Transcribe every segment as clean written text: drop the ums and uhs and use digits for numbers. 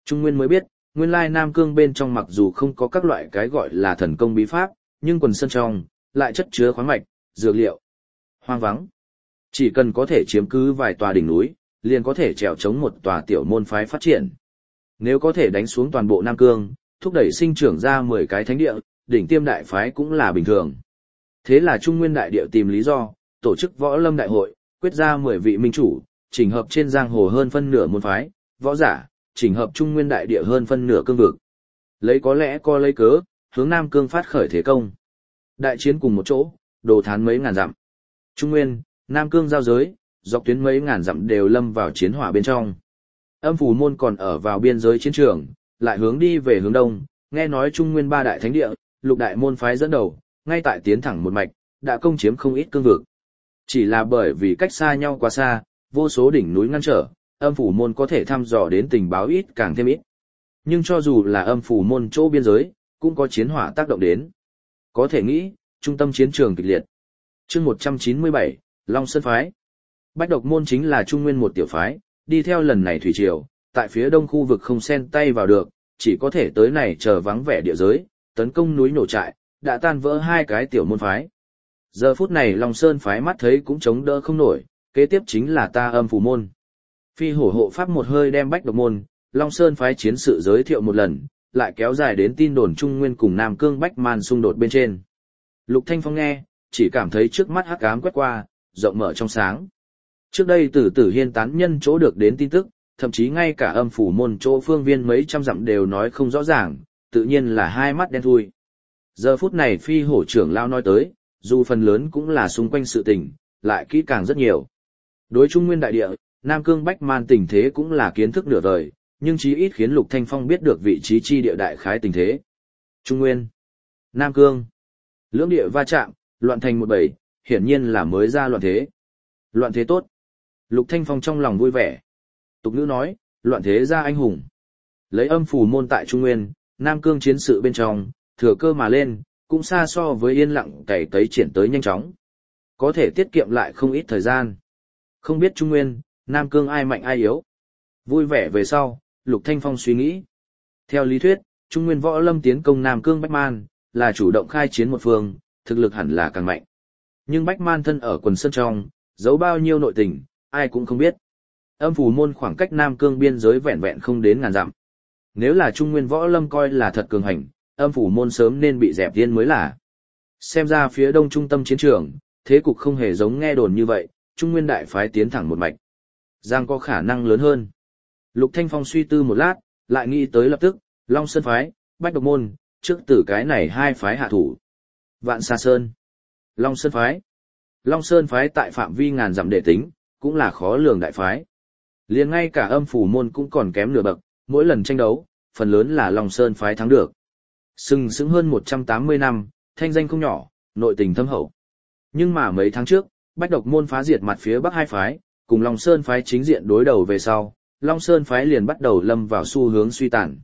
Trung Nguyên mới biết, nguyên lai Nam Cương bên trong mặc dù không có các loại cái gọi là thần công bí pháp, nhưng quần sơn trong, lại chất chứa khoáng mạch, dược liệu. Hoang vắng. Chỉ cần có thể chiếm cứ vài tòa đỉnh núi, liền có thể trèo chống một tòa tiểu môn phái phát triển. Nếu có thể đánh xuống toàn bộ Nam Cương, thúc đẩy sinh trưởng ra 10 cái thánh địa, đỉnh tiêm đại phái cũng là bình thường. Thế là Trung Nguyên đại địa tìm lý do, tổ chức võ lâm đại hội, quyết ra 10 vị minh chủ, chỉnh hợp trên giang hồ hơn phân nửa môn phái, võ giả, chỉnh hợp Trung Nguyên đại địa hơn phân nửa cương vực. Lấy có lẽ co lấy cớ, hướng Nam Cương phát khởi thế công. Đại chiến cùng một chỗ, đồ thán mấy ngàn dặm. Trung Nguyên, Nam Cương giao giới, dọc tuyến mấy ngàn dặm đều lâm vào chiến hỏa bên trong. Âm Phủ Môn còn ở vào biên giới chiến trường, lại hướng đi về hướng đông, nghe nói Trung Nguyên ba đại thánh địa, lục đại môn phái dẫn đầu, ngay tại tiến thẳng một mạch, đã công chiếm không ít cương vực. Chỉ là bởi vì cách xa nhau quá xa, vô số đỉnh núi ngăn trở, Âm Phủ Môn có thể thăm dò đến tình báo ít càng thêm ít. Nhưng cho dù là Âm Phủ Môn chỗ biên giới, cũng có chiến hỏa tác động đến. Có thể nghĩ, trung tâm chiến trường kịch liệt. Chương 197, Long Sơn phái. Bách Độc Môn chính là Trung Nguyên một tiểu phái, đi theo lần này thủy triều, tại phía đông khu vực không xen tay vào được, chỉ có thể tới này chờ vắng vẻ địa giới, tấn công núi nổ trại, đã tan vỡ hai cái tiểu môn phái. Giờ phút này Long Sơn phái mắt thấy cũng chống đỡ không nổi, kế tiếp chính là ta Âm Phủ Môn. Phi hổ hộ pháp một hơi đem Bách Độc Môn, Long Sơn phái chiến sự giới thiệu một lần, lại kéo dài đến tin đồn Trung Nguyên cùng Nam Cương Bách Man xung đột bên trên. Lục Thanh Phong nghe, chỉ cảm thấy trước mắt hắc ám quét qua, rộng mở trong sáng. Trước đây từ Tử Hiên tán nhân chỗ được đến tin tức, thậm chí ngay cả Âm Phủ Môn chỗ phương viên mấy trăm dặm đều nói không rõ ràng, tự nhiên là hai mắt đen thui. Giờ phút này phi hổ trưởng lao nói tới, dù phần lớn cũng là xung quanh sự tình, lại kỹ càng rất nhiều. Đối Trung Nguyên đại địa, Nam Cương Bách Man tình thế cũng là kiến thức nửa đời, nhưng chí ít khiến Lục Thanh Phong biết được vị trí chi địa đại khái tình thế. Trung Nguyên, Nam Cương, lưỡng địa va chạm, loạn thành một bầy, hiển nhiên là mới ra loạn thế. Loạn thế tốt. Lục Thanh Phong trong lòng vui vẻ. Tục ngữ nói, loạn thế ra anh hùng. Lấy Âm Phủ Môn tại Trung Nguyên, Nam Cương chiến sự bên trong, thừa cơ mà lên, cũng xa so với yên lặng cày cấy triển tới nhanh chóng. Có thể tiết kiệm lại không ít thời gian. Không biết Trung Nguyên, Nam Cương ai mạnh ai yếu. Vui vẻ về sau, Lục Thanh Phong suy nghĩ. Theo lý thuyết, Trung Nguyên võ lâm tiến công Nam Cương Bách Man, là chủ động khai chiến một phương, thực lực hẳn là càng mạnh. Nhưng Bách Man thân ở quần sơn trong, giấu bao nhiêu nội tình, ai cũng không biết. Âm Phủ Môn khoảng cách Nam Cương biên giới vẹn vẹn không đến ngàn dặm. Nếu là Trung Nguyên võ lâm coi là thật cường hành, Âm Phủ Môn sớm nên bị dẹp tiên mới là. Xem ra phía đông trung tâm chiến trường, thế cục không hề giống nghe đồn như vậy, Trung Nguyên đại phái tiến thẳng một mạch. Giang có khả năng lớn hơn. Lục Thanh Phong suy tư một lát, lại nghĩ tới lập tức, Long Sơn phái, Bách Độc Môn, trước từ cái này hai phái hạ thủ. Vạn Sa Sơn, Long Sơn phái. Long Sơn phái tại phạm vi ngàn dặm để tính, cũng là khó lường đại phái. Liền ngay cả Âm Phủ Môn cũng còn kém nửa bậc, mỗi lần tranh đấu, phần lớn là Long Sơn phái thắng được. Sừng sững hơn 180 năm, thanh danh không nhỏ, nội tình thâm hậu. Nhưng mà mấy tháng trước, Bách Độc Môn phá diệt mặt phía bắc hai phái, cùng Long Sơn phái chính diện đối đầu về sau, Long Sơn phái liền bắt đầu lâm vào xu hướng suy tàn.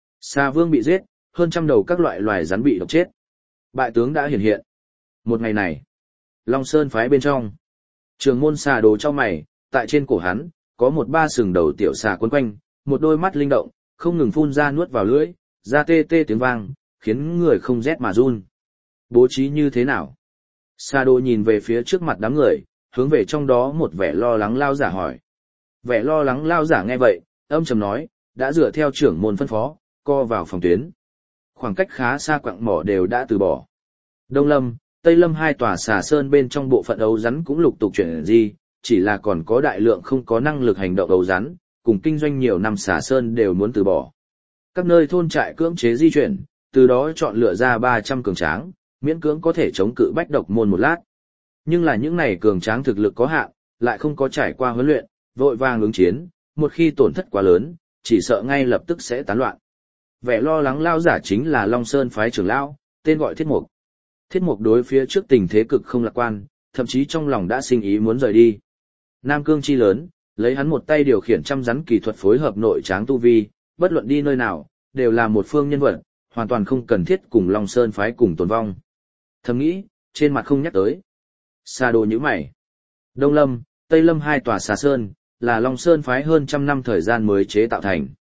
Xà Vương bị giết, hơn trăm đầu các loại loài rắn bị độc chết. Bại tướng đã hiện hiện. Một ngày này, Long Sơn phái bên trong, Trường Môn Xà Đồ trong mày, tại trên cổ hắn, có một ba sừng đầu tiểu xà quấn quanh, một đôi mắt linh động, không ngừng phun ra nuốt vào lưỡi, ra tê tê tiếng vang, khiến người không rét mà run. Bố trí như thế nào? Xà Đồ nhìn về phía trước mặt đám người, hướng về trong đó một vẻ lo lắng lao giả hỏi. Vẻ lo lắng lao giả nghe vậy, âm trầm nói, đã dựa theo trưởng môn phân phó, co vào phòng tuyến. Khoảng cách khá xa quặng mỏ đều đã từ bỏ. Đông Lâm, Tây Lâm hai tòa xà sơn bên trong bộ phận ấu rắn cũng lục tục chuyển di, chỉ là còn có đại lượng không có năng lực hành động ấu rắn, cùng kinh doanh nhiều năm xà sơn đều muốn từ bỏ. Các nơi thôn trại cưỡng chế di chuyển, từ đó chọn lựa ra 300 cường tráng, miễn cưỡng có thể chống cự Bách Độc Môn một lát. Nhưng là những này cường tráng thực lực có hạn, lại không có trải qua huấn luyện, vội vàng ứng chiến, một khi tổn thất quá lớn, chỉ sợ ngay lập tức sẽ tán loạn. Vẻ lo lắng lao giả chính là Long Sơn phái trưởng lão, tên gọi Thiết Mục. Thiết Mục đối phía trước tình thế cực không lạc quan, thậm chí trong lòng đã sinh ý muốn rời đi. Nam Cương chi lớn, lấy hắn một tay điều khiển trăm rắn kỳ thuật phối hợp nội tráng tu vi, bất luận đi nơi nào, đều là một phương nhân vật, hoàn toàn không cần thiết cùng Long Sơn phái cùng tồn vong. Thầm nghĩ, trên mặt không nhắc tới. Xà Đồ nhíu mày. Đông Lâm, Tây Lâm hai tòa xà sơn, là Long Sơn phái hơn trăm năm thời gian mới chế tạo thành.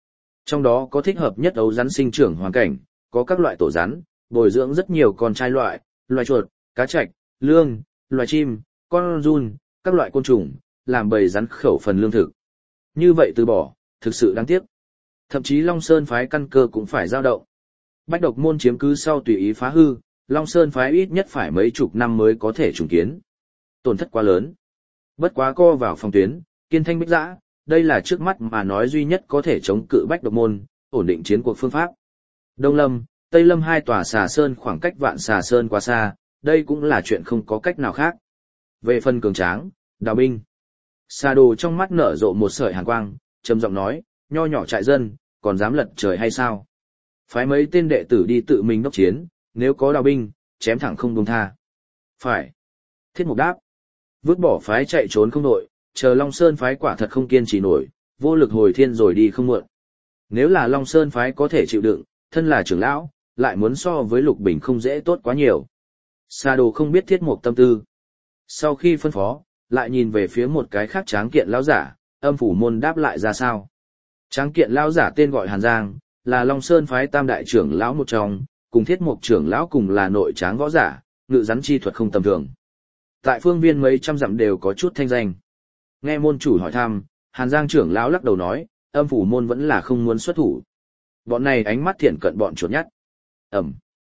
Trong đó có thích hợp nhất ấu rắn sinh trưởng hoàn cảnh, có các loại tổ rắn, bồi dưỡng rất nhiều con trai loại, loài chuột, cá trạch, lương, loài chim, con giun, các loại côn trùng, làm bầy rắn khẩu phần lương thực. Như vậy từ bỏ, thực sự đáng tiếc. Thậm chí Long Sơn phái căn cơ cũng phải dao động. Bách độc môn chiếm cứ sau tùy ý phá hư, Long Sơn phái ít nhất phải mấy chục năm mới có thể trùng kiến. Tổn thất quá lớn. Bất quá co vào phòng tuyến, kiên thanh bích dã, đây là trước mắt mà nói duy nhất có thể chống cự bách độc môn, ổn định chiến cuộc phương pháp. Đông Lâm, Tây Lâm hai tòa xà sơn khoảng cách Vạn Xà Sơn quá xa, đây cũng là chuyện không có cách nào khác. Về phần cường tráng, đào binh. Xà Đồ trong mắt nở rộ một sợi hàn quang, trầm giọng nói, nho nhỏ trại dân, còn dám lật trời hay sao? Phái mấy tên đệ tử đi tự mình đốc chiến, nếu có đào binh, chém thẳng không buông tha. Phải. Thiết Mục đáp. Vứt bỏ phái chạy trốn không đội, chờ Long Sơn phái quả thật không kiên trì nổi, vô lực hồi thiên rồi đi không muộn. Nếu là Long Sơn phái có thể chịu đựng, thân là trưởng lão, lại muốn so với Lục Bình không dễ tốt quá nhiều. Sa Đồ không biết Thiết Mục tâm tư. Sau khi phân phó, lại nhìn về phía một cái khác tráng kiện lão giả, Âm Phủ môn đáp lại ra sao. Tráng kiện lão giả tên gọi Hàn Giang, là Long Sơn phái tam đại trưởng lão một trong, cùng Thiết Mục trưởng lão cùng là nội tráng võ giả, ngự rắn chi thuật không tầm thường. Tại phương viên mấy trăm dặm đều có chút thanh danh. Nghe môn chủ hỏi thăm, Hàn Giang trưởng lão lắc đầu nói, Âm Phủ môn vẫn là không muốn xuất thủ. Bọn này ánh mắt thiện cận bọn chuột nhắt. Ẩm.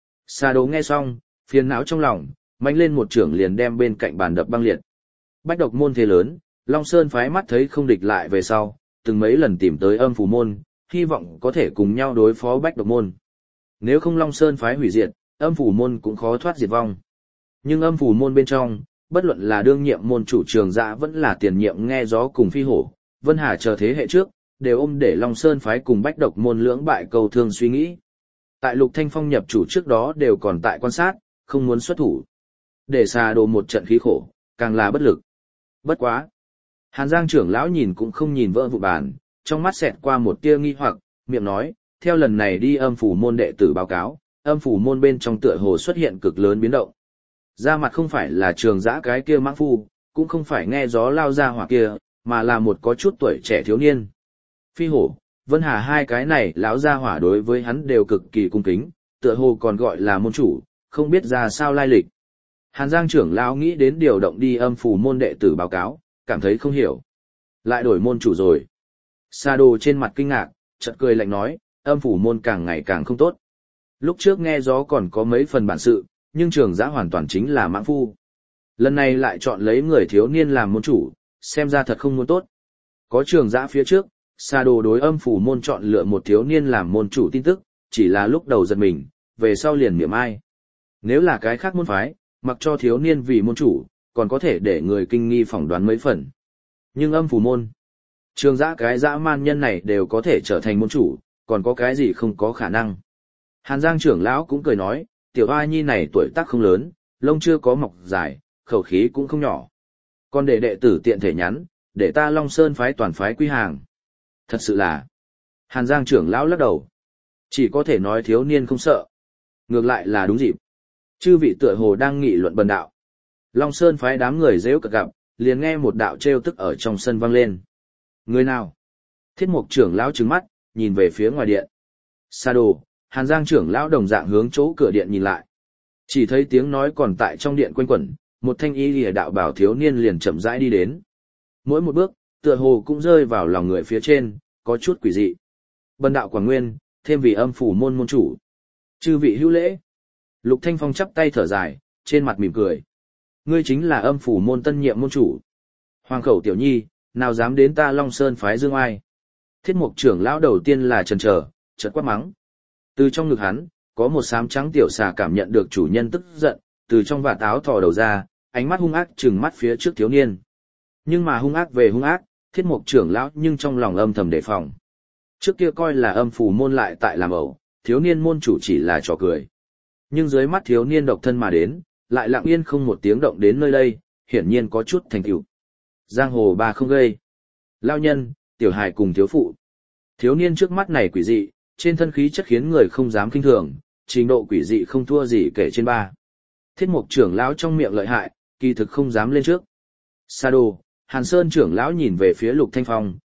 Sa Đồ nghe xong, phiền não trong lòng, mạnh lên một trưởng liền đem bên cạnh bàn đập băng liệt. Bách độc môn thế lớn, Long Sơn phái mắt thấy không địch lại về sau, từng mấy lần tìm tới Âm Phủ môn, hy vọng có thể cùng nhau đối phó Bách độc môn. Nếu không Long Sơn phái hủy diệt, Âm Phủ môn cũng khó thoát diệt vong. Nhưng Âm Phủ môn bên trong, bất luận là đương nhiệm môn chủ Trường Dạ vẫn là tiền nhiệm nghe gió cùng Phi Hổ, Vân Hà chờ thế hệ trước, đều ôm để Long Sơn phái cùng Bách độc môn lưỡng bại cầu thương suy nghĩ. Tại Lục Thanh Phong nhập chủ trước đó đều còn tại quan sát, không muốn xuất thủ. Để Sa Đồ một trận khí khổ, càng là bất lực. Bất quá. Hàn Giang trưởng lão nhìn cũng không nhìn vỡ vụ bàn, trong mắt xẹt qua một tia nghi hoặc, miệng nói, theo lần này đi Âm Phủ môn đệ tử báo cáo, Âm Phủ môn bên trong tựa hồ xuất hiện cực lớn biến động. Ra mặt không phải là Trường Dã cái kia mãng phu, cũng không phải nghe gió lao ra hỏa kia, mà là một có chút tuổi trẻ thiếu niên. Phi Hổ, Vân Hà hai cái này lão gia hỏa đối với hắn đều cực kỳ cung kính, tựa hồ còn gọi là môn chủ, không biết ra sao lai lịch. Hàn Giang trưởng lão nghĩ đến điều động đi Âm Phủ môn đệ tử báo cáo, cảm thấy không hiểu. Lại đổi môn chủ rồi. Sa Đồ trên mặt kinh ngạc, chợt cười lạnh nói, Âm Phủ môn càng ngày càng không tốt. Lúc trước nghe gió còn có mấy phần bản sự, nhưng Trường Dã hoàn toàn chính là mãng phu. Lần này lại chọn lấy người thiếu niên làm môn chủ, xem ra thật không muốn tốt. Có Trường Dã phía trước, Sa Đồ đối Âm Phủ môn chọn lựa một thiếu niên làm môn chủ tin tức, chỉ là lúc đầu giật mình, về sau liền miệng ai. Nếu là cái khác môn phái, mặc cho thiếu niên vì môn chủ, còn có thể để người kinh nghi phỏng đoán mấy phần. Nhưng Âm Phủ môn, Trường Dã cái dã man nhân này đều có thể trở thành môn chủ, còn có cái gì không có khả năng. Hàn Giang trưởng lão cũng cười nói, tiểu oa nhi này tuổi tác không lớn, lông chưa có mọc dài, khẩu khí cũng không nhỏ. Còn để đệ tử tiện thể nhắn, để ta Long Sơn phái toàn phái quy hàng. Thật sự là. Hàn Giang trưởng lão lắc đầu. Chỉ có thể nói thiếu niên không sợ. Ngược lại là đúng dịp. Chư vị tựa hồ đang nghị luận bần đạo. Long Sơn phái đám người rêu cực gặp, liền nghe một đạo trêu tức ở trong sân vang lên. Người nào? Thiết Mục trưởng lão trừng mắt, nhìn về phía ngoài điện. Sa Đồ, Hàn Giang trưởng lão đồng dạng hướng chỗ cửa điện nhìn lại. Chỉ thấy tiếng nói còn tại trong điện quanh quẩn, một thanh y lìa đạo bảo thiếu niên liền chậm rãi đi đến. Mỗi một bước, tựa hồ cũng rơi vào lòng người phía trên, có chút quỷ dị. Bần đạo Quảng Nguyên, thêm vì Âm Phủ môn môn chủ. Chư vị hữu lễ. Lục Thanh Phong chắp tay thở dài, trên mặt mỉm cười. Ngươi chính là Âm Phủ môn tân nhiệm môn chủ. Hoàng khẩu tiểu nhi, nào dám đến ta Long Sơn phái dương ai. Thiết Mục trưởng lão đầu tiên là chần chờ, chợt quát mắng. Từ trong ngực hắn, có một xám trắng tiểu xà cảm nhận được chủ nhân tức giận, từ trong vạt áo thò đầu ra, ánh mắt hung ác trừng mắt phía trước thiếu niên. Nhưng mà hung ác về hung ác, Thiết Mục trưởng lão nhưng trong lòng âm thầm đề phòng. Trước kia coi là Âm Phủ môn lại tại làm ẩu, thiếu niên môn chủ chỉ là trò cười. Nhưng dưới mắt thiếu niên độc thân mà đến, lại lặng yên không một tiếng động đến nơi đây, hiển nhiên có chút thành tựu. Giang hồ ba không gây. Lao nhân, tiểu hài cùng thiếu phụ. Thiếu niên trước mắt này quỷ dị, trên thân khí chất khiến người không dám kinh thường, trình độ quỷ dị không thua gì kể trên ba. Thiết Mục trưởng lão trong miệng lợi hại, kỳ thực không dám lên trước. Sa Đồ, Hàn Sơn trưởng lão nhìn về phía Lục Thanh Phong,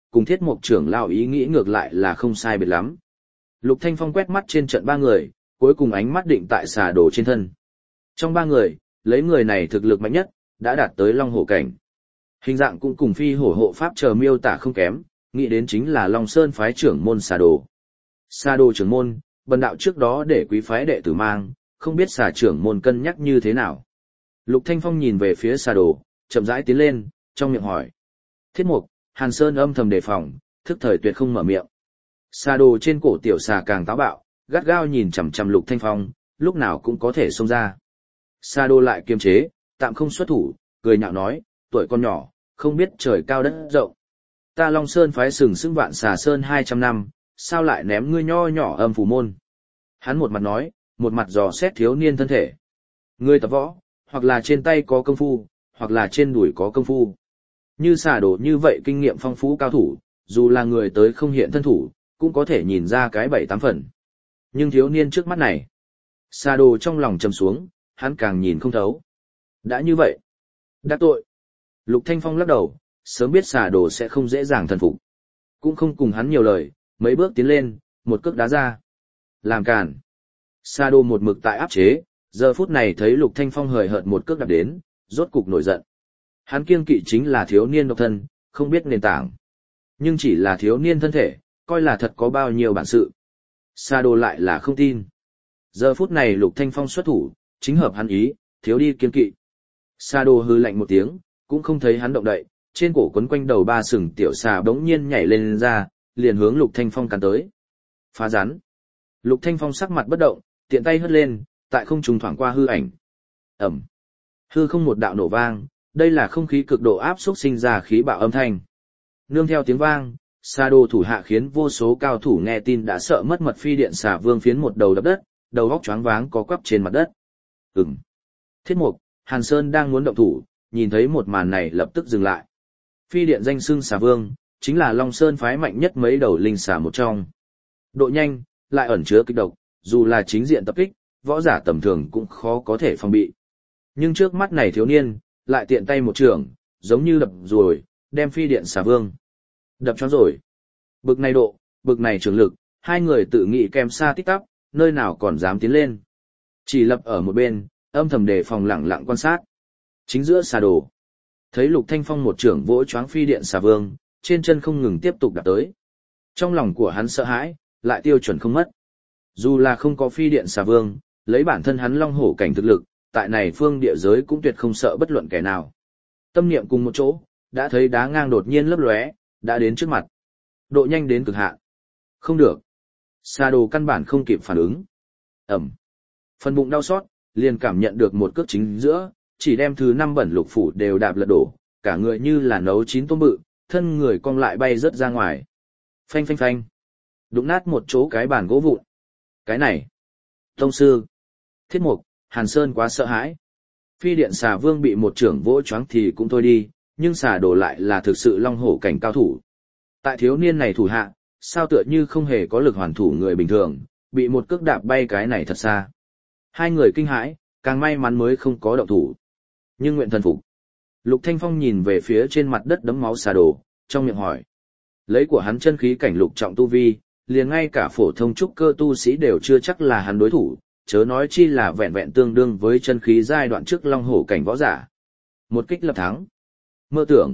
cùng Thiết Mộc trưởng lão ý nghĩ ngược lại là không sai biệt lắm. Lục Thanh Phong quét mắt trên trận ba người, cuối cùng ánh mắt định tại xà đồ trên thân. Trong ba người, lấy người này thực lực mạnh nhất, đã đạt tới Long Hổ cảnh. Hình dạng cũng cùng Phi Hổ hộ pháp chờ miêu tả không kém, nghĩ đến chính là Long Sơn phái trưởng môn xà đồ. Xà đồ trưởng môn, bần đạo trước đó để quý phái đệ tử mang, không biết xà trưởng môn cân nhắc như thế nào. Lục Thanh Phong nhìn về phía xà đồ, chậm rãi tiến lên, trong miệng hỏi. Thiết Mục, Hàn Sơn âm thầm đề phòng, thức thời tuyệt không mở miệng. Xà đồ trên cổ tiểu xà càng táo bạo, gắt gao nhìn chằm chằm Lục Thanh Phong, lúc nào cũng có thể xông ra. Xà đồ lại kiềm chế, tạm không xuất thủ, cười nhạo nói, tuổi con nhỏ, không biết trời cao đất rộng. Ta Long Sơn phái sừng sững vạn xà sơn 200 năm, sao lại ném ngươi nho nhỏ âm phù môn. Hắn một mặt nói, một mặt dò xét thiếu niên thân thể. Ngươi tập võ, hoặc là trên tay có công phu, hoặc là trên đùi có công phu. Như xà đồ như vậy kinh nghiệm phong phú cao thủ, dù là người tới không hiện thân thủ, cũng có thể nhìn ra cái 7-8 phần. Nhưng thiếu niên trước mắt này, xà đồ trong lòng trầm xuống, hắn càng nhìn không thấu. Đã như vậy, đã tội. Lục Thanh Phong lắc đầu, sớm biết xà đồ sẽ không dễ dàng thần phục. Cũng không cùng hắn nhiều lời, mấy bước tiến lên, một cước đá ra. Làm cản. Xà đồ một mực tại áp chế, giờ phút này thấy Lục Thanh Phong hời hợt một cước đạp đến, rốt cục nổi giận. Hắn kiêng kỵ chính là thiếu niên độc thân, không biết nền tảng. Nhưng chỉ là thiếu niên thân thể, coi là thật có bao nhiêu bản sự. Xà đồ lại là không tin. Giờ phút này Lục Thanh Phong xuất thủ, chính hợp hắn ý, thiếu đi kiêng kỵ. Xà đồ hư lạnh một tiếng, cũng không thấy hắn động đậy, trên cổ quấn quanh đầu ba sừng tiểu xà bỗng nhiên nhảy lên ra, liền hướng Lục Thanh Phong cắn tới. Phá rắn. Lục Thanh Phong sắc mặt bất động, tiện tay hất lên, tại không trung thoảng qua hư ảnh. Ẩm. Hư không một đạo nổ vang, đây là không khí cực độ áp xúc sinh ra khí bạo âm thanh. Nương theo tiếng vang, xà đồ thủ hạ khiến vô số cao thủ nghe tin đã sợ mất mật phi điện xà vương phiến một đầu đập đất, đầu góc choáng váng có quắp trên mặt đất. Thiết Mục, Hàn Sơn đang muốn động thủ, nhìn thấy một màn này lập tức dừng lại. Phi điện danh xưng xà vương, chính là Long Sơn phái mạnh nhất mấy đầu linh xà một trong. Độ nhanh, lại ẩn chứa kịch độc, dù là chính diện tập kích, võ giả tầm thường cũng khó có thể phòng bị. Nhưng trước mắt này thiếu niên, lại tiện tay một trường, giống như đập rồi, đem phi điện xà vương đập cho rồi. Bực này độ, bực này trường lực, hai người tự nghĩ kèm xa tích tắp, nơi nào còn dám tiến lên. Chỉ lập ở một bên, âm thầm đề phòng lẳng lặng quan sát. Chính giữa xà đồ, thấy Lục Thanh Phong một trưởng vỗ choáng phi điện xà vương, trên chân không ngừng tiếp tục đạp tới. Trong lòng của hắn sợ hãi, lại tiêu chuẩn không mất. Dù là không có phi điện xà vương, lấy bản thân hắn long hổ cảnh thực lực, tại này phương địa giới cũng tuyệt không sợ bất luận kẻ nào. Tâm niệm cùng một chỗ, đã thấy đá ngang đột nhiên lấp lóe, đã đến trước mặt. Độ nhanh đến cực hạn. Không được. Xà đồ căn bản không kịp phản ứng. Ẩm. Phần bụng đau xót, liền cảm nhận được một cước chính giữa, chỉ đem thứ 5 bẩn lục phủ đều đạp lật đổ, cả người như là nấu chín tôm bự, thân người cong lại bay rớt ra ngoài. Phanh phanh phanh. Đụng nát một chỗ cái bàn gỗ vụn. Cái này. Tông sư. Thiết Mục, Hàn Sơn quá sợ hãi. Phi điện xà vương bị một trưởng vỗ choáng thì cũng thôi đi, nhưng xà đồ lại là thực sự long hổ cảnh cao thủ. Tại thiếu niên này thủ hạ, sao tựa như không hề có lực hoàn thủ người bình thường, bị một cước đạp bay cái này thật xa. Hai người kinh hãi, càng may mắn mới không có động thủ. Nhưng nguyện thần phục. Lục Thanh Phong nhìn về phía trên mặt đất đấm máu xà đồ, trong miệng hỏi. Lấy của hắn chân khí cảnh lục trọng tu vi, liền ngay cả phổ thông trúc cơ tu sĩ đều chưa chắc là hắn đối thủ, chớ nói chi là vẹn vẹn tương đương với chân khí giai đoạn trước long hổ cảnh võ giả. Một kích lập thắng. Mơ tưởng.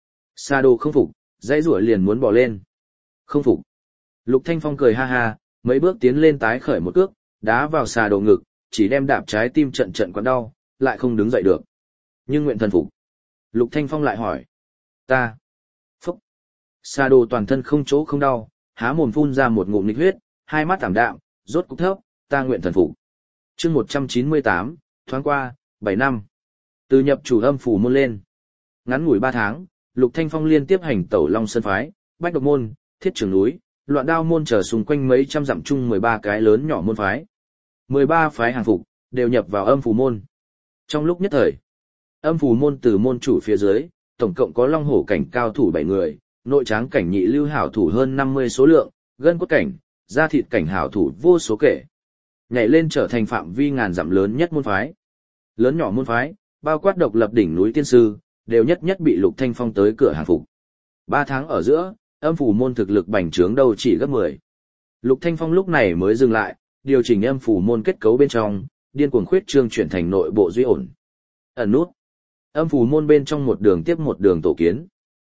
Xà đồ không phục, dãy rủa liền muốn bỏ lên. Không phục. Lục Thanh Phong cười ha ha, mấy bước tiến lên tái khởi một cước, đá vào xà đồ ngực, chỉ đem đạp trái tim trận trận quặn đau, lại không đứng dậy được. Nhưng nguyện thần phục. Lục Thanh Phong lại hỏi. Ta. Phúc. Xà đồ toàn thân không chỗ không đau, há mồm phun ra một ngụm nghịch huyết, hai mắt thảm đạm, rốt cục thấp, ta nguyện thần phục. Chương 198, thoáng qua, 7 năm. Từ nhập chủ âm phủ môn lên. Ngắn ngủi 3 tháng, Lục Thanh Phong liên tiếp hành tẩu Long Sơn phái, Bách Độc môn, Thiết Trường núi, Loạn Đao môn trở xung quanh mấy trăm dặm chung 13 cái lớn nhỏ môn phái. 13 phái hàng phục, đều nhập vào âm phủ môn. Trong lúc nhất thời, âm phủ môn từ môn chủ phía dưới, tổng cộng có long hổ cảnh cao thủ 7 người, nội tráng cảnh nhị lưu hảo thủ hơn 50 số lượng, gân cốt cảnh, da thịt cảnh hảo thủ vô số kể. Nhảy lên trở thành phạm vi ngàn dặm lớn nhất môn phái. Lớn nhỏ môn phái, bao quát độc lập đỉnh núi tiên sư, đều nhất nhất bị Lục Thanh Phong tới cửa hàng phục. 3 tháng ở giữa, âm phủ môn thực lực bành trướng đâu chỉ gấp 10. Lục Thanh Phong lúc này mới dừng lại, điều chỉnh âm phủ môn kết cấu bên trong, điên cuồng khuyết trương chuyển thành nội bộ duy ổn. Ẩn nút. Âm phủ môn bên trong một đường tiếp một đường tổ kiến.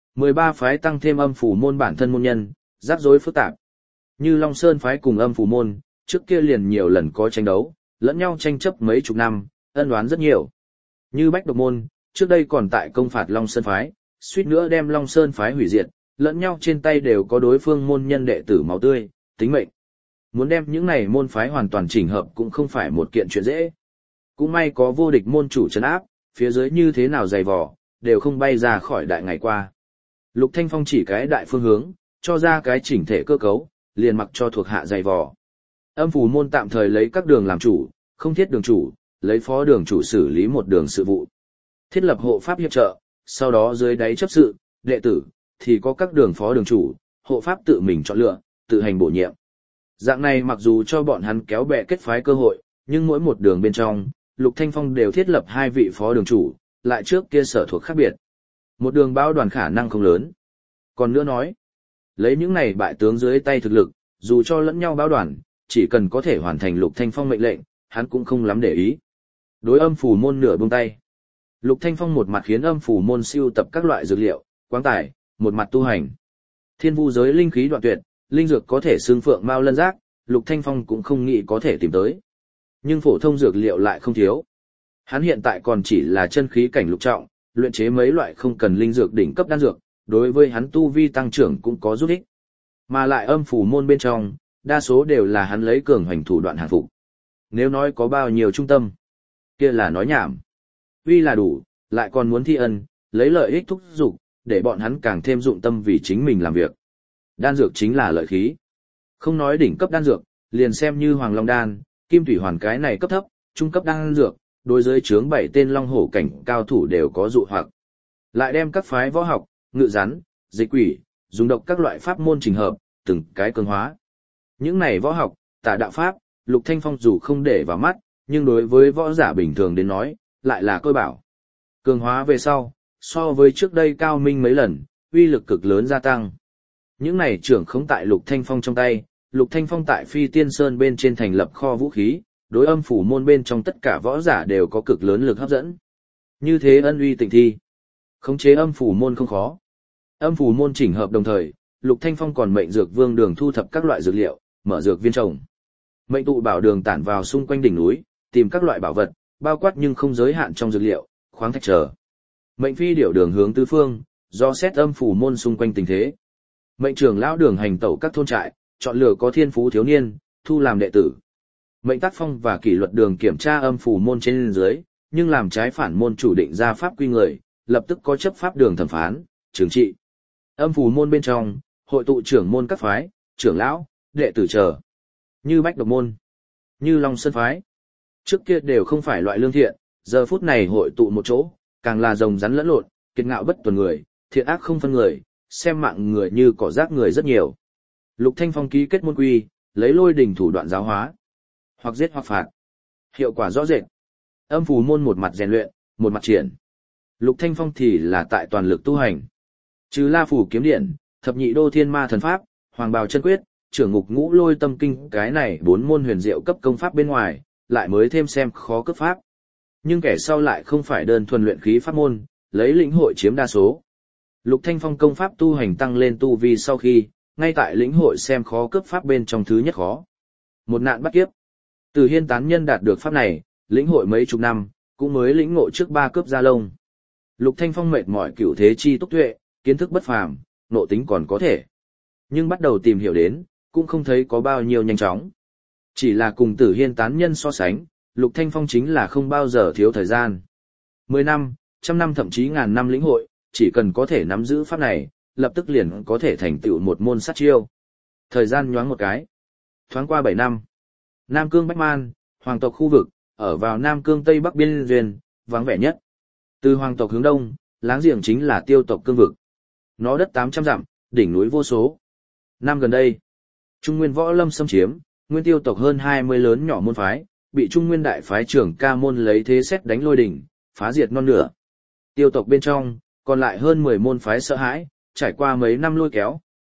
13 phái tăng thêm âm phủ môn bản thân môn nhân, rắc rối phức tạp. Như Long Sơn phái cùng âm phủ môn, trước kia liền nhiều lần có tranh đấu, lẫn nhau tranh chấp mấy chục năm, ân oán rất nhiều. Như Bách Độc môn, trước đây còn tại công phạt Long Sơn phái, suýt nữa đem Long Sơn phái hủy diệt, lẫn nhau trên tay đều có đối phương môn nhân đệ tử máu tươi, tính mệnh. Muốn đem những này môn phái hoàn toàn chỉnh hợp cũng không phải một kiện chuyện dễ. Cũng may có vô địch môn chủ trấn áp, phía dưới như thế nào dày vò, đều không bay ra khỏi đại ngày qua. Lục Thanh Phong chỉ cái đại phương hướng, cho ra cái chỉnh thể cơ cấu, liền mặc cho thuộc hạ dày vò. Âm phủ môn tạm thời lấy các đường làm chủ, không thiết đường chủ, lấy phó đường chủ xử lý một đường sự vụ. Thiết lập hộ pháp hiệp trợ, sau đó dưới đáy chấp sự, đệ tử, thì có các đường phó đường chủ, hộ pháp tự mình chọn lựa, tự hành bổ nhiệm. Dạng này mặc dù cho bọn hắn kéo bè kết phái cơ hội, nhưng mỗi một đường bên trong, Lục Thanh Phong đều thiết lập 2 vị phó đường chủ, lại trước kia sở thuộc khác biệt. Một đường bao đoàn khả năng không lớn. Còn nữa nói, lấy những này bại tướng dưới tay thực lực, dù cho lẫn nhau bao đoàn, chỉ cần có thể hoàn thành Lục Thanh Phong mệnh lệnh, hắn cũng không lắm để ý. Đối âm phủ môn nửa buông tay. Lục Thanh Phong một mặt khiến âm phủ môn siêu tập các loại dược liệu, quáng tài, một mặt tu hành. Thiên vu giới linh khí đoạn tuyệt, linh dược có thể xương phượng mao lân giác, Lục Thanh Phong cũng không nghĩ có thể tìm tới. Nhưng phổ thông dược liệu lại không thiếu. Hắn hiện tại còn chỉ là chân khí cảnh lục trọng, luyện chế mấy loại không cần linh dược đỉnh cấp đan dược, đối với hắn tu vi tăng trưởng cũng có giúp ích. Mà lại âm phủ môn bên trong, đa số đều là hắn lấy cường hành thủ đoạn hàng phục. Nếu nói có bao nhiêu trung tâm, kia là nói nhảm. Uy là đủ, lại còn muốn thi ân, lấy lợi ích thúc giục, để bọn hắn càng thêm dụng tâm vì chính mình làm việc. Đan dược chính là lợi khí. Không nói đỉnh cấp đan dược, liền xem như Hoàng Long đan, Kim Thủy Hoàn cái này cấp thấp, trung cấp đan dược, đối giới chướng 7 tên long hổ cảnh cao thủ đều có dụ hoặc. Lại đem các phái võ học, ngự rắn, dịch quỷ, dùng độc các loại pháp môn trình hợp, từng cái cường hóa. Những này võ học, tả đạo pháp, Lục Thanh Phong dù không để vào mắt, nhưng đối với võ giả bình thường đến nói, lại là cơ bảo. Cường hóa về sau, so với trước đây cao minh mấy lần, uy lực cực lớn gia tăng. Những này trưởng không tại Lục Thanh Phong trong tay, Lục Thanh Phong tại Phi Tiên Sơn bên trên thành lập kho vũ khí, đối âm phủ môn bên trong tất cả võ giả đều có cực lớn lực hấp dẫn. Như thế ân uy tịnh thi. Khống chế âm phủ môn không khó. Âm phủ môn chỉnh hợp đồng thời, Lục Thanh Phong còn mệnh dược vương đường thu thập các loại dược liệu, mở dược viên trồng. Mệnh tụ bảo đường tản vào xung quanh đỉnh núi, tìm các loại bảo vật, bao quát nhưng không giới hạn trong dược liệu, khoáng thạch trở. Mệnh phi điểu đường hướng tứ phương, do xét âm phủ môn xung quanh tình thế. Mệnh trưởng lão đường hành tẩu các thôn trại, chọn lựa có thiên phú thiếu niên, thu làm đệ tử. Mệnh tác phong và kỷ luật đường kiểm tra âm phủ môn trên dưới, nhưng làm trái phản môn chủ định ra pháp quy người, lập tức có chấp pháp đường thẩm phán, trừng trị. Âm phủ môn bên trong, hội tụ trưởng môn các phái, trưởng lão, đệ tử chờ. Như Bách Độc môn, như Long Sơn phái. Trước kia đều không phải loại lương thiện, giờ phút này hội tụ một chỗ, càng là rồng rắn lẫn lộn, kiệt ngạo bất tuần người, thiện ác không phân người, xem mạng người như cỏ rác người rất nhiều. Lục Thanh Phong ký kết môn quy, lấy lôi đình thủ đoạn giáo hóa, hoặc giết hoặc phạt. Hiệu quả rõ rệt. Âm phủ môn một mặt rèn luyện, một mặt triển. Lục Thanh Phong thì là tại toàn lực tu hành. Trừ La Phủ kiếm điện, Thập Nhị Đô Thiên Ma thần pháp, Hoàng Bào chân quyết, Trưởng Ngục Ngũ Lôi tâm kinh, cái này 4 môn huyền diệu cấp công pháp bên ngoài, lại mới thêm xem khó cấp pháp. Nhưng kẻ sau lại không phải đơn thuần luyện khí pháp môn, lấy lĩnh hội chiếm đa số. Lục Thanh Phong công pháp tu hành tăng lên tu vi sau khi, ngay tại lĩnh hội xem khó cấp pháp bên trong thứ nhất khó. Một nạn bắt kiếp. Từ Hiên tán nhân đạt được pháp này, lĩnh hội mấy chục năm, cũng mới lĩnh ngộ trước 3 cướp gia lông. Lục Thanh Phong mệt mỏi cửu thế chi túc tuệ, kiến thức bất phàm, nộ tính còn có thể. Nhưng bắt đầu tìm hiểu đến, cũng không thấy có bao nhiêu nhanh chóng. Chỉ là cùng Tử Hiên tán nhân so sánh, Lục Thanh Phong chính là không bao giờ thiếu thời gian. 10 năm, trăm năm thậm chí ngàn năm lĩnh hội, chỉ cần có thể nắm giữ pháp này, lập tức liền có thể thành tựu một môn sát chiêu. Thời gian nhoáng một cái. Thoáng qua 7 năm. Nam Cương Bách Man, hoàng tộc khu vực, ở vào Nam Cương Tây Bắc biên duyên, vắng vẻ nhất. Từ hoàng tộc hướng đông, láng giềng chính là Tiêu tộc cương vực. Nó đất 800 dặm, đỉnh núi vô số. Năm gần đây, Trung Nguyên võ lâm xâm chiếm, Nguyên Tiêu tộc hơn 20 lớn nhỏ môn phái, bị Trung Nguyên đại phái trưởng Ca môn lấy thế xét đánh lôi đỉnh, phá diệt non nửa. Tiêu tộc bên trong, còn lại hơn 10 môn phái sợ hãi, trải qua mấy năm lôi kéo,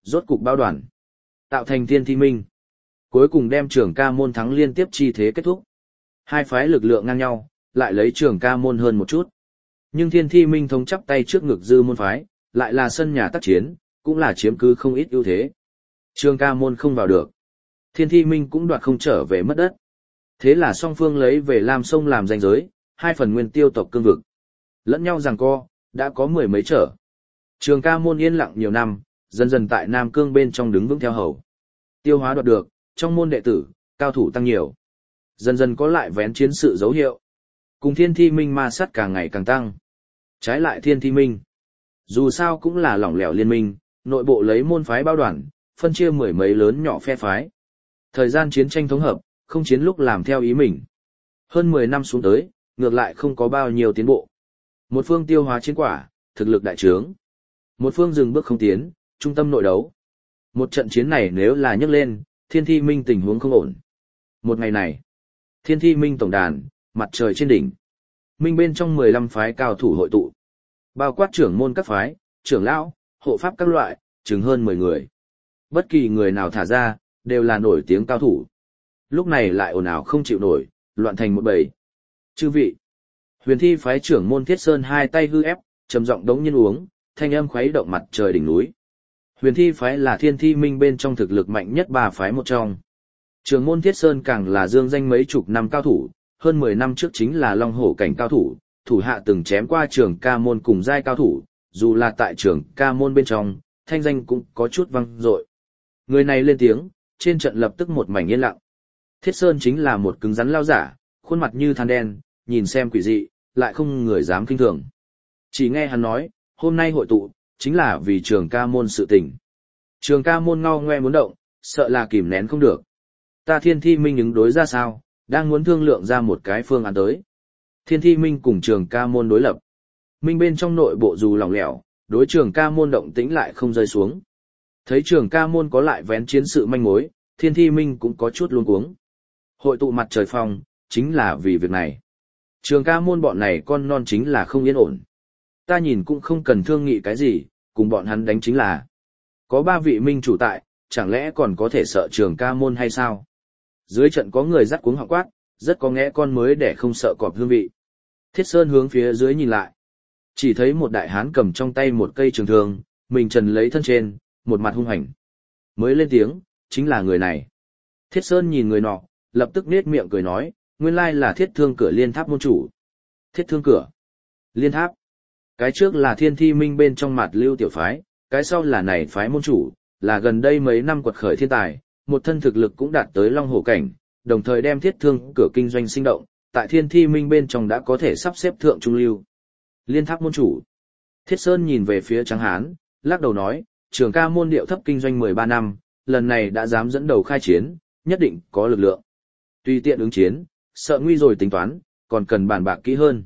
rốt cục bao đoàn, tạo thành Thiên Thi Minh. Cuối cùng đem Trường Ca môn thắng liên tiếp chi thế kết thúc. Hai phái lực lượng ngang nhau, lại lấy Trường Ca môn hơn một chút. Nhưng Thiên Thi Minh thống chắp tay trước ngực Dư môn phái, lại là sân nhà tác chiến, cũng là chiếm cứ không ít ưu thế. Trường Ca môn không vào được. Thiên Thi Minh cũng đoạt không trở về mất đất. Thế là song phương lấy về Lam Sông làm ranh giới, hai phần nguyên tiêu tộc cương vực. Lẫn nhau giằng co, đã có mười mấy trở. Trường Ca môn yên lặng nhiều năm, dần dần tại Nam Cương bên trong đứng vững theo hầu. Tiêu hóa đoạt được, trong môn đệ tử, cao thủ tăng nhiều. Dần dần có lại vén chiến sự dấu hiệu. Cùng Thiên Thi Minh ma sát càng ngày càng tăng. Trái lại Thiên Thi Minh, dù sao cũng là lỏng lẻo liên minh, nội bộ lấy môn phái bao đoàn, phân chia mười mấy lớn nhỏ phe phái. Thời gian chiến tranh thống hợp, không chiến lúc làm theo ý mình. Hơn 10 năm xuống tới, ngược lại không có bao nhiêu tiến bộ. Một phương tiêu hóa chiến quả, thực lực đại trướng. Một phương dừng bước không tiến, trung tâm nội đấu. Một trận chiến này nếu là nhấc lên, Thiên Thi Minh tình huống không ổn. Một ngày này, Thiên Thi Minh tổng đàn, mặt trời trên đỉnh. Minh bên trong 15 phái cao thủ hội tụ. Bao quát trưởng môn các phái, trưởng lão, hộ pháp các loại, chừng hơn 10 người. Bất kỳ người nào thả ra, đều là nổi tiếng cao thủ. Lúc này lại ồn ào không chịu nổi, loạn thành một bầy. Chư vị, Huyền Thi phái trưởng môn Thiết Sơn hai tay hư ép, trầm giọng đống nhiên uống, thanh âm khuấy động mặt trời đỉnh núi. Huyền Thi phái là Thiên Thi Minh bên trong thực lực mạnh nhất ba phái một trong. Trưởng môn Thiết Sơn càng là dương danh mấy chục năm cao thủ, hơn 10 năm trước chính là Long Hổ cảnh cao thủ, thủ hạ từng chém qua Trường Ca môn cùng giai cao thủ, dù là tại Trường Ca môn bên trong, thanh danh cũng có chút vang dội. Người này lên tiếng, trên trận lập tức một mảnh yên lặng. Thiết Sơn chính là một cứng rắn lao giả, khuôn mặt như than đen, nhìn xem quỷ dị, lại không người dám kinh thường. Chỉ nghe hắn nói, hôm nay hội tụ, chính là vì Trường Ca môn sự tình. Trường Ca môn ngao ngoe muốn động, sợ là kìm nén không được. Ta Thiên Thi Minh ứng đối ra sao, đang muốn thương lượng ra một cái phương án tới. Thiên Thi Minh cùng Trường Ca môn đối lập. Minh bên trong nội bộ dù lỏng lẻo, đối Trường Ca môn động tĩnh lại không rơi xuống. Thấy Trường Ca môn có lại vén chiến sự manh mối, Thiên Thi Minh cũng có chút luống cuống. Hội tụ mặt trời phong, chính là vì việc này. Trường Ca môn bọn này con non chính là không yên ổn. Ta nhìn cũng không cần thương nghị cái gì, cùng bọn hắn đánh chính là. Có 3 vị minh chủ tại, chẳng lẽ còn có thể sợ Trường Ca môn hay sao? Dưới trận có người dắt cuống họng quát, rất có nghe con mới để không sợ cọp hương vị. Thiết Sơn hướng phía dưới nhìn lại. Chỉ thấy một đại hán cầm trong tay một cây trường thương, mình trần lấy thân trên, một mặt hung hành. Mới lên tiếng, chính là người này. Thiết Sơn nhìn người nọ, lập tức nết miệng cười nói, nguyên lai là Thiết Thương Cửa Liên Tháp môn chủ. Thiết Thương Cửa, Liên Tháp. Cái trước là Thiên Thi Minh bên trong mặt lưu tiểu phái, cái sau là này phái môn chủ, là gần đây mấy năm quật khởi thiên tài, một thân thực lực cũng đạt tới Long Hổ cảnh, đồng thời đem Thiết Thương Cửa kinh doanh sinh động, tại Thiên Thi Minh bên trong đã có thể sắp xếp thượng trung lưu. Liên Tháp môn chủ. Thiết Sơn nhìn về phía Tráng Hán, lắc đầu nói, Trường Ca môn điệu thấp kinh doanh 13 năm, lần này đã dám dẫn đầu khai chiến, nhất định có lực lượng. Tùy tiện ứng chiến, sợ nguy rồi tính toán, còn cần bàn bạc kỹ hơn.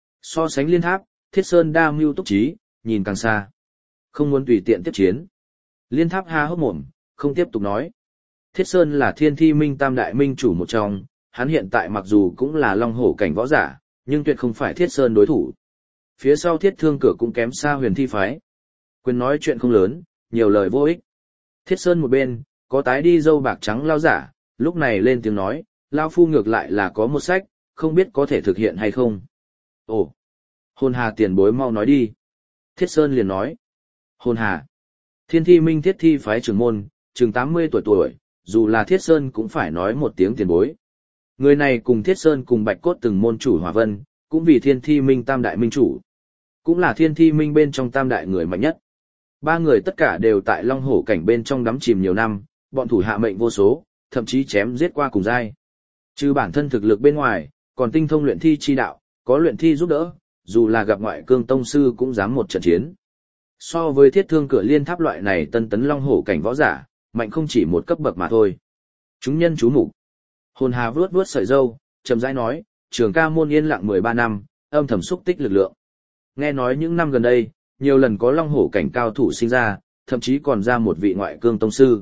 So sánh Liên Tháp, Thiết Sơn đa mưu túc trí, nhìn càng xa. Không muốn tùy tiện tiếp chiến. Liên Tháp ha hốc mồm, không tiếp tục nói. Thiết Sơn là Thiên Thi Minh tam đại minh chủ một trong, hắn hiện tại mặc dù cũng là Long Hổ cảnh võ giả, nhưng tuyệt không phải Thiết Sơn đối thủ. Phía sau Thiết Thương Cửa cũng kém xa Huyền Thi phái. Quyền nói chuyện không lớn, nhiều lời vô ích. Thiết Sơn một bên, có tái đi dâu bạc trắng lao giả, lúc này lên tiếng nói, lao phu ngược lại là có một sách, không biết có thể thực hiện hay không. Ồ, Hồn Hà tiền bối mau nói đi. Thiết Sơn liền nói. Hồn Hà. Thiên Thi Minh Thiết Thi phái trưởng môn, chừng 80 tuổi, dù là Thiết Sơn cũng phải nói một tiếng tiền bối. Người này cùng Thiết Sơn cùng Bạch Cốt từng môn chủ Hỏa Vân, cũng vì Thiên Thi Minh tam đại minh chủ. Cũng là Thiên Thi Minh bên trong tam đại người mạnh nhất. 3 người tất cả đều tại Long Hổ cảnh bên trong đắm chìm nhiều năm, bọn thủ hạ mệnh vô số, thậm chí chém giết qua cùng giai. Trừ bản thân thực lực bên ngoài, còn tinh thông luyện thi chi đạo, có luyện thi giúp đỡ, dù là gặp ngoại cương tông sư cũng dám một trận chiến. So với Thiết Thương Cửa Liên Tháp loại này tân tấn Long Hổ cảnh võ giả, mạnh không chỉ một cấp bậc mà thôi. Chúng nhân chú mục. Hồn Hà vuốt vuốt sợi râu, trầm rãi nói, Trường Ca môn yên lặng 13 năm, âm thầm xúc tích lực lượng. Nghe nói những năm gần đây, nhiều lần có Long Hổ cảnh cao thủ sinh ra, thậm chí còn ra một vị ngoại cương tông sư.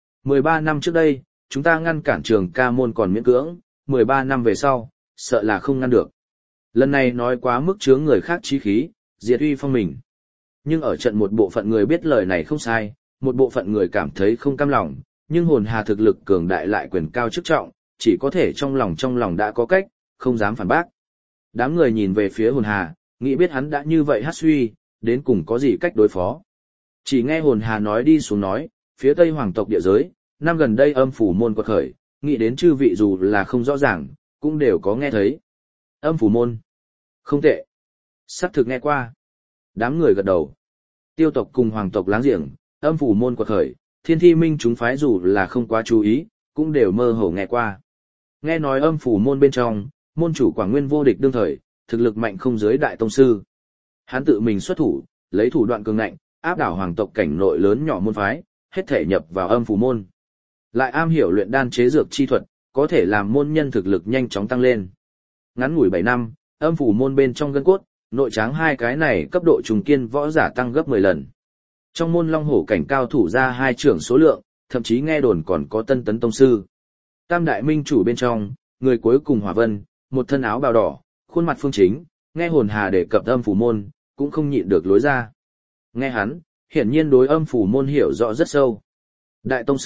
13 năm trước đây, chúng ta ngăn cản Trường Ca môn còn miễn cưỡng, 13 năm về sau, sợ là không ngăn được. Lần này nói quá mức chướng người khác chí khí, diệt uy phong mình. Nhưng ở trận một bộ phận người biết lời này không sai, Một bộ phận người cảm thấy không cam lòng, nhưng hồn hà thực lực cường đại lại quyền cao chức trọng, chỉ có thể trong lòng đã có cách, không dám phản bác. Đám người nhìn về phía hồn hà, nghĩ biết hắn đã như vậy hát suy, đến cùng có gì cách đối phó. Chỉ nghe hồn hà nói đi xuống nói, phía tây hoàng tộc địa giới, năm gần đây âm phủ môn quật khởi, nghĩ đến chư vị dù là không rõ ràng, cũng đều có nghe thấy. Âm phủ môn. Không tệ. Sắc thực nghe qua. Đám người gật đầu. Tiêu tộc cùng hoàng tộc láng giềng, âm phủ môn quật khởi, thiên thi minh chúng phái dù là không quá chú ý, cũng đều mơ hồ nghe qua. Nghe nói âm phủ môn bên trong, môn chủ Quảng Nguyên vô địch đương thời, thực lực mạnh không dưới đại tông sư. Hắn tự mình xuất thủ, lấy thủ đoạn cường ngạnh, áp đảo hoàng tộc cảnh nội lớn nhỏ môn phái, hết thể nhập vào âm phủ môn. Lại am hiểu luyện đan chế dược chi thuật, có thể làm môn nhân thực lực nhanh chóng tăng lên. Ngắn ngủi 7 năm, âm phủ môn bên trong gân cốt, nội tráng hai cái này cấp độ trùng kiên võ giả tăng gấp 10 lần. Trong môn long hổ cảnh cao thủ ra hai trưởng số lượng, thậm chí nghe đồn còn có tân tấn tông sư. Tam đại minh chủ bên trong, người cuối cùng Hỏa Vân, một thân áo bào đỏ, khuôn mặt phương chính, nghe hồn hà đề cập âm phủ môn, cũng không nhịn được lối ra. Nghe hắn, hiển nhiên đối âm phủ môn hiểu rõ rất sâu. Đại tông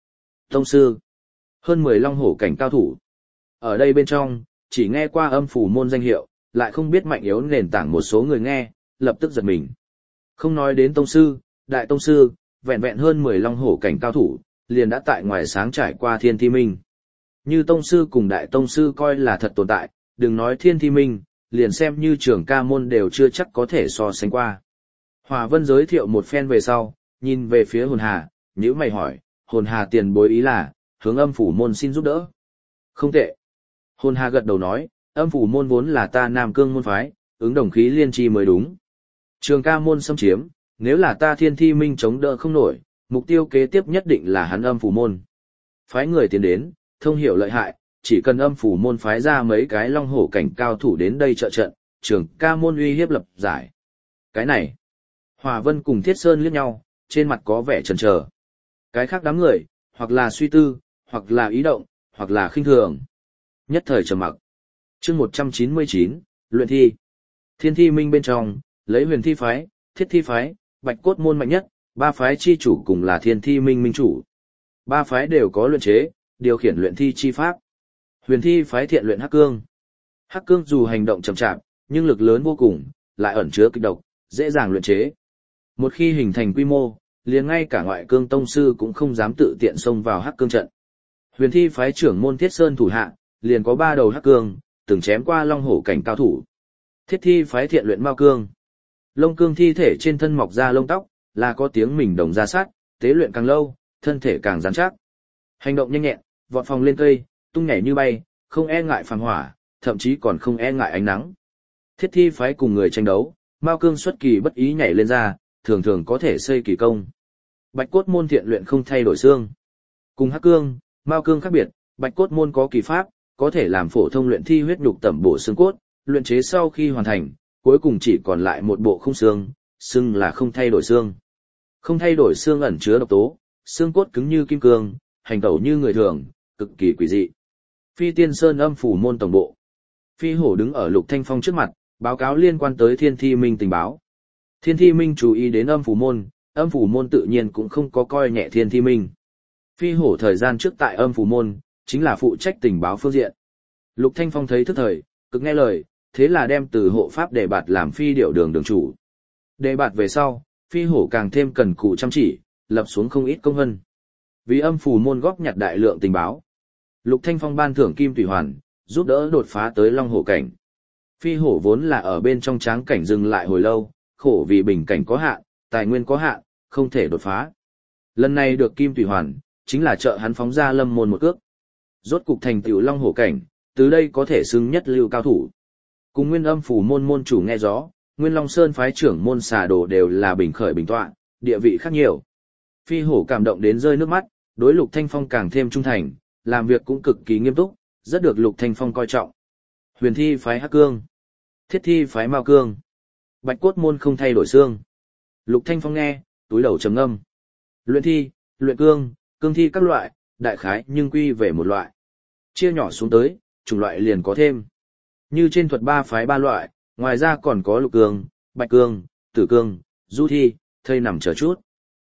sư, hơn 10 long hổ cảnh cao thủ. Ở đây bên trong, chỉ nghe qua âm phủ môn danh hiệu, lại không biết mạnh yếu nền tảng một số người nghe, lập tức giật mình. Không nói đến tông sư, đại tông sư, vẹn vẹn hơn 10 long hổ cảnh cao thủ, liền đã tại ngoài sáng trải qua thiên thi minh. Như tông sư cùng đại tông sư coi là thật tồn tại, đừng nói thiên thi minh, liền xem như trưởng ca môn đều chưa chắc có thể so sánh qua. Hòa Vân giới thiệu một phen về sau, nhìn về phía hồn hà, nhữ mày hỏi, hồn hà tiền bối ý là, hướng âm phủ môn xin giúp đỡ. Không tệ. Hồn hà gật đầu nói, âm phủ môn vốn là ta Nam Cương môn phái, ứng đồng khí liên chi mới đúng. Trường ca môn xâm chiếm, nếu là ta thiên thi minh chống đỡ không nổi, mục tiêu kế tiếp nhất định là hắn âm phủ môn. Phái người tiến đến, thông hiểu lợi hại, chỉ cần âm phủ môn phái ra mấy cái long hổ cảnh cao thủ đến đây trợ trận, trường ca môn uy hiếp lập giải. Cái này, Hòa Vân cùng Thiết Sơn liếc nhau, trên mặt có vẻ chần chờ. Cái khác đám người, hoặc là suy tư, hoặc là ý động, hoặc là khinh thường. Nhất thời trầm mặc. Chương 199, luyện thi. Thiên thi minh bên trong, lấy huyền thi phái, thiết thi phái, bạch cốt môn mạnh nhất, ba phái chi chủ cùng là thiên thi minh minh chủ. Ba phái đều có luyện chế, điều khiển luyện thi chi pháp. Huyền thi phái thiện luyện hắc cương. Hắc cương dù hành động chậm chạp, nhưng lực lớn vô cùng, lại ẩn chứa kịch độc, dễ dàng luyện chế. Một khi hình thành quy mô, liền ngay cả ngoại cương tông sư cũng không dám tự tiện xông vào hắc cương trận. Huyền thi phái trưởng môn Thiết Sơn thủ hạ, liền có 3 đầu hắc cương, từng chém qua long hổ cảnh cao thủ. Thiết thi phái thiện luyện mao cương. Lông cương thi thể trên thân mọc ra lông tóc, là có tiếng mình đồng ra sát, tế luyện càng lâu, thân thể càng rắn chắc. Hành động nhanh nhẹn, vọt phòng lên cây, tung nhảy như bay, không e ngại phàm hỏa, thậm chí còn không e ngại ánh nắng. Thiết thi phái cùng người tranh đấu, mao cương xuất kỳ bất ý nhảy lên ra, thường thường có thể xây kỳ công. Bạch cốt môn thiện luyện không thay đổi xương. Cùng hắc cương, mao cương khác biệt, bạch cốt môn có kỳ pháp, có thể làm phổ thông luyện thi huyết nhục tẩm bổ xương cốt, luyện chế sau khi hoàn thành, cuối cùng chỉ còn lại một bộ khung xương, xưng là không thay đổi xương. Không thay đổi xương ẩn chứa độc tố, xương cốt cứng như kim cương, hành tẩu như người thường, cực kỳ quỷ dị. Phi Tiên Sơn âm phủ môn tổng bộ. Phi Hổ đứng ở Lục Thanh Phong trước mặt, báo cáo liên quan tới Thiên Thi Minh tình báo. Thiên Thi Minh chú ý đến âm phủ môn tự nhiên cũng không có coi nhẹ Thiên Thi Minh. Phi Hổ thời gian trước tại âm phủ môn, chính là phụ trách tình báo phương diện. Lục Thanh Phong thấy thức thời, cực nghe lời, thế là đem từ hộ pháp đề bạt làm phi điệu đường đường chủ. Đề bạt về sau, Phi Hổ càng thêm cần cù chăm chỉ, lập xuống không ít công vân. Vì âm phủ môn góp nhặt đại lượng tình báo. Lục Thanh Phong ban thưởng Kim Thủy Hoàn, giúp đỡ đột phá tới Long Hổ cảnh. Phi Hổ vốn là ở bên trong tráng cảnh dừng lại hồi lâu, khổ vì bình cảnh có hạn, tài nguyên có hạn, không thể đột phá. Lần này được Kim Thủy Hoàn, chính là trợ hắn phóng ra lâm môn một cước. Rốt cục thành tựu Long Hổ cảnh, từ đây có thể xưng nhất lưu cao thủ. Cùng Nguyên Âm phủ môn môn chủ nghe gió, Nguyên Long Sơn phái trưởng môn Xà Đồ đều là bình khởi bình tọa, địa vị khác nhiều. Phi Hổ cảm động đến rơi nước mắt, đối Lục Thanh Phong càng thêm trung thành, làm việc cũng cực kỳ nghiêm túc, rất được Lục Thanh Phong coi trọng. Huyền thi phái hắc cương, thiết thi phái mao cương, bạch cốt môn không thay đổi xương. Lục Thanh Phong nghe, túi đầu trầm ngâm. Luyện thi, luyện cương, cương thi các loại, đại khái nhưng quy về một loại. Chia nhỏ xuống tới, chủng loại liền có thêm. Như trên thuật 3 phái 3 loại, ngoài ra còn có lục cương, bạch cương, tử cương, du thi, thây nằm chờ chút.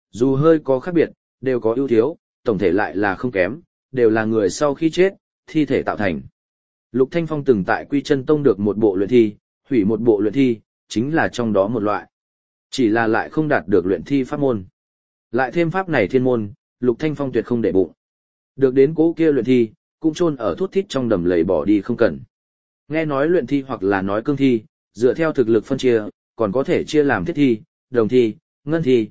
dù hơi có khác biệt, đều có ưu thiếu, tổng thể lại là không kém, đều là người sau khi chết, thi thể tạo thành. Lục Thanh Phong từng tại Quy Chân Tông được một bộ luyện thi, hủy một bộ luyện thi, chính là trong đó một loại. Chỉ là lại không đạt được luyện thi pháp môn. Lại thêm pháp này thiên môn, Lục Thanh Phong tuyệt không để bụng. Được đến cố kia luyện thi, cũng chôn ở thút thít trong đầm lầy bỏ đi không cần. Nghe nói luyện thi hoặc là nói cương thi, dựa theo thực lực phân chia, còn có thể chia làm thiết thi, đồng thi, ngân thi,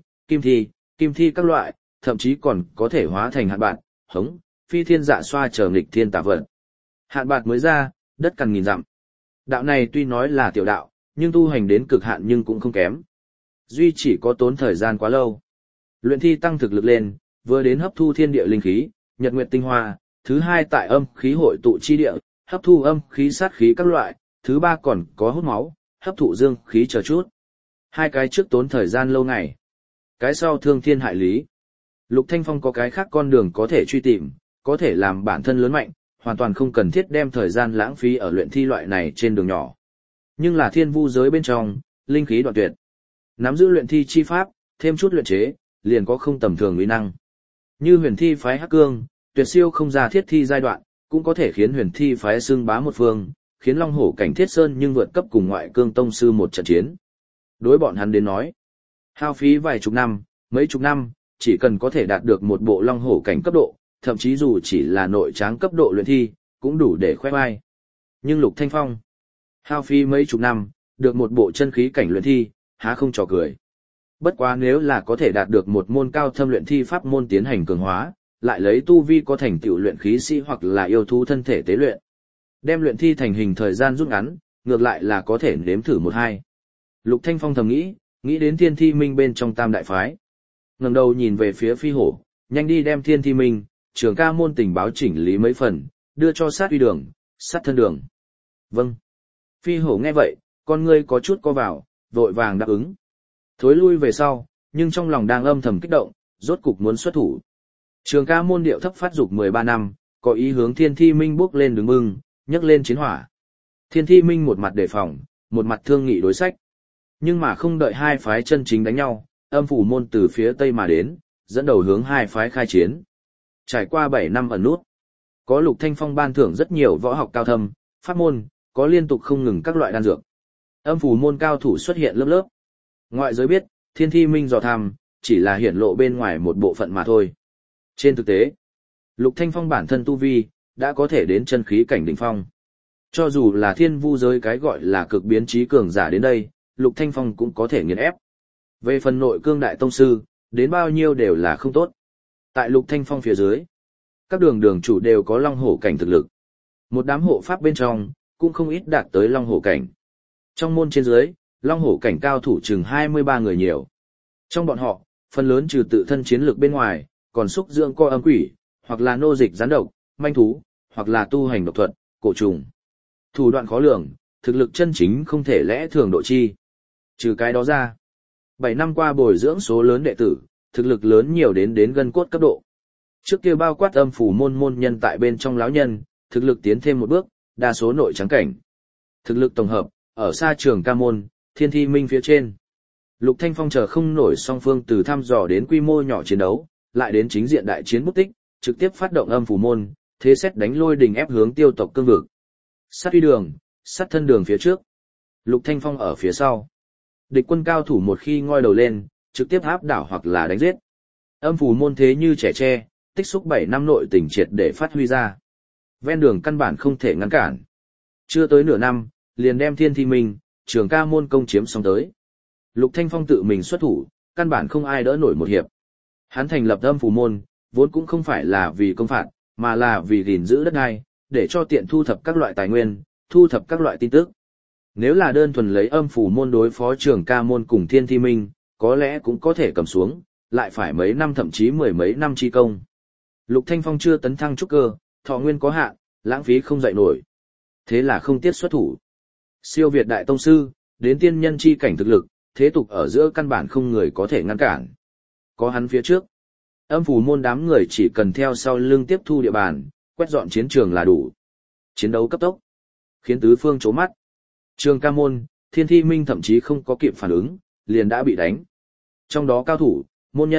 kim thi các loại, thậm chí còn có thể hóa thành hạn bạt, hống, phi thiên dạ xoa trở nghịch thiên tà vật. Hạn bạt mới ra, đất cằn nghìn dặm. Đạo này tuy nói là tiểu đạo, nhưng tu hành đến cực hạn nhưng cũng không kém. Duy chỉ có tốn thời gian quá lâu. Luyện thi tăng thực lực lên, vừa đến hấp thu thiên địa linh khí, nhật nguyệt tinh hoa, thứ hai tại âm khí hội tụ chi địa, hấp thu âm khí sát khí các loại, thứ ba còn có hút máu, hấp thụ dương khí chờ chút. Hai cái trước tốn thời gian lâu ngày. Cái sau thương thiên hại lý. Lục Thanh Phong có cái khác con đường có thể truy tìm, có thể làm bản thân lớn mạnh, hoàn toàn không cần thiết đem thời gian lãng phí ở luyện thi loại này trên đường nhỏ. Nhưng là thiên vu giới bên trong, linh khí đoạn tuyệt. Nắm giữ luyện thi chi pháp, thêm chút luyện chế, liền có không tầm thường uy năng. Như huyền thi phái Hắc Cương, tuyệt siêu không ra thiết thi giai đoạn, cũng có thể khiến huyền thi phái xưng bá một phương, khiến Long Hổ cảnh Thiết Sơn nhưng vượt cấp cùng ngoại cương tông sư một trận chiến. Đối bọn hắn đến nói, hao phí vài chục năm, mấy chục năm, chỉ cần có thể đạt được một bộ Long Hổ cảnh cấp độ, thậm chí dù chỉ là nội tráng cấp độ luyện thi, cũng đủ để khoe vai. Nhưng Lục Thanh Phong, hao phí mấy chục năm, được một bộ chân khí cảnh luyện thi, há không trò cười. Bất quá nếu là có thể đạt được một môn cao thâm luyện thi pháp môn tiến hành cường hóa, lại lấy tu vi có thành tựu luyện khí sĩ hoặc là yêu thú thân thể tế luyện. Đem luyện thi thành hình thời gian rút ngắn, ngược lại là có thể nếm thử một hai. Lục Thanh Phong thầm nghĩ đến Thiên Thi Minh bên trong Tam đại phái. Ngẩng đầu nhìn về phía Phi Hổ, nhanh đi đem Thiên Thi Minh, Trường Ca môn tình báo chỉnh lý mấy phần, đưa cho sát uy đường, sát thân đường. Vâng. Phi Hổ nghe vậy, con ngươi có chút co vào, vội vàng đáp ứng. Thối lui về sau, nhưng trong lòng đang âm thầm kích động, rốt cục muốn xuất thủ. Trường Ca môn điệu thấp phát dục 13 năm, có ý hướng Thiên Thi Minh bước lên đứng bưng, nhấc lên chiến hỏa. Thiên Thi Minh một mặt đề phòng, một mặt thương nghị đối sách. Nhưng mà không đợi hai phái chân chính đánh nhau, âm phủ môn từ phía tây mà đến, dẫn đầu hướng hai phái khai chiến. Trải qua 7 năm ẩn nút, có Lục Thanh Phong ban thưởng rất nhiều võ học cao thâm, pháp môn, có liên tục không ngừng các loại đan dược. Âm phủ môn cao thủ xuất hiện lớp lớp. Ngoại giới biết, Thiên Thi Minh dò tham, chỉ là hiển lộ bên ngoài một bộ phận mà thôi. Trên thực tế, Lục Thanh Phong bản thân tu vi, đã có thể đến chân khí cảnh đỉnh phong. Cho dù là thiên vu giới cái gọi là cực biến trí cường giả đến đây, Lục Thanh Phong cũng có thể nghiền ép. Về phần nội cương đại tông sư, đến bao nhiêu đều là không tốt. Tại Lục Thanh Phong phía dưới, các đường chủ đều có long hổ cảnh thực lực. Một đám hộ pháp bên trong, cũng không ít đạt tới long hổ cảnh. Trong môn trên dưới, long hổ cảnh cao thủ chừng 23 người nhiều. Trong bọn họ, phần lớn trừ tự thân chiến lược bên ngoài, còn xúc dưỡng co âm quỷ, hoặc là nô dịch gián độc, manh thú, hoặc là tu hành độc thuật, cổ trùng. Thủ đoạn khó lường, thực lực chân chính không thể lẽ thường độ chi. Trừ cái đó ra, 7 năm qua bồi dưỡng số lớn đệ tử, thực lực lớn nhiều đến gân cốt cấp độ. Trước kia bao quát âm phủ môn nhân tại bên trong lão nhân, thực lực tiến thêm một bước, đa số nội trắng cảnh. Thực lực tổng hợp, ở xa Trường Ca môn, Thiên Thi Minh phía trên. Lục Thanh Phong chờ không nổi song phương từ thăm dò đến quy mô nhỏ chiến đấu, lại đến chính diện đại chiến bút tích, trực tiếp phát động âm phủ môn, thế xét đánh lôi đình ép hướng tiêu tộc cương vực. Sát uy đường, sát thân đường phía trước. Lục Thanh Phong ở phía sau. Địch quân cao thủ một khi ngoi đầu lên, trực tiếp áp đảo hoặc là đánh giết. Âm phủ môn thế như trẻ tre, tích xúc 7 năm nội tình triệt để phát huy ra. Ven đường căn bản không thể ngăn cản. Chưa tới nửa năm, liền đem Thiên Thi Minh, Trường Ca môn công chiếm xong tới. Lục Thanh Phong tự mình xuất thủ, căn bản không ai đỡ nổi một hiệp. Hắn thành lập âm phủ môn, vốn cũng không phải là vì công phạt, mà là vì gìn giữ đất đai, để cho tiện thu thập các loại tài nguyên, thu thập các loại tin tức. Nếu là đơn thuần lấy âm phủ môn đối phó Trường Ca môn cùng Thiên Thi Minh, có lẽ cũng có thể cầm xuống, lại phải mấy năm thậm chí 10 mấy năm chi công. Lục Thanh Phong chưa tấn thăng trúc cơ, thọ nguyên có hạn, lãng phí không dậy nổi. Thế là không tiếc xuất thủ. Siêu việt đại tông sư, đến tiên nhân chi cảnh thực lực, thế tục ở giữa căn bản không người có thể ngăn cản. Có hắn phía trước, âm phủ môn đám người chỉ cần theo sau lưng tiếp thu địa bàn, quét dọn chiến trường là đủ. Chiến đấu cấp tốc, khiến tứ phương chố mắt. Trường Ca môn, Thiên Thi Minh thậm chí không có kịp phản ứng, liền đã bị đánh. Trong đó cao thủ, môn nhân,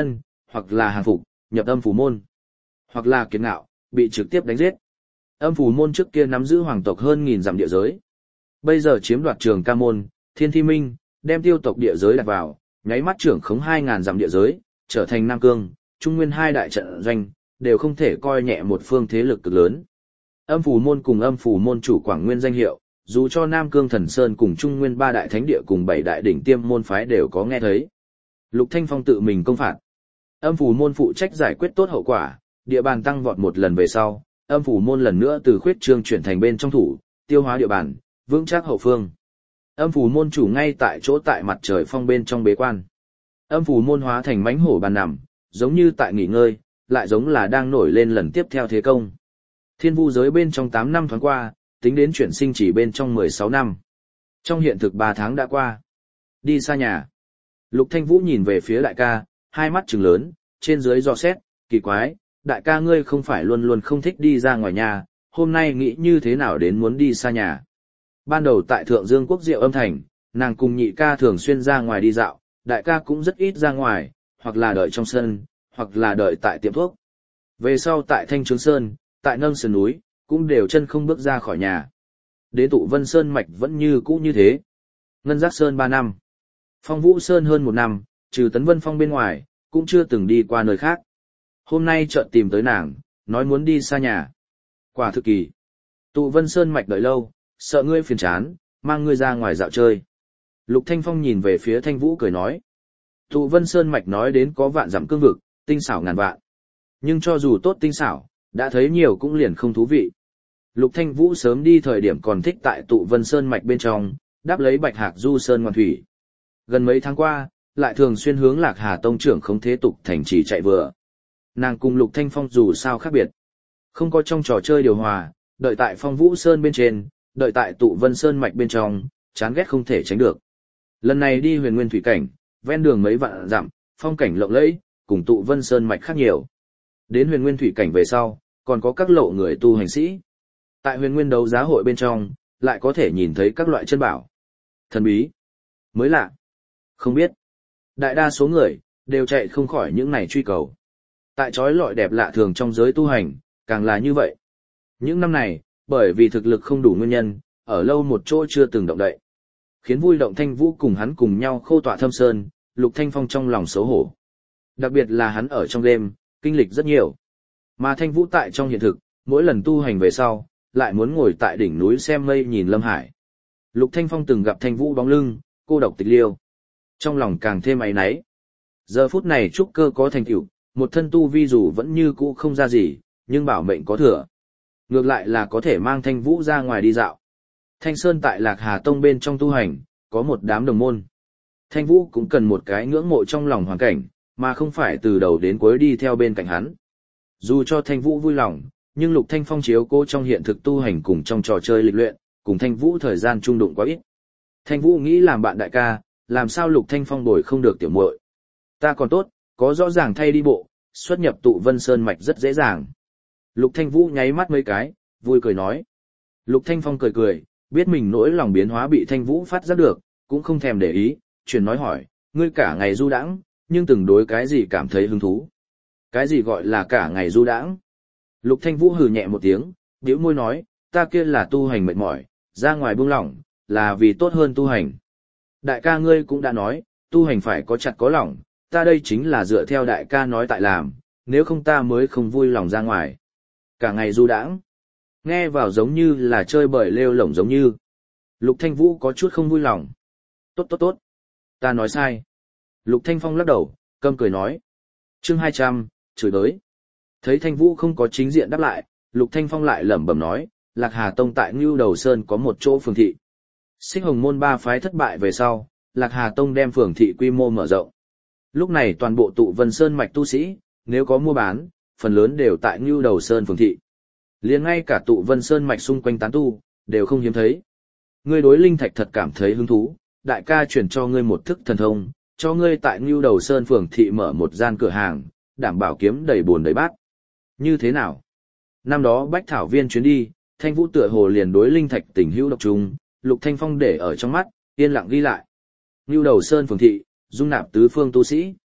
hoặc là hàng phục, nhập âm phủ môn, hoặc là kiệt ngạo, bị trực tiếp đánh giết. Âm phủ môn trước kia nắm giữ hoàng tộc hơn 1000 dặm địa giới. Bây giờ chiếm đoạt Trường Ca môn, Thiên Thi Minh, đem tiêu tộc địa giới đặt vào, nháy mắt trưởng khống 2000 dặm địa giới, trở thành Nam Cương, Trung Nguyên hai đại trận doanh, đều không thể coi nhẹ một phương thế lực cực lớn. Âm phủ môn cùng âm phủ môn chủ Quảng Nguyên danh hiệu, dù cho Nam Cương Thần Sơn cùng Trung Nguyên ba đại thánh địa cùng 7 đại đỉnh tiêm môn phái đều có nghe thấy. Lục Thanh Phong tự mình công phạt. Âm phủ môn phụ trách giải quyết tốt hậu quả, địa bàn tăng vọt một lần về sau, âm phủ môn lần nữa từ khuyết trương chuyển thành bên trong thủ, tiêu hóa địa bàn, vững chắc hậu phương. Âm phủ môn chủ ngay tại chỗ tại mặt trời phong bên trong bế quan. Âm phủ môn hóa thành mãnh hổ bàn nằm, giống như tại nghỉ ngơi, lại giống là đang nổi lên lần tiếp theo thế công. Thiên vu giới bên trong 8 năm thoáng qua, tính đến chuyển sinh chỉ bên trong 16 năm. Trong hiện thực 3 tháng đã qua. Đi xa nhà. Lục Thanh Vũ nhìn về phía đại ca, hai mắt trừng lớn, trên dưới dò xét, kỳ quái, đại ca ngươi không phải luôn luôn không thích đi ra ngoài nhà, hôm nay nghĩ như thế nào đến muốn đi xa nhà. Ban đầu tại Thượng Dương Quốc Diệu Âm Thành, nàng cùng nhị ca thường xuyên ra ngoài đi dạo, đại ca cũng rất ít ra ngoài, hoặc là đợi trong sân, hoặc là đợi tại tiệm thuốc. Về sau tại Thanh Trướng Sơn, tại Nâng Sườn Núi, cũng đều chân không bước ra khỏi nhà. Đến Tụ Vân Sơn mạch vẫn như cũ như thế. Ngân Giác Sơn 3 năm. Phong Vũ Sơn hơn 1 năm, trừ Tấn Vân Phong bên ngoài, cũng chưa từng đi qua nơi khác. Hôm nay chợt tìm tới nàng, nói muốn đi xa nhà. Quả thực kỳ. Tụ Vân Sơn mạch đợi lâu, sợ ngươi phiền chán, mang ngươi ra ngoài dạo chơi. Lục Thanh Phong nhìn về phía Thanh Vũ cười nói. Tụ Vân Sơn mạch nói đến có vạn dặm cương vực, tinh xảo ngàn vạn. Nhưng cho dù tốt tinh xảo, đã thấy nhiều cũng liền không thú vị. Lục Thanh Vũ sớm đi thời điểm còn thích tại Tụ Vân Sơn mạch bên trong, đáp lấy Bạch Hạc Du Sơn ngoan thủy. Gần mấy tháng qua, lại thường xuyên hướng Lạc Hà Tông trưởng không thế tục thành trì chạy vừa. Nàng cùng Lục Thanh Phong dù sao khác biệt. Không có trong trò chơi điều hòa, đợi tại Phong Vũ Sơn bên trên, đợi tại Tụ Vân Sơn mạch bên trong, chán ghét không thể tránh được. Lần này đi Huyền Nguyên thủy cảnh, ven đường mấy vạn dặm, phong cảnh lộng lẫy, cùng Tụ Vân Sơn mạch khác nhiều. Đến Huyền Nguyên thủy cảnh về sau, còn có các lộ người tu hành sĩ. Tại Huyền Nguyên đấu giá hội bên trong, lại có thể nhìn thấy các loại chân bảo. Thần bí, mới lạ, không biết. Đại đa số người, đều chạy không khỏi những này truy cầu. Tại trói lọi đẹp lạ thường trong giới tu hành, càng là như vậy. Những năm này, bởi vì thực lực không đủ nguyên nhân, ở lâu một chỗ chưa từng động đậy. Khiến vui động Thanh Vũ cùng hắn cùng nhau khô tọa thâm sơn, Lục Thanh Phong trong lòng xấu hổ. Đặc biệt là hắn ở trong đêm, kinh lịch rất nhiều. Mà Thanh Vũ tại trong hiện thực, mỗi lần tu hành về sau, lại muốn ngồi tại đỉnh núi xem mây nhìn lâm hải. Lục Thanh Phong từng gặp Thanh Vũ bóng lưng, cô độc tịch liêu. Trong lòng càng thêm áy náy. Giờ phút này trúc cơ có thành tựu, một thân tu vi dù vẫn như cũ không ra gì, nhưng bảo mệnh có thừa. Ngược lại là có thể mang Thanh Vũ ra ngoài đi dạo. Thanh Sơn tại Lạc Hà Tông bên trong tu hành, có một đám đồng môn. Thanh Vũ cũng cần một cái ngưỡng mộ trong lòng hoàn cảnh, mà không phải từ đầu đến cuối đi theo bên cạnh hắn. Dù cho Thanh Vũ vui lòng, nhưng Lục Thanh Phong chiếu cố trong hiện thực tu hành cùng trong trò chơi lịch luyện, cùng Thanh Vũ thời gian chung đụng quá ít. Thanh Vũ nghĩ làm bạn đại ca, làm sao Lục Thanh Phong bồi không được tiểu muội. Ta còn tốt, có rõ ràng thay đi bộ, xuất nhập Tụ Vân Sơn mạch rất dễ dàng. Lục Thanh Vũ nháy mắt mấy cái, vui cười nói. Lục Thanh Phong cười cười, biết mình nỗi lòng biến hóa bị Thanh Vũ phát giác được, cũng không thèm để ý, chuyển nói hỏi, ngươi cả ngày du đãng, nhưng từng đối cái gì cảm thấy hứng thú? Cái gì gọi là cả ngày du đãng? Lục Thanh Vũ hừ nhẹ một tiếng, bĩu môi nói, ta kia là tu hành mệt mỏi, ra ngoài buông lỏng, là vì tốt hơn tu hành. Đại ca ngươi cũng đã nói, tu hành phải có chặt có lỏng, ta đây chính là dựa theo đại ca nói tại làm, nếu không ta mới không vui lòng ra ngoài. Cả ngày du đãng, nghe vào giống như là chơi bời lêu lổng giống như. Lục Thanh Vũ có chút không vui lòng. Tốt, ta nói sai. Lục Thanh Phong lắc đầu, câm cười nói. Chương 200, chửi đới. Thấy Thanh Vũ không có chính diện đáp lại, Lục Thanh Phong lại lẩm bẩm nói, Lạc Hà Tông tại Ngưu Đầu Sơn có một chỗ phường thị. Xích Hồng môn 3 phái thất bại về sau, Lạc Hà Tông đem phường thị quy mô mở rộng. Lúc này toàn bộ Tụ Vân Sơn mạch tu sĩ, nếu có mua bán, phần lớn đều tại Ngưu Đầu Sơn phường thị. Liền ngay cả Tụ Vân Sơn mạch xung quanh tán tu, đều không hiếm thấy. Ngươi đối linh thạch thật cảm thấy hứng thú, đại ca chuyển cho ngươi một thức thần thông, cho ngươi tại Ngưu Đầu Sơn phường thị mở một gian cửa hàng, đảm bảo kiếm đầy bồn đầy bát. Như thế nào? Năm đó Bách Thảo Viên chuyến đi, Thanh Vũ tựa hồ liền đối linh thạch tình hữu độc trùng, Lục Thanh Phong để ở trong mắt, yên lặng ghi lại. Ngưu Đầu Sơn phường thị, dung nạp tứ phương tu sĩ.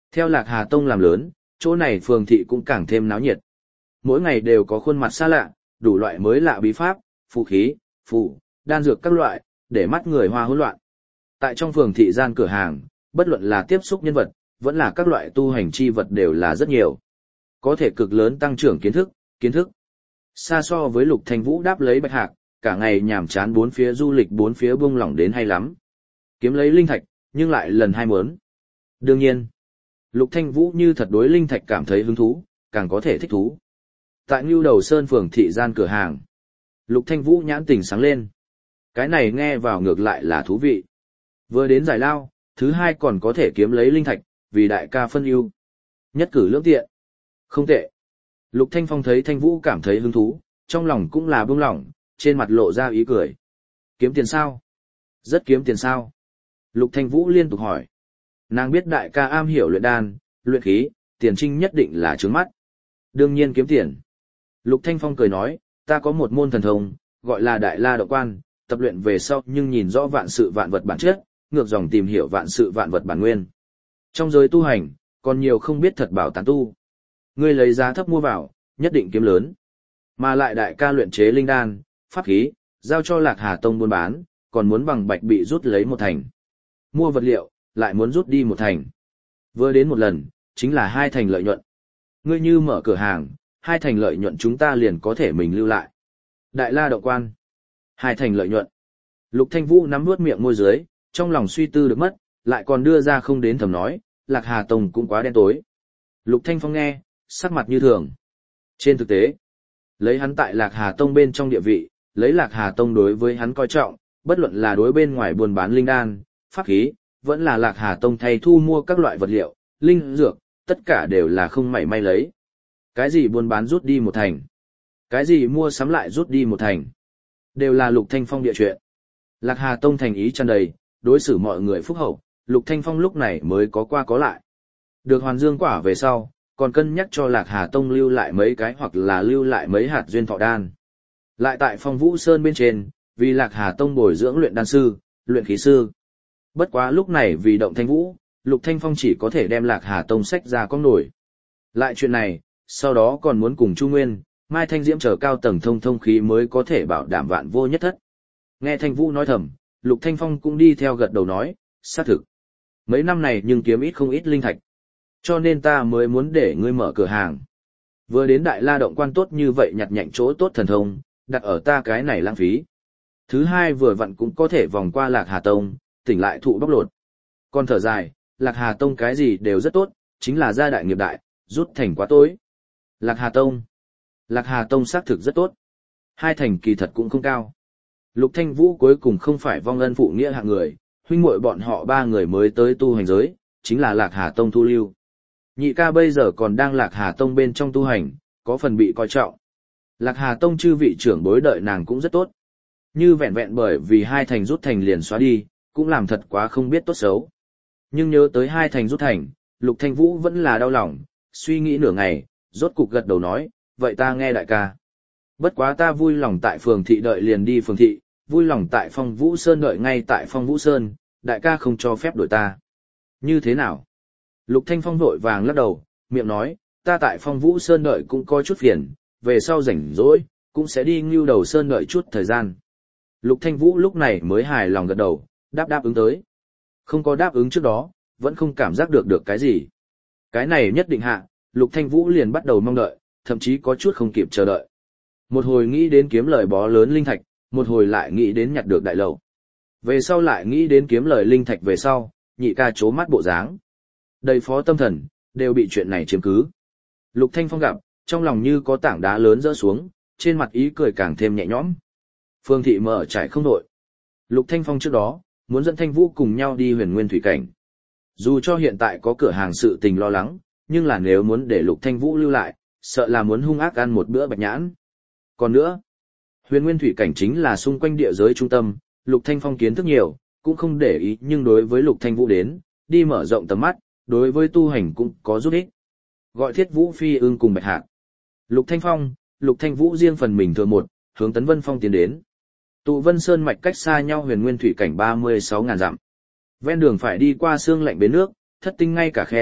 Theo Lạc Hà Tông làm lớn, chỗ này phường thị cũng càng thêm náo nhiệt. Mỗi ngày đều có khuôn mặt xa lạ, đủ loại mới lạ bí pháp, phù khí, phù, đan dược các loại, để mắt người hoa hỗn loạn. Tại trong phường thị gian cửa hàng, bất luận là tiếp xúc nhân vật, vẫn là các loại tu hành chi vật đều là rất nhiều. Có thể cực lớn tăng trưởng kiến thức. Xa so với Lục Thanh Vũ đáp lấy bạch hạc, cả ngày nhàm chán bốn phía du lịch bốn phía buông lỏng đến hay lắm. Kiếm lấy linh thạch, nhưng lại lần hai muốn. Đương nhiên, Lục Thanh Vũ như thật đối linh thạch cảm thấy hứng thú, càng có thể thích thú. Tại Nưu Đầu Sơn phường thị gian cửa hàng, Lục Thanh Vũ nhãn tình sáng lên. Cái này nghe vào ngược lại là thú vị. Vừa đến giải lao, thứ hai còn có thể kiếm lấy linh thạch, vì đại ca phân ưu. Nhất cử lưỡng tiện. Không tệ. Lục Thanh Phong thấy Thanh Vũ cảm thấy hứng thú, trong lòng cũng là bông lỏng, trên mặt lộ ra ý cười. Kiếm tiền sao? Rất kiếm tiền sao? Lục Thanh Vũ liên tục hỏi. Nàng biết đại ca am hiểu luyện đan, luyện khí, tiền trinh nhất định là trướng mắt. Đương nhiên kiếm tiền. Lục Thanh Phong cười nói, ta có một môn thần thông, gọi là Đại La Động Quan, tập luyện về sau nhưng nhìn rõ vạn sự vạn vật bản chất, ngược dòng tìm hiểu vạn sự vạn vật bản nguyên. Trong giới tu hành, còn nhiều không biết thật bảo tán tu. Ngươi lấy giá thấp mua vào, nhất định kiếm lớn. Mà lại đại ca luyện chế linh đan, pháp khí, giao cho Lạc Hà Tông buôn bán, còn muốn bằng bạch bị rút lấy một thành. Mua vật liệu, lại muốn rút đi một thành. Vừa đến một lần, chính là hai thành lợi nhuận. Ngươi như mở cửa hàng, hai thành lợi nhuận chúng ta liền có thể mình lưu lại. Đại La Động Quan. Hai thành lợi nhuận. Lục Thanh Vũ nắm nuốt miệng môi dưới, trong lòng suy tư được mất, lại còn đưa ra không đến thầm nói, Lạc Hà Tông cũng quá đen tối. Lục Thanh Phong nghe, sắc mặt như thường. Trên thực tế, lấy hắn tại Lạc Hà Tông bên trong địa vị, lấy Lạc Hà Tông đối với hắn coi trọng, bất luận là đối bên ngoài buôn bán linh đan, pháp khí, vẫn là Lạc Hà Tông thay thu mua các loại vật liệu, linh dược, tất cả đều là không mảy may lấy. Cái gì buôn bán rút đi một thành, cái gì mua sắm lại rút đi một thành, đều là Lục Thanh Phong địa chuyện. Lạc Hà Tông thành ý tràn đầy, đối xử mọi người phúc hậu, Lục Thanh Phong lúc này mới có qua có lại. Được Hoàn Dương quả về sau, còn cân nhắc cho Lạc Hà Tông lưu lại mấy cái hoặc là lưu lại mấy hạt duyên thọ đan. Lại tại Phong Vũ Sơn bên trên, vì Lạc Hà Tông bồi dưỡng luyện đan sư, luyện khí sư. Bất quá lúc này vì động Thanh Vũ, Lục Thanh Phong chỉ có thể đem Lạc Hà Tông sách ra con nổi. Lại chuyện này, sau đó còn muốn cùng Chu Nguyên, Mai Thanh Diễm chờ cao tầng thông khí mới có thể bảo đảm vạn vô nhất thất. Nghe Thanh Vũ nói thầm, Lục Thanh Phong cũng đi theo gật đầu nói, xác thực. Mấy năm này nhưng kiếm ít không ít linh thạch. Cho nên ta mới muốn để ngươi mở cửa hàng. Vừa đến Đại La Động Quan tốt như vậy nhặt nhạnh chỗ tốt thần thông, đặt ở ta cái này lãng phí. Thứ hai vừa vặn cũng có thể vòng qua Lạc Hà Tông, tỉnh lại thụ bóc lột. Còn thở dài, Lạc Hà Tông cái gì đều rất tốt, chính là gia đại nghiệp đại, rút thành quá tối. Lạc Hà Tông xác thực rất tốt. Hai thành kỳ thật cũng không cao. Lục Thanh Vũ cuối cùng không phải vong ân phụ nghĩa hạng người, huynh muội bọn họ ba người mới tới tu hành giới, chính là Lạc Hà Tông thu lưu. Nhị ca bây giờ còn đang Lạc Hà Tông bên trong tu hành, có phần bị coi trọng. Lạc Hà Tông chư vị trưởng bối đợi nàng cũng rất tốt. Như vẹn vẹn bởi vì hai thành rút thành liền xóa đi, cũng làm thật quá không biết tốt xấu. Nhưng nhớ tới hai thành rút thành, Lục Thanh Vũ vẫn là đau lòng, suy nghĩ nửa ngày, rốt cục gật đầu nói, vậy ta nghe đại ca. Bất quá ta vui lòng tại phường thị đợi liền đi phường thị, vui lòng tại Phong Vũ Sơn đợi ngay tại Phong Vũ Sơn, đại ca không cho phép đổi ta. Như thế nào? Lục Thanh Phong vội vàng lắc đầu, miệng nói, ta tại Phong Vũ Sơn đợi cũng có chút phiền, về sau rảnh rỗi, cũng sẽ đi Ngưu Đầu Sơn đợi chút thời gian. Lục Thanh Vũ lúc này mới hài lòng gật đầu, đáp ứng tới. Không có đáp ứng trước đó, vẫn không cảm giác được cái gì. Cái này nhất định hạ, Lục Thanh Vũ liền bắt đầu mong đợi, thậm chí có chút không kịp chờ đợi. Một hồi nghĩ đến kiếm lời bó lớn linh thạch, một hồi lại nghĩ đến nhặt được đại lầu. Về sau lại nghĩ đến kiếm lời linh thạch về sau, nhị ca chố mắt bộ dáng. Đầy phó tâm thần, đều bị chuyện này chiếm cứ. Lục Thanh Phong gặp, trong lòng như có tảng đá lớn rỡ xuống, trên mặt ý cười càng thêm nhẹ nhõm. Phương thị mở trải không đội. Lục Thanh Phong trước đó, muốn dẫn Thanh Vũ cùng nhau đi Huyền Nguyên Thủy Cảnh. Dù cho hiện tại có cửa hàng sự tình lo lắng, nhưng là nếu muốn để Lục Thanh Vũ lưu lại, sợ là muốn hung ác ăn một bữa bạch nhãn. Còn nữa, Huyền Nguyên Thủy Cảnh chính là xung quanh địa giới trung tâm, Lục Thanh Phong kiến thức nhiều, cũng không để ý, nhưng đối với Lục Thanh Vũ đến, đi mở rộng tầm mắt, đối với tu hành cũng có giúp ích. Gọi Thiết Vũ Phi Ưng cùng Bạch Hạc. Lục Thanh Phong, Lục Thanh Vũ riêng phần mình thừa một, hướng Tấn Vân Phong tiến đến. Tụ Vân Sơn mạch cách xa nhau Huyền Nguyên Thủy Cảnh 36.000 dặm. Ven đường phải đi qua xương lạnh bến nước, thất tinh ngay cả khe,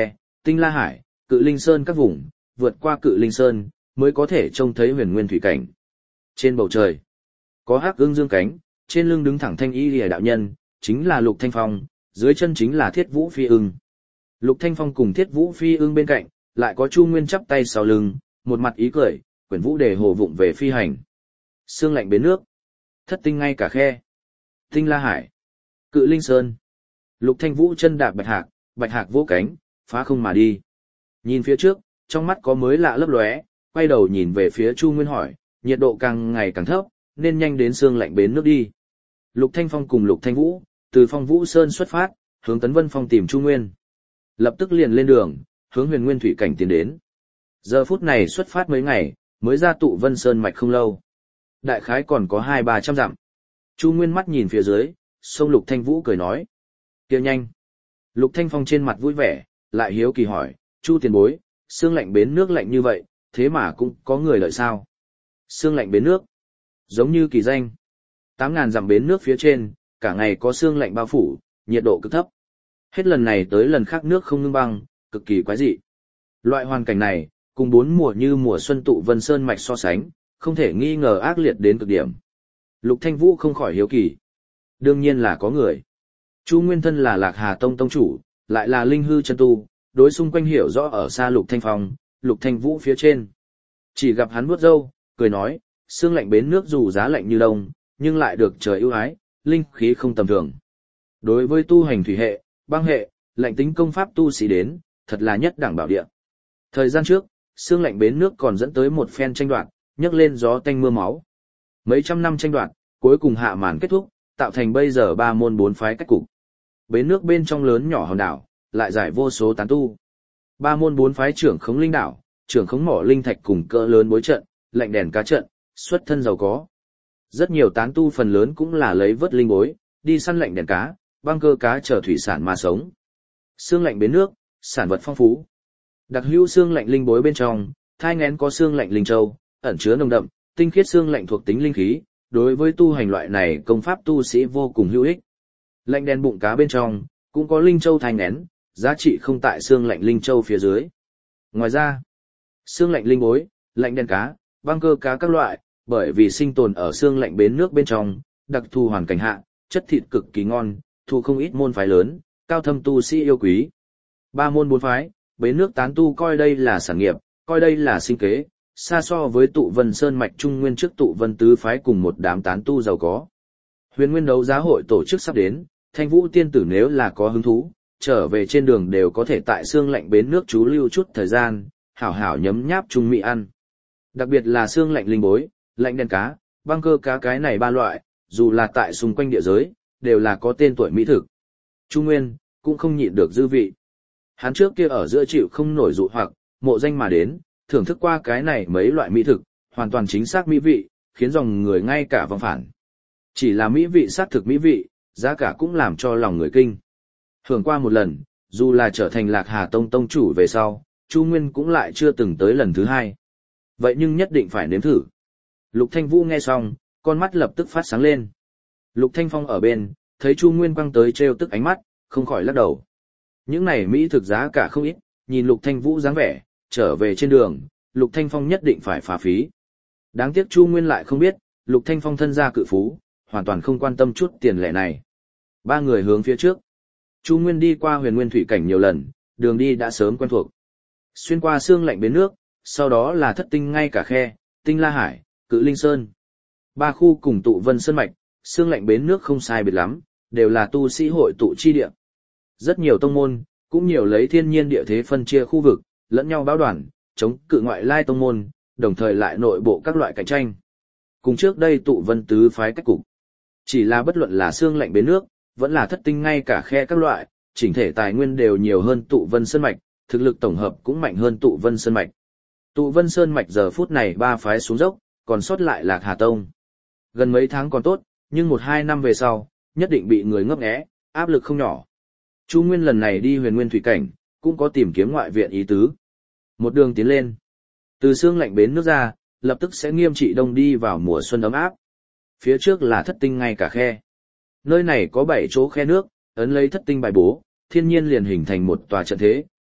Tinh La Hải, Cự Linh Sơn các vùng, vượt qua Cự Linh Sơn, mới có thể trông thấy huyền nguyên thủy cảnh. Trên bầu trời, có hắc ưng dương cánh, trên lưng đứng thẳng thanh y lìa đạo nhân, chính là Lục Thanh Phong, dưới chân chính là Thiết Vũ Phi ưng. Lục Thanh Phong cùng Thiết Vũ Phi ưng bên cạnh, lại có Chu Nguyên chắp tay sau lưng, một mặt ý cười, quyển vũ đề hồ vụng về phi hành. Sương lạnh bến nước, thất tinh ngay cả khe. Tinh La Hải, Cự Linh Sơn. Lục Thanh Vũ chân đạp bạch hạc vỗ cánh, phá không mà đi. Nhìn phía trước, trong mắt có mới lạ lấp lóe, quay đầu nhìn về phía Chu Nguyên hỏi, nhiệt độ càng ngày càng thấp, nên nhanh đến sương lạnh bến nước đi. Lục Thanh Phong cùng Lục Thanh Vũ, từ Phong Vũ Sơn xuất phát, hướng Tấn Vân Phong tìm Chu Nguyên. Lập tức liền lên đường, hướng huyền nguyên thủy cảnh tiến đến. Giờ phút này xuất phát mấy ngày, mới ra tụ Vân Sơn mạch không lâu. Đại khái còn có 200-300 dặm. Chu Nguyên mắt nhìn phía dưới, sông Lục Thanh Vũ cười nói. Kêu nhanh. Lục Thanh Phong trên mặt vui vẻ, lại hiếu kỳ hỏi, Chu tiền bối, sương lạnh bến nước lạnh như vậy, thế mà cũng có người lợi sao? Sương lạnh bến nước, giống như kỳ danh. 8.000 dặm bến nước phía trên, cả ngày có sương lạnh bao phủ, nhiệt độ cực thấp. Hết lần này tới lần khác nước không ngưng băng, cực kỳ quái dị. Loại hoàn cảnh này, cùng 4 mùa như mùa xuân tụ Vân Sơn mạch so sánh, không thể nghi ngờ ác liệt đến cực điểm. Lục Thanh Vũ không khỏi hiếu kỳ. Đương nhiên là có người. Chu Nguyên thân là Lạc Hà Tông tông chủ, lại là linh hư chân tu, đối xung quanh hiểu rõ ở xa Lục Thanh Phong, Lục Thanh Vũ phía trên. Chỉ gặp hắn vuốt râu, cười nói, sương lạnh bến nước dù giá lạnh như đông, nhưng lại được trời ưu ái, linh khí không tầm thường. Đối với tu hành thủy hệ, băng hệ, lạnh tính công pháp tu sĩ đến, thật là nhất đẳng bảo địa. Thời gian trước, sương lạnh bến nước còn dẫn tới một phen tranh đoạt, nhấc lên gió tanh mưa máu. Mấy trăm năm tranh đoạt, cuối cùng hạ màn kết thúc, tạo thành bây giờ 3 môn 4 phái cách cục. Bến nước bên trong lớn nhỏ hòn đảo, lại giải vô số tán tu. 3 môn 4 phái trưởng khống linh đảo, trưởng khống mỏ linh thạch cùng cỡ lớn bối trận, lạnh đèn cá trận, xuất thân giàu có. Rất nhiều tán tu phần lớn cũng là lấy vớt linh bối, đi săn lạnh đèn cá, băng cơ cá chở thủy sản mà sống. Sương lạnh bến nước, sản vật phong phú. Đặc hữu xương lạnh linh bối bên trong, thai nghén có xương lạnh linh châu, ẩn chứa nồng đậm, tinh khiết xương lạnh thuộc tính linh khí, đối với tu hành loại này công pháp tu sĩ vô cùng hữu ích. Lạnh đen bụng cá bên trong, cũng có linh châu thai nghén, giá trị không tại xương lạnh linh châu phía dưới. Ngoài ra, xương lạnh linh bối, lạnh đen cá, băng cơ cá các loại, bởi vì sinh tồn ở xương lạnh bến nước bên trong, đặc thù hoàn cảnh hạ, chất thịt cực kỳ ngon, thu không ít môn phái lớn, cao thâm tu sĩ yêu quý. 3 môn 4 phái, bến nước tán tu coi đây là sản nghiệp, coi đây là sinh kế, xa so với tụ Vân Sơn mạch trung nguyên trước tụ Vân tứ phái cùng một đám tán tu giàu có. Huyền Nguyên đấu giá hội tổ chức sắp đến, Thanh Vũ tiên tử nếu là có hứng thú, trở về trên đường đều có thể tại xương lạnh bến nước trú lưu chút thời gian, hảo hảo nhấm nháp chung mỹ ăn. Đặc biệt là xương lạnh linh bối, lạnh đen cá, băng cơ cá cái này 3 loại, dù là tại xung quanh địa giới, đều là có tên tuổi mỹ thực. Chu Nguyên cũng không nhịn được dư vị. Hắn trước kia ở giữa chịu không nổi dụ hoặc, mộ danh mà đến, thưởng thức qua cái này mấy loại mỹ thực, hoàn toàn chính xác mỹ vị, khiến dòng người ngay cả vòng phản. Chỉ là mỹ vị xác thực mỹ vị, giá cả cũng làm cho lòng người kinh. Hưởng qua một lần, dù là trở thành Lạc Hà Tông tông chủ về sau, Chu Nguyên cũng lại chưa từng tới lần thứ 2. Vậy nhưng nhất định phải nếm thử. Lục Thanh Vũ nghe xong, con mắt lập tức phát sáng lên. Lục Thanh Phong ở bên, thấy Chu Nguyên quăng tới trêu tức ánh mắt, không khỏi lắc đầu. Những này mỹ thực giá cả không ít, nhìn Lục Thanh Vũ dáng vẻ, trở về trên đường, Lục Thanh Phong nhất định phải phá phí. Đáng tiếc Chu Nguyên lại không biết, Lục Thanh Phong thân gia cự phú, hoàn toàn không quan tâm chút tiền lẻ này. 3 người hướng phía trước. Chu Nguyên đi qua huyền nguyên thủy cảnh nhiều lần, đường đi đã sớm quen thuộc. Xuyên qua xương lạnh bến nước, sau đó là thất tinh ngay cả khe, Tinh La Hải, Cự Linh Sơn. 3 khu cùng tụ Vân Sơn mạch, xương lạnh bến nước không sai biệt lắm, đều là tu sĩ hội tụ chi địa. Rất nhiều tông môn, cũng nhiều lấy thiên nhiên địa thế phân chia khu vực, lẫn nhau báo đoàn, chống cự ngoại lai tông môn, đồng thời lại nội bộ các loại cạnh tranh. Cùng trước đây tụ Vân tứ phái cách cục. Chỉ là bất luận là xương lạnh bến nước, vẫn là thất tinh ngay cả khe các loại, chỉnh thể tài nguyên đều nhiều hơn tụ Vân Sơn mạch, thực lực tổng hợp cũng mạnh hơn tụ Vân Sơn mạch. Tụ Vân Sơn mạch giờ phút này 3 phái xuống dốc, còn sót lại Lạc Hà Tông. Gần mấy tháng còn tốt, nhưng 1-2 năm về sau, nhất định bị người ngấp nghé, áp lực không nhỏ. Chu Nguyên lần này đi huyền nguyên thủy cảnh, cũng có tìm kiếm ngoại viện ý tứ. Một đường tiến lên. Từ xương lạnh bến nước ra, lập tức sẽ nghiêm trị đông đi vào mùa xuân ấm áp. Phía trước là thất tinh ngay cả khe. Nơi này có 7 chỗ khe nước, ấn lấy thất tinh bài bố, thiên nhiên liền hình thành một tòa trận thế,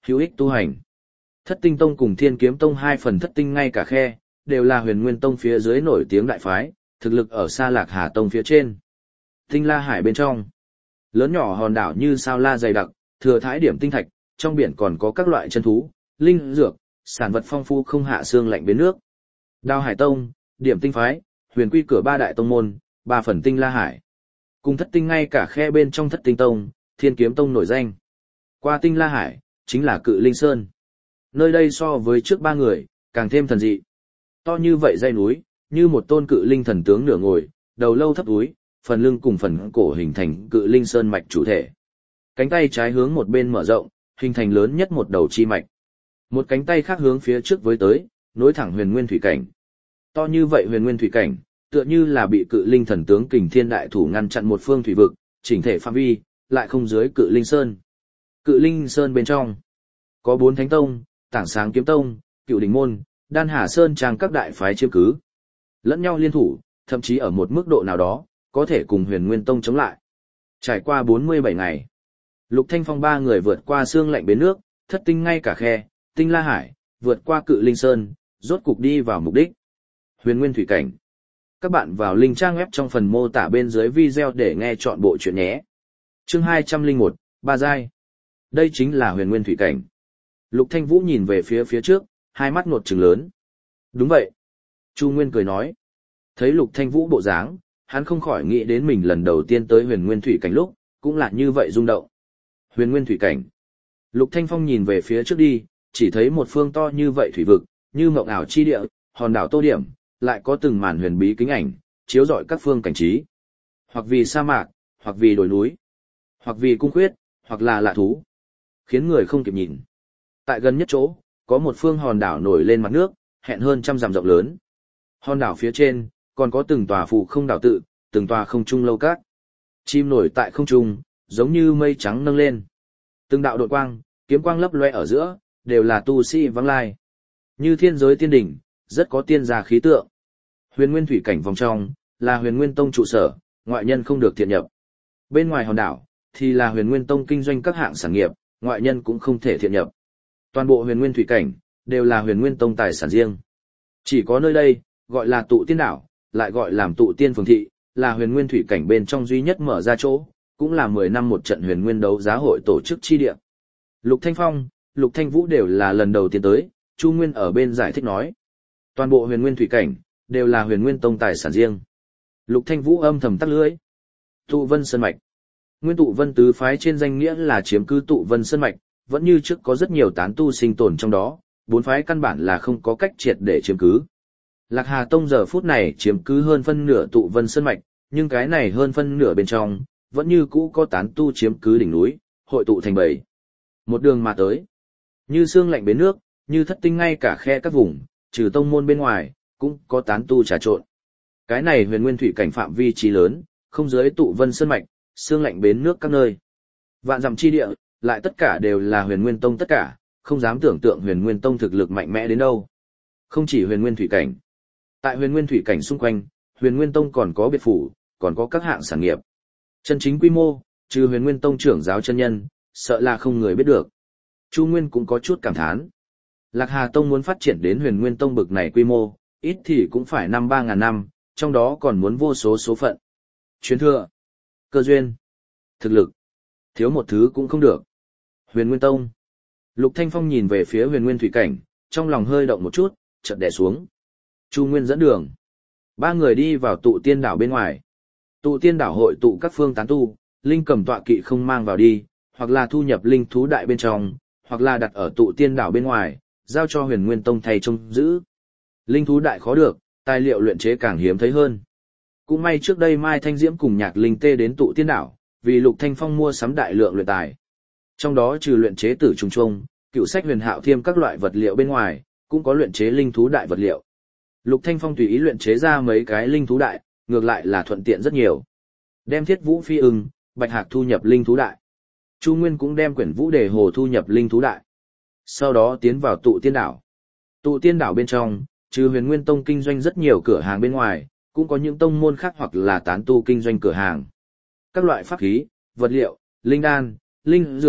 hữu ích tu hành. Thất Tinh Tông cùng Thiên Kiếm Tông hai phần thất tinh ngay cả khe, đều là Huyền Nguyên Tông phía dưới nổi tiếng đại phái, thực lực ở xa Lạc Hà Tông phía trên. Tinh La Hải bên trong, lớn nhỏ hòn đảo như sao la dày đặc, thừa thãi điểm tinh thạch, trong biển còn có các loại chân thú, linh dược, sản vật phong phú không hạ xương lạnh bến nước. Đao Hải Tông, Điểm Tinh phái, Huyền Quy cửa ba đại tông môn, ba phần Tinh La Hải. Cùng thất tinh ngay cả khe bên trong Thất Tinh Tông, Thiên Kiếm Tông nổi danh. Qua Tinh La Hải, chính là Cự Linh Sơn. Nơi đây so với trước ba người, càng thêm thần dị. To như vậy dãy núi, như một tôn cự linh thần tướng nửa ngồi, đầu lâu thấp túi, phần lưng cùng phần cổ hình thành Cự Linh Sơn mạch chủ thể. Cánh tay trái hướng một bên mở rộng, hình thành lớn nhất một đầu chi mạch. Một cánh tay khác hướng phía trước với tới, nối thẳng Huyền Nguyên thủy cảnh. To như vậy Huyền Nguyên thủy cảnh, tựa như là bị Cự Linh thần tướng Kình Thiên đại thủ ngăn chặn một phương thủy vực, chỉnh thể phạm vi lại không dưới Cự Linh Sơn. Cự Linh Sơn bên trong có 4 thánh tông, Tảng Sáng Kiếm Tông, Cựu Đỉnh Môn, Đan Hà Sơn trang các đại phái chiếm cứ. Lẫn nhau liên thủ, thậm chí ở một mức độ nào đó, có thể cùng Huyền Nguyên Tông chống lại. Trải qua 47 ngày, Lục Thanh Phong ba người vượt qua xương lạnh bến nước, thất tinh ngay cả khe, Tinh La Hải, vượt qua Cự Linh Sơn, rốt cục đi vào mục đích. Huyền Nguyên thủy cảnh. Các bạn vào link trang web trong phần mô tả bên dưới video để nghe chọn bộ truyện nhé. Chương 201, Ba Giai. Đây chính là Huyền Nguyên thủy cảnh. Lục Thanh Vũ nhìn về phía trước, hai mắt ngột trừng lớn. Đúng vậy. Chu Nguyên cười nói. Thấy Lục Thanh Vũ bộ dáng, hắn không khỏi nghĩ đến mình lần đầu tiên tới Huyền Nguyên thủy cảnh lúc, cũng là như vậy rung động. Huyền Nguyên thủy cảnh. Lục Thanh Phong nhìn về phía trước đi, chỉ thấy một phương to như vậy thủy vực, như mộng ảo chi địa, hòn đảo tô điểm, lại có từng màn huyền bí kính ảnh, chiếu rọi các phương cảnh trí. Hoặc vì sa mạc, hoặc vì đồi núi, hoặc vì cung khuyết, hoặc là lạ thú, khiến người không kịp nhìn. Tại gần nhất chỗ, có một phương hòn đảo nổi lên mặt nước, hẹn hơn 100 dặm rộng lớn. Hòn đảo phía trên, còn có từng tòa phù không đảo tự, từng tòa không trung lâu cát. Chim nổi tại không trung, giống như mây trắng nâng lên. Từng đạo đột quang, kiếm quang lấp loe ở giữa, đều là tu sĩ vắng lai. Như thiên giới tiên đỉnh, rất có tiên gia khí tượng. Huyền Nguyên thủy cảnh vòng trong, là Huyền Nguyên Tông trụ sở, ngoại nhân không được thiện nhập. Bên ngoài hòn đảo, thì là Huyền Nguyên Tông kinh doanh các hạng sản nghiệp, ngoại nhân cũng không thể thiện nhập. Toàn bộ Huyền Nguyên thủy cảnh, đều là Huyền Nguyên Tông tài sản riêng. Chỉ có nơi đây, gọi là Tụ Tiên đảo, lại gọi làm Tụ Tiên phường thị, là Huyền Nguyên thủy cảnh bên trong duy nhất mở ra chỗ, cũng là 10 năm một trận Huyền Nguyên đấu giá hội tổ chức chi địa. Lục Thanh Phong, Lục Thanh Vũ đều là lần đầu tiên tới, Chu Nguyên ở bên giải thích nói. Toàn bộ Huyền Nguyên thủy cảnh, đều là Huyền Nguyên Tông tài sản riêng. Lục Thanh Vũ âm thầm tắc lưỡi. Tụ Vân Sơn Mạch. Nguyên Tụ Vân tứ phái trên danh nghĩa là chiếm cứ Tụ Vân Sơn Mạch, vẫn như trước có rất nhiều tán tu sinh tồn trong đó, 4 phái căn bản là không có cách triệt để chiếm cứ. Lạc Hà Tông giờ phút này chiếm cứ hơn phân nửa Tụ Vân Sơn Mạch, nhưng cái này hơn phân nửa bên trong, vẫn như cũ có tán tu chiếm cứ đỉnh núi, hội tụ thành bầy. Một đường mà tới, như xương lạnh bến nước, như thất tinh ngay cả khe các vùng, trừ tông môn bên ngoài, cũng có tán tu trà trộn. Cái này Huyền Nguyên thủy cảnh phạm vi trí lớn, không dưới Tụ Vân Sơn Mạch, xương lạnh bến nước các nơi. Vạn dặm chi địa, lại tất cả đều là Huyền Nguyên Tông tất cả, không dám tưởng tượng Huyền Nguyên Tông thực lực mạnh mẽ đến đâu. Không chỉ Huyền Nguyên thủy cảnh. Tại Huyền Nguyên thủy cảnh xung quanh, Huyền Nguyên Tông còn có biệt phủ, còn có các hạng sản nghiệp. Chân chính quy mô, trừ Huyền Nguyên Tông trưởng giáo chân nhân, sợ là không người biết được. Chu Nguyên cũng có chút cảm thán. Lạc Hà Tông muốn phát triển đến Huyền Nguyên Tông bực này quy mô, ít thì cũng phải 3.000 năm, trong đó còn muốn vô số số phận. Truyền thừa, cơ duyên, thực lực, thiếu một thứ cũng không được. Huyền Nguyên Tông. Lục Thanh Phong nhìn về phía Huyền Nguyên thủy cảnh, trong lòng hơi động một chút, chợt đè xuống. Chu Nguyên dẫn đường. 3 người đi vào Tụ Tiên đảo bên ngoài. Tụ Tiên đảo hội tụ các phương tán tu, linh cầm tọa kỵ không mang vào đi, hoặc là thu nhập linh thú đại bên trong, hoặc là đặt ở Tụ Tiên đảo bên ngoài, giao cho Huyền Nguyên Tông thay trông giữ. Linh thú đại khó được, tài liệu luyện chế càng hiếm thấy hơn. Cũng may trước đây Mai Thanh Diễm cùng Nhạc Linh Tê đến Tụ Tiên đảo, vì Lục Thanh Phong mua sắm đại lượng luyện tài. Trong đó trừ luyện chế tử trùng trùng, cựu sách huyền hạo thiêm các loại vật liệu bên ngoài, cũng có luyện chế linh thú đại vật liệu. Lục Thanh Phong tùy ý luyện chế ra mấy cái linh thú đại, ngược lại là thuận tiện rất nhiều. Đem Thiết Vũ Phi ưng, Bạch Hạc thu nhập linh thú đại. Chu Nguyên cũng đem Quyển Vũ Đề Hồ thu nhập linh thú đại. Sau đó tiến vào Tụ Tiên đảo. Tụ Tiên đảo bên trong, trừ Huyền Nguyên Tông kinh doanh rất nhiều cửa hàng bên ngoài, cũng có những tông môn khác hoặc là tán tu kinh doanh cửa hàng. Các loại pháp khí, vật liệu, linh đan, linh dược,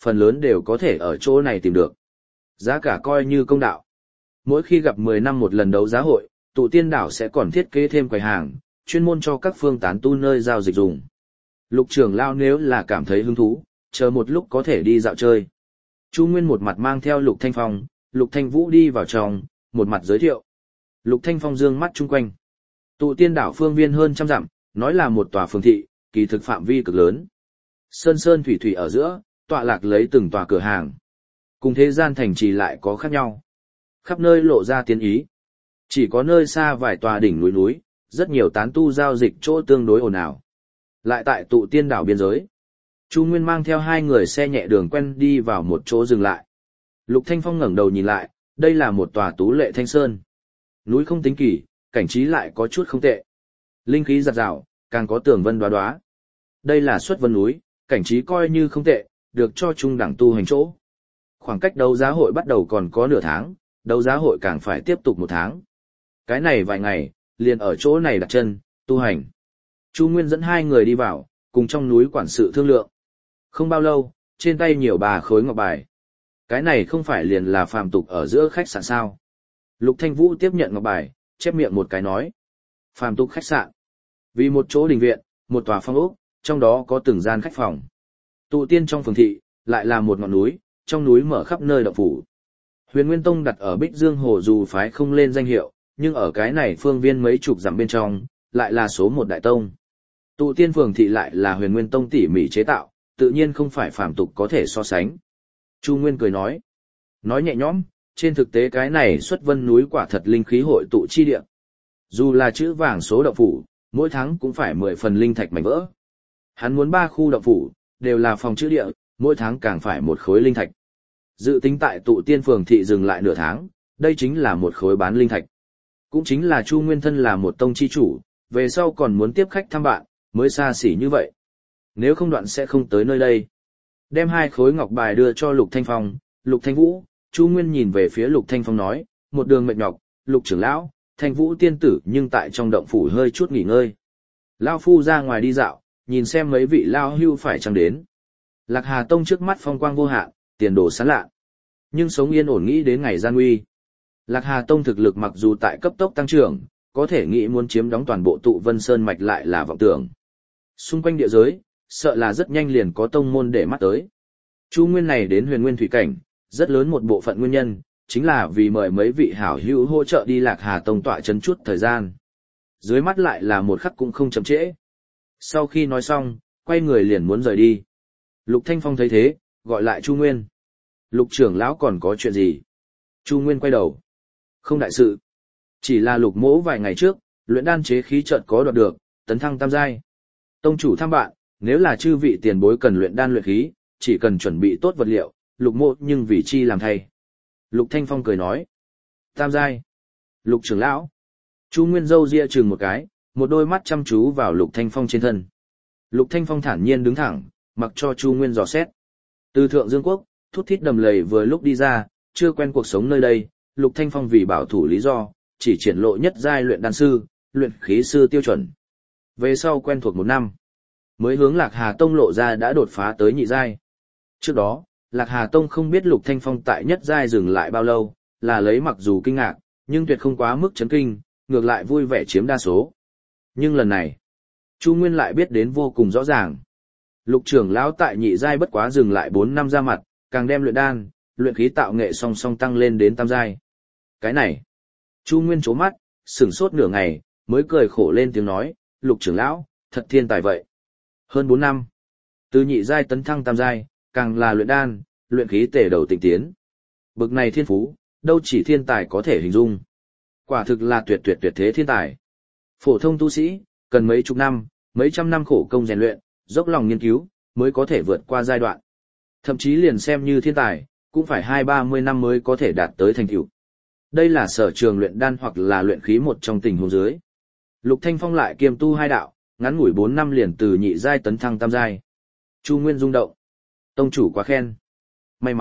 phần lớn đều có thể ở chỗ này tìm được. Giá cả coi như công đạo. Mỗi khi gặp 10 năm một lần đấu giá hội, tụ tiên đảo sẽ còn thiết kế thêm quầy hàng, chuyên môn cho các phương tán tu nơi giao dịch dùng. Lục trưởng lão nếu là cảm thấy hứng thú, chờ một lúc có thể đi dạo chơi. Chu Nguyên một mặt mang theo Lục Thanh Phong, Lục Thanh Vũ đi vào trong, một mặt giới thiệu. Lục Thanh Phong dương mắt chung quanh. Tụ tiên đảo phương viên hơn trăm dặm, nói là một tòa phường thị, kỳ thực phạm vi cực lớn. Sơn sơn thủy thủy ở giữa, tọa lạc lấy từng tòa cửa hàng. Cùng thế gian thành trì lại có khác nhau. Khắp nơi lộ ra tiến ý. Chỉ có nơi xa vài tòa đỉnh núi núi, rất nhiều tán tu giao dịch chỗ tương đối ồn ào. Lại tại tụ tiên đảo biên giới. Chu Nguyên mang theo hai người xe nhẹ đường quen đi vào một chỗ dừng lại. Lục Thanh Phong ngẩng đầu nhìn lại, đây là một tòa tú lệ thanh sơn. Núi không tính kỳ, cảnh trí lại có chút không tệ. Linh khí giạt rào, càng có tường vân đoá đoá. Đây là xuất vân núi, cảnh trí coi như không tệ, được cho trung đẳng tu hành chỗ. Khoảng cách đấu giá hội bắt đầu còn có nửa tháng, đấu giá hội càng phải tiếp tục một tháng. Cái này vài ngày, liền ở chỗ này đặt chân, tu hành. Chu Nguyên dẫn hai người đi vào, cùng trong núi quản sự thương lượng. Không bao lâu, trên tay nhiều bà khối ngọc bài. Cái này không phải liền là phàm tục ở giữa khách sạn sao. Lục Thanh Vũ tiếp nhận ngọc bài, chép miệng một cái nói. Phàm tục khách sạn. Vì một chỗ đình viện, một tòa phong ốc, trong đó có từng gian khách phòng. Tụ tiên trong phường thị, lại là một ngọn núi, trong núi mở khắp nơi động phủ. Huyền Nguyên Tông đặt ở Bích Dương Hồ dù phái không lên danh hiệu, nhưng ở cái này phương viên mấy chục dặm bên trong, lại là số một đại tông. Tụ tiên phường thị lại là Huyền Nguyên Tông tỉ mỉ chế tạo, tự nhiên không phải phàm tục có thể so sánh. Chu Nguyên cười nói. Nói nhẹ nhõm, trên thực tế cái này xuất vân núi quả thật linh khí hội tụ chi địa. Dù là chữ vàng số động phủ, mỗi tháng cũng phải 10 phần linh thạch mảnh vỡ. Hắn muốn 3 khu động phủ, đều là phòng chữ địa, mỗi tháng càng phải một khối linh thạch. Dự tính tại tụ tiên phường thị dừng lại nửa tháng, đây chính là một khối bán linh thạch. Cũng chính là Chu Nguyên thân là một tông chi chủ, về sau còn muốn tiếp khách thăm bạn, mới xa xỉ như vậy. Nếu không đoạn sẽ không tới nơi đây. Đem 2 khối ngọc bài đưa cho Lục Thanh Phong, Lục Thanh Vũ, Chu Nguyên nhìn về phía Lục Thanh Phong nói, một đường mệt nhọc, Lục trưởng lão, Thanh Vũ tiên tử nhưng tại trong động phủ hơi chút nghỉ ngơi. Lão phu ra ngoài đi dạo, nhìn xem mấy vị lão hưu phải chăng đến. Lạc Hà Tông trước mắt phong quang vô hạn, tiền đồ sáng lạ. Nhưng sống yên ổn nghĩ đến ngày gian nguy. Lạc Hà Tông thực lực mặc dù tại cấp tốc tăng trưởng, có thể nghĩ muốn chiếm đóng toàn bộ tụ Vân Sơn mạch lại là vọng tưởng. Xung quanh địa giới, sợ là rất nhanh liền có tông môn để mắt tới. Chu Nguyên này đến Huyền Nguyên thủy cảnh, rất lớn một bộ phận nguyên nhân, chính là vì mời mấy vị hảo hữu hỗ trợ đi Lạc Hà Tông tọa chấn chút thời gian. Dưới mắt lại là một khắc cũng không chậm trễ. Sau khi nói xong, quay người liền muốn rời đi. Lục Thanh Phong thấy thế, gọi lại Chu Nguyên. Lục trưởng lão còn có chuyện gì? Chu Nguyên quay đầu. Không đại sự. Chỉ là Lục mỗ vài ngày trước, luyện đan chế khí chợt có đoạt được, tấn thăng tam giai. Tông chủ thăm bạn, nếu là chư vị tiền bối cần luyện đan luyện khí, chỉ cần chuẩn bị tốt vật liệu, Lục mỗ nhưng vì chi làm thay. Lục Thanh Phong cười nói. Tam giai. Lục trưởng lão. Chu Nguyên râu ria chừng một cái, một đôi mắt chăm chú vào Lục Thanh Phong trên thân. Lục Thanh Phong thản nhiên đứng thẳng, mặc cho Chu Nguyên dò xét. Từ Thượng Dương Quốc, thút thít đầm lầy vừa lúc đi ra, chưa quen cuộc sống nơi đây, Lục Thanh Phong vì bảo thủ lý do, chỉ triển lộ nhất giai luyện đan sư, luyện khí sư tiêu chuẩn. Về sau quen thuộc 1 năm, mới hướng Lạc Hà Tông lộ ra đã đột phá tới nhị giai. Trước đó, Lạc Hà Tông không biết Lục Thanh Phong tại nhất giai dừng lại bao lâu, là lấy mặc dù kinh ngạc, nhưng tuyệt không quá mức chấn kinh, ngược lại vui vẻ chiếm đa số. Nhưng lần này, Chu Nguyên lại biết đến vô cùng rõ ràng. Lục trưởng lão tại nhị giai bất quá dừng lại 4 năm ra mặt, càng đem luyện đan, luyện khí tạo nghệ song song tăng lên đến tam giai. Cái này, Chu Nguyên chố mắt, sửng sốt nửa ngày, mới cười khổ lên tiếng nói, Lục trưởng lão, thật thiên tài vậy. Hơn 4 năm, từ nhị giai tấn thăng tam giai, càng là luyện đan, luyện khí tể đầu tịnh tiến. Bực này thiên phú, đâu chỉ thiên tài có thể hình dung. Quả thực là tuyệt thế thiên tài. Phổ thông tu sĩ, cần mấy chục năm, mấy trăm năm khổ công rèn luyện, dốc lòng nghiên cứu, mới có thể vượt qua giai đoạn. Thậm chí liền xem như thiên tài, cũng phải 20-30 năm mới có thể đạt tới thành tựu. Đây là sở trường luyện đan hoặc là luyện khí một trong tình huống dưới. Lục Thanh Phong lại kiêm tu 2 đạo, ngắn ngủi 4 năm liền từ nhị giai tấn thăng tam giai. Chu Nguyên rung động. Tông chủ quá khen. May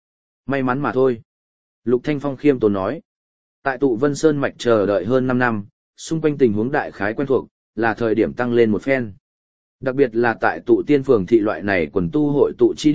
mắn mà thôi. Lục Thanh Phong khiêm tốn nói. Tại tụ Vân Sơn mạch chờ đợi hơn 5 năm, xung quanh tình huống đại khái quen thuộc, là thời điểm tăng lên một phen. Đặc biệt là tại tụ tiên phường thị loại này quần tu hội tụ chi địa,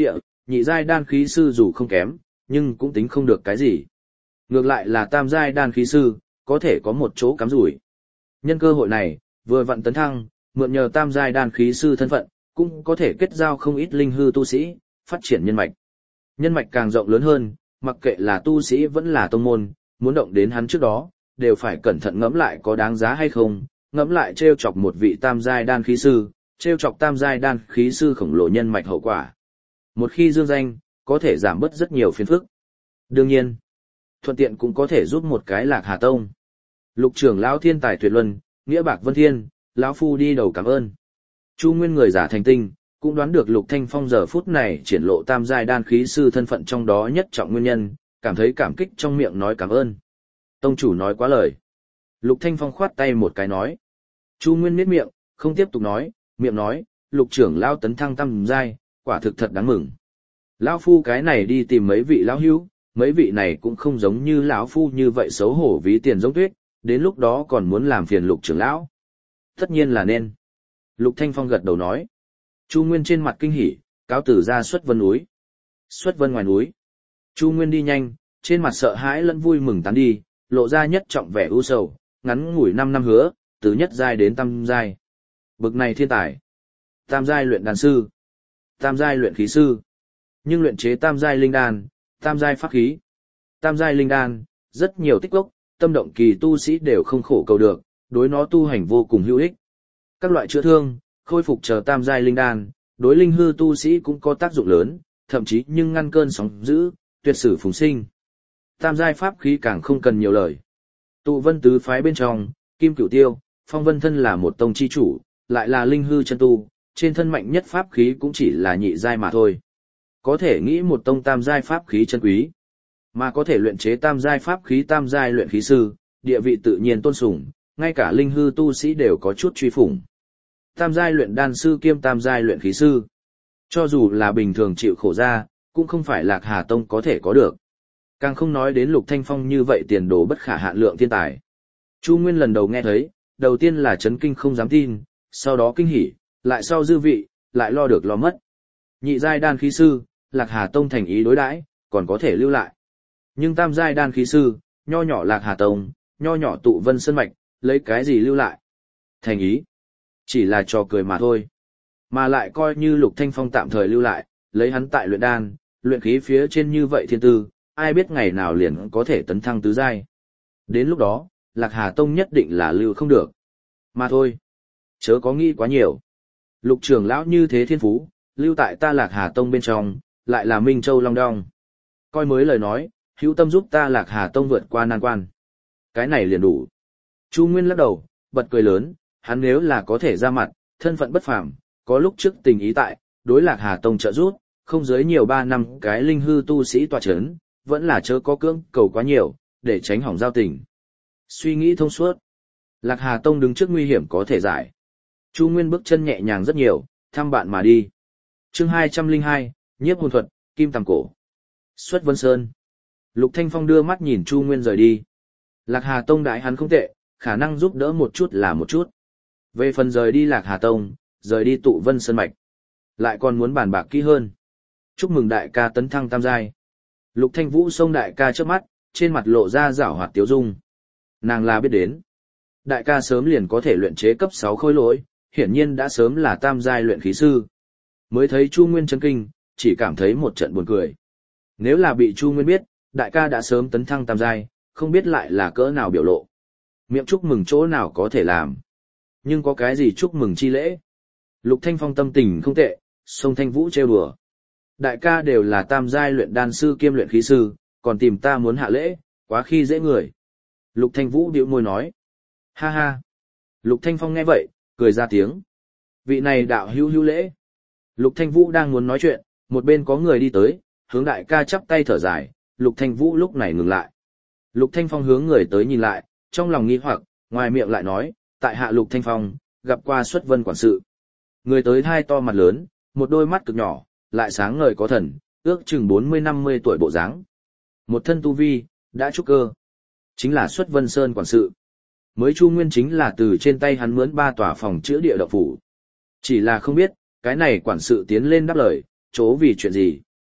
nhị giai đan khí sư dù không kém, nhưng cũng tính không được cái gì. Ngược lại là tam giai đan khí sư, có thể có một chỗ cắm rủi. Nhân cơ hội này, vừa vặn tấn thăng, mượn nhờ tam giai đan khí sư thân phận, cũng có thể kết giao không ít linh hư tu sĩ, phát triển nhân mạch. Nhân mạch càng rộng lớn hơn, mặc kệ là tu sĩ vẫn là tông môn, muốn động đến hắn trước đó, đều phải cẩn thận ngẫm lại có đáng giá hay không, ngẫm lại trêu chọc một vị tam giai đan khí sư, trêu chọc tam giai đan khí sư khổng lồ nhân mạch hậu quả. Một khi dương danh, có thể giảm bớt rất nhiều phiền phức. Đương nhiên, thuận tiện cũng có thể giúp một cái Lạc Hà Tông. Lục trưởng lão thiên tài tuyệt luân, nghĩa bạc vân thiên, lão phu đi đầu cảm ơn. Chu Nguyên người giả thành tinh, cũng đoán được Lục Thanh Phong giờ phút này triển lộ tam giai đan khí sư thân phận trong đó nhất trọng nguyên nhân, cảm thấy cảm kích trong miệng nói cảm ơn. Tông chủ nói quá lời. Lục Thanh Phong khoát tay một cái nói. Chu Nguyên miết miệng, không tiếp tục nói, miệng nói, Lục trưởng lão tấn thăng tam giai, quả thực thật đáng mừng. Lão phu cái này đi tìm mấy vị lão hữu, mấy vị này cũng không giống như lão phu như vậy xấu hổ ví tiền giống tuyết, đến lúc đó còn muốn làm phiền Lục trưởng lão. Tất nhiên là nên. Lục Thanh Phong gật đầu nói. Chu Nguyên trên mặt kinh hỉ, cáo tử ra xuất vân núi. Xuất vân ngoài núi. Chu Nguyên đi nhanh, trên mặt sợ hãi lẫn vui mừng tán đi, lộ ra nhất trọng vẻ ưu sầu, ngắn ngủi 5 năm hứa, từ nhất giai đến tam giai. Bực này thiên tài. Tam giai luyện đan sư, tam giai luyện khí sư, nhưng luyện chế tam giai linh đan, tam giai pháp khí, tam giai linh đan, rất nhiều tích gốc, tâm động kỳ tu sĩ đều không khổ cầu được, đối nó tu hành vô cùng hữu ích. Các loại chữa thương, khôi phục chờ tam giai linh đan, đối linh hư tu sĩ cũng có tác dụng lớn, thậm chí nhưng ngăn cơn sóng dữ, tuyệt sử phùng sinh. Tam giai pháp khí càng không cần nhiều lời. Tụ Vân tứ phái bên trong, Kim Cửu Tiêu, Phong Vân thân là một tông chi chủ, lại là linh hư chân tu, trên thân mạnh nhất pháp khí cũng chỉ là nhị giai mà thôi. Có thể nghĩ một tông tam giai pháp khí chân quý, mà có thể luyện chế tam giai pháp khí tam giai luyện khí sư, địa vị tự nhiên tôn sùng, ngay cả linh hư tu sĩ đều có chút truy phủng. Tam giai luyện đan sư kiêm tam giai luyện khí sư, cho dù là bình thường chịu khổ ra, cũng không phải Lạc Hà Tông có thể có được. Càng không nói đến Lục Thanh Phong như vậy tiền đồ bất khả hạn lượng thiên tài. Chu Nguyên lần đầu nghe thấy, đầu tiên là chấn kinh không dám tin, sau đó kinh hỉ, lại sau dư vị, lại lo được lo mất. Nhị giai đan khí sư, Lạc Hà Tông thành ý đối đãi, còn có thể lưu lại. Nhưng tam giai đan khí sư, nho nhỏ Lạc Hà Tông, nho nhỏ Tụ Vân Sơn Mạch, lấy cái gì lưu lại? Thành ý, chỉ là trò cười mà thôi. Mà lại coi như Lục Thanh Phong tạm thời lưu lại, lấy hắn tại luyện đan, luyện khí phía trên như vậy thiên tư, ai biết ngày nào liền có thể tấn thăng tứ giai. Đến lúc đó, Lạc Hà Tông nhất định là lưu không được. Mà thôi, chớ có nghĩ quá nhiều. Lục trưởng lão như thế thiên phú, lưu tại ta Lạc Hà Tông bên trong, lại là Minh Châu Long Đong. Coi mới lời nói, hữu tâm giúp ta Lạc Hà Tông vượt qua nan quan. Cái này liền đủ. Chu Nguyên lắc đầu, bật cười lớn, hắn nếu là có thể ra mặt, thân phận bất phàm, có lúc trước tình ý tại, đối Lạc Hà Tông trợ giúp, không dưới nhiều 3 năm cái linh hư tu sĩ tọa chấn, vẫn là chớ có cưỡng cầu quá nhiều, để tránh hỏng giao tình. Suy nghĩ thông suốt. Lạc Hà Tông đứng trước nguy hiểm có thể giải. Chu Nguyên bước chân nhẹ nhàng rất nhiều, thăm bạn mà đi. Chương 202, Nhiếp hồn thuật, Kim Tầm Cổ. Xuất Vân Sơn. Lục Thanh Phong đưa mắt nhìn Chu Nguyên rời đi. Lạc Hà Tông đại hắn không tệ, khả năng giúp đỡ một chút là một chút. Về phần rời đi Lạc Hà Tông, rời đi Tụ Vân Sơn Mạch, lại còn muốn bàn bạc kỹ hơn. Chúc mừng đại ca tấn thăng tam giai. Lục Thanh Vũ xông đại ca trước mắt, trên mặt lộ ra giảo hoạt tiếu dung. Nàng là biết đến. Đại ca sớm liền có thể luyện chế cấp 6 khối lỗi, hiển nhiên đã sớm là tam giai luyện khí sư. Mới thấy Chu Nguyên chấn kinh, chỉ cảm thấy một trận buồn cười. Nếu là bị Chu Nguyên biết, đại ca đã sớm tấn thăng tam giai, không biết lại là cỡ nào biểu lộ. Miệng chúc mừng chỗ nào có thể làm. Nhưng có cái gì chúc mừng chi lễ? Lục Thanh Phong tâm tình không tệ, xông Thanh Vũ trêu đùa. Đại ca đều là tam giai luyện đan sư kiêm luyện khí sư, còn tìm ta muốn hạ lễ, quá khi dễ người. Lục Thanh Vũ bĩu môi nói. Ha ha. Lục Thanh Phong nghe vậy, cười ra tiếng. Vị này đạo hữu hữu lễ. Lục Thanh Vũ đang muốn nói chuyện, một bên có người đi tới, hướng đại ca chắp tay thở dài, Lục Thanh Vũ lúc này ngừng lại. Lục Thanh Phong hướng người tới nhìn lại, trong lòng nghi hoặc, ngoài miệng lại nói, tại hạ Lục Thanh Phong, gặp qua Xuất Vân quản sự. Người tới hai to mặt lớn, một đôi mắt cực nhỏ, lại sáng ngời có thần, ước chừng 40-50 tuổi bộ dáng. Một thân tu vi, đã trúc cơ. Chính là Xuất Vân Sơn quản sự. Mới Chu Nguyên chính là từ trên tay hắn mướn 3 tòa phòng chữa địa động phủ. Chỉ là không biết, cái này quản sự tiến lên đáp lời, chỗ vì chuyện gì.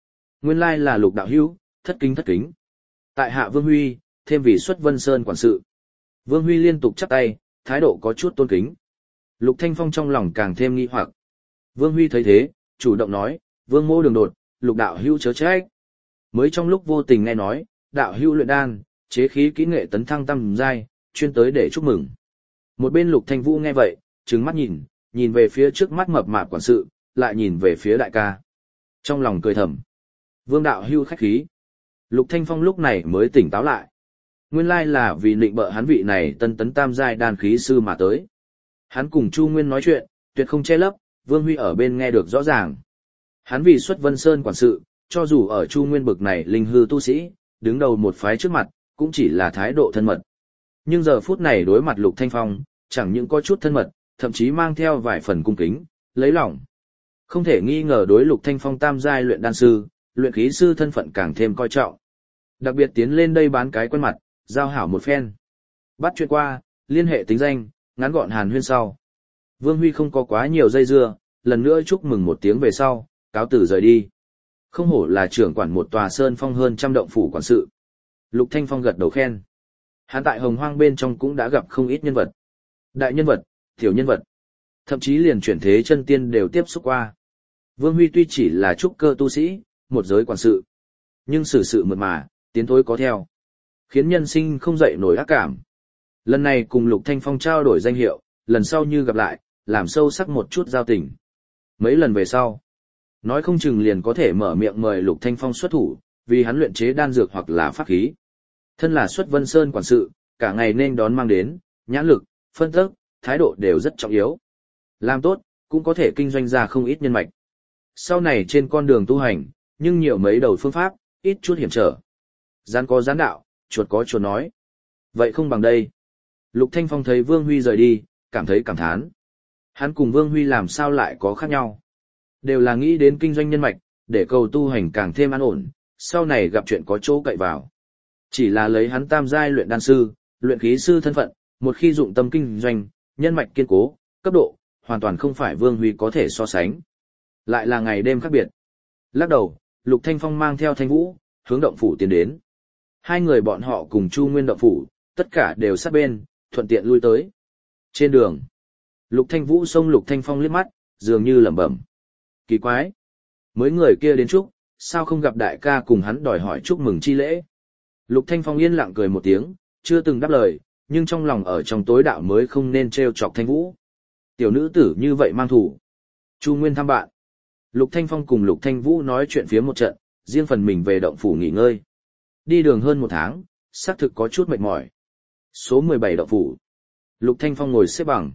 Nguyên lai là Lục đạo hữu, thất kính thất kính. Tại hạ Vương Huy, thêm vì xuất Vân Sơn quản sự. Vương Huy liên tục chắp tay, thái độ có chút tôn kính. Lục Thanh Phong trong lòng càng thêm nghi hoặc. Vương Huy thấy thế, chủ động nói, Vương mô đường đột, Lục đạo hữu chớ trách. Mới trong lúc vô tình nghe nói, đạo hữu luyện đan, chế khí kỹ nghệ tấn thăng tam giai, chuyên tới để chúc mừng. Một bên Lục Thanh Vũ nghe vậy, trừng mắt nhìn về phía trước mắt mập mạp quản sự, lại nhìn về phía đại ca. Trong lòng cười thầm. Vương đạo hữu khách khí. Lục Thanh Phong lúc này mới tỉnh táo lại. Nguyên lai là vì định bợ hắn vị này tân tấn tam giai đan khí sư mà tới. Hắn cùng Chu Nguyên nói chuyện, tuyệt không che lấp, Vương Huy ở bên nghe được rõ ràng. Hắn vì xuất Vân Sơn quản sự, cho dù ở Chu Nguyên bực này linh hư tu sĩ, đứng đầu một phái trước mặt, cũng chỉ là thái độ thân mật. Nhưng giờ phút này đối mặt Lục Thanh Phong, chẳng những có chút thân mật, thậm chí mang theo vài phần cung kính, lấy lòng. Không thể nghi ngờ đối Lục Thanh Phong tam giai luyện đan sư, luyện khí sư thân phận càng thêm coi trọng. Đặc biệt tiến lên đây bán cái quen mặt, giao hảo một phen. Bắt chuyện qua, liên hệ tính danh, ngắn gọn hàn huyên sau. Vương Huy không có quá nhiều dây dưa, lần nữa chúc mừng một tiếng về sau, cáo tử rời đi. Không hổ là trưởng quản một tòa sơn phong hơn trăm động phủ quản sự. Lục Thanh Phong gật đầu khen. Hắn tại Hồng Hoang bên trong cũng đã gặp không ít nhân vật. Đại nhân vật, tiểu nhân vật. Thậm chí liền chuyển thế chân tiên đều tiếp xúc qua. Vương Huy tuy chỉ là trúc cơ tu sĩ, một giới quản sự. Nhưng xử sự mượt mà, tiến thối có theo. Khiến nhân sinh không dậy nổi ác cảm. Lần này cùng Lục Thanh Phong trao đổi danh hiệu, lần sau như gặp lại, làm sâu sắc một chút giao tình. Mấy lần về sau, nói không chừng liền có thể mở miệng mời Lục Thanh Phong xuất thủ, vì hắn luyện chế đan dược hoặc là pháp khí. Thân là xuất Vân Sơn quản sự, cả ngày nên đón mang đến, nhãn lực, phân tích, thái độ đều rất trọng yếu. Làm tốt, cũng có thể kinh doanh ra không ít nhân mạch. Sau này trên con đường tu hành, nhưng nhiều mấy đầu phương pháp, ít chút hiểm trở. Gián có gián đạo, chuột có chuột nói. Vậy không bằng đây. Lục Thanh Phong thấy Vương Huy rời đi, cảm thấy cảm thán. Hắn cùng Vương Huy làm sao lại có khác nhau. Đều là nghĩ đến kinh doanh nhân mạch, để cầu tu hành càng thêm an ổn, sau này gặp chuyện có chỗ cậy vào. Chỉ là lấy hắn tam giai luyện đan sư, luyện khí sư thân phận, một khi dụng tâm kinh doanh, nhân mạch kiên cố, cấp độ, hoàn toàn không phải Vương Huy có thể so sánh. Lại là ngày đêm khác biệt. Lắc đầu, Lục Thanh Phong mang theo Thanh Vũ, hướng động phủ tiến đến. Hai người bọn họ cùng Chu Nguyên động phủ, tất cả đều sát bên, thuận tiện lui tới. Trên đường, Lục Thanh Vũ xông Lục Thanh Phong liếc mắt, dường như lẩm bẩm. Kỳ quái! Mới người kia đến chúc, sao không gặp đại ca cùng hắn đòi hỏi chúc mừng chi lễ? Lục Thanh Phong yên lặng cười một tiếng, chưa từng đáp lời, nhưng trong lòng ở trong tối đạo mới không nên trêu chọc Thanh Vũ. Tiểu nữ tử như vậy mang thủ. Chu Nguyên thăm bạn. Lục Thanh Phong cùng Lục Thanh Vũ nói chuyện phía một trận, riêng phần mình về động phủ nghỉ ngơi. Đi đường hơn một tháng, xác thực có chút mệt mỏi. Số 17 động phủ. Lục Thanh Phong ngồi xếp bằng.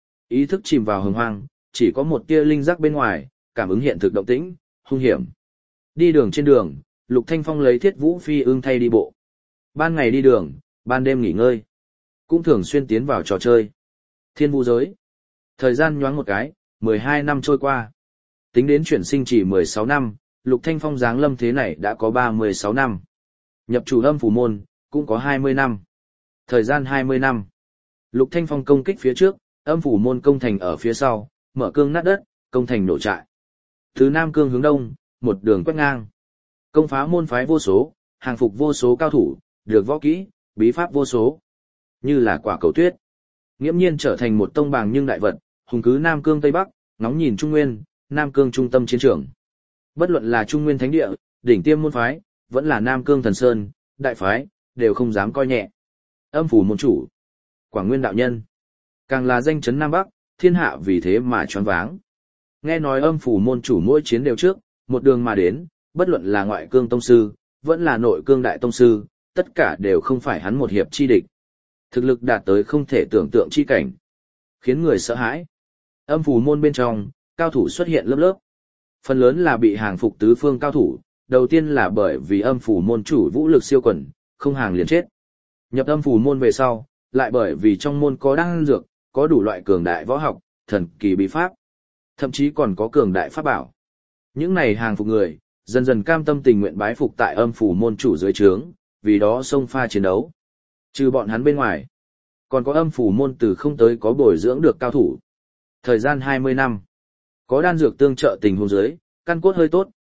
Ý thức chìm vào hồng hoang, chỉ có một tia linh giác bên ngoài, cảm ứng hiện thực động tĩnh, hung hiểm. Đi đường trên đường, Lục Thanh Phong lấy Thiết Vũ Phi ưng thay đi bộ. Ban ngày đi đường, ban đêm nghỉ ngơi. Cũng thường xuyên tiến vào trò chơi. Thiên Vũ giới. Thời gian nhoáng một cái, 12 năm trôi qua. Tính đến chuyển sinh chỉ 16 năm, Lục Thanh Phong giáng lâm thế này đã có 36 năm. Nhập chủ âm phủ môn, cũng có 20 năm. Thời gian 20 năm. Lục Thanh Phong công kích phía trước, âm phủ môn công thành ở phía sau, mở cương nát đất, công thành nổ trại. Từ Nam Cương hướng đông, một đường quét ngang. Công phá môn phái vô số, hàng phục vô số cao thủ, được võ kỹ, bí pháp vô số. Như là quả cầu tuyết. Nghiễm nhiên trở thành một tông bàng nhưng đại vật, hùng cứ Nam Cương Tây Bắc, ngóng nhìn Trung Nguyên, Nam Cương trung tâm chiến trường. Bất luận là Trung Nguyên Thánh Địa, đỉnh tiêm môn phái, vẫn là Nam Cương Thần Sơn, đại phái, đều không dám coi nhẹ. Âm phủ môn chủ, Quảng Nguyên đạo nhân, càng là danh chấn Nam Bắc, thiên hạ vì thế mà choáng váng. Nghe nói âm phủ môn chủ mỗi chiến đều trước, một đường mà đến, bất luận là ngoại cương tông sư, vẫn là nội cương đại tông sư, tất cả đều không phải hắn một hiệp chi địch. Thực lực đạt tới không thể tưởng tượng chi cảnh, khiến người sợ hãi. Âm phủ môn bên trong, cao thủ xuất hiện lớp lớp. Phần lớn là bị hàng phục tứ phương cao thủ, đầu tiên là bởi vì âm phủ môn chủ vũ lực siêu quần, không hàng liền chết. Nhập âm phủ môn về sau, lại bởi vì trong môn có đan dược, có đủ loại cường đại võ học, thần kỳ bí pháp, thậm chí còn có cường đại pháp bảo. Những này hàng phục người, dần dần cam tâm tình nguyện bái phục tại âm phủ môn chủ dưới trướng, vì đó xông pha chiến đấu. Trừ bọn hắn bên ngoài, còn có âm phủ môn từ không tới có bồi dưỡng được cao thủ. Thời gian 20 năm, có đan dược tương trợ tình huống dưới, căn cốt hơi tốt,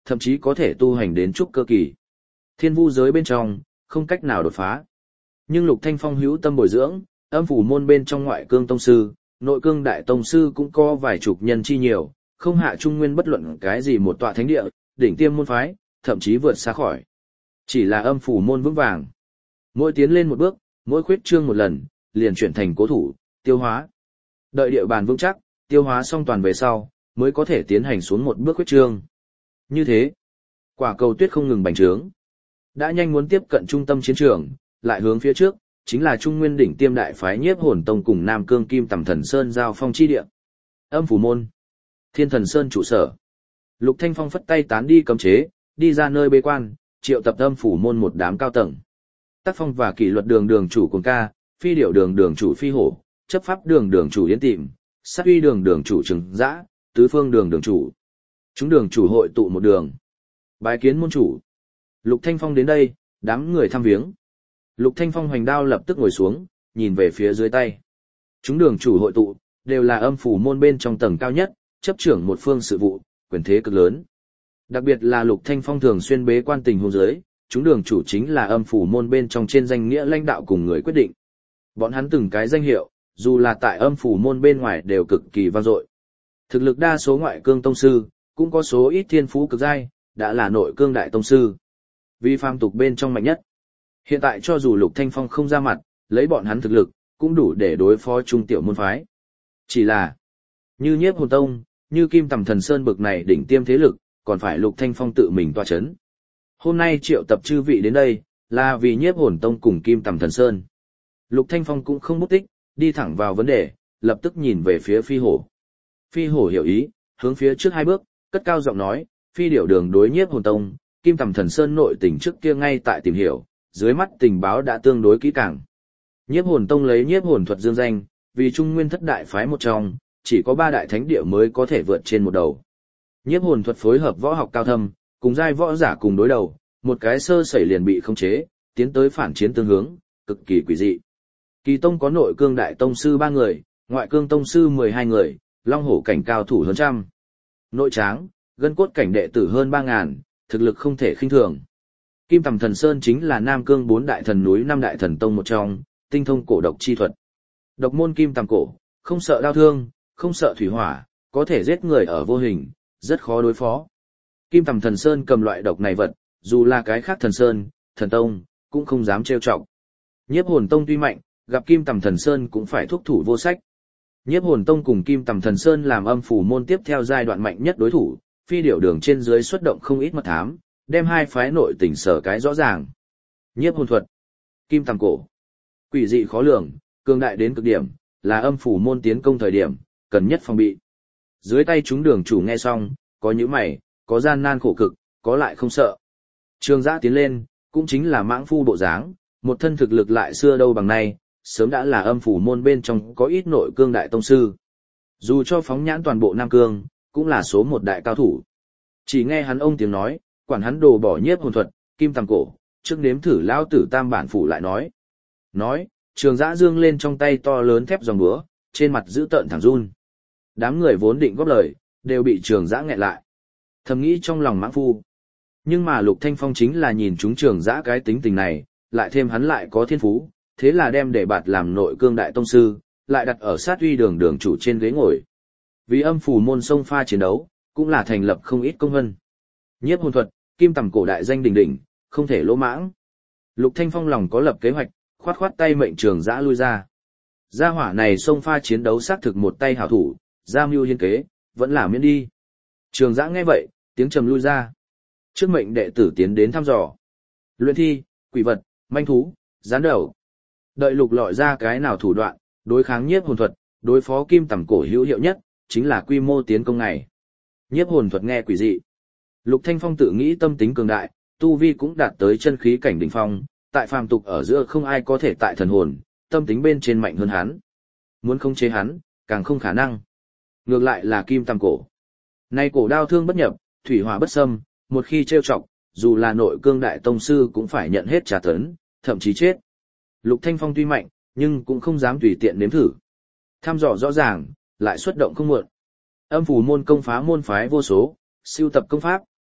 thậm chí có thể tu hành đến trúc cơ kỳ. Thiên vu giới bên trong, không cách nào đột phá. Nhưng Lục Thanh Phong hữu tâm bồi dưỡng, âm phủ môn bên trong ngoại cương tông sư, nội cương đại tông sư cũng có vài chục nhân chi nhiều, không hạ trung nguyên bất luận cái gì một tọa thánh địa, đỉnh tiêm môn phái, thậm chí vượt xa khỏi. Chỉ là âm phủ môn vững vàng. Mỗi tiến lên một bước, mỗi khuyết trương một lần, liền chuyển thành cố thủ, tiêu hóa. Đợi địa bàn vững chắc, tiêu hóa xong toàn về sau, mới có thể tiến hành xuống một bước khuyết trương. Như thế, quả cầu tuyết không ngừng bành trướng. Đã nhanh muốn tiếp cận trung tâm chiến trường, lại hướng phía trước, chính là Trung Nguyên đỉnh tiêm đại phái Nhiếp Hồn Tông cùng Nam Cương Kim Tầm Thần Sơn giao phong chi địa. Âm phủ môn, Thiên Thần Sơn trụ sở. Lục Thanh Phong phất tay tán đi cấm chế, đi ra nơi bế quan, triệu tập âm phủ môn một đám cao tầng. Tác phong và kỷ luật đường đường chủ Cuồng Ca, phi điểu đường đường chủ Phi Hổ, chấp pháp đường đường chủ Yến Tịm, sát uy đường đường chủ Trừng Dã, tứ phương đường đường chủ. Chúng đường chủ hội tụ một đường. Bái kiến môn chủ. Lục Thanh Phong đến đây, đám người thăm viếng. Lục Thanh Phong hoành đao lập tức ngồi xuống, nhìn về phía dưới tay. Chúng đường chủ hội tụ, đều là âm phủ môn bên trong tầng cao nhất, chấp trưởng một phương sự vụ, quyền thế cực lớn. Đặc biệt là Lục Thanh Phong thường xuyên bế quan tình huống dưới, chúng đường chủ chính là âm phủ môn bên trong trên danh nghĩa lãnh đạo cùng người quyết định. Bọn hắn từng cái danh hiệu, dù là tại âm phủ môn bên ngoài đều cực kỳ vang dội. Thực lực đa số ngoại cương tông sư, cũng có số ít thiên phú cực giai, đã là nội cương đại tông sư. Vì phàm tục bên trong mạnh nhất. Hiện tại cho dù Lục Thanh Phong không ra mặt, lấy bọn hắn thực lực, cũng đủ để đối phó trung tiểu môn phái. Chỉ là, như Nhiếp Hồn Tông, như Kim Tầm Thần Sơn bực này đỉnh tiêm thế lực, còn phải Lục Thanh Phong tự mình tọa chấn. Hôm nay triệu tập chư vị đến đây, là vì Nhiếp Hồn Tông cùng Kim Tầm Thần Sơn. Lục Thanh Phong cũng không mất tích, đi thẳng vào vấn đề, lập tức nhìn về phía Phi Hổ. Phi Hổ hiểu ý, hướng phía trước hai bước, cất cao giọng nói, Phi điểu đường đối Nhiếp Hồn Tông, Kim Tầm Thần Sơn nội tình trước kia ngay tại tìm hiểu, dưới mắt tình báo đã tương đối kỹ càng. Nhiếp Hồn Tông lấy nhiếp hồn thuật dương danh, vì Trung Nguyên thất đại phái một trong, chỉ có 3 đại thánh địa mới có thể vượt trên một đầu. Nhiếp hồn thuật phối hợp võ học cao thâm, cùng giai võ giả cùng đối đầu, một cái sơ sẩy liền bị khống chế, tiến tới phản chiến tương hướng, cực kỳ quỷ dị. Kỳ Tông có nội cương đại tông sư 3 người, ngoại cương tông sư 12 người, long hổ cảnh cao thủ hơn trăm. Nội tráng, gân cốt cảnh đệ tử hơn 3.000, thực lực không thể khinh thường. Kim Tầm Thần Sơn chính là Nam Cương 4 đại thần núi 5 đại thần tông một trong, tinh thông cổ độc chi thuật. Độc môn kim tầm cổ, không sợ đau thương, không sợ thủy hỏa, có thể giết người ở vô hình, rất khó đối phó. Kim Tầm Thần Sơn cầm loại độc này vật, dù là cái khác thần sơn, thần tông, cũng không dám trêu chọc. Nhiếp Hồn Tông tuy mạnh, gặp Kim Tầm Thần Sơn cũng phải thúc thủ vô sách. Nhiếp Hồn Tông cùng Kim Tầm Thần Sơn làm âm phủ môn tiếp theo giai đoạn mạnh nhất đối thủ, Phi điểu đường trên dưới xuất động không ít mật thám, đem hai phái nội tình sở cái rõ ràng. Nhiếp hồn thuật, kim tầm cổ, quỷ dị khó lường, cường đại đến cực điểm, là âm phủ môn tiến công thời điểm, cần nhất phòng bị. Dưới tay chúng đường chủ nghe xong, có nhíu mày, có gian nan khổ cực, có lại không sợ. Trường Giã tiến lên, cũng chính là mãng phu bộ dáng, một thân thực lực lại xưa đâu bằng nay, sớm đã là âm phủ môn bên trong có ít nội cương đại tông sư. Dù cho phóng nhãn toàn bộ Nam Cương, cũng là số một đại cao thủ. Chỉ nghe hắn ông tiếng nói, quản hắn đồ bỏ nhiếp hồn thuật, kim tầm cổ, trước nếm thử lao tử tam bản phủ lại nói. Nói, Trường Giã dương lên trong tay to lớn thép dòng búa, trên mặt giữ tợn thẳng run. Đám người vốn định góp lời, đều bị Trường Giã nghẹn lại. Thầm nghĩ trong lòng mãng phu. Nhưng mà Lục Thanh Phong chính là nhìn chúng Trường Giã cái tính tình này, lại thêm hắn lại có thiên phú, thế là đem để bạt làm nội cương đại tông sư, lại đặt ở sát uy đường đường chủ trên ghế ngồi. Vì âm phủ môn sông pha chiến đấu, cũng là thành lập không ít công vân. Nhiếp hồn thuật, kim tầm cổ đại danh đỉnh đỉnh, không thể lỗ mãng. Lục Thanh Phong lòng có lập kế hoạch, khoát khoát tay mệnh Trường Giã lui ra. Gia hỏa này sông pha chiến đấu xác thực một tay hảo thủ, ra mưu hiên kế, vẫn là miễn đi. Trường Giã nghe vậy, tiếng trầm lui ra. Trước mệnh đệ tử tiến đến thăm dò. Luyện thi, quỷ vật, manh thú, gián đầu. Đợi lục lọi ra cái nào thủ đoạn, đối kháng nhiếp hồn thuật, đối phó kim tầm cổ hữu hiệu nhất, chính là quy mô tiến công này. Nhiếp hồn thuật nghe quỷ dị. Lục Thanh Phong tự nghĩ tâm tính cường đại, tu vi cũng đạt tới chân khí cảnh đỉnh phong, tại phàm tục ở giữa không ai có thể tại thần hồn, tâm tính bên trên mạnh hơn hắn. Muốn khống chế hắn, càng không khả năng. Ngược lại là kim tầm cổ. Nay cổ đao thương bất nhập, thủy hỏa bất xâm, một khi trêu chọc, dù là nội cương đại tông sư cũng phải nhận hết trả tấn, thậm chí chết. Lục Thanh Phong tuy mạnh, nhưng cũng không dám tùy tiện nếm thử. Tham dò rõ ràng, lại xuất động không muộn. Âm phủ môn công phá môn phái vô số, siêu tập công pháp,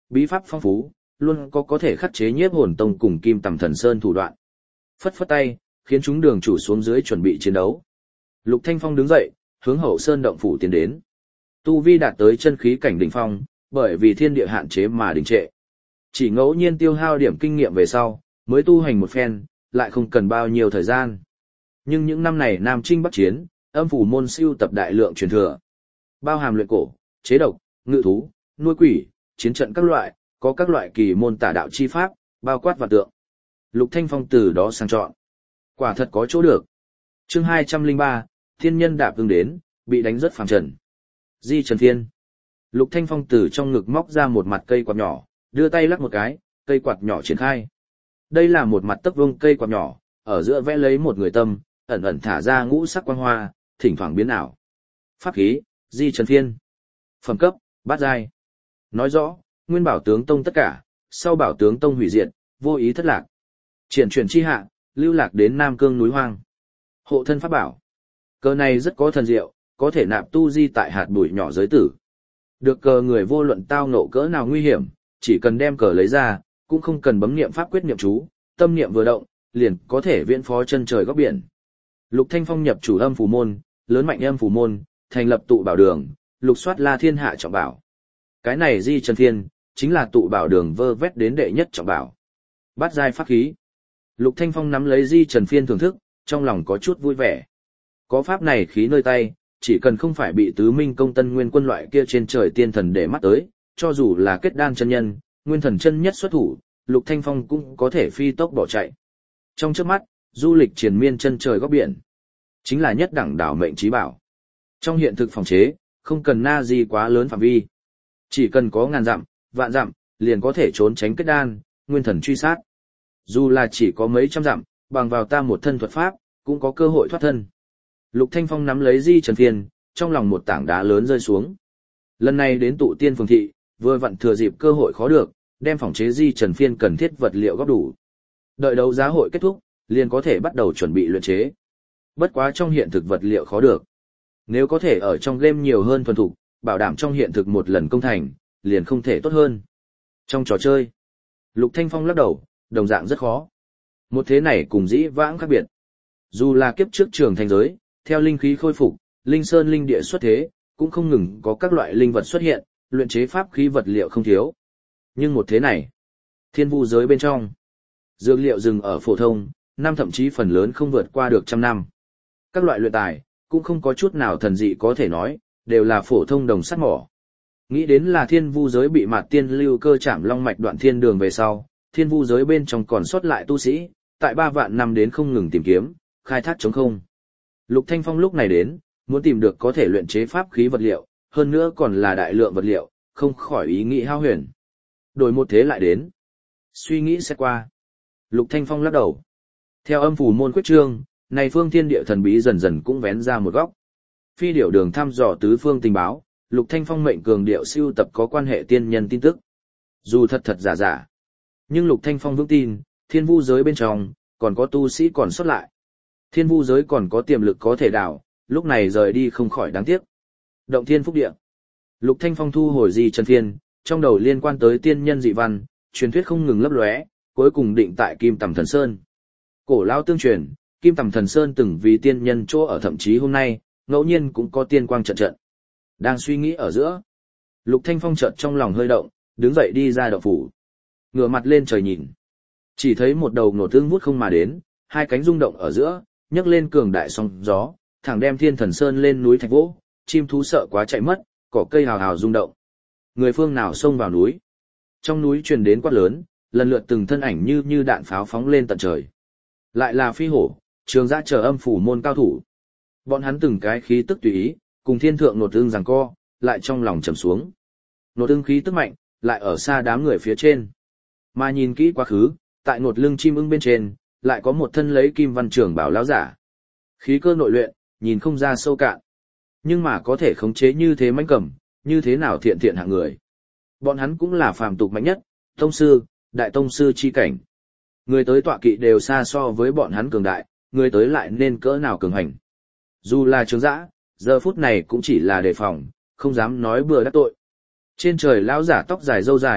bí pháp phong phú, luôn có thể khắc chế nhiếp hồn tông cùng Kim Tầm Thần Sơn thủ đoạn. Phất phất tay, khiến chúng đường chủ xuống dưới chuẩn bị chiến đấu. Lục Thanh Phong đứng dậy, hướng Hậu Sơn động phủ tiến đến. Tu vi đạt tới chân khí cảnh đỉnh phong, bởi vì thiên địa hạn chế mà đình trệ. Chỉ ngẫu nhiên tiêu hao điểm kinh nghiệm về sau, mới tu hành một phen, lại không cần bao nhiêu thời gian. Nhưng những năm này Nam Trinh Bắc Chiến, âm phủ môn siêu tập đại lượng truyền thừa. Bao hàm luyện cổ, chế độc, ngự thú, nuôi quỷ, chiến trận các loại, có các loại kỳ môn tả đạo chi pháp, bao quát vạn tượng. Lục Thanh Phong từ đó sang chọn. Quả thật có chỗ được. Chương 203, Thiên nhân đạp ưng đến, bị đánh rất phàm trần. Di Trần Thiên. Lục Thanh Phong từ trong ngực móc ra một mặt cây quạt nhỏ, đưa tay lắc một cái, cây quạt nhỏ triển khai. Đây là một mặt tấc vuông cây quạt nhỏ, ở giữa vẽ lấy một người tâm, ẩn ẩn thả ra ngũ sắc quang hoa, thỉnh thoảng biến ảo. Pháp khí, Di Trần Thiên. Phẩm cấp, bát giai. Nói rõ, nguyên bảo tướng tông tất cả, sau bảo tướng tông hủy diệt, vô ý thất lạc. Triển chuyển chi hạ, lưu lạc đến Nam Cương núi hoang. Hộ thân pháp bảo. Cờ này rất có thần diệu, có thể nạp tu di tại hạt bụi nhỏ giới tử. Được cờ người vô luận tao ngộ cỡ nào nguy hiểm, chỉ cần đem cờ lấy ra, cũng không cần bấm niệm pháp quyết niệm chú, tâm niệm vừa động, liền có thể viễn phó chân trời góc biển. Lục Thanh Phong nhập chủ âm phù môn, lớn mạnh âm phù môn, thành lập tụ bảo đường, lục soát la thiên hạ trọng bảo. Cái này Di Trần Thiên, chính là tụ bảo đường vơ vét đến đệ nhất trọng bảo. Bát giai pháp khí. Lục Thanh Phong nắm lấy Di Trần Phiên thưởng thức, trong lòng có chút vui vẻ. Có pháp này khí nơi tay, chỉ cần không phải bị tứ minh công tân nguyên quân loại kia trên trời tiên thần để mắt tới, cho dù là kết đan chân nhân, nguyên thần chân nhất xuất thủ, Lục Thanh Phong cũng có thể phi tốc bỏ chạy. Trong chớp mắt, du lịch triền miên chân trời góc biển, chính là nhất đẳng đảo mệnh trí bảo. Trong hiện thực phòng chế, không cần na di quá lớn phạm vi. Chỉ cần có ngàn dặm, vạn dặm, liền có thể trốn tránh kết đan, nguyên thần truy sát. Dù là chỉ có mấy trăm dặm, bằng vào ta một thân thuật pháp, cũng có cơ hội thoát thân. Lục Thanh Phong nắm lấy Di Trần Phiên, trong lòng một tảng đá lớn rơi xuống. Lần này đến tụ tiên phường thị, vừa vặn thừa dịp cơ hội khó được, đem phòng chế Di Trần Phiên cần thiết vật liệu góp đủ. Đợi đấu giá hội kết thúc, liền có thể bắt đầu chuẩn bị luyện chế. Bất quá trong hiện thực vật liệu khó được. Nếu có thể ở trong game nhiều hơn thuần thục, bảo đảm trong hiện thực một lần công thành, liền không thể tốt hơn. Trong trò chơi, Lục Thanh Phong lắc đầu, đồng dạng rất khó. Một thế này cùng dĩ vãng khác biệt. Dù là kiếp trước trường thành giới, theo linh khí khôi phục, linh sơn linh địa xuất thế, cũng không ngừng có các loại linh vật xuất hiện, luyện chế pháp khí vật liệu không thiếu. Nhưng một thế này, thiên vu giới bên trong, dược liệu dừng ở phổ thông, năm thậm chí phần lớn không vượt qua được 100 năm. Các loại luyện tài, cũng không có chút nào thần dị có thể nói, đều là phổ thông đồng sắt mỏ. Nghĩ đến là thiên vu giới bị mạt tiên lưu cơ chạm long mạch đoạn thiên đường về sau, thiên vu giới bên trong còn sót lại tu sĩ, tại 3 vạn năm đến không ngừng tìm kiếm, khai thác trống không. Lục Thanh Phong lúc này đến, muốn tìm được có thể luyện chế pháp khí vật liệu, hơn nữa còn là đại lượng vật liệu, không khỏi ý nghĩ hao huyền. Đổi một thế lại đến. Suy nghĩ xét qua. Lục Thanh Phong lắc đầu. Theo âm phủ môn quyết trương, này phương thiên địa thần bí dần dần cũng vén ra một góc. Phi điểu đường thăm dò tứ phương tình báo, Lục Thanh Phong mệnh cường điệu siêu tập có quan hệ tiên nhân tin tức. Dù thật thật giả giả, nhưng Lục Thanh Phong vững tin, thiên vu giới bên trong, còn có tu sĩ còn sót lại. Thiên vu giới còn có tiềm lực có thể đảo, lúc này rời đi không khỏi đáng tiếc. Động thiên phúc địa. Lục Thanh Phong thu hồi Di Trần Phiên, trong đầu liên quan tới tiên nhân dị văn, truyền thuyết không ngừng lấp lóe, cuối cùng định tại Kim Tầm Thần Sơn. Cổ lao tương truyền, Kim Tầm Thần Sơn từng vì tiên nhân chỗ ở, thậm chí hôm nay, ngẫu nhiên cũng có tiên quang trận trận. Đang suy nghĩ ở giữa, Lục Thanh Phong chợt trong lòng hơi động, đứng dậy đi ra động phủ. Ngửa mặt lên trời nhìn, chỉ thấy một đầu nổ tương vút không mà đến, hai cánh rung động ở giữa, nhấc lên cường đại sóng gió, thẳng đem Thiên Thần Sơn lên núi thạch vỗ, chim thú sợ quá chạy mất, cỏ cây hào hào rung động. Người phương nào xông vào núi? Trong núi truyền đến quát lớn, lần lượt từng thân ảnh như đạn pháo phóng lên tận trời. Lại là phi hổ, trường giã chờ âm phủ môn cao thủ. Bọn hắn từng cái khí tức tùy ý, cùng thiên thượng nột ưng giằng co, lại trong lòng trầm xuống. Nột ưng khí tức mạnh, lại ở xa đám người phía trên. Mà nhìn kỹ quá khứ, tại nột lưng chim ưng bên trên, lại có một thân lấy kim văn trưởng bảo lão giả. Khí cơ nội luyện, nhìn không ra sâu cạn. Nhưng mà có thể khống chế như thế mãnh cầm, như thế nào thiện thiện hạng người. Bọn hắn cũng là phàm tục mạnh nhất, tông sư, đại tông sư chi cảnh. Người tới tọa kỵ đều xa so với bọn hắn cường đại, người tới lại nên cỡ nào cường hành. Dù là trường dã, giờ phút này cũng chỉ là đề phòng, không dám nói bừa đắc tội. Trên trời lão giả tóc dài râu dài,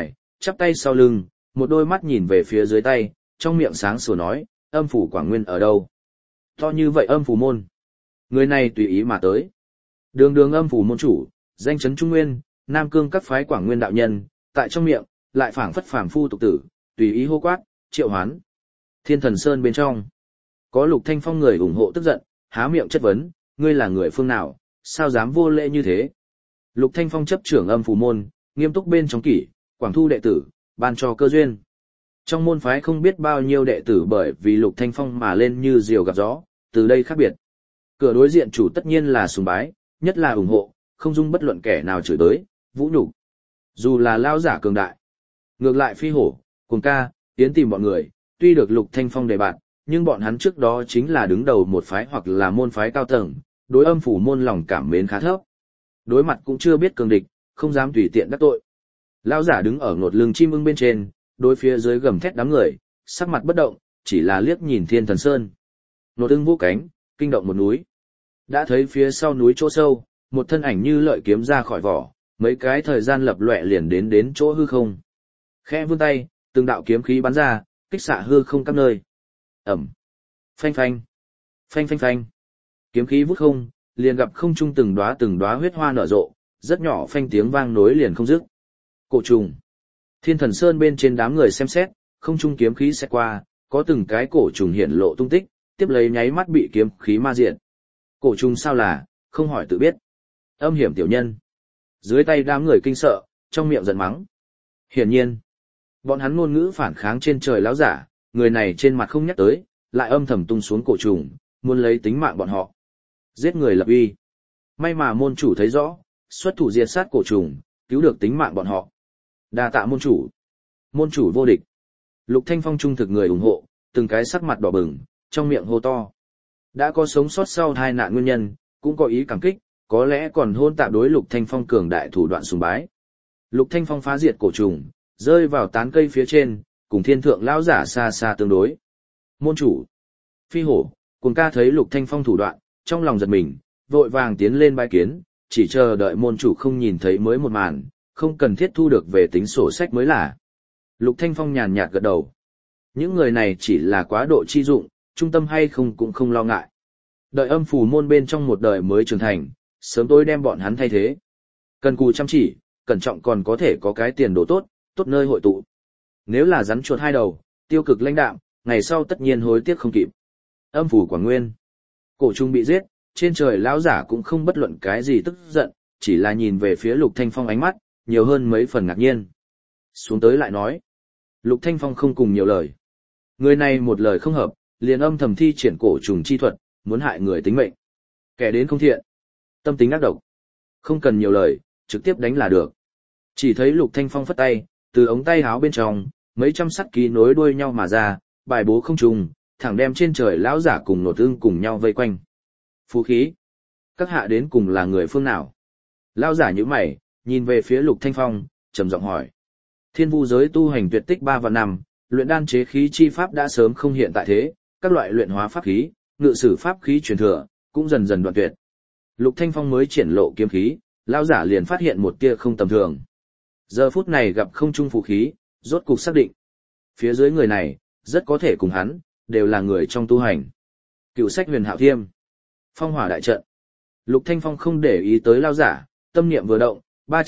chắp tay sau lưng, một đôi mắt nhìn về phía dưới tay, trong miệng sáng sủa nói, âm phủ Quảng Nguyên ở đâu? To như vậy âm phủ môn. Người này tùy ý mà tới. Đường đường âm phủ môn chủ, danh chấn Trung Nguyên, Nam Cương các phái Quảng Nguyên đạo nhân, tại trong miệng, lại phảng phất phàm phu tục tử, tùy ý hô quát, triệu hoán. Thiên Thần Sơn bên trong, có Lục Thanh Phong người ủng hộ tức giận, há miệng chất vấn, ngươi là người phương nào, sao dám vô lễ như thế? Lục Thanh Phong chấp trưởng âm phủ môn, nghiêm túc bên trong kỷ, quảng thu đệ tử, ban cho cơ duyên. Trong môn phái không biết bao nhiêu đệ tử bởi vì Lục Thanh Phong mà lên như diều gặp gió, từ đây khác biệt. Cửa đối diện chủ tất nhiên là sùng bái, nhất là ủng hộ, không dung bất luận kẻ nào chửi tới, vũ nhục. Dù là lao giả cường đại. Ngược lại Phi Hổ, Cuồng Ca, Tiến tìm bọn người, tuy được Lục Thanh Phong đề bạt, nhưng bọn hắn trước đó chính là đứng đầu một phái hoặc là môn phái cao tầng, đối âm phủ môn lòng cảm mến khá thấp. Đối mặt cũng chưa biết cường địch, không dám tùy tiện đắc tội. Lão giả đứng ở ngột lưng chim ưng bên trên, đối phía dưới gầm thét đám người, sắc mặt bất động, chỉ là liếc nhìn Thiên Thần Sơn. Ngột ưng vũ cánh, kinh động một núi. Đã thấy phía sau núi chỗ sâu, một thân ảnh như lợi kiếm ra khỏi vỏ, mấy cái thời gian lập lòe liền đến chỗ hư không. Khẽ vươn tay, từng đạo kiếm khí bắn ra, kích xạ hư không các nơi. Ẩm. Phanh phanh. Phanh phanh phanh. Kiếm khí vút không, liền gặp không trung từng đóa huyết hoa nở rộ, rất nhỏ phanh tiếng vang nối liền không dứt. Cổ trùng. Thiên Thần Sơn bên trên đám người xem xét, không trung kiếm khí sẽ qua, có từng cái cổ trùng hiện lộ tung tích, tiếp lấy nháy mắt bị kiếm khí ma diệt. Cổ trùng sao là, không hỏi tự biết. Âm hiểm tiểu nhân. Dưới tay đám người kinh sợ, trong miệng giận mắng. Hiển nhiên, bọn hắn ngôn ngữ phản kháng trên trời lão giả, người này trên mặt không nhắc tới, lại âm thầm tung xuống cổ trùng, muốn lấy tính mạng bọn họ. Giết người lập uy. May mà môn chủ thấy rõ, xuất thủ diệt sát cổ trùng, cứu được tính mạng bọn họ. Đa tạ môn chủ. Môn chủ vô địch. Lục Thanh Phong trung thực người ủng hộ, từng cái sắc mặt đỏ bừng, trong miệng hô to. Đã có sống sót sau tai nạn nguyên nhân, cũng có ý cảm kích, có lẽ còn hôn tạp đối Lục Thanh Phong cường đại thủ đoạn sùng bái. Lục Thanh Phong phá diệt cổ trùng, rơi vào tán cây phía trên, cùng thiên thượng lão giả xa xa tương đối. Môn chủ. Phi Hổ, Cuồng Ca thấy Lục Thanh Phong thủ đoạn, trong lòng giật mình, vội vàng tiến lên bái kiến, chỉ chờ đợi môn chủ không nhìn thấy mới một màn, không cần thiết thu được về tính sổ sách mới là. Lục Thanh Phong nhàn nhạt gật đầu. Những người này chỉ là quá độ chi dụng, trung tâm hay không cũng không lo ngại. Đợi âm phủ môn bên trong một đời mới trưởng thành, sớm tối đem bọn hắn thay thế. Cần cù chăm chỉ, cẩn trọng còn có thể có cái tiền đồ tốt, tốt nơi hội tụ. Nếu là rắn chuột hai đầu, tiêu cực lãnh đạm, ngày sau tất nhiên hối tiếc không kịp. Âm phủ Quảng Nguyên. Cổ trùng bị giết, trên trời lão giả cũng không bất luận cái gì tức giận, chỉ là nhìn về phía Lục Thanh Phong ánh mắt, nhiều hơn mấy phần ngạc nhiên. Xuống tới lại nói. Lục Thanh Phong không cùng nhiều lời. Người này một lời không hợp, liền âm thầm thi triển cổ trùng chi thuật, muốn hại người tính mệnh. Kẻ đến không thiện, tâm tính ác độc. Không cần nhiều lời, trực tiếp đánh là được. Chỉ thấy Lục Thanh Phong phất tay, từ ống tay áo bên trong, mấy trăm sắt ký nối đuôi nhau mà ra, bài bố không trùng, thẳng đem trên trời lão giả cùng nột ưng cùng nhau vây quanh. Phú khí. Các hạ đến cùng là người phương nào? Lão giả nhíu mày, nhìn về phía Lục Thanh Phong, trầm giọng hỏi. Thiên vu giới tu hành tuyệt tích 3 vạn năm, luyện đan chế khí chi pháp đã sớm không hiện tại thế, các loại luyện hóa pháp khí, ngự sử pháp khí truyền thừa, cũng dần dần đoạn tuyệt. Lục Thanh Phong mới triển lộ kiếm khí, lão giả liền phát hiện một tia không tầm thường. Giờ phút này gặp không trung phù khí, rốt cục xác định. Phía dưới người này, rất có thể cùng hắn, đều là người trong tu hành. Cựu sách Huyền Hạo Thiêm, Phong Hỏa đại trận. Lục Thanh Phong không để ý tới lão giả, tâm niệm vừa động,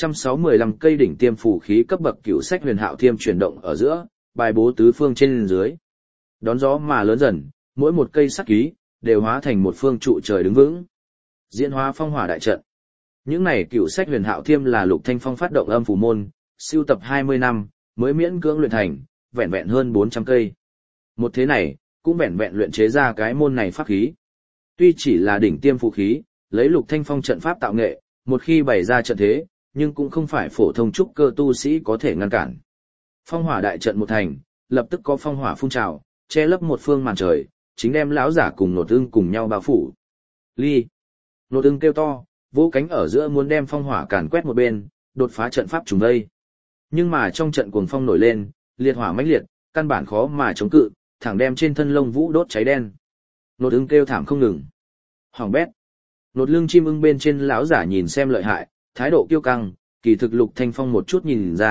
365 cây đỉnh tiêm phù khí cấp bậc Cựu sách Huyền Hạo Thiêm chuyển động ở giữa, bài bố tứ phương trên dưới. Đón gió mà lớn dần, mỗi một cây sắc ký đều hóa thành một phương trụ trời đứng vững. Diễn hóa Phong Hỏa đại trận. Những này Cựu sách Huyền Hạo Thiêm là Lục Thanh Phong phát động âm phủ môn, sưu tập 20 năm, mới miễn cưỡng luyện thành, vẹn vẹn hơn 400 cây. Một thế này, cũng vẹn vẹn luyện chế ra cái môn này pháp khí. Tuy chỉ là đỉnh tiêm phù khí, lấy Lục Thanh Phong trận pháp tạo nghệ, một khi bày ra trận thế, nhưng cũng không phải phổ thông trúc cơ tu sĩ có thể ngăn cản. Phong Hỏa đại trận một thành, lập tức có phong hỏa phun trào, che lấp một phương màn trời, chính đem lão giả cùng nột ưng cùng nhau bao phủ. Ly. Nột ưng kêu to, vỗ cánh ở giữa muốn đem phong hỏa càn quét một bên, đột phá trận pháp trùng vây. Nhưng mà trong trận cuồng phong nổi lên, liệt hỏa mãnh liệt, căn bản khó mà chống cự, thẳng đem trên thân lông vũ đốt cháy đen. Nột ưng kêu thảm không ngừng. Hoàng bét. Nột lưng chim ưng bên trên lão giả nhìn xem lợi hại, thái độ kiêu căng, kỳ thực Lục Thanh Phong một chút nhìn ra,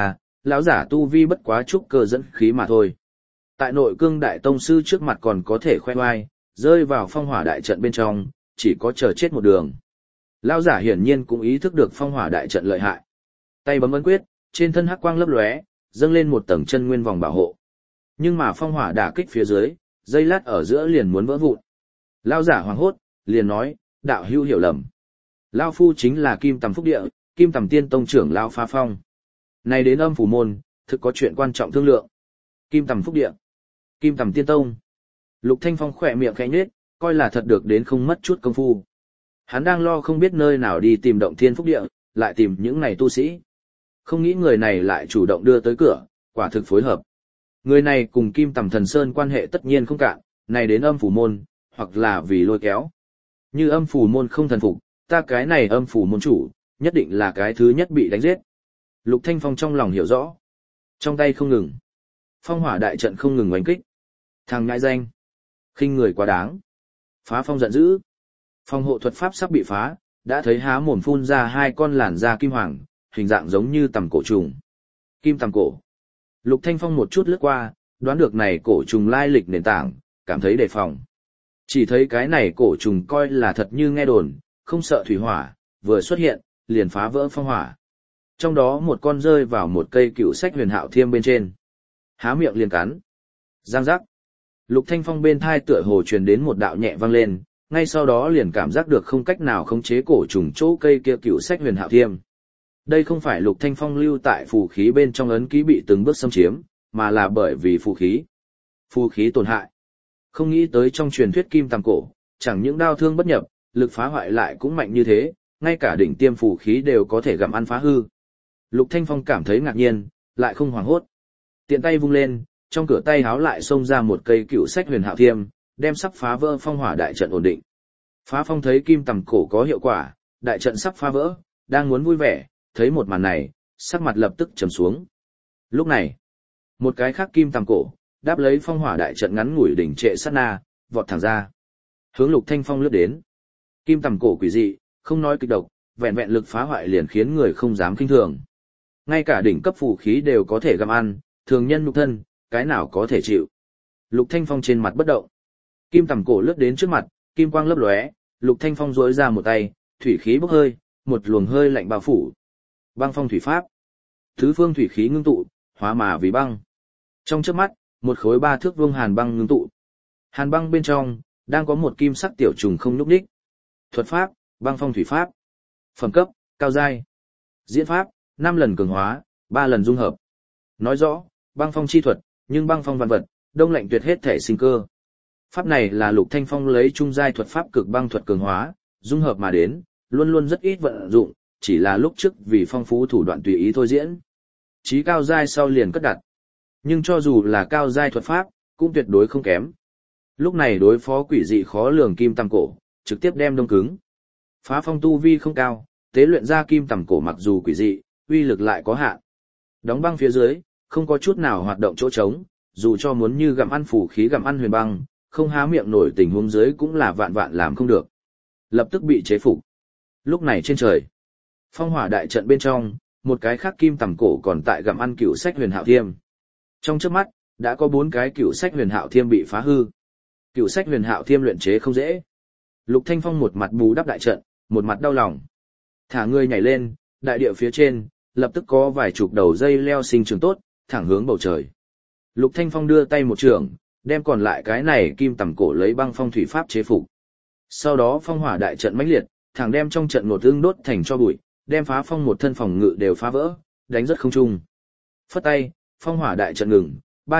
lão giả tu vi bất quá trúc cơ dẫn khí mà thôi. Tại nội cương đại tông sư trước mặt còn có thể khoe oai, rơi vào phong hỏa đại trận bên trong, chỉ có chờ chết một đường. Lão giả hiển nhiên cũng ý thức được phong hỏa đại trận lợi hại. Tay bấm ấn quyết, trên thân hắc quang lấp lóe, dâng lên một tầng chân nguyên vòng bảo hộ. Nhưng mà phong hỏa đả kích phía dưới, giây lát ở giữa liền muốn vỡ vụn. Lão giả hoảng hốt, liền nói, đạo hữu hiểu lầm. Lão phu chính là Kim Tầm Phúc Địa, Kim Tầm Tiên Tông trưởng Lão Phá Phong. Này đến Âm Phủ Môn, thực có chuyện quan trọng thương lượng. Kim Tầm Phúc Địa, Kim Tầm Tiên Tông. Lục Thanh Phong khỏe miệng khẽ nhếch, coi là thật được đến không mất chút công phu. Hắn đang lo không biết nơi nào đi tìm Động Thiên Phúc Địa, lại tìm những này tu sĩ. Không nghĩ người này lại chủ động đưa tới cửa, quả thực phối hợp. Người này cùng Kim Tầm Thần Sơn quan hệ tất nhiên không cạn, này đến Âm Phủ Môn, hoặc là vì lôi kéo. Như Âm Phủ Môn không thần phục, ta cái này Âm Phủ Môn chủ, nhất định là cái thứ nhất bị đánh giết. Lục Thanh Phong trong lòng hiểu rõ. Trong tay không ngừng. Phong hỏa đại trận không ngừng oanh kích. Thằng ngại danh. Khinh người quá đáng. Phá Phong giận dữ. Phòng hộ thuật pháp sắp bị phá, đã thấy há mồm phun ra hai con làn da kim hoàng, hình dạng giống như tằm cổ trùng. Kim tằm cổ. Lục Thanh Phong một chút lướt qua, đoán được này cổ trùng lai lịch nền tảng, cảm thấy đề phòng. Chỉ thấy cái này cổ trùng coi là thật như nghe đồn, không sợ thủy hỏa, vừa xuất hiện, liền phá vỡ phong hỏa. Trong đó một con rơi vào một cây cựu sách huyền hạo thiêm bên trên. Há miệng liền cắn. Giang giác. Lục Thanh Phong bên thai tựa hồ truyền đến một đạo nhẹ vang lên, ngay sau đó liền cảm giác được không cách nào khống chế cổ trùng chỗ cây kia cựu sách huyền hạo thiêm. Đây không phải Lục Thanh Phong lưu tại phù khí bên trong ấn ký bị từng bước xâm chiếm, mà là bởi vì phù khí. Phù khí tổn hại. Không nghĩ tới trong truyền thuyết kim tằm cổ, chẳng những đao thương bất nhập, lực phá hoại lại cũng mạnh như thế, ngay cả đỉnh tiêm phù khí đều có thể gặm ăn phá hư. Lục Thanh Phong cảm thấy ngạc nhiên, lại không hoảng hốt. Tiện tay vung lên, trong cửa tay háo lại xông ra một cây cựu sách huyền hạo thiêm, đem sắp phá vỡ phong hỏa đại trận ổn định. Phá Phong thấy kim tằm cổ có hiệu quả, đại trận sắp phá vỡ, đang muốn vui vẻ, thấy một màn này, sắc mặt lập tức trầm xuống. Lúc này, một cái khác kim tằm cổ, đáp lấy phong hỏa đại trận ngắn ngủi đỉnh trệ sát na, vọt thẳng ra. Hướng Lục Thanh Phong lướt đến. Kim tằm cổ quỷ dị, không nói kịch độc, vẹn vẹn lực phá hoại liền khiến người không dám kinh thường. Ngay cả đỉnh cấp phù khí đều có thể gặm ăn, thường nhân nhục thân, cái nào có thể chịu. Lục Thanh Phong trên mặt bất động. Kim tằm cổ lướt đến trước mặt, kim quang lấp lóe, Lục Thanh Phong duỗi ra một tay, thủy khí bốc hơi, một luồng hơi lạnh bao phủ. Băng phong thủy pháp. Tứ phương thủy khí ngưng tụ, hóa mà vì băng. Trong chớp mắt, một khối 3 thước vuông hàn băng ngưng tụ. Hàn băng bên trong đang có một kim sắc tiểu trùng không nhúc nhích. Thuật pháp, băng phong thủy pháp. Phẩm cấp, cao giai. Diễn pháp, 5 lần cường hóa, 3 lần dung hợp. Nói rõ, băng phong chi thuật, nhưng băng phong vạn vật, đông lạnh tuyệt hết thể sinh cơ. Pháp này là Lục Thanh Phong lấy trung giai thuật pháp cực băng thuật cường hóa, dung hợp mà đến, luôn luôn rất ít vận dụng, chỉ là lúc trước vì phong phú thủ đoạn tùy ý thôi diễn. Chí cao giai sau liền cất đặt. Nhưng cho dù là cao giai thuật pháp, cũng tuyệt đối không kém. Lúc này đối phó quỷ dị khó lường kim tằm cổ, trực tiếp đem đông cứng. Phá Phong tu vi không cao, tế luyện ra kim tằm cổ mặc dù quỷ dị, uy lực lại có hạn. Đóng băng phía dưới, không có chút nào hoạt động chỗ trống, dù cho muốn như gặm ăn phù khí gặm ăn huyền băng, không há miệng nổi tình huống dưới cũng là vạn vạn làm không được. Lập tức bị chế phục. Lúc này trên trời, phong hỏa đại trận bên trong, một cái khác kim tằm cổ còn tại gặm ăn cựu sách huyền hạo thiêm. Trong chớp mắt, đã có 4 cái cựu sách huyền hạo thiêm bị phá hư. Cựu sách huyền hạo thiêm luyện chế không dễ. Lục Thanh Phong một mặt bù đắp đại trận, một mặt đau lòng. Thả người nhảy lên, đại địa phía trên, lập tức có vài chục đầu dây leo sinh trưởng tốt, thẳng hướng bầu trời. Lục Thanh Phong đưa tay một trường, đem còn lại cái này kim tằm cổ lấy băng phong thủy pháp chế phục. Sau đó phong hỏa đại trận mãnh liệt, thẳng đem trong trận nổ tương đốt thành cho bụi, đem Phá Phong một thân phòng ngự đều phá vỡ, đánh rất không trung. Phất tay, phong hỏa đại trận ngừng,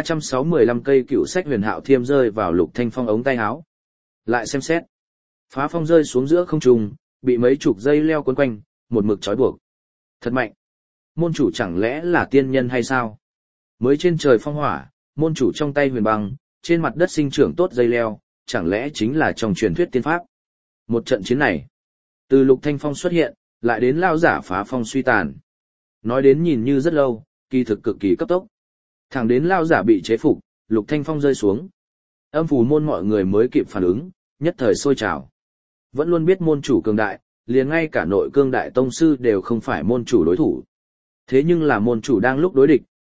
365 cây cựu sách huyền hạo thiêm rơi vào Lục Thanh Phong ống tay áo. Lại xem xét, Phá Phong rơi xuống giữa không trung, bị mấy chục dây leo quấn quanh, một mực trói buộc. Thật mạnh. Môn chủ chẳng lẽ là tiên nhân hay sao? Mới trên trời phong hỏa, môn chủ trong tay huyền băng, trên mặt đất sinh trưởng tốt dây leo, chẳng lẽ chính là trong truyền thuyết tiên pháp? Một trận chiến này, từ Lục Thanh Phong xuất hiện, lại đến lao giả Phá Phong suy tàn. Nói đến nhìn như rất lâu, kỳ thực cực kỳ cấp tốc. Thẳng đến lao giả bị chế phục, Lục Thanh Phong rơi xuống. Âm Phủ môn mọi người mới kịp phản ứng, nhất thời sôi trào. Vẫn luôn biết môn chủ cường đại, liền ngay cả nội cương đại tông sư đều không phải môn chủ đối thủ. Thế nhưng là môn chủ đang lúc đối địch,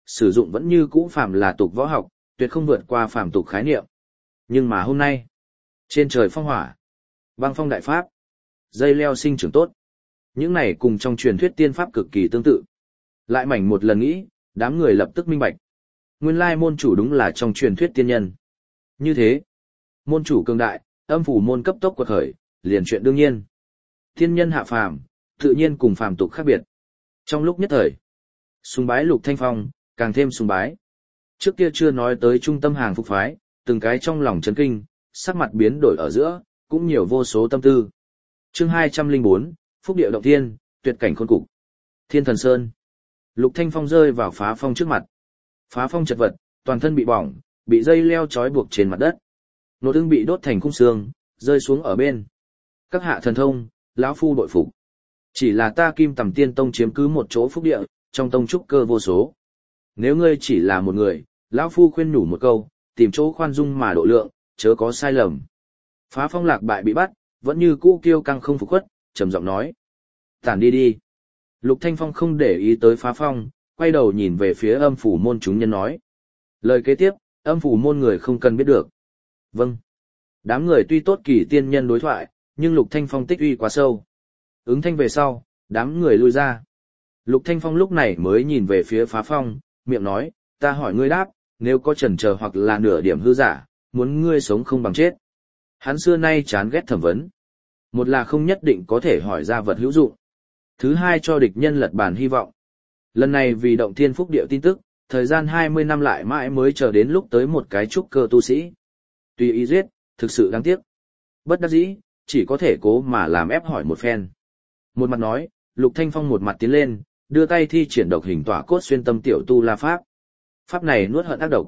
sử dụng vẫn như cũ phàm là tục võ học, tuyệt không vượt qua phàm tục khái niệm. Nhưng mà hôm nay, trên trời phong hỏa, băng phong đại pháp, dây leo sinh trưởng tốt. Những này cùng trong truyền thuyết tiên pháp cực kỳ tương tự. Lại mảnh một lần nghĩ, đám người lập tức minh bạch. Nguyên lai môn chủ đúng là trong truyền thuyết tiên nhân. Như thế, môn chủ cường đại, âm phủ môn cấp tốc quật khởi, liền chuyện đương nhiên. Tiên nhân hạ phàm, tự nhiên cùng phàm tục khác biệt. Trong lúc nhất thời, sùng bái Lục Thanh Phong, càng thêm sùng bái. Trước kia chưa nói tới trung tâm hàng phục phái, từng cái trong lòng chấn kinh, sắc mặt biến đổi ở giữa, cũng nhiều vô số tâm tư. Chương 204, Phúc Địa Động Thiên, tuyệt cảnh khôn cục. Thiên Thần Sơn. Lục Thanh Phong rơi vào Phá Phong trước mặt. Phá Phong chật vật, toàn thân bị bỏng, bị dây leo trói buộc trên mặt đất. Nốt ưng bị đốt thành khung xương, rơi xuống ở bên. Các hạ thần thông, lão phu bội phục. Chỉ là ta Kim Tầm Tiên Tông chiếm cứ một chỗ phúc địa, trong tông trúc cơ vô số. Nếu ngươi chỉ là một người, lão phu khuyên nhủ một câu, tìm chỗ khoan dung mà độ lượng, chớ có sai lầm. Phá Phong lạc bại bị bắt, vẫn như cũ kiêu căng không phục khuất, trầm giọng nói: "Tản đi đi." Lục Thanh Phong không để ý tới Phá Phong, quay đầu nhìn về phía Âm phủ môn chúng nhân nói: "Lời kế tiếp, Âm phủ môn người không cần biết được." "Vâng." Đám người tuy tốt kỳ tiên nhân đối thoại, nhưng Lục Thanh Phong tích uy quá sâu. Ứng thanh về sau, đám người lui ra. Lục Thanh Phong lúc này mới nhìn về phía Phá Phong, miệng nói: "Ta hỏi ngươi đáp, nếu có chần chờ hoặc là nửa điểm hư giả, muốn ngươi sống không bằng chết." Hắn xưa nay chán ghét thẩm vấn. Một là không nhất định có thể hỏi ra vật hữu dụng. Thứ hai cho địch nhân lật bàn hy vọng. Lần này vì động thiên phúc điệu tin tức, thời gian 20 năm lại mãi mới chờ đến lúc tới một cái trúc cơ tu sĩ. Tùy ý giết, thực sự đáng tiếc. Bất đắc dĩ, chỉ có thể cố mà làm ép hỏi một phen. Một mặt nói, Lục Thanh Phong một mặt tiến lên, đưa tay thi triển độc hình tỏa cốt xuyên tâm tiểu tu la pháp. Pháp này nuốt hận ác độc.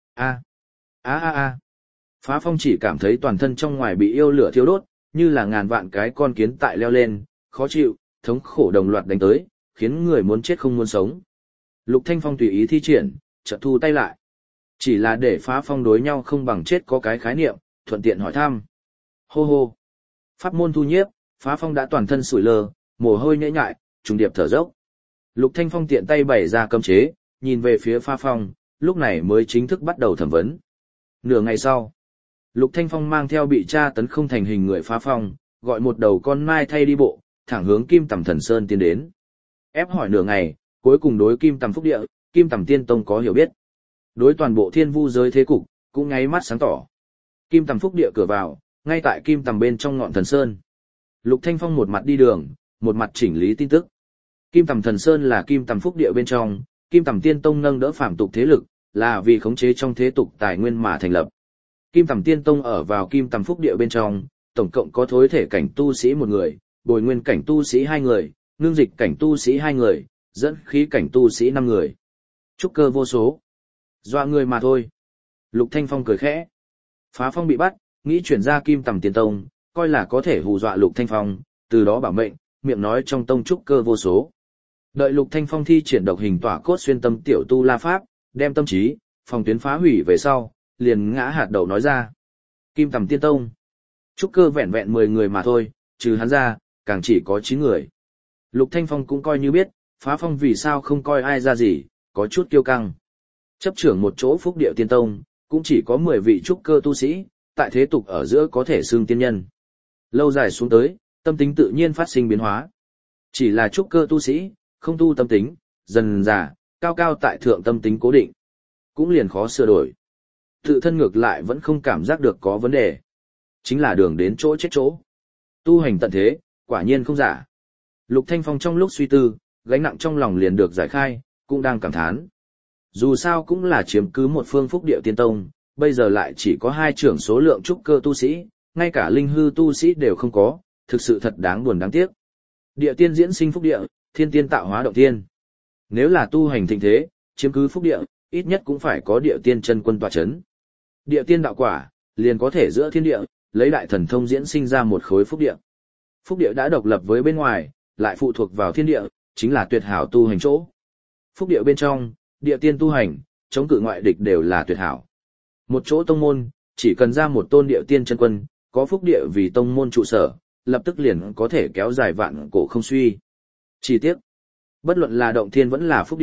A. Phá Phong chỉ cảm thấy toàn thân trong ngoài bị yêu lửa thiêu đốt, như là ngàn vạn cái con kiến tại leo lên, khó chịu, thống khổ đồng loạt đánh tới, khiến người muốn chết không muốn sống. Lục Thanh Phong tùy ý thi triển, chợt thu tay lại. Chỉ là để Phá Phong đối nhau không bằng chết có cái khái niệm, thuận tiện hỏi thăm. Hô hô. Pháp môn thu nhiếp, Phá Phong đã toàn thân sủi lơ, mồ hôi nhễ nhại, trùng điệp thở dốc. Lục Thanh Phong tiện tay bày ra cấm chế, nhìn về phía Phá Phong, lúc này mới chính thức bắt đầu thẩm vấn. Nửa ngày sau, Lục Thanh Phong mang theo bị tra tấn không thành hình người Phá Phong, gọi một đầu con mai thay đi bộ, thẳng hướng Kim Tầm Thần Sơn tiến đến. Ép hỏi nửa ngày, cuối cùng đối Kim Tầm Phúc Địa, Kim Tầm Tiên Tông có hiểu biết. Đối toàn bộ thiên vu giới thế cục, cũng nháy mắt sáng tỏ. Kim Tầm Phúc Địa cửa vào, ngay tại Kim Tầm bên trong ngọn thần sơn. Lục Thanh Phong một mặt đi đường, một mặt chỉnh lý tin tức. Kim Tầm Thần Sơn là Kim Tầm Phúc Địa bên trong, Kim Tầm Tiên Tông nâng đỡ phạm tục thế lực, là vì khống chế trong thế tục tài nguyên mà thành lập. Kim Tầm Tiên Tông ở vào Kim Tầm Phúc Địa bên trong, tổng cộng có thối thể cảnh tu sĩ một người, bồi nguyên cảnh tu sĩ 2 người, ngưng dịch cảnh tu sĩ 2 người, dẫn khí cảnh tu sĩ 5 người. Trúc cơ vô số. Dọa người mà thôi. Lục Thanh Phong cười khẽ. Phá Phong bị bắt, nghĩ chuyển ra Kim Tầm Tiên Tông, coi là có thể hù dọa Lục Thanh Phong, từ đó bảo mệnh, miệng nói trong tông trúc cơ vô số. Đợi Lục Thanh Phong thi triển độc hình tỏa cốt xuyên tâm tiểu tu la pháp, đem tâm trí, phòng tuyến phá hủy về sau, liền ngã hạt đầu nói ra. Kim Tầm Tiên Tông. Trúc cơ vẹn vẹn 10 người mà thôi, trừ hắn ra, càng chỉ có 9 người. Lục Thanh Phong cũng coi như biết, Phá Phong vì sao không coi ai ra gì, có chút kiêu căng. Chấp trưởng một chỗ Phúc Điệu Tiên Tông, cũng chỉ có 10 vị trúc cơ tu sĩ, tại thế tục ở giữa có thể xưng tiên nhân. Lâu dài xuống tới, tâm tính tự nhiên phát sinh biến hóa. Chỉ là trúc cơ tu sĩ, không tu tâm tính, dần dà, cao cao tại thượng tâm tính cố định. Cũng liền khó sửa đổi. Tự thân ngược lại vẫn không cảm giác được có vấn đề. Chính là đường đến chỗ chết chỗ. Tu hành tận thế, quả nhiên không giả. Lục Thanh Phong trong lúc suy tư, gánh nặng trong lòng liền được giải khai, cũng đang cảm thán. Dù sao cũng là chiếm cứ một phương Phúc Điệu Tiên Tông, bây giờ lại chỉ có 2 trưởng số lượng trúc cơ tu sĩ, ngay cả linh hư tu sĩ đều không có, thực sự thật đáng buồn đáng tiếc. Địa tiên diễn sinh Phúc Địa, thiên tiên tạo hóa động thiên. Nếu là tu hành thịnh thế, chiếm cứ Phúc Địa, ít nhất cũng phải có địa tiên chân quân tọa chấn. Địa tiên đạo quả, liền có thể giữa thiên địa, lấy đại thần thông diễn sinh ra một khối Phúc Địa. Phúc Địa đã độc lập với bên ngoài, lại phụ thuộc vào thiên địa, chính là tuyệt hảo tu hành chỗ. Phúc Địa bên trong, địa tiên tu hành, chống cự ngoại địch đều là tuyệt hảo. Một chỗ tông môn, chỉ cần ra một tôn địa tiên chân quân, có Phúc Địa vì tông môn trụ sở, lập tức liền có thể kéo dài vạn cổ không suy. Chỉ tiếc, bất luận là động thiên vẫn là Phúc Địa,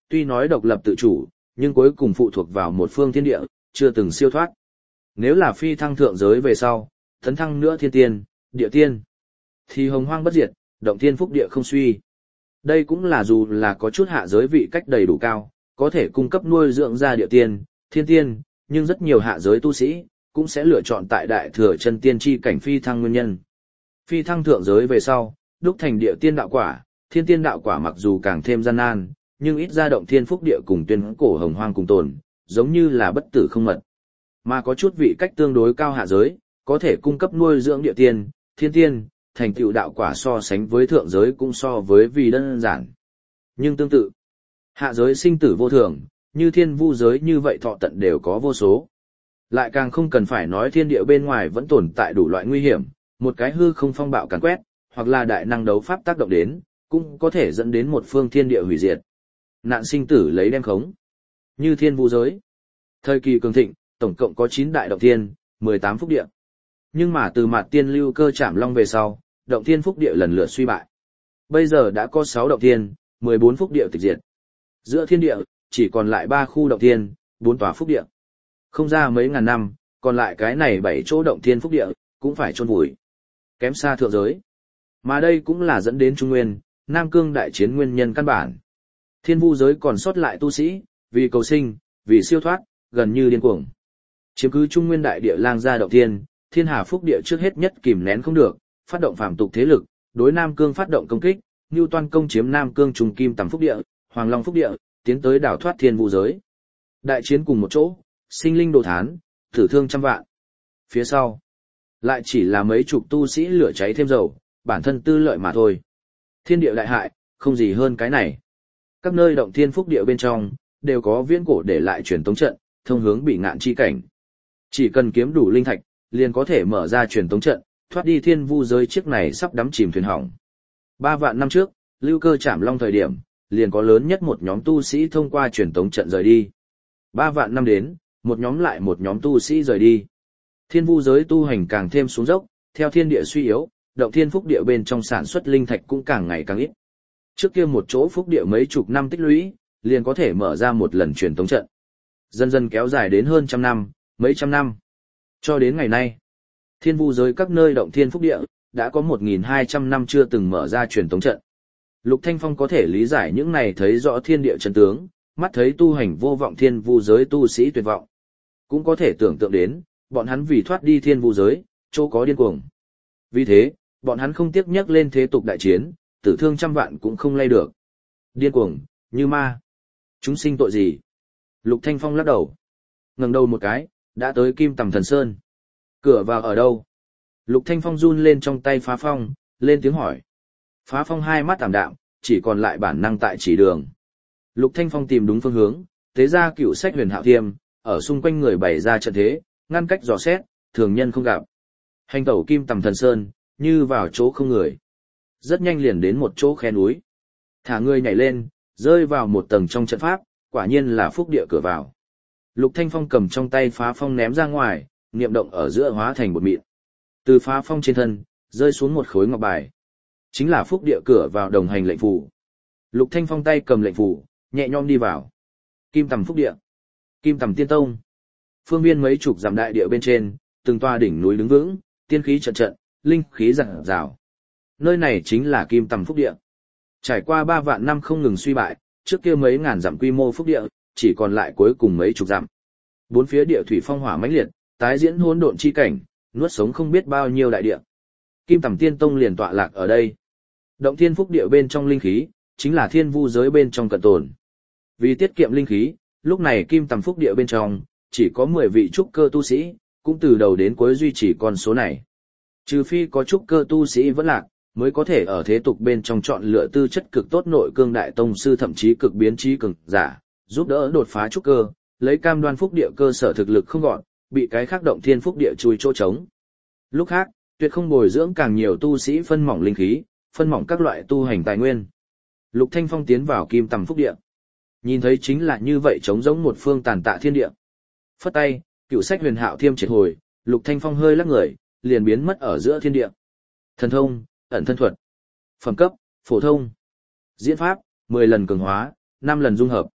tuy nói độc lập tự chủ, nhưng cuối cùng phụ thuộc vào một phương thiên địa, chưa từng siêu thoát. Nếu là phi thăng thượng giới về sau, tấn thăng nữa thiên tiên, địa tiên, thì hồng hoang bất diệt, động thiên phúc địa không suy. Đây cũng là dù là có chút hạ giới vị cách đầy đủ cao, có thể cung cấp nuôi dưỡng ra địa tiên, thiên tiên, nhưng rất nhiều hạ giới tu sĩ, cũng sẽ lựa chọn tại đại thừa chân tiên chi cảnh phi thăng nguyên nhân. Phi thăng thượng giới về sau, đúc thành địa tiên đạo quả, thiên tiên đạo quả mặc dù càng thêm gian nan, nhưng ít ra động thiên phúc địa cùng tuyên cổ hồng hoang cùng tồn, giống như là bất tử không mật. Mà có chút vị cách tương đối cao hạ giới, có thể cung cấp nuôi dưỡng địa tiên, thiên tiên, thành tựu đạo quả so sánh với thượng giới cũng so với vì đơn giản. Nhưng tương tự, hạ giới sinh tử vô thường, như thiên vu giới như vậy thọ tận đều có vô số. Lại càng không cần phải nói thiên địa bên ngoài vẫn tồn tại đủ loại nguy hiểm, một cái hư không phong bạo càn quét, hoặc là đại năng đấu pháp tác động đến, cũng có thể dẫn đến một phương thiên địa hủy diệt. Nạn sinh tử lấy đem khống. Như thiên vu giới. Thời kỳ cường thịnh, tổng cộng có 9 đại động thiên, 18 phúc địa. Nhưng mà từ mặt tiên lưu cơ chạm long về sau, động thiên phúc địa lần lượt suy bại. Bây giờ đã có 6 động thiên, 14 phúc địa tịch diệt. Giữa thiên địa, chỉ còn lại 3 khu động thiên, 4 tòa phúc địa. Không ra mấy ngàn năm, còn lại cái này 7 chỗ động thiên phúc địa, cũng phải chôn vùi. Kém xa thượng giới. Mà đây cũng là dẫn đến Trung Nguyên, Nam Cương đại chiến nguyên nhân căn bản. Thiên vu giới còn sót lại tu sĩ, vì cầu sinh, vì siêu thoát, gần như điên cuồng. Chiếm cứ Trung Nguyên đại địa lang gia động thiên, Thiên Hà phúc địa trước hết nhất kìm nén không được, phát động phàm tục thế lực, đối Nam Cương phát động công kích, Nưu Toan công chiếm Nam Cương trùng kim tầm phúc địa, Hoàng Long phúc địa, tiến tới đảo thoát thiên vu giới. Đại chiến cùng một chỗ, sinh linh đồ thán, tử thương trăm vạn. Phía sau, lại chỉ là mấy chục tu sĩ lửa cháy thêm dầu, bản thân tư lợi mà thôi. Thiên địa đại hại, không gì hơn cái này. Các nơi động thiên phúc địa bên trong, đều có viễn cổ để lại truyền tống trận, thông hướng bị ngạn chi cảnh. Chỉ cần kiếm đủ linh thạch, liền có thể mở ra truyền tống trận, thoát đi thiên vu giới chiếc này sắp đắm chìm thuyền hỏng. 3 vạn năm trước, lưu cơ chạm long thời điểm, liền có lớn nhất một nhóm tu sĩ thông qua truyền tống trận rời đi. 3 vạn năm đến, một nhóm lại một nhóm tu sĩ rời đi. Thiên vu giới tu hành càng thêm xuống dốc, theo thiên địa suy yếu, động thiên phúc địa bên trong sản xuất linh thạch cũng càng ngày càng ít. Trước kia một chỗ phúc địa mấy chục năm tích lũy, liền có thể mở ra một lần truyền tống trận. Dần dần kéo dài đến hơn trăm năm, mấy trăm năm. Cho đến ngày nay, thiên vu giới các nơi động thiên phúc địa, đã có 1.200 năm chưa từng mở ra truyền tống trận. Lục Thanh Phong có thể lý giải những này thấy rõ thiên địa chân tướng, mắt thấy tu hành vô vọng thiên vu giới tu sĩ tuyệt vọng. Cũng có thể tưởng tượng đến, bọn hắn vì thoát đi thiên vu giới, chỗ có điên cuồng. Vì thế, bọn hắn không tiếc nhắc lên thế tục đại chiến, tử thương trăm vạn cũng không lay được. Điên cuồng, như ma. Chúng sinh tội gì? Lục Thanh Phong lắc đầu. Ngẩng đầu một cái, đã tới Kim Tầm Thần Sơn. Cửa vào ở đâu? Lục Thanh Phong run lên trong tay Phá Phong, lên tiếng hỏi. Phá Phong hai mắt ảm đạm, chỉ còn lại bản năng tại chỉ đường. Lục Thanh Phong tìm đúng phương hướng, tế ra cựu sách huyền hạo thiêm, ở xung quanh người bày ra trận thế, ngăn cách dò xét, thường nhân không gặp. Hành tẩu Kim Tầm Thần Sơn, như vào chỗ không người. Rất nhanh liền đến một chỗ khe núi. Thả người nhảy lên, rơi vào một tầng trong trận pháp, quả nhiên là phúc địa cửa vào. Lục Thanh Phong cầm trong tay Phá Phong ném ra ngoài, niệm động ở giữa hóa thành bột mịn. Từ Phá Phong trên thân, rơi xuống một khối ngọc bài. Chính là phúc địa cửa vào đồng hành lệnh phù. Lục Thanh Phong tay cầm lệnh phù, nhẹ nhõm đi vào. Kim Tầm phúc địa, Kim Tầm Tiên Tông. Phương viên mấy chục dặm đại địa bên trên, từng toa đỉnh núi đứng vững, tiên khí trận trận, linh khí rạng rào. Nơi này chính là Kim Tầm phúc địa. Trải qua 3 vạn năm không ngừng suy bại, trước kia mấy ngàn dặm quy mô phúc địa, chỉ còn lại cuối cùng mấy chục dặm. Bốn phía địa thủy phong hỏa mãnh liệt, tái diễn hỗn độn chi cảnh, nuốt sống không biết bao nhiêu đại địa. Kim Tầm Tiên Tông liền tọa lạc ở đây. Động thiên phúc địa bên trong linh khí, chính là thiên vu giới bên trong cận tồn. Vì tiết kiệm linh khí, lúc này Kim Tầm phúc địa bên trong, chỉ có 10 vị trúc cơ tu sĩ, cũng từ đầu đến cuối duy trì con số này. Trừ phi có trúc cơ tu sĩ vẫn lạc, mới có thể ở thế tục bên trong chọn lựa tư chất cực tốt nội cương đại tông sư thậm chí cực biến trí cường giả, giúp đỡ đột phá trúc cơ, lấy cam đoan phúc địa cơ sở thực lực không gọn, bị cái khác động thiên phúc địa chui chỗ trống. Lúc khác, tuyệt không bồi dưỡng càng nhiều tu sĩ phân mỏng linh khí, phân mỏng các loại tu hành tài nguyên. Lục Thanh Phong tiến vào Kim Tầm phúc địa. Nhìn thấy chính là như vậy trống giống một phương tàn tạ thiên địa. Phất tay, cựu sách huyền hạo thiêm triệt hồi, Lục Thanh Phong hơi lắc người, liền biến mất ở giữa thiên địa. Thần thông, ẩn thân thuật. Phẩm cấp, phổ thông. Diễn pháp, 10 lần cường hóa, 5 lần dung hợp.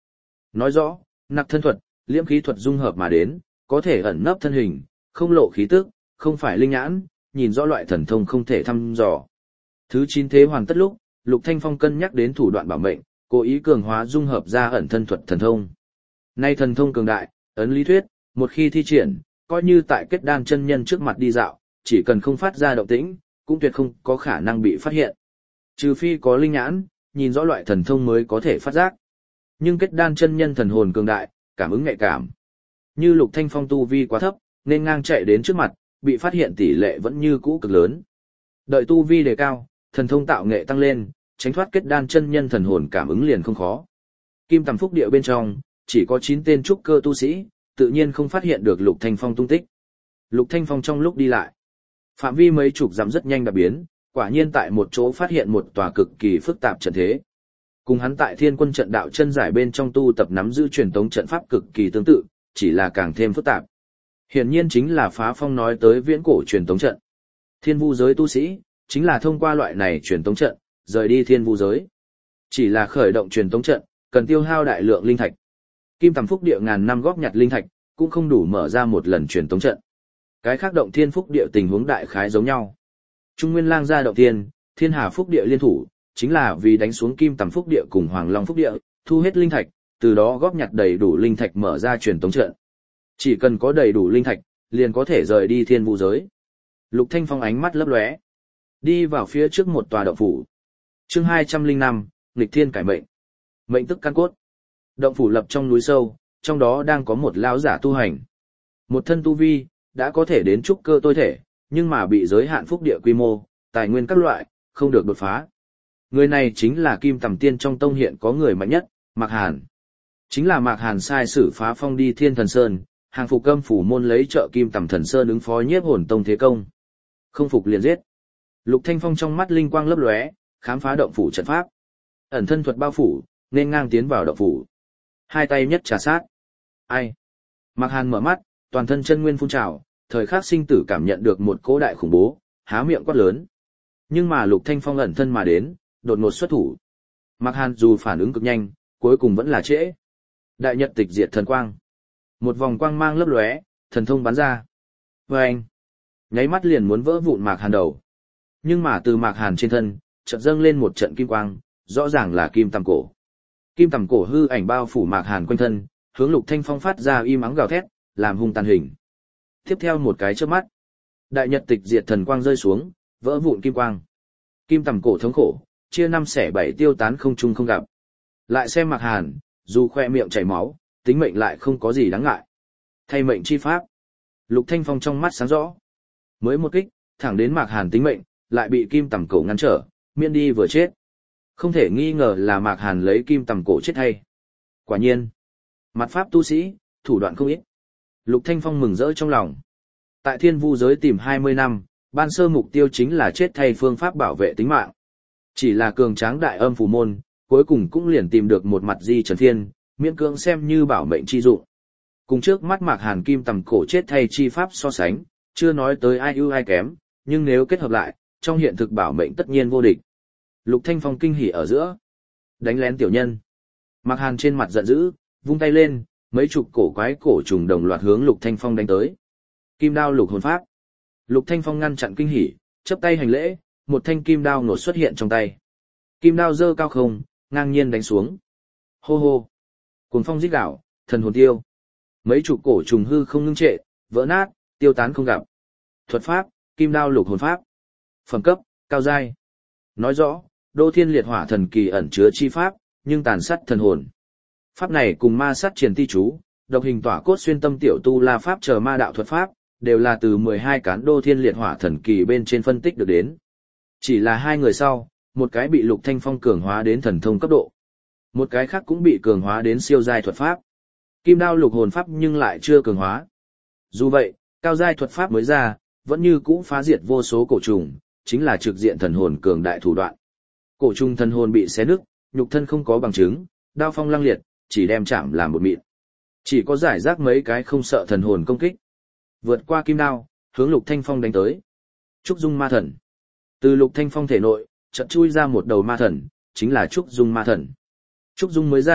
Nói rõ, nặc thân thuật, liễm khí thuật dung hợp mà đến, có thể ẩn nấp thân hình, không lộ khí tức, không phải linh nhãn, nhìn rõ loại thần thông không thể thăm dò. Thứ 9 thế hoàn tất lúc, Lục Thanh Phong cân nhắc đến thủ đoạn bảo mệnh, cố ý cường hóa dung hợp ra ẩn thân thuật thần thông. Nay thần thông cường đại, ấn lý thuyết, một khi thi triển, coi như tại kết đan chân nhân trước mặt đi dạo, chỉ cần không phát ra động tĩnh, cũng tuyệt không có khả năng bị phát hiện. Trừ phi có linh nhãn, nhìn rõ loại thần thông mới có thể phát giác. Nhưng kết đan chân nhân thần hồn cường đại, cảm ứng nhạy cảm. Như Lục Thanh Phong tu vi quá thấp, nên ngang chạy đến trước mặt, bị phát hiện tỷ lệ vẫn như cũ cực lớn. Đợi tu vi đề cao, thần thông tạo nghệ tăng lên, tránh thoát kết đan chân nhân thần hồn cảm ứng liền không khó. Kim Tầm Phúc Địa bên trong, chỉ có 9 tên trúc cơ tu sĩ, tự nhiên không phát hiện được Lục Thanh Phong tung tích. Lục Thanh Phong trong lúc đi lại, phạm vi mấy chục dặm rất nhanh đã biến, quả nhiên tại một chỗ phát hiện một tòa cực kỳ phức tạp trận thế. Cùng hắn tại Thiên Quân trận đạo chân giải bên trong tu tập nắm giữ truyền tống trận pháp cực kỳ tương tự, chỉ là càng thêm phức tạp. Hiển nhiên chính là Phá Phong nói tới viễn cổ truyền tống trận. Thiên vu giới tu sĩ, chính là thông qua loại này truyền tống trận, rời đi thiên vu giới. Chỉ là khởi động truyền tống trận, cần tiêu hao đại lượng linh thạch. Kim Tầm Phúc Địa ngàn năm góp nhặt linh thạch, cũng không đủ mở ra một lần truyền tống trận. Cái khác động thiên phúc địa tình huống đại khái giống nhau. Trung Nguyên Lang gia động thiên, Thiên Hà Phúc Địa liên thủ, chính là vì đánh xuống Kim Tầm Phúc Địa cùng Hoàng Long Phúc Địa, thu hết linh thạch, từ đó góp nhặt đầy đủ linh thạch mở ra truyền tống trận. Chỉ cần có đầy đủ linh thạch, liền có thể rời đi thiên vu giới. Lục Thanh Phong ánh mắt lấp lóe, đi vào phía trước một tòa động phủ. Chương 205, nghịch thiên cải mệnh. Mệnh tức căn cốt. Động phủ lập trong núi sâu, trong đó đang có một lão giả tu hành. Một thân tu vi đã có thể đến trúc cơ tối thể, nhưng mà bị giới hạn phúc địa quy mô, tài nguyên các loại, không được đột phá. Người này chính là Kim Tầm Tiên trong tông hiện có người mạnh nhất, Mạc Hàn. Chính là Mạc Hàn sai sử Phá Phong đi Thiên Thần Sơn, hàng phục Âm phủ môn lấy trợ Kim Tầm Thần Sơn ứng phó Nhiếp Hồn Tông thế công. Không phục liền giết. Lục Thanh Phong trong mắt linh quang lấp lóe, khám phá động phủ trận pháp. Ẩn thân thuật bao phủ, nên ngang tiến vào động phủ. Hai tay nhất trà sát. Ai? Mạc Hàn mở mắt, toàn thân chân nguyên phun trào, thời khắc sinh tử cảm nhận được một cỗ đại khủng bố, há miệng quát lớn. Nhưng mà Lục Thanh Phong ẩn thân mà đến, đột ngột xuất thủ. Mạc Hàn dù phản ứng cực nhanh, cuối cùng vẫn là trễ. Đại nhật tịch diệt thần quang. Một vòng quang mang lấp lóe, thần thông bắn ra. Vâng! Nháy mắt liền muốn vỡ vụn Mạc Hàn đầu. Nhưng mà từ Mạc Hàn trên thân, chợt dâng lên một trận kim quang, rõ ràng là kim tầm cổ. Kim tầm cổ hư ảnh bao phủ Mạc Hàn quanh thân, hướng Lục Thanh Phong phát ra im ắng gào thét, làm hung tàn hình. Tiếp theo một cái chớp mắt, đại nhật tịch diệt thần quang rơi xuống, vỡ vụn kim quang. Kim tầm cổ thống khổ, chia 5/7 tiêu tán không chung không gặp. Lại xem Mạc Hàn, dù khoe miệng chảy máu, tính mệnh lại không có gì đáng ngại. Thay mệnh chi pháp. Lục Thanh Phong trong mắt sáng rõ. Mới một kích, thẳng đến Mạc Hàn tính mệnh, lại bị kim tầm cổ ngăn trở, miễn đi vừa chết. Không thể nghi ngờ là Mạc Hàn lấy kim tầm cổ chết hay. Quả nhiên, mặt pháp tu sĩ, thủ đoạn không ít. Lục Thanh Phong mừng rỡ trong lòng. Tại thiên vu giới tìm 20 năm, ban sơ mục tiêu chính là chết thay phương pháp bảo vệ tính mạng. Chỉ là cường tráng đại âm phù môn, cuối cùng cũng liền tìm được một mặt di trần thiên, miễn cưỡng xem như bảo mệnh chi dụng. Cùng trước mắt Mạc Hàn kim tầm cổ chết thay chi pháp so sánh, chưa nói tới ai ưu ai kém, nhưng nếu kết hợp lại, trong hiện thực bảo mệnh tất nhiên vô địch. Lục Thanh Phong kinh hỉ ở giữa. Đánh lén tiểu nhân. Mạc Hàn trên mặt giận dữ, vung tay lên, mấy chục cổ quái cổ trùng đồng loạt hướng Lục Thanh Phong đánh tới. Kim đao lục hồn pháp. Lục Thanh Phong ngăn chặn kinh hỉ, chắp tay hành lễ, một thanh kim đao nổ xuất hiện trong tay. Kim đao giơ cao không, ngang nhiên đánh xuống. Hô hô. Cuồng phong rít gào, thần hồn tiêu. Mấy chục cổ trùng hư không ngưng trệ, vỡ nát, tiêu tán không gặp. Thuật pháp, kim đao lục hồn pháp. Phẩm cấp, cao giai. Nói rõ, Đô Thiên Liệt Hỏa thần kỳ ẩn chứa chi pháp, nhưng tàn sát thần hồn. Pháp này cùng ma sát triển ti chú, độc hình tỏa cốt xuyên tâm tiểu tu la pháp chờ ma đạo thuật pháp, đều là từ 12 cán Đô Thiên Liệt Hỏa thần kỳ bên trên phân tích được đến. Chỉ là hai người sau, một cái bị Lục Thanh Phong cường hóa đến thần thông cấp độ, một cái khác cũng bị cường hóa đến siêu giai thuật pháp. Kim đao lục hồn pháp nhưng lại chưa cường hóa. Dù vậy, cao giai thuật pháp mới ra, vẫn như cũ phá diệt vô số cổ trùng, chính là trực diện thần hồn cường đại thủ đoạn. Cổ trùng thần hồn bị xé nứt, nhục thân không có bằng chứng, đao phong lăng liệt, chỉ đem chạm làm một mịn. Chỉ có giải rác mấy cái không sợ thần hồn công kích. Vượt qua kim đao, hướng Lục Thanh Phong đánh tới. Trúc Dung Ma Thần. Từ Lục Thanh Phong thể nội, chợt chui ra một đầu ma thần, chính là Trúc Dung Ma Thần. Trúc Dung mới ra,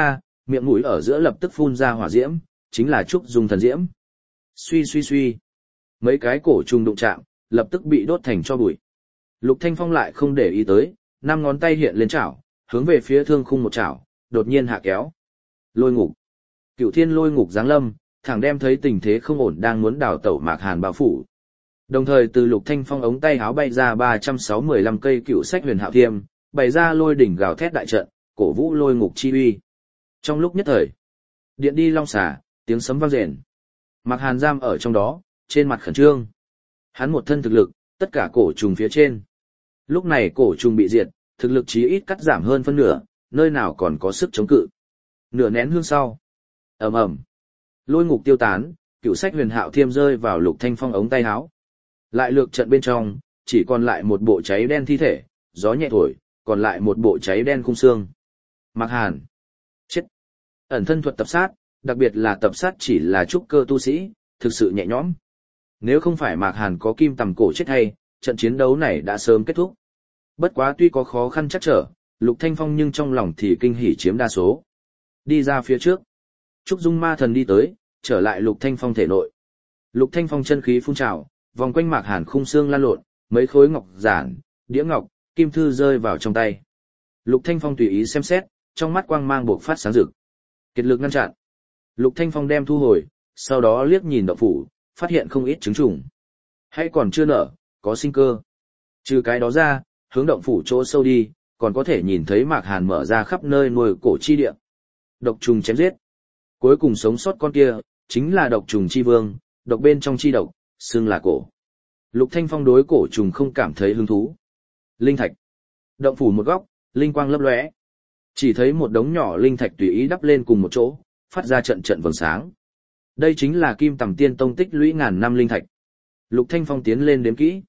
miệng mũi ở giữa lập tức phun ra hỏa diễm, chính là trúc dung thần diễm. Suy suy suy. Mấy cái cổ trùng đụng chạm, lập tức bị đốt thành tro bụi. Lục Thanh Phong lại không để ý tới, 5 ngón tay hiện lên chảo, hướng về phía thương khung một chảo, đột nhiên hạ kéo. Lôi ngục. Cửu thiên lôi ngục giáng lâm, thẳng đem thấy tình thế không ổn đang muốn đào tẩu Mạc Hàn bao phủ. Đồng thời từ Lục Thanh Phong ống tay háo bay ra 365 cây cựu sách huyền hạo thiêm, bày ra lôi đỉnh gào thét đại trận, cổ vũ lôi ngục chi uy. Trong lúc nhất thời, điện đi long xả, tiếng sấm vang rền. Mạc Hàn giam ở trong đó, trên mặt khẩn trương. Hắn một thân thực lực, tất cả cổ trùng phía trên. Lúc này cổ trùng bị diệt, thực lực chí ít cắt giảm hơn phân nửa, nơi nào còn có sức chống cự. Nửa nén hương sau. Ầm ầm. Lôi ngục tiêu tán, cựu sách huyền hạo thiêm rơi vào Lục Thanh Phong ống tay áo. Lại lược trận bên trong, chỉ còn lại một bộ cháy đen thi thể, gió nhẹ thổi, còn lại một bộ cháy đen khung xương. Mạc Hàn. Chết. Ẩn thân thuật tập sát, đặc biệt là tập sát chỉ là trúc cơ tu sĩ, thực sự nhẹ nhõm. Nếu không phải Mạc Hàn có kim tầm cổ chết hay, trận chiến đấu này đã sớm kết thúc. Bất quá tuy có khó khăn chắc trở, Lục Thanh Phong nhưng trong lòng thì kinh hỉ chiếm đa số. Đi ra phía trước. Trúc Dung ma thần đi tới, trở lại Lục Thanh Phong thể nội. Lục Thanh Phong chân khí phun trào, vòng quanh Mạc Hàn khung xương lan lộn, mấy khối ngọc giản, đĩa ngọc, kim thư rơi vào trong tay. Lục Thanh Phong tùy ý xem xét, trong mắt quang mang bộc phát sáng rực. Kiệt lực ngăn chặn. Lục Thanh Phong đem thu hồi, sau đó liếc nhìn động phủ, phát hiện không ít trứng trùng. Hay còn chưa nở, có sinh cơ. Trừ cái đó ra, hướng động phủ chỗ sâu đi, còn có thể nhìn thấy Mạc Hàn mở ra khắp nơi nuôi cổ chi địa. Độc trùng chém giết. Cuối cùng sống sót con kia, chính là độc trùng chi vương, độc bên trong chi độc, xưng là cổ. Lục Thanh Phong đối cổ trùng không cảm thấy hứng thú. Linh thạch. Động phủ một góc, linh quang lấp lóe. Chỉ thấy một đống nhỏ linh thạch tùy ý đắp lên cùng một chỗ, phát ra trận trận vầng sáng. Đây chính là Kim Tầm Tiên Tông tích lũy ngàn năm linh thạch. Lục Thanh Phong tiến lên đếm kỹ.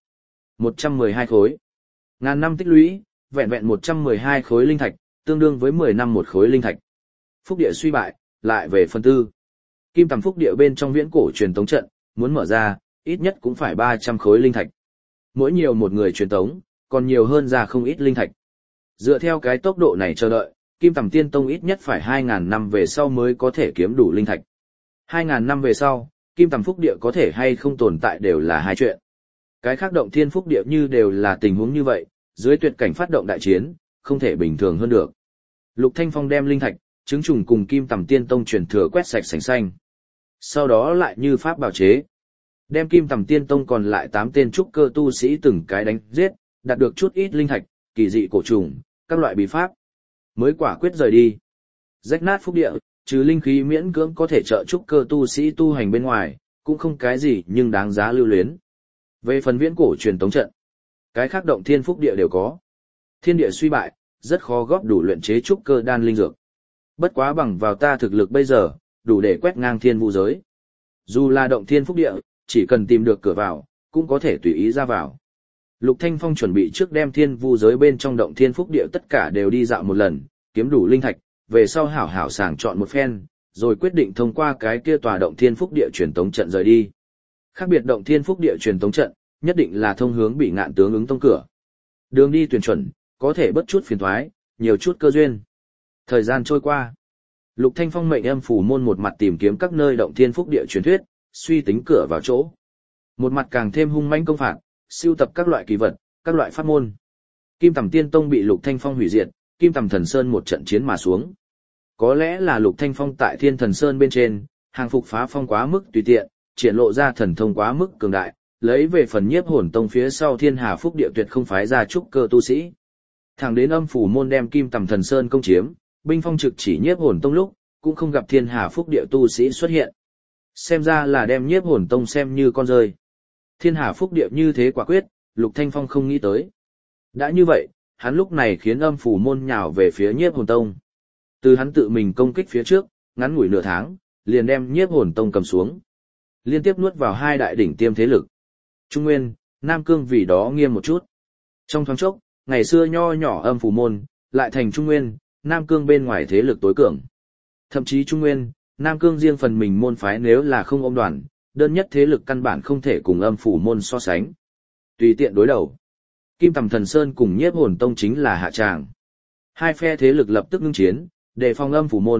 112 khối. Ngàn năm tích lũy, vẹn vẹn 112 khối linh thạch, tương đương với 10 năm một khối linh thạch. Phúc địa suy bại, lại về phần tư. Kim Tầm Phúc địa bên trong viễn cổ truyền tống trận, muốn mở ra, ít nhất cũng phải 300 khối linh thạch. Mỗi nhiều một người truyền tống, còn nhiều hơn ra không ít linh thạch. Dựa theo cái tốc độ này chờ đợi, Kim Tầm Tiên Tông ít nhất phải 2.000 năm về sau mới có thể kiếm đủ linh thạch. 2.000 năm về sau, Kim Tầm Phúc địa có thể hay không tồn tại đều là hai chuyện. Cái khác động thiên phúc địa như đều là tình huống như vậy, dưới tuyệt cảnh phát động đại chiến, không thể bình thường hơn được. Lục Thanh Phong đem linh thạch, trứng trùng cùng Kim Tầm Tiên Tông truyền thừa quét sạch sành xanh. Sau đó lại như pháp bảo chế, đem Kim Tầm Tiên Tông còn lại 8 tên trúc cơ tu sĩ từng cái đánh giết, đạt được chút ít linh thạch, kỳ dị cổ trùng, các loại bí pháp. Mới quả quyết rời đi. Rách nát phúc địa, trừ linh khí miễn cưỡng có thể trợ trúc cơ tu sĩ tu hành bên ngoài, cũng không cái gì nhưng đáng giá lưu luyến. Về phần viễn cổ truyền tống trận, cái khác động thiên phúc địa đều có. Thiên địa suy bại, rất khó góp đủ luyện chế trúc cơ đan linh dược. Bất quá bằng vào ta thực lực bây giờ, đủ để quét ngang thiên vũ giới. Dù là động thiên phúc địa, chỉ cần tìm được cửa vào, cũng có thể tùy ý ra vào. Lục Thanh Phong chuẩn bị trước đem thiên vu giới bên trong động thiên phúc địa tất cả đều đi dạo một lần, kiếm đủ linh thạch, về sau hảo hảo sàng chọn một phen, rồi quyết định thông qua cái kia tòa động thiên phúc địa truyền tống trận rời đi. Khác biệt động thiên phúc địa truyền tống trận, nhất định là thông hướng Bị Ngạn tướng ứng tông cửa. Đường đi tuyển chuẩn, có thể bớt chút phiền toái, nhiều chút cơ duyên. Thời gian trôi qua, Lục Thanh Phong mệnh âm phủ môn một mặt tìm kiếm các nơi động thiên phúc địa truyền thuyết, suy tính cửa vào chỗ. Một mặt càng thêm hung mãnh công phạt, sưu tập các loại kỳ vật, các loại pháp môn. Kim Tầm Tiên Tông bị Lục Thanh Phong hủy diệt, Kim Tầm Thần Sơn một trận chiến mà xuống. Có lẽ là Lục Thanh Phong tại Thiên Thần Sơn bên trên, hàng phục phá phong quá mức tùy tiện, triển lộ ra thần thông quá mức cường đại, lấy về phần Nhiếp Hồn Tông phía sau Thiên Hà Phúc địa tuyệt không phái ra trúc cơ tu sĩ. Thẳng đến âm phủ môn đem Kim Tầm Thần Sơn công chiếm, binh phong trực chỉ Nhiếp Hồn Tông lúc, cũng không gặp Thiên Hà Phúc địa tu sĩ xuất hiện. Xem ra là đem Nhiếp Hồn Tông xem như con rơi. Thiên Hà Phúc địa như thế quả quyết, Lục Thanh Phong không nghĩ tới. Đã như vậy, hắn lúc này khiến âm phủ môn nhào về phía Nhiếp Hồn Tông. Từ hắn tự mình công kích phía trước, ngắn ngủi nửa tháng, liền đem Nhiếp Hồn Tông cầm xuống. Liên tiếp nuốt vào 2 đại đỉnh tiêm thế lực. Trung Nguyên, Nam Cương vì đó nghiêm một chút. Trong thoáng chốc, ngày xưa nho nhỏ âm phủ môn, lại thành Trung Nguyên, Nam Cương bên ngoài thế lực tối cường. Thậm chí Trung Nguyên, Nam Cương riêng phần mình môn phái nếu là không ôm đoàn, đơn nhất thế lực căn bản không thể cùng âm phủ môn so sánh. Tùy tiện đối đầu. Kim Tầm Thần Sơn cùng Nhiếp Hồn Tông chính là hạ tràng. Hai phe thế lực lập tức ngưng chiến, đề phòng âm phủ môn,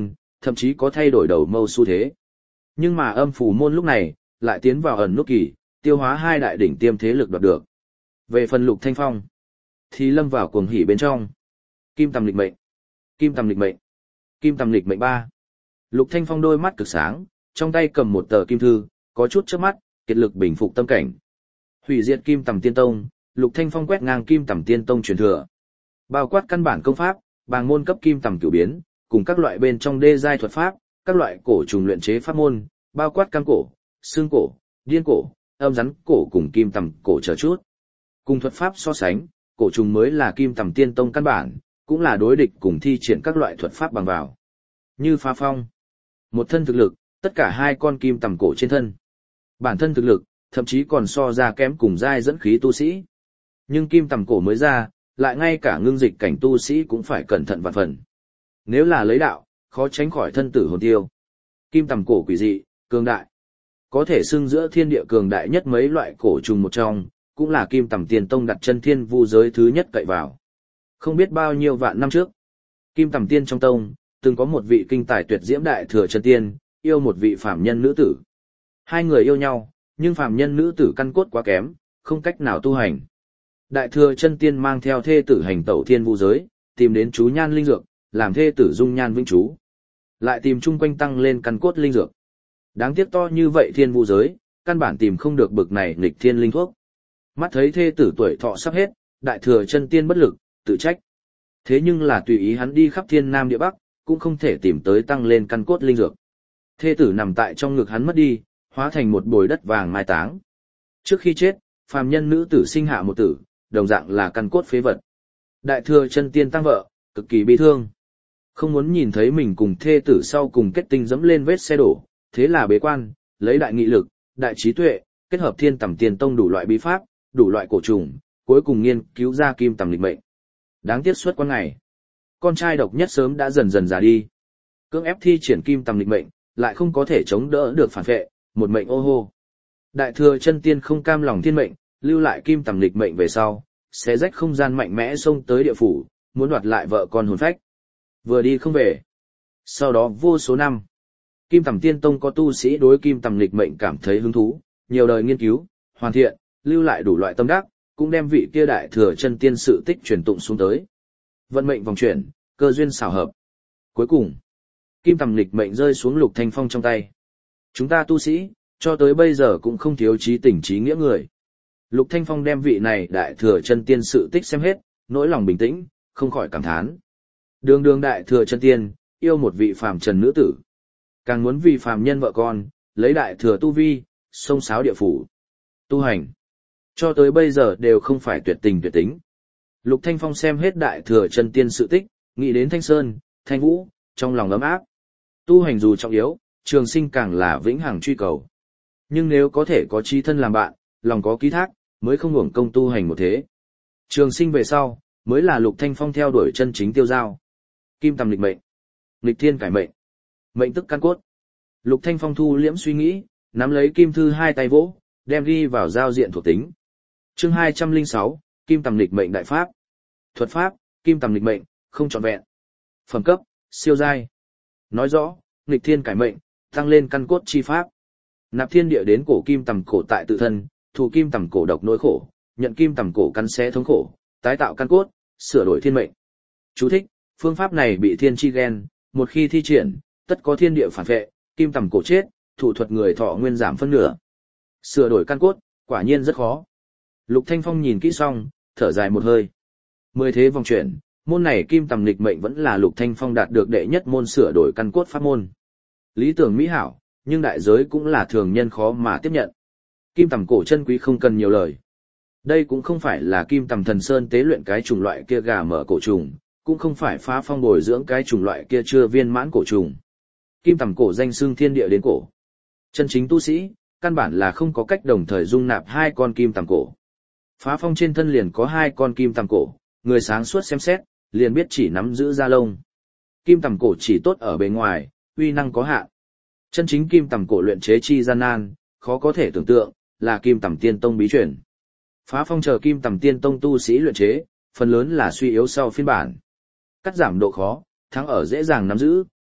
thậm chí có thay đổi đầu mâu xu thế. Nhưng mà âm phủ môn lúc này, lại tiến vào ẩn nút kỳ, tiêu hóa hai đại đỉnh tiêm thế lực đoạt được. Về phần Lục Thanh Phong, thì lâm vào cuồng hỉ bên trong. Kim tầm lịch mệnh, kim tầm lịch mệnh, kim tầm lịch mệnh 3. Lục Thanh Phong đôi mắt cực sáng, trong tay cầm một tờ kim thư, có chút chớp mắt, kiệt lực bình phục tâm cảnh. Hủy diệt Kim Tầm Tiên Tông, Lục Thanh Phong quét ngang Kim Tầm Tiên Tông truyền thừa. Bao quát căn bản công pháp, bàng môn cấp Kim Tầm cửu biến, cùng các loại bên trong đê giai thuật pháp, các loại cổ trùng luyện chế pháp môn, bao quát cam cổ, xương cổ, điên cổ, âm rắn cổ cùng Kim Tầm cổ chờ chút. Cùng thuật pháp so sánh, cổ trùng mới là Kim Tầm Tiên Tông căn bản, cũng là đối địch cùng thi triển các loại thuật pháp bằng vào. Như phá phong, một thân thực lực, tất cả hai con Kim Tầm cổ trên thân. Bản thân thực lực, thậm chí còn so ra kém cùng giai dẫn khí tu sĩ. Nhưng Kim Tầm cổ mới ra, lại ngay cả ngưng dịch cảnh tu sĩ cũng phải cẩn thận vạn phần. Nếu là lấy đạo, khó tránh khỏi thân tử hồn tiêu. Kim Tầm cổ quỷ dị, cường đại. Có thể xưng giữa thiên địa cường đại nhất mấy loại cổ trùng một trong, cũng là Kim Tầm Tiên Tông đặt chân thiên vu giới thứ nhất cậy vào. Không biết bao nhiêu vạn năm trước, Kim Tầm Tiên trong tông, từng có một vị kinh tài tuyệt diễm đại thừa chân tiên, yêu một vị phàm nhân nữ tử. Hai người yêu nhau, nhưng phàm nhân nữ tử căn cốt quá kém, không cách nào tu hành. Đại thừa chân tiên mang theo thê tử hành tẩu thiên vu giới, tìm đến chú nhan linh dược, làm thê tử dung nhan vĩnh chú. Lại tìm chung quanh tăng lên căn cốt linh dược. Đáng tiếc to như vậy thiên vu giới, căn bản tìm không được bực này nghịch thiên linh thuốc. Mắt thấy thê tử tuổi thọ sắp hết, đại thừa chân tiên bất lực, tự trách. Thế nhưng là tùy ý hắn đi khắp thiên nam địa bắc, cũng không thể tìm tới tăng lên căn cốt linh dược. Thê tử nằm tại trong ngực hắn mất đi, hóa thành một bồi đất vàng mai táng. Trước khi chết, phàm nhân nữ tử sinh hạ một tử, đồng dạng là căn cốt phế vật. Đại thừa chân tiên tăng vợ, cực kỳ bi thương. Không muốn nhìn thấy mình cùng thê tử sau cùng kết tinh dẫm lên vết xe đổ, thế là bế quan, lấy đại nghị lực, đại trí tuệ, kết hợp Thiên Tầm Tiên Tông đủ loại bí pháp, đủ loại cổ trùng, cuối cùng nghiên cứu ra Kim Tầm lịch mệnh. Đáng tiếc suốt quan ngày, con trai độc nhất sớm đã dần dần già đi. Cưỡng ép thi triển Kim Tầm lịch mệnh, lại không có thể chống đỡ được phản vệ, một mệnh ô hô. Đại thừa chân tiên không cam lòng thiên mệnh, lưu lại Kim Tầm lịch mệnh về sau, xé rách không gian mạnh mẽ xông tới địa phủ, muốn đoạt lại vợ con hồn phách. Vừa đi không về. Sau đó vô số năm, Kim Tầm Tiên Tông có tu sĩ đối Kim Tầm lịch mệnh cảm thấy hứng thú, nhiều đời nghiên cứu, hoàn thiện, lưu lại đủ loại tâm đắc, cũng đem vị kia đại thừa chân tiên sự tích truyền tụng xuống tới. Vận mệnh vòng chuyển, cơ duyên xảo hợp. Cuối cùng, Kim Tầm lịch mệnh rơi xuống Lục Thanh Phong trong tay. Chúng ta tu sĩ, cho tới bây giờ cũng không thiếu trí tình trí nghĩa người. Lục Thanh Phong đem vị này đại thừa chân tiên sự tích xem hết, nỗi lòng bình tĩnh, không khỏi cảm thán. Đường đường đại thừa chân tiên, yêu một vị phàm trần nữ tử. Càng muốn vì phàm nhân vợ con, lấy đại thừa tu vi, xông xáo địa phủ. Tu hành. Cho tới bây giờ đều không phải tuyệt tình tuyệt tính. Lục Thanh Phong xem hết đại thừa chân tiên sự tích, nghĩ đến Thanh Sơn, Thanh Vũ, trong lòng ấm áp. Tu hành dù trọng yếu, trường sinh càng là vĩnh hằng truy cầu. Nhưng nếu có thể có chí thân làm bạn, lòng có ký thác, mới không uổng công tu hành một thế. Trường sinh về sau, mới là Lục Thanh Phong theo đuổi chân chính tiêu giao. Kim Tầm lịch mệnh, nghịch thiên cải mệnh, mệnh tức căn cốt. Lục Thanh Phong thu liễm suy nghĩ, nắm lấy kim thư hai tay vỗ, đem ghi vào giao diện thuộc tính. Chương 206, Kim Tầm lịch mệnh đại pháp. Thuật pháp, Kim Tầm lịch mệnh, không trọn vẹn. Phẩm cấp, siêu giai. Nói rõ, nghịch thiên cải mệnh, tăng lên căn cốt chi pháp. Nạp thiên địa đến cổ Kim Tầm cổ tại tự thân, thụ Kim Tầm cổ độc nỗi khổ, nhận Kim Tầm cổ cắn xé thống khổ, tái tạo căn cốt, sửa đổi thiên mệnh. Chú thích, phương pháp này bị thiên chi gen, một khi thi triển, tất có thiên địa phản vệ, Kim Tầm cổ chết, thủ thuật người thọ nguyên giảm phân nửa. Sửa đổi căn cốt, quả nhiên rất khó. Lục Thanh Phong nhìn kỹ xong, thở dài một hơi. 10 thế vòng chuyển, môn này Kim Tầm lịch mệnh vẫn là Lục Thanh Phong đạt được đệ nhất môn sửa đổi căn cốt pháp môn. Lý tưởng mỹ hảo, nhưng đại giới cũng là thường nhân khó mà tiếp nhận. Kim Tầm cổ chân quý không cần nhiều lời. Đây cũng không phải là Kim Tầm thần sơn tế luyện cái chủng loại kia gà mở cổ trùng, cũng không phải phá phong bồi dưỡng cái chủng loại kia chưa viên mãn cổ trùng. Kim Tầm cổ danh xưng thiên địa đến cổ. Chân chính tu sĩ, căn bản là không có cách đồng thời dung nạp hai con Kim Tầm cổ. Phá phong trên thân liền có hai con Kim Tầm cổ, người sáng suốt xem xét, liền biết chỉ nắm giữ da lông. Kim Tầm cổ chỉ tốt ở bề ngoài, uy năng có hạn. Chân chính Kim Tầm cổ luyện chế chi gian nan, khó có thể tưởng tượng, là Kim Tầm Tiên Tông bí truyền. Phá phong chờ Kim Tầm Tiên Tông tu sĩ luyện chế, phần lớn là suy yếu sau phiên bản. Cắt giảm độ khó, thắng ở dễ dàng nắm giữ,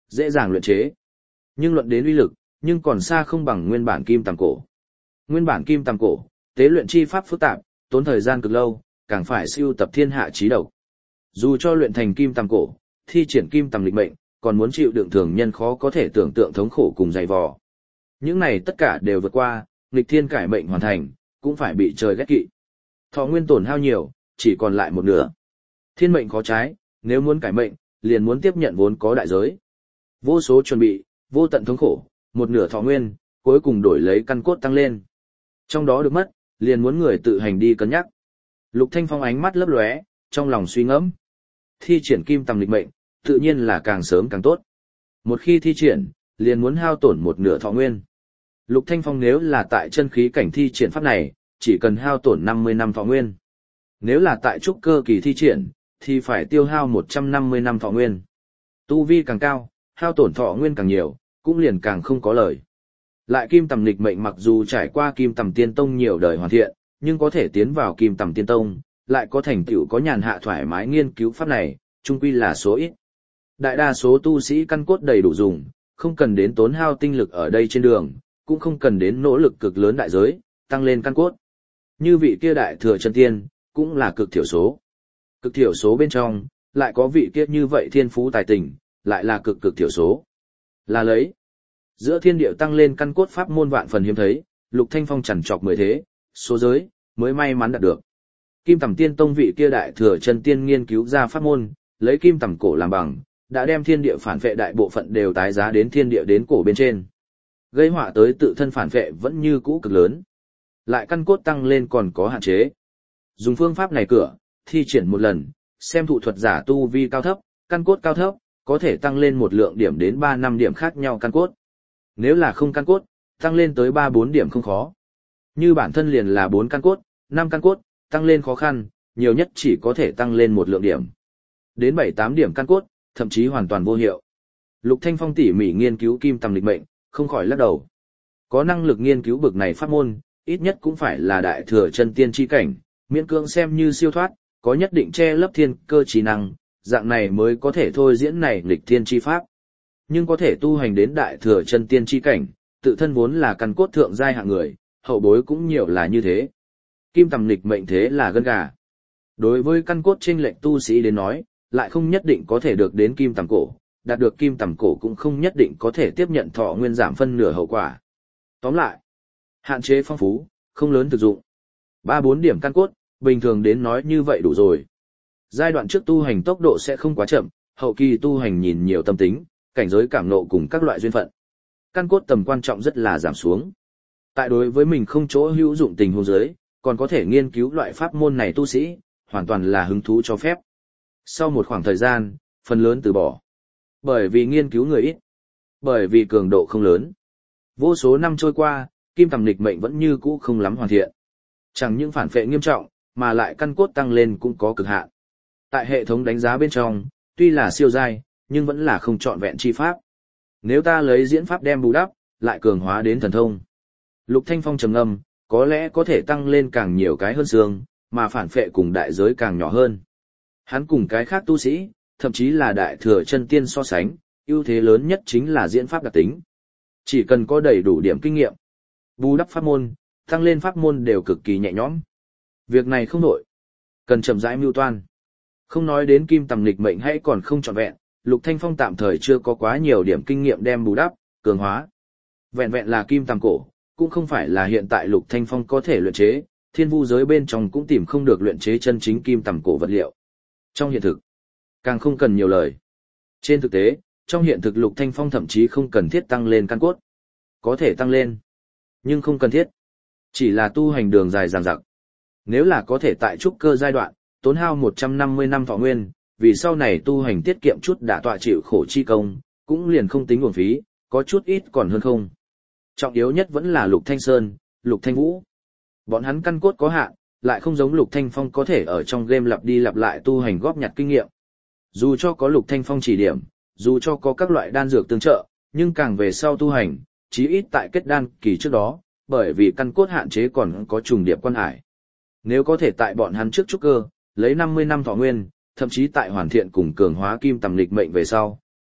dễ dàng luyện chế. Nhưng luận đến uy lực, nhưng còn xa không bằng nguyên bản kim tằm cổ. Nguyên bản kim tằm cổ, tế luyện chi pháp phức tạp, tốn thời gian cực lâu, càng phải siêu tập thiên hạ chí độc. Dù cho luyện thành kim tằm cổ, thi triển kim tằm lịch mệnh, còn muốn chịu đựng thường nhân khó có thể tưởng tượng thống khổ cùng dày vò. Những này tất cả đều vượt qua, nghịch thiên cải mệnh hoàn thành, cũng phải bị trời ghét kỵ. Thọ nguyên tổn hao nhiều, chỉ còn lại một nửa. Thiên mệnh khó trái, nếu muốn cải mệnh, liền muốn tiếp nhận vốn có đại giới. Vô số chuẩn bị, vô tận thống khổ, một nửa thọ nguyên, cuối cùng đổi lấy căn cốt tăng lên. Trong đó được mất, liền muốn người tự hành đi cân nhắc. Lục Thanh Phong ánh mắt lấp lóe, trong lòng suy ngẫm. Thi triển kim tầm lịch mệnh, tự nhiên là càng sớm càng tốt. Một khi thi triển, liền muốn hao tổn một nửa thọ nguyên. Lục Thanh Phong nếu là tại chân khí cảnh thi triển pháp này, chỉ cần hao tổn 50 năm thọ nguyên. Nếu là tại trúc cơ kỳ thi triển, thì phải tiêu hao 150 năm thọ nguyên. Tu vi càng cao, hao tổn thọ nguyên càng nhiều, cũng liền càng không có lời. Lại kim tầm lịch mệnh mặc dù trải qua kim tầm tiên tông nhiều đời hoàn thiện, nhưng có thể tiến vào kim tầm tiên tông, lại có thành tựu có nhàn hạ thoải mái nghiên cứu pháp này, chung quy là số ít. Đại đa số tu sĩ căn cốt đầy đủ dùng, không cần đến tốn hao tinh lực ở đây trên đường, cũng không cần đến nỗ lực cực lớn đại giới, tăng lên căn cốt. Như vị kia đại thừa chân tiên, cũng là cực thiểu số. Cực thiểu số bên trong, lại có vị kia như vậy thiên phú tài tình, lại là cực cực thiểu số. Là lấy. Giữa thiên điệu tăng lên căn cốt pháp môn vạn phần hiếm thấy, Lục Thanh Phong chằn chọc mười thế, số giới, mới may mắn đạt được. Kim Tầm Tiên Tông vị kia đại thừa chân tiên nghiên cứu ra pháp môn, lấy kim tầm cổ làm bằng, đã đem thiên địa phản vệ đại bộ phận đều tái giá đến thiên địa đến cổ bên trên. Gây họa tới tự thân phản vệ vẫn như cũ cực lớn. Lại căn cốt tăng lên còn có hạn chế. Dùng phương pháp này cửa, thi triển một lần, xem thụ thuật giả tu vi cao thấp, căn cốt cao thấp, có thể tăng lên một lượng điểm đến 3-5 điểm khác nhau căn cốt. Nếu là không căn cốt, tăng lên tới 3-4 điểm không khó. Như bản thân liền là 4 căn cốt, 5 căn cốt, tăng lên khó khăn, nhiều nhất chỉ có thể tăng lên một lượng điểm. Đến 7-8 điểm căn cốt, thậm chí hoàn toàn vô hiệu. Lục Thanh Phong tỉ mỉ nghiên cứu kim tầm lịch mệnh, không khỏi lắc đầu. Có năng lực nghiên cứu bực này pháp môn, ít nhất cũng phải là đại thừa chân tiên chi cảnh, miễn cưỡng xem như siêu thoát, có nhất định che lấp thiên cơ trí năng, dạng này mới có thể thôi diễn này nghịch thiên chi pháp. Nhưng có thể tu hành đến đại thừa chân tiên chi cảnh, tự thân vốn là căn cốt thượng giai hạng người, hậu bối cũng nhiều là như thế. Kim tầm lịch mệnh thế là gân gà. Đối với căn cốt chênh lệch tu sĩ đến nói, lại không nhất định có thể được đến kim tầm cổ, đạt được kim tầm cổ cũng không nhất định có thể tiếp nhận thọ nguyên giảm phân nửa hậu quả. Tóm lại, hạn chế phong phú, không lớn thực dụng. 3-4 điểm căn cốt, bình thường đến nói như vậy đủ rồi. Giai đoạn trước tu hành tốc độ sẽ không quá chậm, hậu kỳ tu hành nhìn nhiều tâm tính, cảnh giới cảm nộ cùng các loại duyên phận. Căn cốt tầm quan trọng rất là giảm xuống. Tại đối với mình không chỗ hữu dụng tình huống giới, còn có thể nghiên cứu loại pháp môn này tu sĩ, hoàn toàn là hứng thú cho phép. Sau một khoảng thời gian, phần lớn từ bỏ. Bởi vì nghiên cứu người ít. Bởi vì cường độ không lớn. Vô số năm trôi qua, kim tầm lịch mệnh vẫn như cũ không lắm hoàn thiện. Chẳng những phản phệ nghiêm trọng, mà lại căn cốt tăng lên cũng có cực hạn. Tại hệ thống đánh giá bên trong, tuy là siêu giai, nhưng vẫn là không trọn vẹn chi pháp. Nếu ta lấy diễn pháp đem bù đắp, lại cường hóa đến thần thông. Lục Thanh Phong trầm ngâm, có lẽ có thể tăng lên càng nhiều cái hơn xương, mà phản phệ cùng đại giới càng nhỏ hơn. Hắn cùng cái khác tu sĩ, thậm chí là đại thừa chân tiên so sánh, ưu thế lớn nhất chính là diễn pháp đặc tính. Chỉ cần có đầy đủ điểm kinh nghiệm, bù đắp pháp môn, tăng lên pháp môn đều cực kỳ nhẹ nhõm. Việc này không nổi, cần chậm rãi mưu toan. Không nói đến kim tầm lịch mệnh hay còn không trọn vẹn, Lục Thanh Phong tạm thời chưa có quá nhiều điểm kinh nghiệm đem bù đắp, cường hóa. Vẹn vẹn là kim tầm cổ, cũng không phải là hiện tại Lục Thanh Phong có thể luyện chế, thiên vu giới bên trong cũng tìm không được luyện chế chân chính kim tầm cổ vật liệu. Trong hiện thực, càng không cần nhiều lời. Trên thực tế, trong hiện thực Lục Thanh Phong thậm chí không cần thiết tăng lên căn cốt. Có thể tăng lên, nhưng không cần thiết. Chỉ là tu hành đường dài dằng dặc. Nếu là có thể tại trúc cơ giai đoạn, tốn hao 150 năm thọ nguyên, vì sau này tu hành tiết kiệm chút đã tọa chịu khổ chi công, cũng liền không tính uổng phí, có chút ít còn hơn không. Trọng yếu nhất vẫn là Lục Thanh Sơn, Lục Thanh Vũ. Bọn hắn căn cốt có hạn, lại không giống Lục Thanh Phong có thể ở trong game lặp đi lặp lại tu hành góp nhặt kinh nghiệm. Dù cho có Lục Thanh Phong chỉ điểm, dù cho có các loại đan dược tương trợ, nhưng càng về sau tu hành, chí ít tại kết đan kỳ trước đó, bởi vì căn cốt hạn chế còn có trùng điệp quan hải. Nếu có thể tại bọn hắn trước trúc cơ, lấy 50 năm thọ nguyên, thậm chí tại hoàn thiện cùng cường hóa kim tầm lịch mệnh về sau,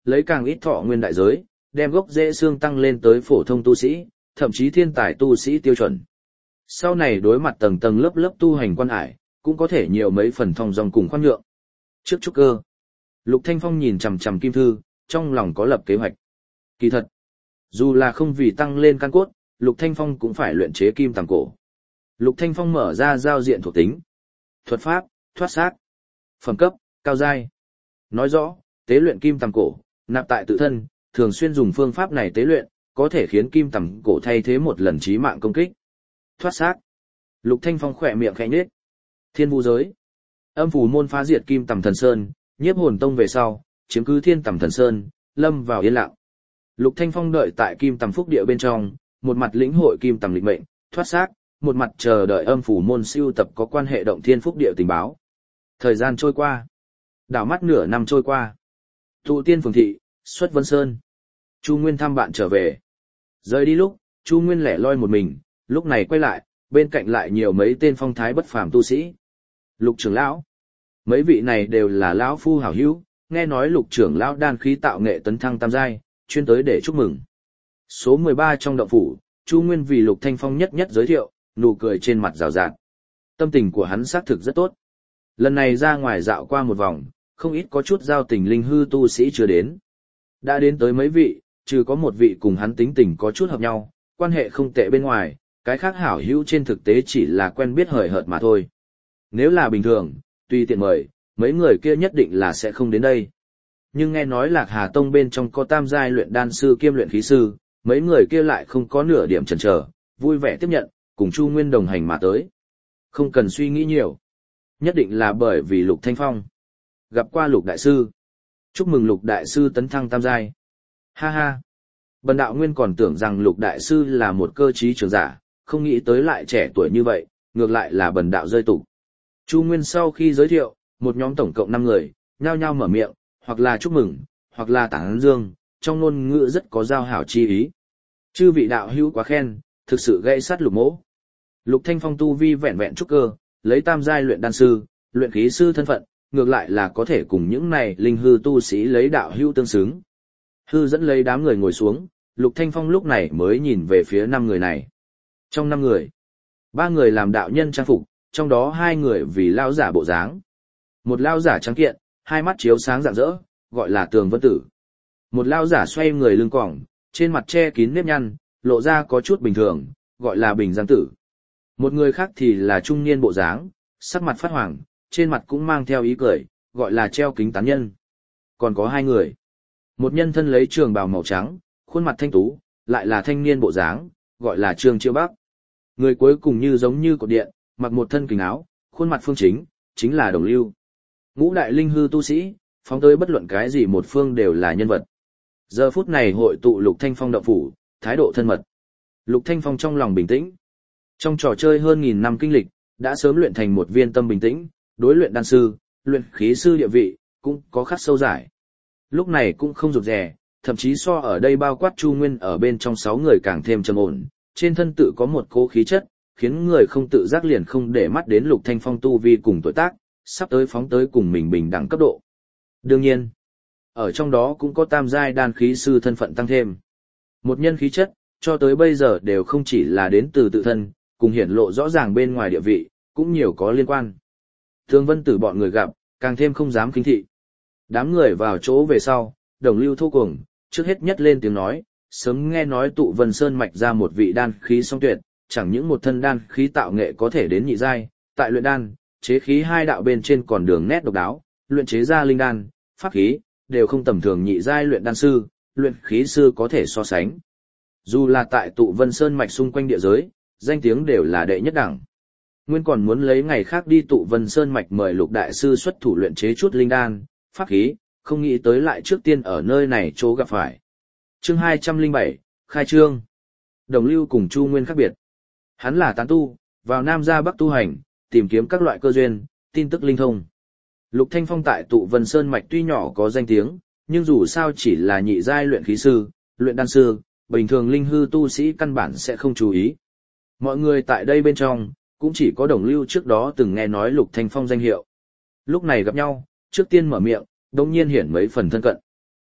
lấy càng ít thọ nguyên đại giới, đem gốc rễ xương tăng lên tới phổ thông tu sĩ, thậm chí thiên tài tu sĩ tiêu chuẩn. Sau này đối mặt tầng tầng lớp lớp tu hành quan hải, cũng có thể nhiều mấy phần thong dong cùng khoan nhượng. Trước trúc cơ, Lục Thanh Phong nhìn chằm chằm Kim Thư, trong lòng có lập kế hoạch. Kỳ thật, dù là không vì tăng lên căn cốt, Lục Thanh Phong cũng phải luyện chế kim tàng cổ. Lục Thanh Phong mở ra giao diện thuộc tính. Thuật pháp, thoát xác. Phẩm cấp, cao giai. Nói rõ, tế luyện kim tàng cổ, nạp tại tự thân, thường xuyên dùng phương pháp này tế luyện, có thể khiến kim tàng cổ thay thế một lần chí mạng công kích. Thoát xác. Lục Thanh Phong khỏe miệng khẽ nhếch. Thiên Vu giới. Âm phủ môn phá diệt kim tầm thần sơn, nhiếp hồn tông về sau, chiếm cứ thiên tầm thần sơn, lâm vào yên lặng. Lục Thanh Phong đợi tại kim tầm phúc địa bên trong, một mặt lĩnh hội kim tầm lịch mệnh, thoát xác, một mặt chờ đợi âm phủ môn siêu tập có quan hệ động thiên phúc địa tình báo. Thời gian trôi qua. Đảo mắt nửa năm trôi qua. Tụ tiên phường thị, xuất Vân Sơn. Chu Nguyên thăm bạn trở về. Rời đi lúc, Chu Nguyên lẻ loi một mình, lúc này quay lại, bên cạnh lại nhiều mấy tên phong thái bất phàm tu sĩ. Lục trưởng lão. Mấy vị này đều là lão phu hảo hữu, nghe nói Lục trưởng lão đan khí tạo nghệ tấn thăng tam giai, chuyên tới để chúc mừng. Số 13 trong động phủ, Chu Nguyên vì Lục Thanh Phong nhất nhất giới thiệu, nụ cười trên mặt rào rạt. Tâm tình của hắn xác thực rất tốt. Lần này ra ngoài dạo qua một vòng, không ít có chút giao tình linh hư tu sĩ chưa đến. Đã đến tới mấy vị, trừ có một vị cùng hắn tính tình có chút hợp nhau, quan hệ không tệ bên ngoài, cái khác hảo hữu trên thực tế chỉ là quen biết hời hợt mà thôi. Nếu là bình thường, tùy tiện mời, mấy người kia nhất định là sẽ không đến đây. Nhưng nghe nói Lạc Hà Tông bên trong có tam giai luyện đan sư kiêm luyện khí sư, mấy người kia lại không có nửa điểm chần chờ, vui vẻ tiếp nhận, cùng Chu Nguyên đồng hành mà tới. Không cần suy nghĩ nhiều. Nhất định là bởi vì Lục Thanh Phong gặp qua Lục Đại Sư. Chúc mừng Lục Đại Sư tấn thăng tam giai. Ha ha. Bần đạo nguyên còn tưởng rằng Lục Đại Sư là một cơ trí trưởng giả, không nghĩ tới lại trẻ tuổi như vậy, ngược lại là bần đạo rơi tục. Chu Nguyên sau khi giới thiệu, một nhóm tổng cộng 5 người, nhao nhao mở miệng, hoặc là chúc mừng, hoặc là tán dương, trong ngôn ngữ rất có giao hảo chi ý. Chư vị đạo hữu quá khen, thực sự gây sát Lục mỗ. Lục Thanh Phong tu vi vẹn vẹn trúc cơ, lấy tam giai luyện đan sư, luyện khí sư thân phận, ngược lại là có thể cùng những này linh hư tu sĩ lấy đạo hữu tương xứng. Hư dẫn lấy đám người ngồi xuống, Lục Thanh Phong lúc này mới nhìn về phía 5 người này. Trong 5 người, 3 người làm đạo nhân trang phục, trong đó 2 người vì lao giả bộ dáng. Một lao giả trắng kiện, hai mắt chiếu sáng rạng rỡ, gọi là Tường Vân Tử. Một lao giả xoay người lưng còng, trên mặt che kín nếp nhăn, lộ ra có chút bình thường, gọi là Bình Giang Tử. Một người khác thì là trung niên bộ dáng, sắc mặt phát hoàng, trên mặt cũng mang theo ý cười, gọi là Treo Kính Tán Nhân. Còn có 2 người. Một nhân thân lấy trường bào màu trắng, khuôn mặt thanh tú, lại là thanh niên bộ dáng, gọi là Trương Chiêu Bắc. Người cuối cùng như giống như cột điện, mặc một thân kính áo, khuôn mặt phương chính, chính là Đồng Lưu. Ngũ đại linh hư tu sĩ, phóng tới bất luận cái gì một phương đều là nhân vật. Giờ phút này hội tụ Lục Thanh Phong động phủ, thái độ thân mật. Lục Thanh Phong trong lòng bình tĩnh. Trong trò chơi hơn 1000 năm kinh lịch, đã sớm luyện thành một viên tâm bình tĩnh, đối luyện đan sư, luyện khí sư địa vị, cũng có khắc sâu giải. Lúc này cũng không rụt rè, thậm chí so ở đây bao quát Chu Nguyên ở bên trong 6 người càng thêm trầm ổn, trên thân tự có một cố khí chất, khiến người không tự giác liền không để mắt đến Lục Thanh Phong tu vi cùng tuổi tác, sắp tới phóng tới cùng mình bình đẳng cấp độ. Đương nhiên, ở trong đó cũng có tam giai đan khí sư thân phận tăng thêm. Một nhân khí chất, cho tới bây giờ đều không chỉ là đến từ tự thân, cùng hiển lộ rõ ràng bên ngoài địa vị, cũng nhiều có liên quan. Thương Vân Tử bọn người gặp, càng thêm không dám khinh thị. Đám người vào chỗ về sau, Đồng Lưu thô cuồng, trước hết nhất lên tiếng nói, sớm nghe nói tụ Vân Sơn mạch ra một vị đan khí song tuyệt, chẳng những một thân đan khí tạo nghệ có thể đến nhị giai, tại luyện đan, chế khí hai đạo bên trên còn đường nét độc đáo, luyện chế ra linh đan, pháp khí, đều không tầm thường nhị giai luyện đan sư, luyện khí sư có thể so sánh. Dù là tại tụ Vân Sơn mạch xung quanh địa giới, danh tiếng đều là đệ nhất đẳng. Nguyên còn muốn lấy ngày khác đi tụ Vân Sơn mạch mời Lục đại sư xuất thủ luyện chế chút linh đan, pháp khí, không nghĩ tới lại trước tiên ở nơi này chỗ gặp phải. Chương 207, khai trương. Đồng Lưu cùng Chu Nguyên khác biệt. Hắn là tán tu, vào Nam ra Bắc tu hành, tìm kiếm các loại cơ duyên, tin tức linh thông. Lục Thanh Phong tại tụ Vân Sơn mạch tuy nhỏ có danh tiếng, nhưng dù sao chỉ là nhị giai luyện khí sư, luyện đan sư, bình thường linh hư tu sĩ căn bản sẽ không chú ý. Mọi người tại đây bên trong, cũng chỉ có Đồng Lưu trước đó từng nghe nói Lục Thanh Phong danh hiệu. Lúc này gặp nhau, trước tiên mở miệng, đồng nhiên hiển mấy phần thân cận.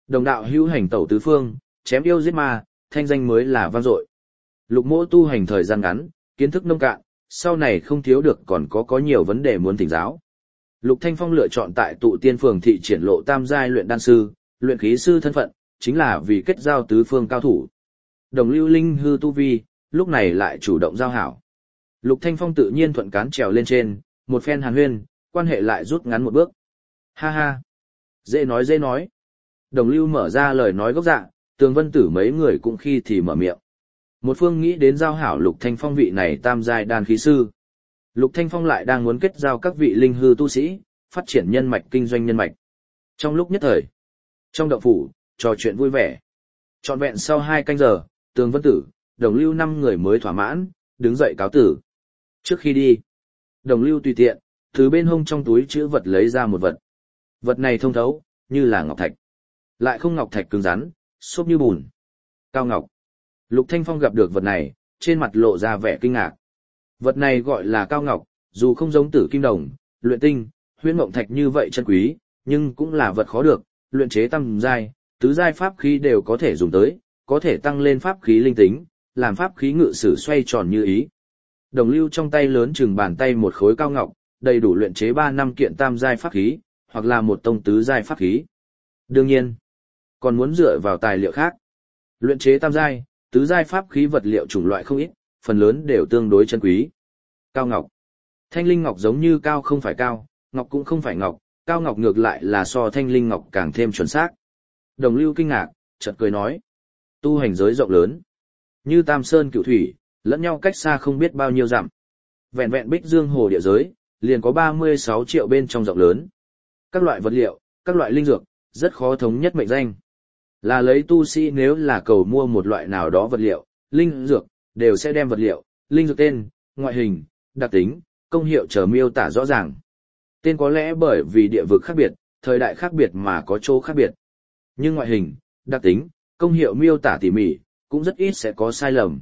Đồng đạo hữu hành tẩu tứ phương, chém yêu giết ma, thanh danh mới là vang dội. Lục Mỗ tu hành thời gian ngắn, kiến thức nông cạn, sau này không thiếu được còn có nhiều vấn đề muốn thỉnh giáo. Lục Thanh Phong lựa chọn tại Tụ Tiên Phường thị triển lộ tam giai luyện đan sư, luyện khí sư thân phận, chính là vì kết giao tứ phương cao thủ. Đồng Lưu Linh hư tu vi, lúc này lại chủ động giao hảo. Lục Thanh Phong tự nhiên thuận cán trèo lên trên, một phen hàn huyên, quan hệ lại rút ngắn một bước. Ha ha, dễ nói dễ nói. Đồng Lưu mở ra lời nói gốc dạ, Tường Vân Tử mấy người cũng khi thì mở miệng. Một phương nghĩ đến giao hảo Lục Thanh Phong vị này tam giai đan khí sư. Lục Thanh Phong lại đang muốn kết giao các vị linh hư tu sĩ, phát triển nhân mạch kinh doanh nhân mạch. Trong lúc nhất thời, trong động phủ, trò chuyện vui vẻ. Trọn vẹn sau 2 canh giờ, Tường Vân Tử, Đồng Lưu 5 người mới thỏa mãn, đứng dậy cáo tử. Trước khi đi, Đồng Lưu tùy tiện, từ bên hông trong túi chữ vật lấy ra một vật. Vật này thông thấu, như là ngọc thạch. Lại không ngọc thạch cứng rắn, xốp như bùn. Cao ngọc. Lục Thanh Phong gặp được vật này, trên mặt lộ ra vẻ kinh ngạc. Vật này gọi là cao ngọc, dù không giống tử kim đồng, luyện tinh, huyễn mộng thạch như vậy chân quý, nhưng cũng là vật khó được, luyện chế tam giai, tứ giai pháp khí đều có thể dùng tới, có thể tăng lên pháp khí linh tính, làm pháp khí ngự sử xoay tròn như ý. Đồng Lưu trong tay lớn chừng bàn tay một khối cao ngọc, đầy đủ luyện chế 3 năm kiện tam giai pháp khí, hoặc là một tông tứ giai pháp khí. Đương nhiên, còn muốn dựa vào tài liệu khác. Luyện chế tam giai, tứ giai pháp khí vật liệu chủng loại không ít, phần lớn đều tương đối chân quý. Cao ngọc. Thanh linh ngọc giống như cao không phải cao, ngọc cũng không phải ngọc, cao ngọc ngược lại là so thanh linh ngọc càng thêm chuẩn xác. Đồng Lưu kinh ngạc, chợt cười nói. Tu hành giới rộng lớn. Như Tam Sơn Cửu Thủy, lẫn nhau cách xa không biết bao nhiêu dặm. Vẹn vẹn Bích Dương Hồ địa giới, liền có 36 triệu bên trong rộng lớn. Các loại vật liệu, các loại linh dược, rất khó thống nhất mệnh danh. Là lấy tu sĩ nếu là cầu mua một loại nào đó vật liệu, linh dược, đều sẽ đem vật liệu, linh dược tên, ngoại hình, đặc tính, công hiệu chờ miêu tả rõ ràng. Tên có lẽ bởi vì địa vực khác biệt, thời đại khác biệt mà có chỗ khác biệt. Nhưng ngoại hình, đặc tính, công hiệu miêu tả tỉ mỉ, cũng rất ít sẽ có sai lầm.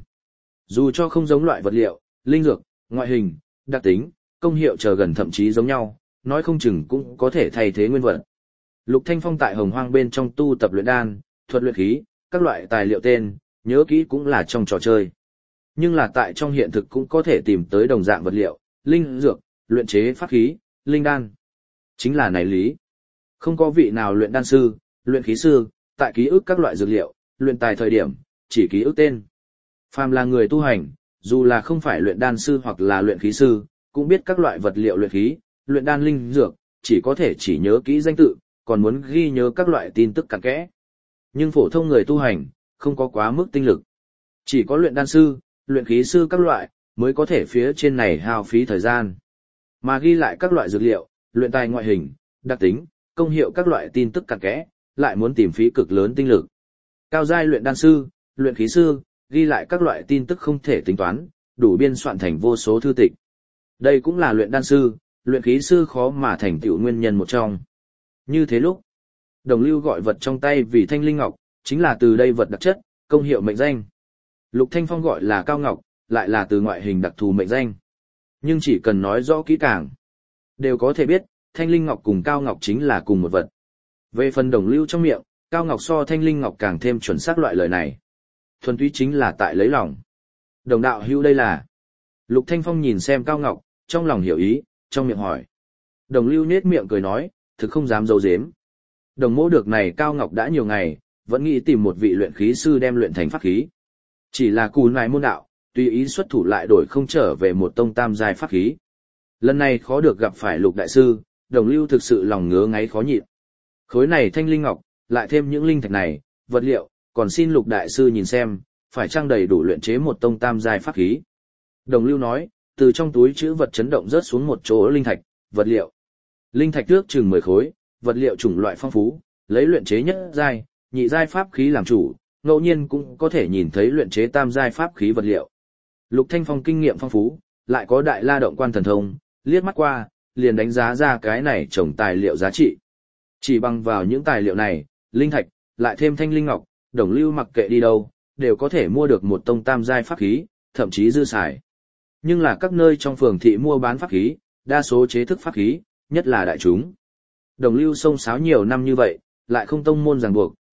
Dù cho không giống loại vật liệu, linh dược, ngoại hình, đặc tính, công hiệu chờ gần thậm chí giống nhau, nói không chừng cũng có thể thay thế nguyên vật. Lục Thanh Phong tại Hồng Hoang bên trong tu tập luyện đan, thuật luyện khí, các loại tài liệu tên, nhớ kỹ cũng là trong trò chơi. Nhưng là tại trong hiện thực cũng có thể tìm tới đồng dạng vật liệu, linh dược, luyện chế pháp khí, linh đan. Chính là này lý. Không có vị nào luyện đan sư, luyện khí sư, tại ký ức các loại dược liệu, luyện tài thời điểm, chỉ ký ức tên. Phàm là người tu hành, dù là không phải luyện đan sư hoặc là luyện khí sư, cũng biết các loại vật liệu luyện khí, luyện đan linh dược, chỉ có thể chỉ nhớ kỹ danh tự, còn muốn ghi nhớ các loại tin tức cặn kẽ. Nhưng phổ thông người tu hành, không có quá mức tinh lực. Chỉ có luyện đan sư, luyện khí sư các loại, mới có thể phía trên này hao phí thời gian. Mà ghi lại các loại dược liệu, luyện tài ngoại hình, đặc tính, công hiệu các loại tin tức cặn kẽ, lại muốn tìm phí cực lớn tinh lực. Cao giai luyện đan sư, luyện khí sư, ghi lại các loại tin tức không thể tính toán, đủ biên soạn thành vô số thư tịch. Đây cũng là luyện đan sư, luyện khí sư khó mà thành tựu nguyên nhân một trong. Như thế lúc, Đồng Lưu gọi vật trong tay vì thanh linh ngọc, chính là từ đây vật đặc chất, công hiệu mệnh danh. Lục Thanh Phong gọi là cao ngọc, lại là từ ngoại hình đặc thù mệnh danh. Nhưng chỉ cần nói rõ kỹ càng, đều có thể biết, thanh linh ngọc cùng cao ngọc chính là cùng một vật. Về phần Đồng Lưu trong miệng, cao ngọc so thanh linh ngọc càng thêm chuẩn xác loại lời này. Thuần túy chính là tại lấy lòng. Đồng đạo hữu đây là. Lục Thanh Phong nhìn xem cao ngọc, trong lòng hiểu ý, trong miệng hỏi. Đồng Lưu nết miệng cười nói, thực không dám giấu giếm. Đồng mỗ được này cao ngọc đã nhiều ngày, vẫn nghĩ tìm một vị luyện khí sư đem luyện thành pháp khí. Chỉ là cù nài môn đạo, tùy ý xuất thủ lại đổi không trở về một tông tam giai pháp khí. Lần này khó được gặp phải Lục đại sư, Đồng Lưu thực sự lòng ngứa ngáy khó nhịn. Khối này thanh linh ngọc, lại thêm những linh thạch này, vật liệu, còn xin Lục đại sư nhìn xem, phải trang đầy đủ luyện chế một tông tam giai pháp khí. Đồng Lưu nói, từ trong túi chữ vật chấn động rớt xuống một chỗ linh thạch, vật liệu. Linh thạch trước chừng 10 khối, vật liệu chủng loại phong phú, lấy luyện chế nhất giai, nhị giai pháp khí làm chủ, ngẫu nhiên cũng có thể nhìn thấy luyện chế tam giai pháp khí vật liệu. Lục Thanh Phong kinh nghiệm phong phú, lại có đại la động quan thần thông, liếc mắt qua, liền đánh giá ra cái này trồng tài liệu giá trị. Chỉ bằng vào những tài liệu này, linh thạch, lại thêm thanh linh ngọc, Đồng Lưu mặc kệ đi đâu, đều có thể mua được một tông tam giai pháp khí, thậm chí dư xài. Nhưng là các nơi trong phường thị mua bán pháp khí, đa số chế thức pháp khí, nhất là đại chúng. Đồng Lưu xông xáo nhiều năm như vậy, lại không tông môn ràng buộc,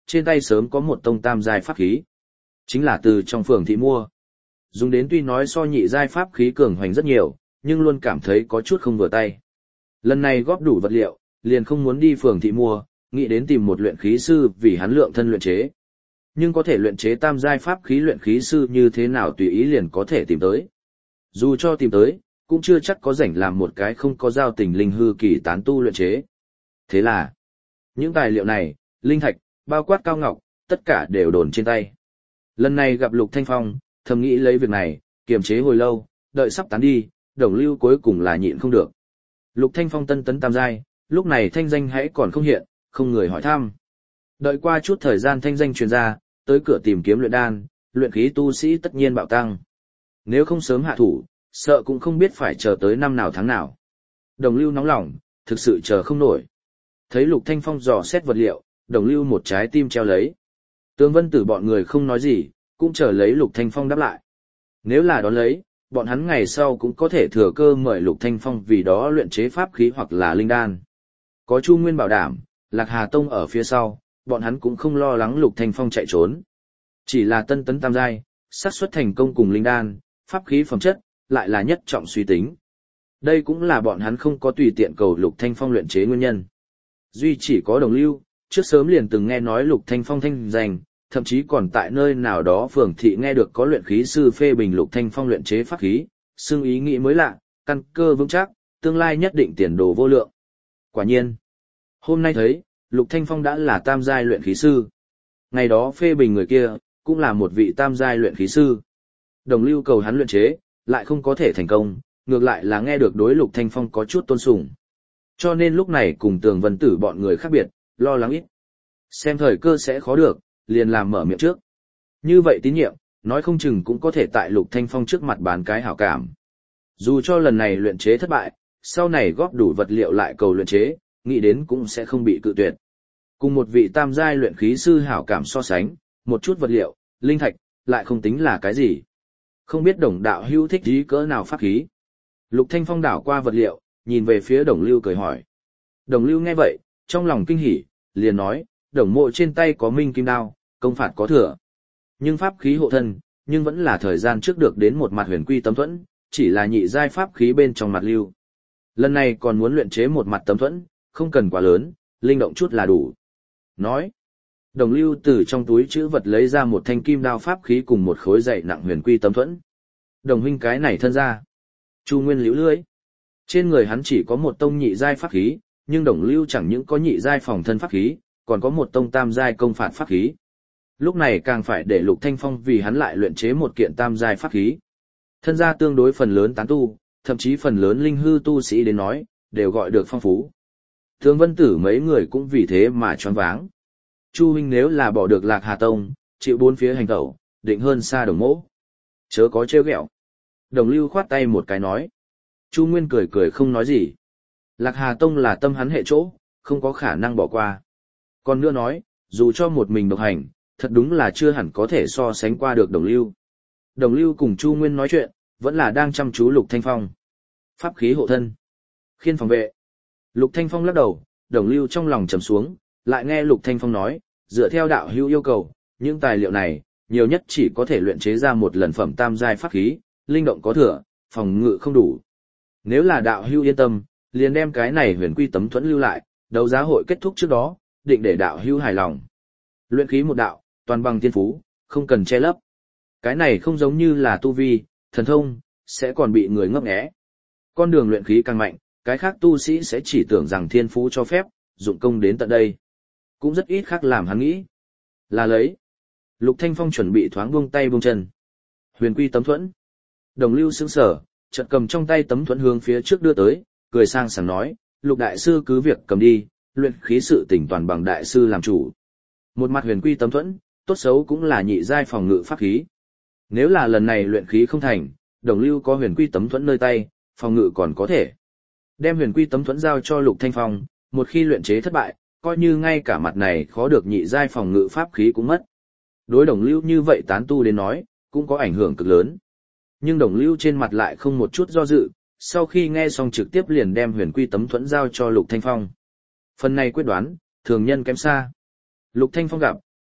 trên tay sớm có một tông tam giai pháp khí. Chính là từ trong phường thị mua. Dùng đến tuy nói so nhị giai pháp khí cường hoành rất nhiều, nhưng luôn cảm thấy có chút không vừa tay. Lần này góp đủ vật liệu, liền không muốn đi phường thị mua, nghĩ đến tìm một luyện khí sư vì hắn lượng thân luyện chế. Nhưng có thể luyện chế tam giai pháp khí luyện khí sư như thế nào tùy ý liền có thể tìm tới. Dù cho tìm tới, cũng chưa chắc có rảnh làm một cái không có giao tình linh hư kỳ tán tu luyện chế. Thế là, những tài liệu này, linh thạch, bao quát cao ngọc, tất cả đều đồn trên tay. Lần này gặp Lục Thanh Phong, thầm nghĩ lấy việc này, kiềm chế hồi lâu, đợi sắp tán đi, Đồng Lưu cuối cùng là nhịn không được. Lục Thanh Phong tân tấn tam giai, lúc này thanh danh hãy còn không hiện, không người hỏi thăm. Đợi qua chút thời gian thanh danh truyền ra, tới cửa tìm kiếm luyện đan, luyện khí tu sĩ tất nhiên bạo tăng. Nếu không sớm hạ thủ, sợ cũng không biết phải chờ tới năm nào tháng nào. Đồng Lưu nóng lòng, thực sự chờ không nổi. Thấy Lục Thanh Phong dò xét vật liệu, Đồng Lưu một trái tim treo lấy. Tương Vân Tử bọn người không nói gì, cũng chờ lấy Lục Thanh Phong đáp lại. Nếu là đón lấy, bọn hắn ngày sau cũng có thể thừa cơ mời Lục Thanh Phong vì đó luyện chế pháp khí hoặc là linh đan. Có Chu Nguyên bảo đảm, Lạc Hà Tông ở phía sau, bọn hắn cũng không lo lắng Lục Thanh Phong chạy trốn. Chỉ là tân tấn tam giai, xác suất thành công cùng linh đan, pháp khí phẩm chất, lại là nhất trọng suy tính. Đây cũng là bọn hắn không có tùy tiện cầu Lục Thanh Phong luyện chế nguyên nhân. Duy chỉ có Đồng Lưu, trước sớm liền từng nghe nói Lục Thanh Phong thanh danh, thậm chí còn tại nơi nào đó phường thị nghe được có luyện khí sư phê bình Lục Thanh Phong luyện chế pháp khí, xưng ý nghĩ mới lạ, căn cơ vững chắc, tương lai nhất định tiền đồ vô lượng. Quả nhiên, hôm nay thấy, Lục Thanh Phong đã là tam giai luyện khí sư. Ngày đó phê bình người kia, cũng là một vị tam giai luyện khí sư. Đồng Lưu cầu hắn luyện chế, lại không có thể thành công, ngược lại là nghe được đối Lục Thanh Phong có chút tôn sùng. Cho nên lúc này cùng Tường Vân Tử bọn người khác biệt, lo lắng ít. Xem thời cơ sẽ khó được, liền làm mở miệng trước. Như vậy tín nhiệm, nói không chừng cũng có thể tại Lục Thanh Phong trước mặt bán cái hảo cảm. Dù cho lần này luyện chế thất bại, sau này góp đủ vật liệu lại cầu luyện chế, nghĩ đến cũng sẽ không bị cự tuyệt. Cùng một vị tam giai luyện khí sư hảo cảm so sánh, một chút vật liệu, linh thạch, lại không tính là cái gì. Không biết Đồng đạo hữu thích ý cỡ nào pháp khí. Lục Thanh Phong đảo qua vật liệu, nhìn về phía Đồng Lưu cười hỏi. Đồng Lưu nghe vậy, trong lòng kinh hỉ, liền nói, Đồng mộ trên tay có minh kim đao, công phạt có thừa. Nhưng pháp khí hộ thân, nhưng vẫn là thời gian trước được đến một mặt huyền quy tấm thuẫn, chỉ là nhị giai pháp khí bên trong mặt lưu. Lần này còn muốn luyện chế một mặt tấm thuẫn, không cần quá lớn, linh động chút là đủ. Nói, Đồng Lưu từ trong túi chữ vật lấy ra một thanh kim đao pháp khí cùng một khối dày nặng huyền quy tấm thuẫn. Đồng huynh cái này thân ra. Chu Nguyên liễu lưỡi. Trên người hắn chỉ có một tông nhị giai pháp khí, nhưng Đồng Lưu chẳng những có nhị giai phòng thân pháp khí, còn có một tông tam giai công phạt pháp khí. Lúc này càng phải để Lục Thanh Phong vì hắn lại luyện chế một kiện tam giai pháp khí. Thân gia tương đối phần lớn tán tu, thậm chí phần lớn linh hư tu sĩ đến nói, đều gọi được phong phú. Thương Vân Tử mấy người cũng vì thế mà choáng váng. Chu huynh nếu là bỏ được Lạc Hà Tông, chịu bốn phía hành tẩu, định hơn xa Đồng mỗ. Chớ có trêu ghẹo. Đồng Lưu khoát tay một cái nói. Chu Nguyên cười cười không nói gì. Lạc Hà Tông là tâm hắn hệ chỗ, không có khả năng bỏ qua. Còn nữa nói, dù cho một mình độc hành, thật đúng là chưa hẳn có thể so sánh qua được Đồng Lưu. Đồng Lưu cùng Chu Nguyên nói chuyện, vẫn là đang chăm chú Lục Thanh Phong. Pháp khí hộ thân, khiên phòng vệ. Lục Thanh Phong lắc đầu, Đồng Lưu trong lòng trầm xuống, lại nghe Lục Thanh Phong nói, dựa theo đạo hữu yêu cầu, những tài liệu này, nhiều nhất chỉ có thể luyện chế ra một lần phẩm tam giai pháp khí, linh động có thừa, phòng ngự không đủ. Nếu là đạo hữu yên tâm, liền đem cái này huyền quy tấm thuẫn lưu lại, đấu giá hội kết thúc trước đó, định để đạo hữu hài lòng. Luyện khí một đạo, toàn bằng thiên phú, không cần che lấp. Cái này không giống như là tu vi, thần thông, sẽ còn bị người ngấp nghé. Con đường luyện khí càng mạnh, cái khác tu sĩ sẽ chỉ tưởng rằng thiên phú cho phép, dụng công đến tận đây. Cũng rất ít khác làm hắn nghĩ. Là lấy. Lục Thanh Phong chuẩn bị thoáng buông tay buông chân. Huyền quy tấm thuẫn. Đồng Lưu sững sờ, chợt cầm trong tay tấm thuẫn hướng phía trước đưa tới, cười sang sảng nói, Lục đại sư cứ việc cầm đi, luyện khí sự tỉnh toàn bằng đại sư làm chủ. Một mặt huyền quy tấm thuẫn, tốt xấu cũng là nhị giai phòng ngự pháp khí. Nếu là lần này luyện khí không thành, Đồng Lưu có huyền quy tấm thuẫn nơi tay, phòng ngự còn có thể. Đem huyền quy tấm thuẫn giao cho Lục Thanh Phong, một khi luyện chế thất bại, coi như ngay cả mặt này khó được nhị giai phòng ngự pháp khí cũng mất. Đối Đồng Lưu như vậy tán tu đến nói, cũng có ảnh hưởng cực lớn. Nhưng Đồng Lưu trên mặt lại không một chút do dự, sau khi nghe xong trực tiếp liền đem huyền quy tấm thuẫn giao cho Lục Thanh Phong. Phần này quyết đoán, thường nhân kém xa. Lục Thanh Phong gặp,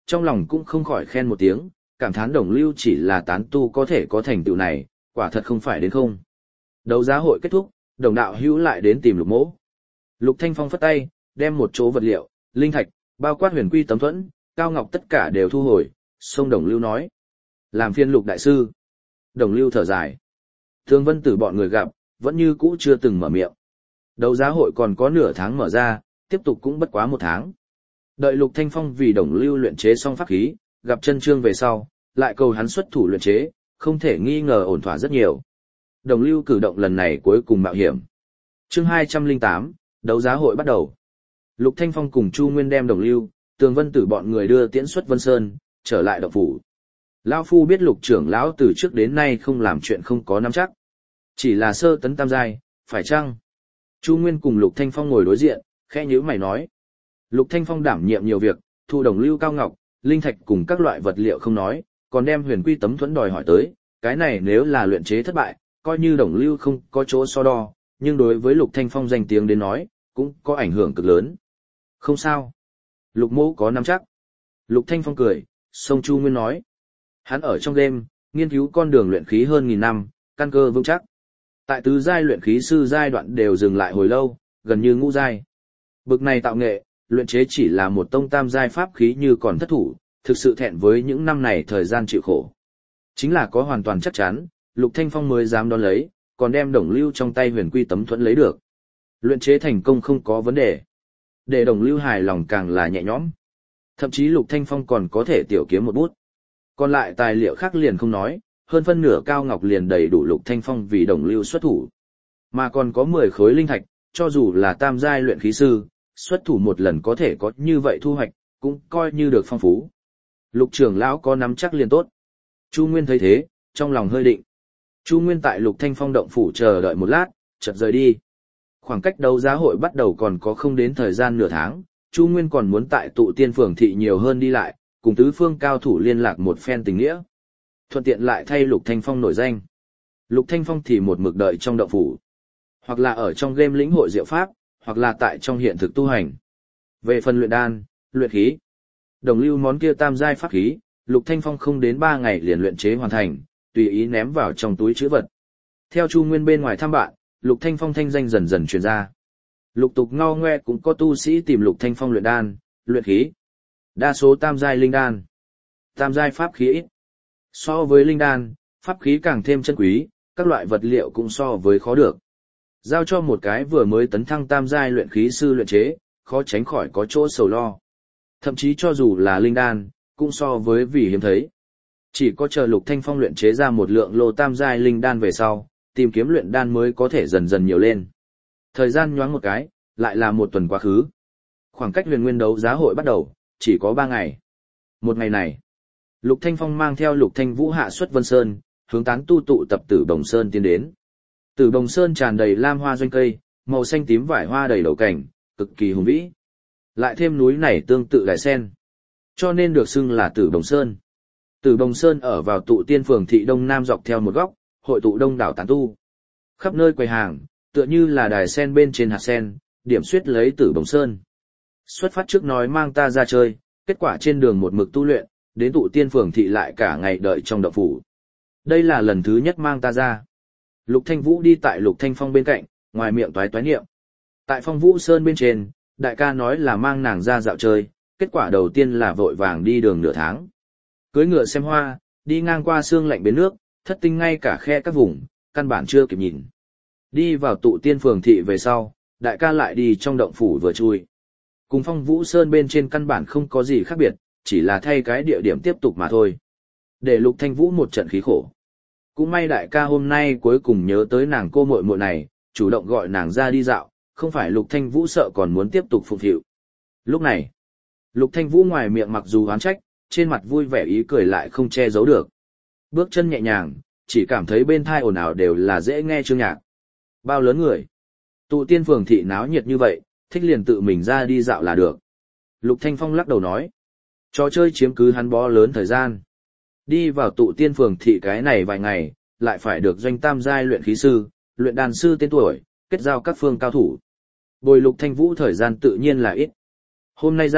trong lòng cũng không khỏi khen một tiếng, cảm thán Đồng Lưu chỉ là tán tu có thể có thành tựu này, quả thật không phải đến không. Đấu giá hội kết thúc, Đồng đạo hữu lại đến tìm Lục Mỗ. Lục Thanh Phong phất tay, đem một chỗ vật liệu, linh thạch, bao quát huyền quy tấm thuẫn, cao ngọc tất cả đều thu hồi, xông Đồng Lưu nói. Làm phiên Lục đại sư. Đồng Lưu thở dài. Thương Vân Tử bọn người gặp, vẫn như cũ chưa từng mở miệng. Đấu giá hội còn có nửa tháng mở ra, tiếp tục cũng bất quá 1 tháng. Đợi Lục Thanh Phong vì Đồng Lưu luyện chế xong pháp khí, gặp chân trương về sau, lại cầu hắn xuất thủ luyện chế, không thể nghi ngờ ổn thỏa rất nhiều. Đồng Lưu cử động lần này cuối cùng mạo hiểm. Chương 208, đấu giá hội bắt đầu. Lục Thanh Phong cùng Chu Nguyên đem Đồng Lưu, Tường Vân Tử bọn người đưa tiễn xuất Vân Sơn, trở lại động phủ. Lão phu biết Lục trưởng lão từ trước đến nay không làm chuyện không có nắm chắc. Chỉ là sơ tấn tam giai, phải chăng? Chu Nguyên cùng Lục Thanh Phong ngồi đối diện, khẽ nhíu mày nói. Lục Thanh Phong đảm nhiệm nhiều việc, thu Đồng Lưu cao ngọc, linh thạch cùng các loại vật liệu không nói, còn đem huyền quy tấm thuẫn đòi hỏi tới, cái này nếu là luyện chế thất bại, coi như Đồng Lưu không có chỗ so đo, nhưng đối với Lục Thanh Phong danh tiếng đến nói, cũng có ảnh hưởng cực lớn. Không sao. Lục Mỗ có nắm chắc. Lục Thanh Phong cười, sông Chu Nguyên nói. Hắn ở trong đêm, nghiên cứu con đường luyện khí hơn 1000 năm, căn cơ vững chắc. Tại tứ giai luyện khí sư giai đoạn đều dừng lại hồi lâu, gần như ngũ giai. Bực này tạo nghệ, luyện chế chỉ là một tông tam giai pháp khí như còn thất thủ, thực sự thẹn với những năm này thời gian chịu khổ. Chính là có hoàn toàn chắc chắn, Lục Thanh Phong mới dám đón lấy, còn đem Đồng Lưu trong tay huyền quy tấm thuẫn lấy được. Luyện chế thành công không có vấn đề. Để Đồng Lưu hài lòng càng là nhẹ nhõm. Thậm chí Lục Thanh Phong còn có thể tiểu kiếm một bút. Còn lại tài liệu khác liền không nói, hơn phân nửa cao ngọc liền đầy đủ Lục Thanh Phong vì Đồng Lưu xuất thủ. Mà còn có 10 khối linh thạch, cho dù là tam giai luyện khí sư, xuất thủ một lần có thể có như vậy thu hoạch, cũng coi như được phong phú. Lục trưởng lão có nắm chắc liền tốt. Chu Nguyên thấy thế, trong lòng hơi định. Chu Nguyên tại Lục Thanh Phong động phủ chờ đợi một lát, chợt rời đi. Khoảng cách đấu giá hội bắt đầu còn có không đến thời gian nửa tháng, Chu Nguyên còn muốn tại tụ tiên phường thị nhiều hơn đi lại, cùng tứ phương cao thủ liên lạc một phen tình nghĩa. Thuận tiện lại thay Lục Thanh Phong nổi danh. Lục Thanh Phong thì một mực đợi trong động phủ. Hoặc là ở trong game lĩnh hội diệu pháp, hoặc là tại trong hiện thực tu hành. Về phần luyện đan, luyện khí, Đồng Lưu món kia tam giai pháp khí, Lục Thanh Phong không đến 3 ngày liền luyện chế hoàn thành, tùy ý ném vào trong túi trữ vật. Theo Chu Nguyên bên ngoài thăm bạn, Lục Thanh Phong thanh danh dần dần truyền ra. Lục tục ngao ngoe cũng có tu sĩ tìm Lục Thanh Phong luyện đan, luyện khí. Đa số tam giai linh đan, tam giai pháp khí ít. So với linh đan, pháp khí càng thêm chân quý, các loại vật liệu cũng so với khó được. Giao cho một cái vừa mới tấn thăng tam giai luyện khí sư luyện chế, khó tránh khỏi có chỗ sầu lo. Thậm chí cho dù là linh đan, cũng so với vì hiếm thấy. Chỉ có chờ Lục Thanh Phong luyện chế ra một lượng lô tam giai linh đan về sau, tìm kiếm luyện đan mới có thể dần dần nhiều lên. Thời gian nhoáng một cái, lại là 1 tuần quá khứ. Khoảng cách huyền nguyên đấu giá hội bắt đầu, chỉ có 3 ngày. Một ngày này, Lục Thanh Phong mang theo Lục Thanh Vũ hạ xuất Vân Sơn, hướng tán tu tụ tập Tử Bồng Sơn tiến đến. Tử Bồng Sơn tràn đầy lam hoa doanh cây, màu xanh tím vải hoa đầy đầu cảnh, cực kỳ hùng vĩ. Lại thêm núi này tương tự đại sen, cho nên được xưng là Tử Bồng Sơn. Tử Bồng Sơn ở vào tụ tiên phường thị đông nam dọc theo một góc, hội tụ đông đảo tán tu. Khắp nơi quầy hàng, tựa như là đài sen bên trên hạt sen, điểm xuyết lấy Tử Bồng Sơn. Xuất phát trước nói mang ta ra chơi, kết quả trên đường một mực tu luyện, đến tụ tiên phường thị lại cả ngày đợi trong động phủ. Đây là lần thứ nhất mang ta ra. Lục Thanh Vũ đi tại Lục Thanh Phong bên cạnh, ngoài miệng toái toái niệm. Tại Phong Vũ Sơn bên trên, đại ca nói là mang nàng ra dạo chơi, kết quả đầu tiên là vội vàng đi đường nửa tháng. Cưới ngựa xem hoa, đi ngang qua sương lạnh bến nước, thất tinh ngay cả khe các vùng, căn bản chưa kịp nhìn. Đi vào tụ tiên phường thị về sau, đại ca lại đi trong động phủ vừa chui. Cùng Phong Vũ Sơn bên trên căn bản không có gì khác biệt, chỉ là thay cái địa điểm tiếp tục mà thôi. Để Lục Thanh Vũ một trận khí khổ. Cũng may đại ca hôm nay cuối cùng nhớ tới nàng cô muội muội này, chủ động gọi nàng ra đi dạo, không phải Lục Thanh Vũ sợ còn muốn tiếp tục phụng phịu. Lúc này, Lục Thanh Vũ ngoài miệng mặc dù oán trách, trên mặt vui vẻ ý cười lại không che giấu được. Bước chân nhẹ nhàng, chỉ cảm thấy bên tai ồn ào đều là dễ nghe chương nhạc. Bao lớn người. Tụ tiên phường thị náo nhiệt như vậy, thích liền tự mình ra đi dạo là được. Lục Thanh Phong lắc đầu nói. Trò chơi chiếm cứ hắn bó lớn thời gian. Đi vào tụ tiên phường thị cái này vài ngày, lại phải được doanh tam giai luyện khí sư, luyện đan sư tên tuổi, kết giao các phương cao thủ. Bồi Lục Thanh Vũ thời gian tự nhiên là ít. Hôm nay ra,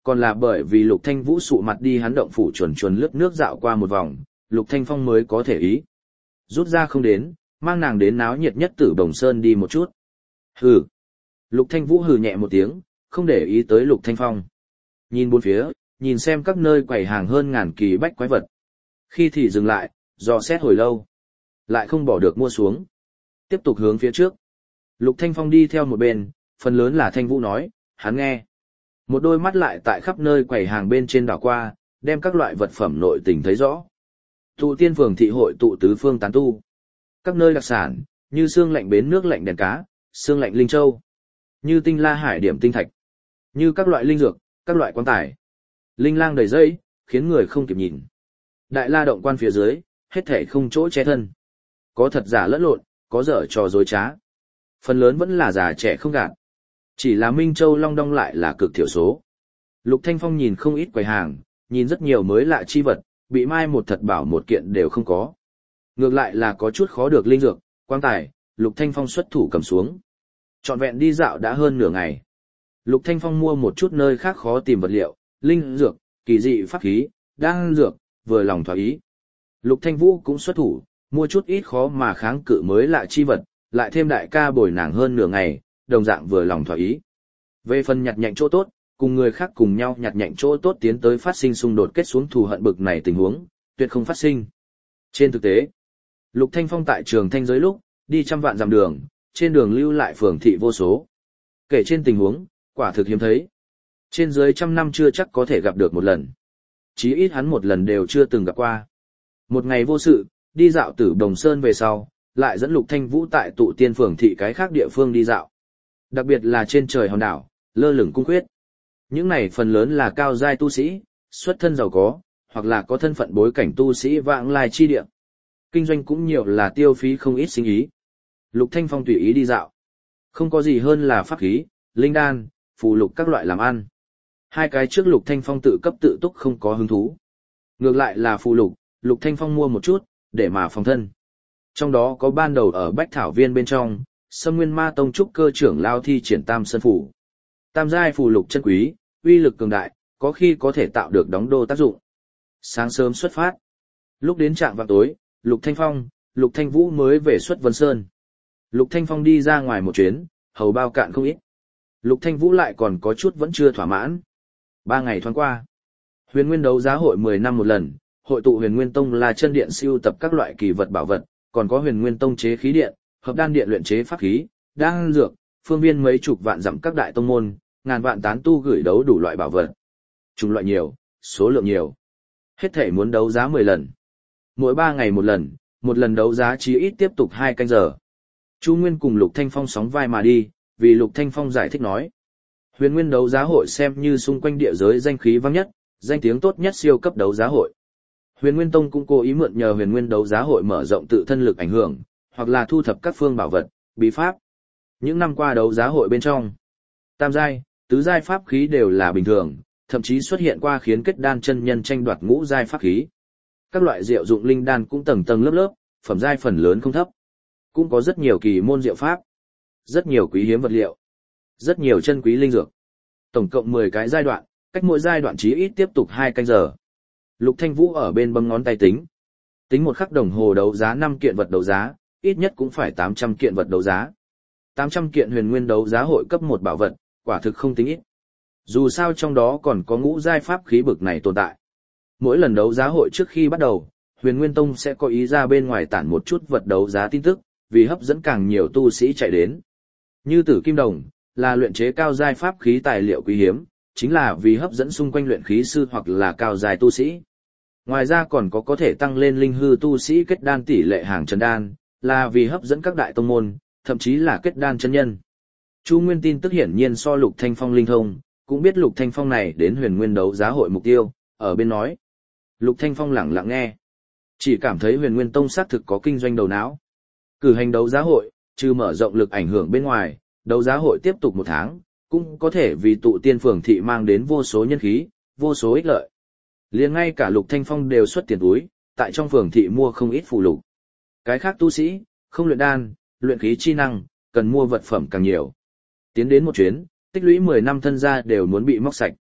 còn là bởi vì Lục Thanh Vũ sụ mặt đi hắn động phủ chuồn chuồn lướt nước dạo qua một vòng, Lục Thanh Phong mới có thể ý. Rút ra không đến, mang nàng đến náo nhiệt nhất Tử Bồng Sơn đi một chút. Hừ. Lục Thanh Vũ hừ nhẹ một tiếng, không để ý tới Lục Thanh Phong. Nhìn bốn phía, nhìn xem các nơi quầy hàng hơn ngàn kỳ bách quái vật. Khi thì dừng lại, dò xét hồi lâu. Lại không bỏ được mua xuống. Tiếp tục hướng phía trước. Lục Thanh Phong đi theo một bên, phần lớn là Thanh Vũ nói, hắn nghe. Một đôi mắt lại tại khắp nơi quầy hàng bên trên đảo qua, đem các loại vật phẩm nội tình thấy rõ. Tụ Tiên Phường thị hội tụ tứ phương tán tu. Các nơi đặc sản, như xương lạnh bến nước lạnh đèn cá, xương lạnh linh châu, như tinh la hải điểm tinh thạch, như các loại linh dược, các loại quan tài. Linh lang đầy dây, khiến người không kịp nhìn. Đại la động quan phía dưới, hết thể không chỗ che thân. Có thật giả lẫn lộn, có dở trò dối trá. Phần lớn vẫn là già trẻ không gạt. Chỉ là Minh Châu Long Đong lại là cực thiểu số. Lục Thanh Phong nhìn không ít quầy hàng, nhìn rất nhiều mới lạ chi vật, bị mai một thật bảo một kiện đều không có. Ngược lại là có chút khó được linh dược, quang tài, Lục Thanh Phong xuất thủ cầm xuống. Trọn vẹn đi dạo đã hơn nửa ngày. Lục Thanh Phong mua một chút nơi khác khó tìm vật liệu, linh dược, kỳ dị pháp khí, đan dược, vừa lòng thỏa ý. Lục Thanh Vũ cũng xuất thủ, mua chút ít khó mà kháng cự mới lạ chi vật, lại thêm đại ca bồi nàng hơn nửa ngày, đồng dạng vừa lòng thỏa ý. Về phần nhặt nhạnh chỗ tốt, cùng người khác cùng nhau nhặt nhạnh chỗ tốt tiến tới phát sinh xung đột kết xuống thù hận bực này tình huống, tuyệt không phát sinh. Trên thực tế, Lục Thanh Phong tại Trường Thanh giới lúc, đi trăm vạn dặm đường, trên đường lưu lại phường thị vô số. Kể trên tình huống, quả thực hiếm thấy. Trên dưới trăm năm chưa chắc có thể gặp được một lần. Chí ít hắn một lần đều chưa từng gặp qua. Một ngày vô sự, đi dạo Tử Đồng Sơn về sau, lại dẫn Lục Thanh Vũ tại Tụ Tiên Phường thị cái khác địa phương đi dạo. Đặc biệt là trên trời hòn đảo, lơ lửng cung khuyết. Những này phần lớn là cao giai tu sĩ, xuất thân giàu có, hoặc là có thân phận bối cảnh tu sĩ vãng lai chi địa. Kinh doanh cũng nhiều là tiêu phí không ít sinh ý. Lục Thanh Phong tùy ý đi dạo. Không có gì hơn là pháp khí, linh đan, phù lục các loại làm ăn. Hai cái trước Lục Thanh Phong tự cấp tự túc không có hứng thú. Ngược lại là phù lục, Lục Thanh Phong mua một chút, để mà phòng thân. Trong đó có ban đầu ở Bách Thảo Viên bên trong, Sâm Nguyên Ma Tông trúc cơ trưởng lao thi triển Tam Sơn Phủ. Tam giai phù lục chân quý, uy lực cường đại, có khi có thể tạo được đóng đô tác dụng. Sáng sớm xuất phát. Lúc đến trạm vào tối, Lục Thanh Phong, Lục Thanh Vũ mới về xuất Vân Sơn. Lục Thanh Phong đi ra ngoài một chuyến, hầu bao cạn không ít. Lục Thanh Vũ lại còn có chút vẫn chưa thỏa mãn. 3 ngày thoáng qua. Huyền Nguyên đấu giá hội 10 năm một lần, hội tụ Huyền Nguyên Tông là chân điện siêu tập các loại kỳ vật bảo vật, còn có Huyền Nguyên Tông chế khí điện, hợp đan điện luyện chế pháp khí, đan dược, phương viên mấy chục vạn dặm các đại tông môn, ngàn vạn tán tu gửi đấu đủ loại bảo vật. Chủng loại nhiều, số lượng nhiều. Hết thể muốn đấu giá 10 lần. Mỗi 3 ngày một lần đấu giá chí ít tiếp tục 2 canh giờ. Chu Nguyên cùng Lục Thanh Phong sóng vai mà đi, vì Lục Thanh Phong giải thích nói. Huyền Nguyên đấu giá hội xem như xung quanh địa giới danh khí vang nhất, danh tiếng tốt nhất siêu cấp đấu giá hội. Huyền Nguyên Tông cũng cố ý mượn nhờ Huyền Nguyên đấu giá hội mở rộng tự thân lực ảnh hưởng, hoặc là thu thập các phương bảo vật, bí pháp. Những năm qua đấu giá hội bên trong, tam giai, tứ giai pháp khí đều là bình thường, thậm chí xuất hiện qua khiến kết đan chân nhân tranh đoạt ngũ giai pháp khí. Các loại diệu dụng linh đan cũng tầng tầng lớp lớp, phẩm giai phần lớn không thấp. Cũng có rất nhiều kỳ môn diệu pháp, rất nhiều quý hiếm vật liệu, rất nhiều chân quý linh dược. Tổng cộng 10 cái giai đoạn, cách mỗi giai đoạn chí ít tiếp tục 2 canh giờ. Lục Thanh Vũ ở bên bấm ngón tay tính. Tính một khắc đồng hồ đấu giá 5 kiện vật đấu giá, ít nhất cũng phải 800 kiện vật đấu giá. 800 kiện Huyền Nguyên đấu giá hội cấp 1 bảo vật, quả thực không tính ít. Dù sao trong đó còn có ngũ giai pháp khí bực này tồn tại. Mỗi lần đấu giá hội trước khi bắt đầu, Huyền Nguyên Tông sẽ có ý ra bên ngoài tản một chút vật đấu giá tin tức, vì hấp dẫn càng nhiều tu sĩ chạy đến. Như Tử Kim Đồng, là luyện chế cao giai pháp khí tài liệu quý hiếm, chính là vì hấp dẫn xung quanh luyện khí sư hoặc là cao giai tu sĩ. Ngoài ra còn có thể tăng lên linh hư tu sĩ kết đan tỷ lệ hàng chân đan, là vì hấp dẫn các đại tông môn, thậm chí là kết đan chân nhân. Chu Nguyên tin tức hiển nhiên so Lục Thanh Phong linh thông, cũng biết Lục Thanh Phong này đến Huyền Nguyên đấu giá hội mục tiêu, ở bên nói. Lục Thanh Phong lặng lặng nghe, chỉ cảm thấy Huyền Nguyên Tông xác thực có kinh doanh đầu não. Cử hành đấu giá hội, trừ mở rộng lực ảnh hưởng bên ngoài, đấu giá hội tiếp tục 1 tháng, cũng có thể vì Tụ Tiên Phường thị mang đến vô số nhân khí, vô số ích lợi. Liền ngay cả Lục Thanh Phong đều xuất tiền túi, tại trong phường thị mua không ít phù lục. Cái khác tu sĩ, không luyện đan, luyện khí chi năng, cần mua vật phẩm càng nhiều. Tiến đến một chuyến, tích lũy 10 năm thân gia đều muốn bị móc sạch.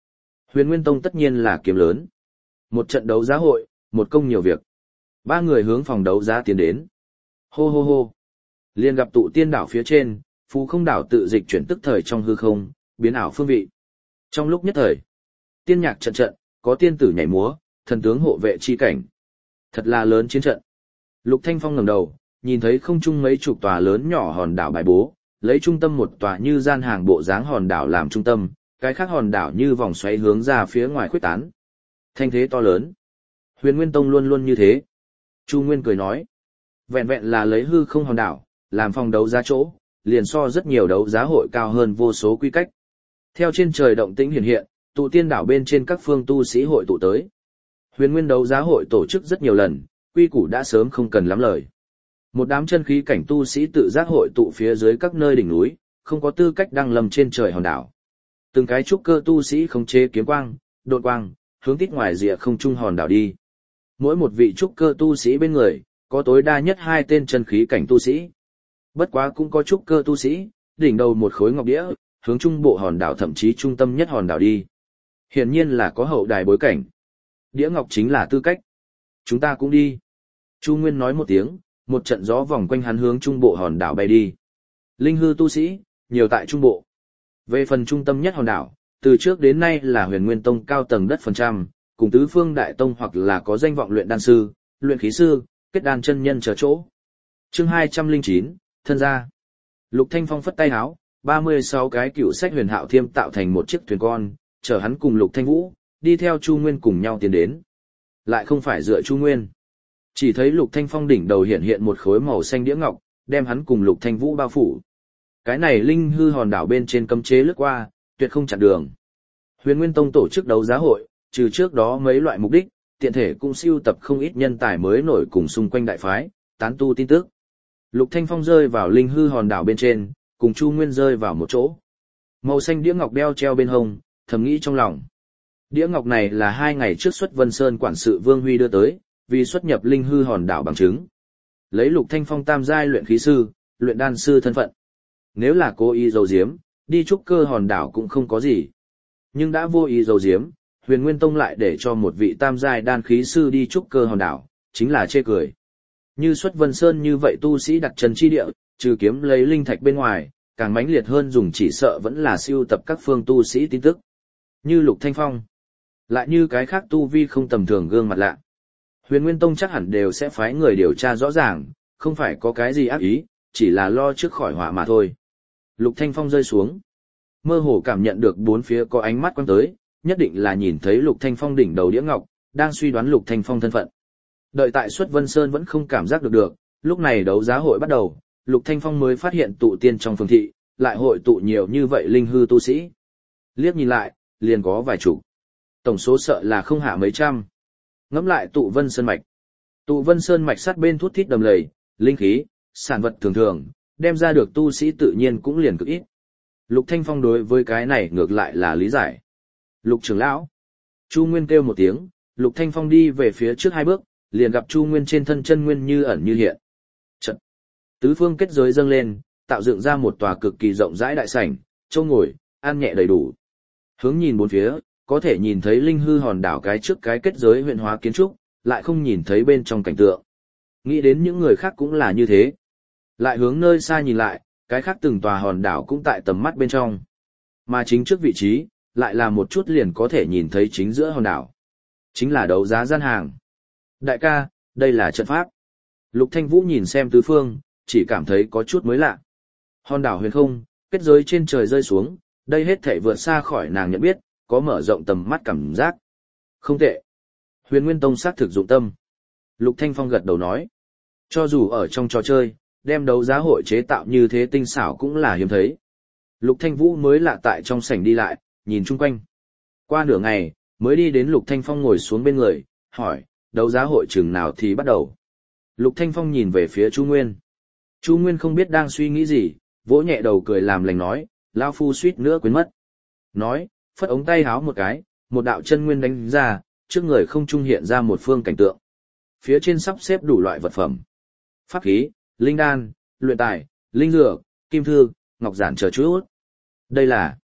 Huyền Nguyên Tông tất nhiên là kiếm lớn. Một trận đấu giá hội, một công nhiều việc. Ba người hướng phòng đấu giá tiến đến. Hô hô hô. Liền gặp tụ tiên đảo phía trên, phù không đảo tự dịch chuyển tức thời trong hư không, biến ảo phương vị. Trong lúc nhất thời, tiên nhạc trận trận, có tiên tử nhảy múa, thần tướng hộ vệ chi cảnh. Thật là lớn chiến trận. Lục Thanh Phong ngẩng đầu, nhìn thấy không trung mấy chục tòa lớn nhỏ hòn đảo bài bố, lấy trung tâm một tòa như gian hàng bộ dáng hòn đảo làm trung tâm, cái khác hòn đảo như vòng xoáy hướng ra phía ngoài khuếch tán. Thanh thế to lớn. Huyền Nguyên Tông luôn luôn như thế. Chu Nguyên cười nói, vẹn vẹn là lấy hư không hòn đảo, làm phòng đấu giá chỗ, liền so rất nhiều đấu giá hội cao hơn vô số quy cách. Theo trên trời động tĩnh hiện hiện, tụ tiên đảo bên trên các phương tu sĩ hội tụ tới. Huyền Nguyên đấu giá hội tổ chức rất nhiều lần, quy củ đã sớm không cần lắm lời. Một đám chân khí cảnh tu sĩ tự giác hội tụ phía dưới các nơi đỉnh núi, không có tư cách đăng lâm trên trời hòn đảo. Từng cái trúc cơ tu sĩ khống chế kiếm quang, độn quang, hướng tít ngoài rìa không trung hòn đảo đi. Mỗi một vị trúc cơ tu sĩ bên người, có tối đa nhất 2 tên chân khí cảnh tu sĩ. Bất quá cũng có trúc cơ tu sĩ, đỉnh đầu một khối ngọc đĩa, hướng trung bộ hòn đảo thậm chí trung tâm nhất hòn đảo đi. Hiển nhiên là có hậu đài bối cảnh. Đĩa ngọc chính là tư cách. Chúng ta cũng đi. Chu Nguyên nói một tiếng, một trận gió vòng quanh hắn hướng trung bộ hòn đảo bay đi. Linh hư tu sĩ, nhiều tại trung bộ. Về phần trung tâm nhất hòn đảo, từ trước đến nay là Huyền Nguyên Tông cao tầng đất phần trăm, cùng tứ phương đại tông hoặc là có danh vọng luyện đan sư, luyện khí sư, kết đan chân nhân chờ chỗ. Chương 209, thân gia. Lục Thanh Phong phất tay háo, 36 cái cựu sách huyền hạo thiêm tạo thành một chiếc thuyền con, chở hắn cùng Lục Thanh Vũ, đi theo Chu Nguyên cùng nhau tiến đến. Lại không phải dựa Chu Nguyên. Chỉ thấy Lục Thanh Phong đỉnh đầu hiện hiện một khối màu xanh đĩa ngọc, đem hắn cùng Lục Thanh Vũ bao phủ. Cái này linh hư hòn đảo bên trên cấm chế lướt qua, tuyệt không chặn đường. Huyền Nguyên Tông tổ chức đấu giá hội, trừ trước đó mấy loại mục đích, tiện thể cũng sưu tập không ít nhân tài mới nổi cùng xung quanh đại phái, tán tu tin tức. Lục Thanh Phong rơi vào linh hư hòn đảo bên trên, cùng Chu Nguyên rơi vào một chỗ. Màu xanh đĩa ngọc đeo treo bên hông, thầm nghĩ trong lòng. Đĩa ngọc này là 2 ngày trước xuất Vân Sơn quản sự Vương Huy đưa tới, vì xuất nhập linh hư hòn đảo bằng chứng. Lấy Lục Thanh Phong tam giai luyện khí sư, luyện đan sư thân phận. Nếu là cố ý giấu giếm, đi trúc cơ hòn đảo cũng không có gì. Nhưng đã vô ý giấu giếm, Huyền Nguyên Tông lại để cho một vị tam giai đan khí sư đi trúc cơ hòn đảo, chính là chê cười. Như xuất Vân Sơn như vậy tu sĩ đặt chân chi địa, trừ kiếm lấy linh thạch bên ngoài, càng mãnh liệt hơn dùng chỉ sợ vẫn là siêu tập các phương tu sĩ tin tức. Như Lục Thanh Phong, lại như cái khác tu vi không tầm thường gương mặt lạ. Huyền Nguyên Tông chắc hẳn đều sẽ phái người điều tra rõ ràng, không phải có cái gì ác ý, chỉ là lo trước khỏi họa mà thôi. Lục Thanh Phong rơi xuống, mơ hồ cảm nhận được bốn phía có ánh mắt quăng tới, nhất định là nhìn thấy Lục Thanh Phong đỉnh đầu đĩa ngọc, đang suy đoán Lục Thanh Phong thân phận. Đợi tại xuất Vân Sơn vẫn không cảm giác được, lúc này đấu giá hội bắt đầu, Lục Thanh Phong mới phát hiện tụ tiên trong phường thị, lại hội tụ nhiều như vậy linh hư tu sĩ. Liếc nhìn lại, liền có vài chục. Tổng số sợ là không hạ mấy trăm. Ngẫm lại tụ Vân Sơn mạch. Tụ Vân Sơn mạch sát bên thuốc thít đầm lầy, linh khí, sản vật thường thường, đem ra được tu sĩ tự nhiên cũng liền cực ít. Lục Thanh Phong đối với cái này ngược lại là lý giải. Lục trưởng lão. Chu Nguyên kêu một tiếng, Lục Thanh Phong đi về phía trước 2 bước, liền gặp Chu Nguyên trên thân chân nguyên như ẩn như hiện. Trận. Tứ phương kết giới dâng lên, tạo dựng ra một tòa cực kỳ rộng rãi đại sảnh, châu ngồi, ăn nhẹ đầy đủ. Hướng nhìn bốn phía, có thể nhìn thấy linh hư hòn đảo cái trước cái kết giới huyện hóa kiến trúc, lại không nhìn thấy bên trong cảnh tượng. Nghĩ đến những người khác cũng là như thế. Lại hướng nơi xa nhìn lại, cái khác từng tòa hòn đảo cũng tại tầm mắt bên trong. Mà chính trước vị trí, lại là một chút liền có thể nhìn thấy chính giữa hòn đảo. Chính là đấu giá gian hàng. Đại ca, đây là trận pháp. Lục Thanh Vũ nhìn xem tứ phương, chỉ cảm thấy có chút mới lạ. Hòn đảo huyền không, kết giới trên trời rơi xuống, đây hết thảy vượt xa khỏi nàng nhận biết, có mở rộng tầm mắt cảm giác. Không tệ. Huyền Nguyên Tông xác thực dụng tâm. Lục Thanh Phong gật đầu nói. Cho dù ở trong trò chơi, đem đấu giá hội chế tạo như thế tinh xảo cũng là hiếm thấy. Lục Thanh Vũ mới lạ tại trong sảnh đi lại, nhìn chung quanh. Qua nửa ngày, mới đi đến Lục Thanh Phong ngồi xuống bên người, hỏi, đấu giá hội chừng nào thì bắt đầu. Lục Thanh Phong nhìn về phía Chu Nguyên. Chu Nguyên không biết đang suy nghĩ gì, vỗ nhẹ đầu cười làm lành nói, lão phu suýt nữa quên mất. Nói, phất ống tay háo một cái, một đạo chân nguyên đánh ra, trước người không trung hiện ra một phương cảnh tượng. Phía trên sắp xếp đủ loại vật phẩm. Pháp khí, linh đan, luyện tài, linh dược, kim thư, ngọc giản chờ chút. Đây là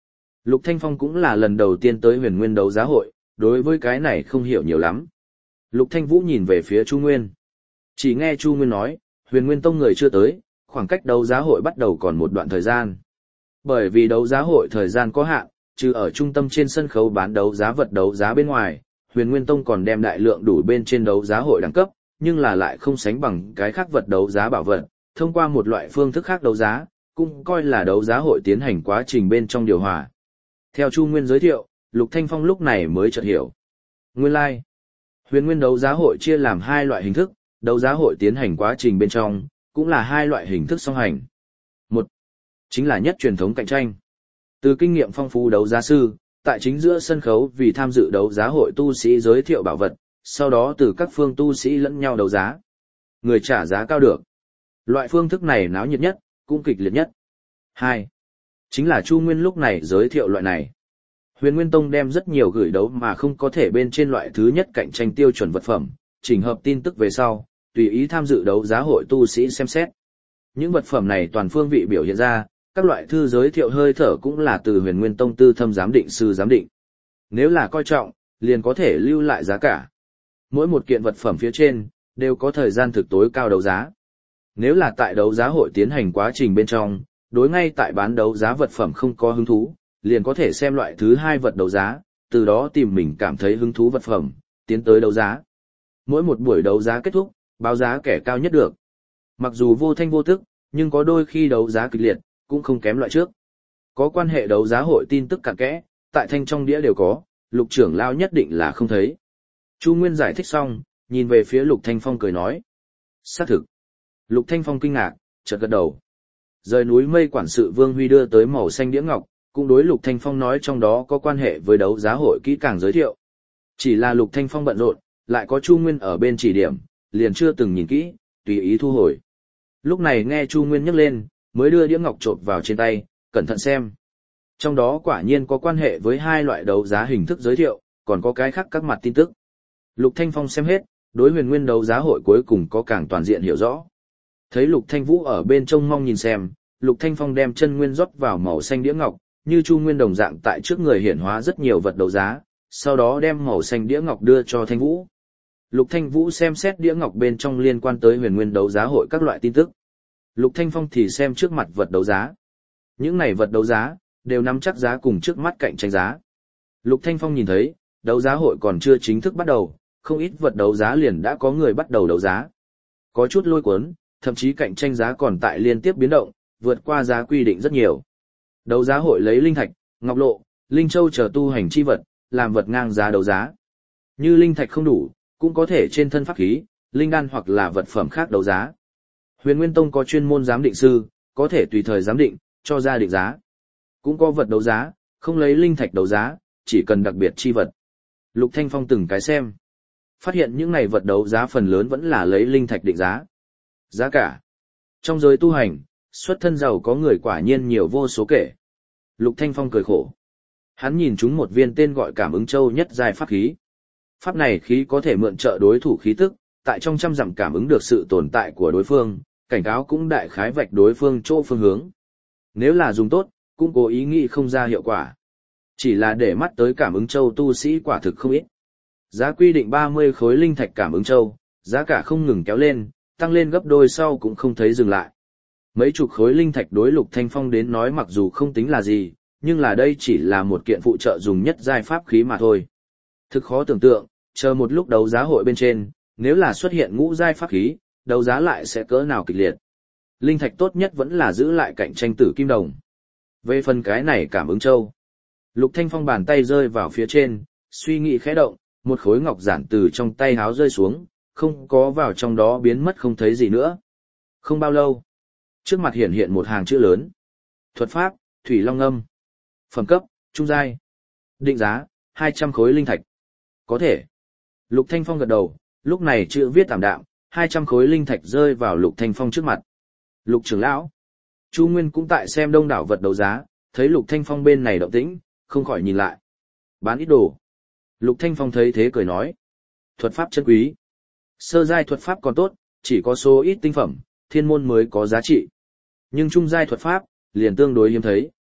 Lục Thanh Phong cũng là lần đầu tiên tới huyền nguyên đấu giá hội, đối với cái này không hiểu nhiều lắm. Lục Thanh Vũ nhìn về phía Chu Nguyên. Chỉ nghe Chu Nguyên nói, huyền nguyên tông người chưa tới, khoảng cách đấu giá hội bắt đầu còn một đoạn thời gian. Bởi vì đấu giá hội thời gian có hạn, trừ ở trung tâm trên sân khấu bán đấu giá vật đấu giá bên ngoài, huyền nguyên tông còn đem đại lượng đủ bên trên đấu giá hội đẳng cấp, nhưng là lại không sánh bằng cái khác vật đấu giá bảo vật, thông qua một loại phương thức khác đấu giá, cũng coi là đấu giá hội tiến hành quá trình bên trong điều hòa. Theo Chu Nguyên giới thiệu, Lục Thanh Phong lúc này mới chợt hiểu. Nguyên lai, huyền nguyên đấu giá hội chia làm hai loại hình thức, đấu giá hội tiến hành quá trình bên trong, cũng là hai loại hình thức song hành. Một, chính là nhất truyền thống cạnh tranh. Từ kinh nghiệm phong phú đấu giá sư, tại chính giữa sân khấu vì tham dự đấu giá hội tu sĩ giới thiệu bảo vật, sau đó từ các phương tu sĩ lẫn nhau đấu giá. Người trả giá cao được. Loại phương thức này náo nhiệt nhất, cũng kịch liệt nhất. Hai, chính là Chu Nguyên lúc này giới thiệu loại này. Huyền Nguyên Tông đem rất nhiều gửi đấu mà không có thể bên trên loại thứ nhất cạnh tranh tiêu chuẩn vật phẩm, chỉnh hợp tin tức về sau, tùy ý tham dự đấu giá hội tu sĩ xem xét. Những vật phẩm này toàn phương vị biểu hiện ra, các loại thư giới thiệu hơi thở cũng là từ Huyền Nguyên Tông tư thâm giám định sư giám định. Nếu là coi trọng, liền có thể lưu lại giá cả. Mỗi một kiện vật phẩm phía trên, đều có thời gian thực tối cao đấu giá. Nếu là tại đấu giá hội tiến hành quá trình bên trong, đối ngay tại bán đấu giá vật phẩm không có hứng thú, liền có thể xem loại thứ hai vật đấu giá, từ đó tìm mình cảm thấy hứng thú vật phẩm, tiến tới đấu giá. Mỗi một buổi đấu giá kết thúc, báo giá kẻ cao nhất được. Mặc dù vô thanh vô tức, nhưng có đôi khi đấu giá kịch liệt, cũng không kém loại trước. Có quan hệ đấu giá hội tin tức cặn kẽ, tại thanh trong đĩa đều có, Lục trưởng lão nhất định là không thấy. Chu Nguyên giải thích xong, nhìn về phía Lục Thanh Phong cười nói. Xác thực. Lục Thanh Phong kinh ngạc, chợt gật đầu. Rời núi mây quản sự Vương Huy đưa tới màu xanh đĩa ngọc, cũng đối Lục Thanh Phong nói trong đó có quan hệ với đấu giá hội kỹ càng giới thiệu. Chỉ là Lục Thanh Phong bận rộn, lại có Chu Nguyên ở bên chỉ điểm, liền chưa từng nhìn kỹ, tùy ý thu hồi. Lúc này nghe Chu Nguyên nhắc lên, mới đưa đĩa ngọc chộp vào trên tay, cẩn thận xem. Trong đó quả nhiên có quan hệ với hai loại đấu giá hình thức giới thiệu, còn có cái khác các mặt tin tức. Lục Thanh Phong xem hết, đối huyền nguyên đấu giá hội cuối cùng có càng toàn diện hiểu rõ. Thấy Lục Thanh Vũ ở bên trông mong nhìn xem, Lục Thanh Phong đem chân nguyên rót vào màu xanh đĩa ngọc, như Chu Nguyên đồng dạng tại trước người hiển hóa rất nhiều vật đấu giá, sau đó đem màu xanh đĩa ngọc đưa cho Thanh Vũ. Lục Thanh Vũ xem xét đĩa ngọc bên trong liên quan tới huyền nguyên đấu giá hội các loại tin tức. Lục Thanh Phong thì xem trước mặt vật đấu giá. Những này vật đấu giá, đều nắm chắc giá cùng trước mắt cạnh tranh giá. Lục Thanh Phong nhìn thấy, đấu giá hội còn chưa chính thức bắt đầu, không ít vật đấu giá liền đã có người bắt đầu đấu giá. Có chút lôi cuốn, thậm chí cạnh tranh giá còn tại liên tiếp biến động, vượt qua giá quy định rất nhiều. Đấu giá hội lấy linh thạch, ngọc lộ, linh châu chờ tu hành chi vật, làm vật ngang giá đấu giá. Như linh thạch không đủ, cũng có thể trên thân pháp khí, linh đan hoặc là vật phẩm khác đấu giá. Huyền Nguyên Tông có chuyên môn giám định sư, có thể tùy thời giám định, cho ra định giá. Cũng có vật đấu giá, không lấy linh thạch đấu giá, chỉ cần đặc biệt chi vật. Lục Thanh Phong từng cái xem. Phát hiện những này vật đấu giá phần lớn vẫn là lấy linh thạch định giá. Giá cả. Trong giới tu hành, xuất thân giàu có người quả nhiên nhiều vô số kể. Lục Thanh Phong cười khổ. Hắn nhìn chúng một viên tên gọi Cảm ứng Châu nhất giai pháp khí. Pháp này khí có thể mượn trợ đối thủ khí tức, tại trong trăm dặm cảm ứng được sự tồn tại của đối phương, cảnh cáo cũng đại khái vạch đối phương chỗ phương hướng. Nếu là dùng tốt, cũng cố ý nghĩ không ra hiệu quả. Chỉ là để mắt tới Cảm ứng Châu tu sĩ quả thực không ít. Giá quy định 30 khối linh thạch Cảm ứng Châu, giá cả không ngừng kéo lên, tăng lên gấp đôi sau cũng không thấy dừng lại. Mấy chục khối linh thạch đối Lục Thanh Phong đến nói mặc dù không tính là gì, nhưng là đây chỉ là một kiện phụ trợ dùng nhất giai pháp khí mà thôi. Thực khó tưởng tượng, chờ một lúc đấu giá hội bên trên, nếu là xuất hiện ngũ giai pháp khí, đấu giá lại sẽ cỡ nào kịch liệt. Linh thạch tốt nhất vẫn là giữ lại cạnh tranh tử kim đồng. Về phần cái này Cảm ứng Châu, Lục Thanh Phong bàn tay rơi vào phía trên, suy nghĩ khẽ động, một khối ngọc giản từ trong tay háo rơi xuống, không có vào trong đó biến mất không thấy gì nữa. Không bao lâu, trước mặt hiện hiện một hàng chữ lớn. Thuật pháp, Thủy Long Âm. Phẩm cấp, trung giai. Định giá, 200 khối linh thạch. Có thể. Lục Thanh Phong gật đầu, lúc này chữ viết tạm đạm, 200 khối linh thạch rơi vào Lục Thanh Phong trước mặt. Lục trưởng lão. Chu Nguyên cũng tại xem đông đảo vật đấu giá, thấy Lục Thanh Phong bên này động tĩnh, không khỏi nhìn lại. Bán ít đồ. Lục Thanh Phong thấy thế cười nói. Thuật pháp chân quý. Sơ giai thuật pháp còn tốt, chỉ có số ít tinh phẩm, thiên môn mới có giá trị. Nhưng trung giai thuật pháp, liền tương đối hiếm thấy.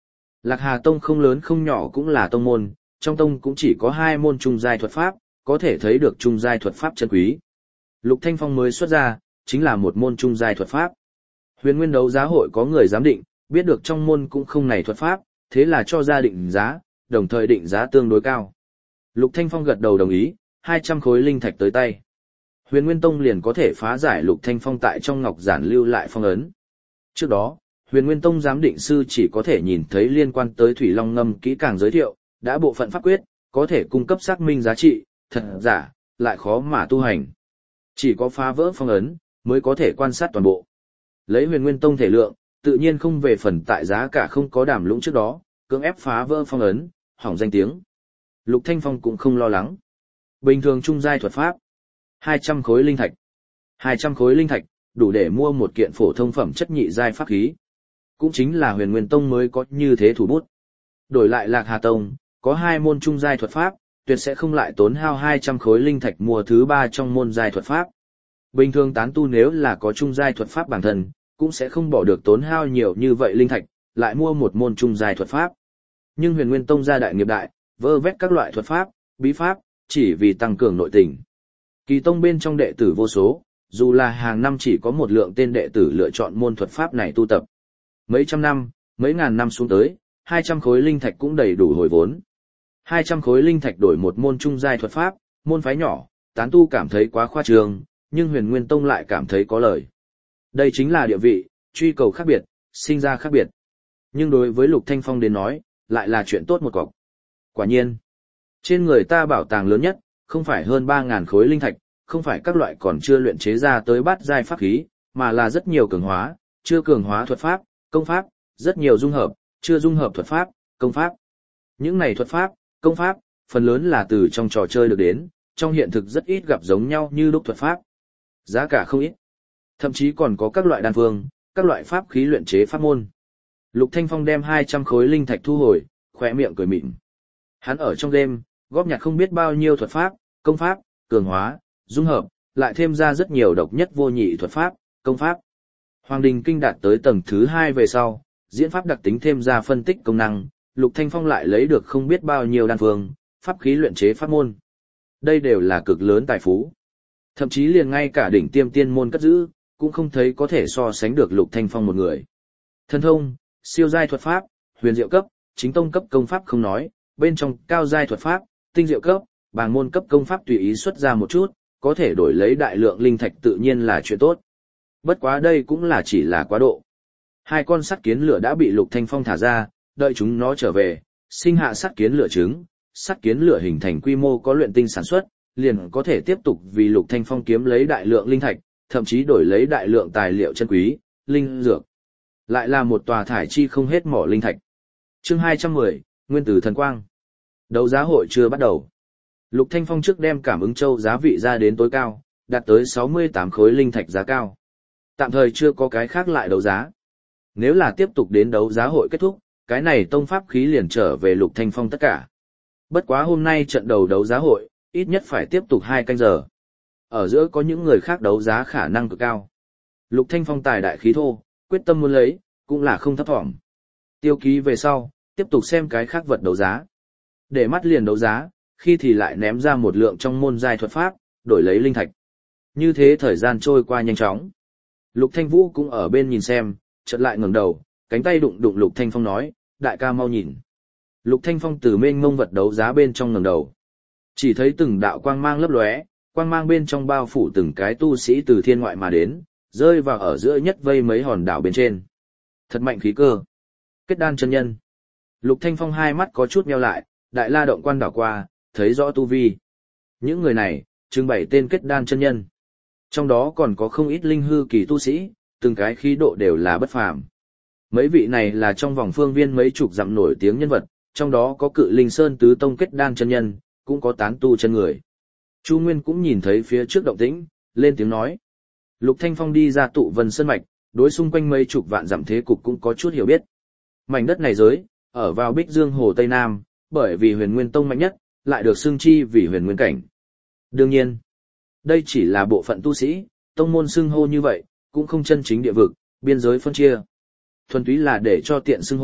Lạc Hà Tông không lớn không nhỏ cũng là tông môn, trong tông cũng chỉ có 2 môn trung giai thuật pháp, có thể thấy được trung giai thuật pháp chân quý. Lục Thanh Phong mới xuất ra, chính là một môn trung giai thuật pháp. Huyền Nguyên đấu giá hội có người giám định, biết được trong môn cũng không này thuật pháp, thế là cho ra định giá, đồng thời định giá tương đối cao. Lục Thanh Phong gật đầu đồng ý, 200 khối linh thạch tới tay. Huyền Nguyên Tông liền có thể phá giải Lục Thanh Phong tại trong ngọc giản lưu lại phong ấn. Trước đó, Huyền Nguyên Tông giám định sư chỉ có thể nhìn thấy liên quan tới Thủy Long Ngâm kỹ càng giới thiệu, đã bộ phận pháp quyết, có thể cung cấp xác minh giá trị, thật giả, lại khó mà tu hành. Chỉ có phá vỡ phong ấn, mới có thể quan sát toàn bộ. Lấy Huyền Nguyên Tông thể lượng, tự nhiên không về phần tại giá cả không có đàm lũng trước đó, cưỡng ép phá vỡ phong ấn, hỏng danh tiếng. Lục Thanh Phong cũng không lo lắng. Bình thường trung giai thuật pháp, 200 khối linh thạch. 200 khối linh thạch, đủ để mua một kiện phổ thông phẩm chất nhị giai pháp khí. Cũng chính là Huyền Nguyên Tông mới có như thế thủ bút. Đổi lại Lạc Hà Tông, có 2 môn trung giai thuật pháp, tuyệt sẽ không lại tốn hao 200 khối linh thạch mua thứ 3 trong môn giai thuật pháp. Bình thường tán tu nếu là có trung giai thuật pháp bản thân, cũng sẽ không bỏ được tốn hao nhiều như vậy linh thạch, lại mua một môn trung giai thuật pháp. Nhưng Huyền Nguyên Tông gia đại nghiệp đại, vơ vét các loại thuật pháp, bí pháp, chỉ vì tăng cường nội tình. Kỳ tông bên trong đệ tử vô số, dù là hàng năm chỉ có một lượng tên đệ tử lựa chọn môn thuật pháp này tu tập. Mấy trăm năm, mấy ngàn năm xuống tới, 200 khối linh thạch cũng đầy đủ hồi vốn. 200 khối linh thạch đổi một môn trung giai thuật pháp, môn phái nhỏ, tán tu cảm thấy quá khoa trương, nhưng Huyền Nguyên Tông lại cảm thấy có lời. Đây chính là địa vị, truy cầu khác biệt, sinh ra khác biệt. Nhưng đối với Lục Thanh Phong đến nói, lại là chuyện tốt một cọc. Quả nhiên, trên người ta bảo tàng lớn nhất, không phải hơn 3.000 khối linh thạch, không phải các loại còn chưa luyện chế ra tới bát giai pháp khí, mà là rất nhiều cường hóa, chưa cường hóa thuật pháp, công pháp, rất nhiều dung hợp, chưa dung hợp thuật pháp, công pháp. Những này thuật pháp, công pháp, phần lớn là từ trong trò chơi được đến, trong hiện thực rất ít gặp giống nhau như lúc thuật pháp. Giá cả không ít. Thậm chí còn có các loại đan phương, các loại pháp khí luyện chế pháp môn. Lục Thanh Phong đem 200 khối linh thạch thu hồi, khỏe miệng cười mỉm. Hắn ở trong game, góp nhặt không biết bao nhiêu thuật pháp, công pháp, cường hóa, dung hợp, lại thêm ra rất nhiều độc nhất vô nhị thuật pháp, công pháp. Hoàng Đình Kinh đạt tới tầng thứ 2 về sau, diễn pháp đặc tính thêm ra phân tích công năng, Lục Thanh Phong lại lấy được không biết bao nhiêu đan phương, pháp khí luyện chế pháp môn. Đây đều là cực lớn tài phú. Thậm chí liền ngay cả đỉnh tiêm tiên môn cất giữ, cũng không thấy có thể so sánh được Lục Thanh Phong một người. Thần thông, siêu giai thuật pháp, huyền diệu cấp, chính tông cấp công pháp không nói, bên trong cao giai thuật pháp, tinh diệu cấp, bàng môn cấp công pháp tùy ý xuất ra một chút, có thể đổi lấy đại lượng linh thạch tự nhiên là chuyện tốt. Bất quá đây cũng là chỉ là quá độ. 2 con sắt kiến lửa đã bị Lục Thanh Phong thả ra, đợi chúng nó trở về, sinh hạ sắt kiến lửa trứng, sắt kiến lửa hình thành quy mô có luyện tinh sản xuất, liền có thể tiếp tục vì Lục Thanh Phong kiếm lấy đại lượng linh thạch, thậm chí đổi lấy đại lượng tài liệu chân quý, linh dược. Lại là một tòa thải chi không hết mỏ linh thạch. Chương 210, Nguyên tử thần quang. Đấu giá hội chưa bắt đầu. Lục Thanh Phong trước đem cảm ứng châu giá vị ra đến tối cao, đạt tới 68 khối linh thạch giá cao. Tạm thời chưa có cái khác lại đấu giá. Nếu là tiếp tục đến đấu giá hội kết thúc, cái này tông pháp khí liền trở về Lục Thanh Phong tất cả. Bất quá hôm nay trận đầu đấu giá hội, ít nhất phải tiếp tục 2 canh giờ. Ở giữa có những người khác đấu giá khả năng cực cao. Lục Thanh Phong tài đại khí thô, quyết tâm muốn lấy, cũng là không thấp thỏm. Tiêu ký về sau, tiếp tục xem cái khác vật đấu giá. Để mắt liền đấu giá, khi thì lại ném ra một lượng trong môn giai thuật pháp, đổi lấy linh thạch. Như thế thời gian trôi qua nhanh chóng. Lục Thanh Vũ cũng ở bên nhìn xem, chợt lại ngẩng đầu, cánh tay đụng đụng Lục Thanh Phong nói, đại ca mau nhìn. Lục Thanh Phong từ mênh mông vật đấu giá bên trong ngẩng đầu. Chỉ thấy từng đạo quang mang lấp lóe, quang mang bên trong bao phủ từng cái tu sĩ từ thiên ngoại mà đến, rơi vào ở giữa nhất vây mấy hòn đảo bên trên. Thật mạnh khí cơ. Kết đan chân nhân. Lục Thanh Phong hai mắt có chút nheo lại, đại la động quan đảo qua, thấy rõ tu vi. Những người này, chừng 7 tên kết đan chân nhân. Trong đó còn có không ít linh hư kỳ tu sĩ, từng cái khí độ đều là bất phàm. Mấy vị này là trong vòng phương viên mấy chục dặm nổi tiếng nhân vật, trong đó có Cự Linh Sơn tứ tông kết đan chân nhân, cũng có tán tu chân người. Chu Nguyên cũng nhìn thấy phía trước động tĩnh, lên tiếng nói. Lục Thanh Phong đi ra tụ vân sơn mạch, đối xung quanh mấy chục vạn dặm thế cục cũng có chút hiểu biết. Mảnh đất này giới, ở vào Bích Dương Hồ Tây Nam, bởi vì Huyền Nguyên Tông mạnh nhất, lại được xưng chi vì Huyền Nguyên cảnh. Đương nhiên, đây chỉ là bộ phận tu sĩ, tông môn xưng hô như vậy, cũng không chân chính địa vực, biên giới phân chia. Thuần túy là để cho tiện xưng hô,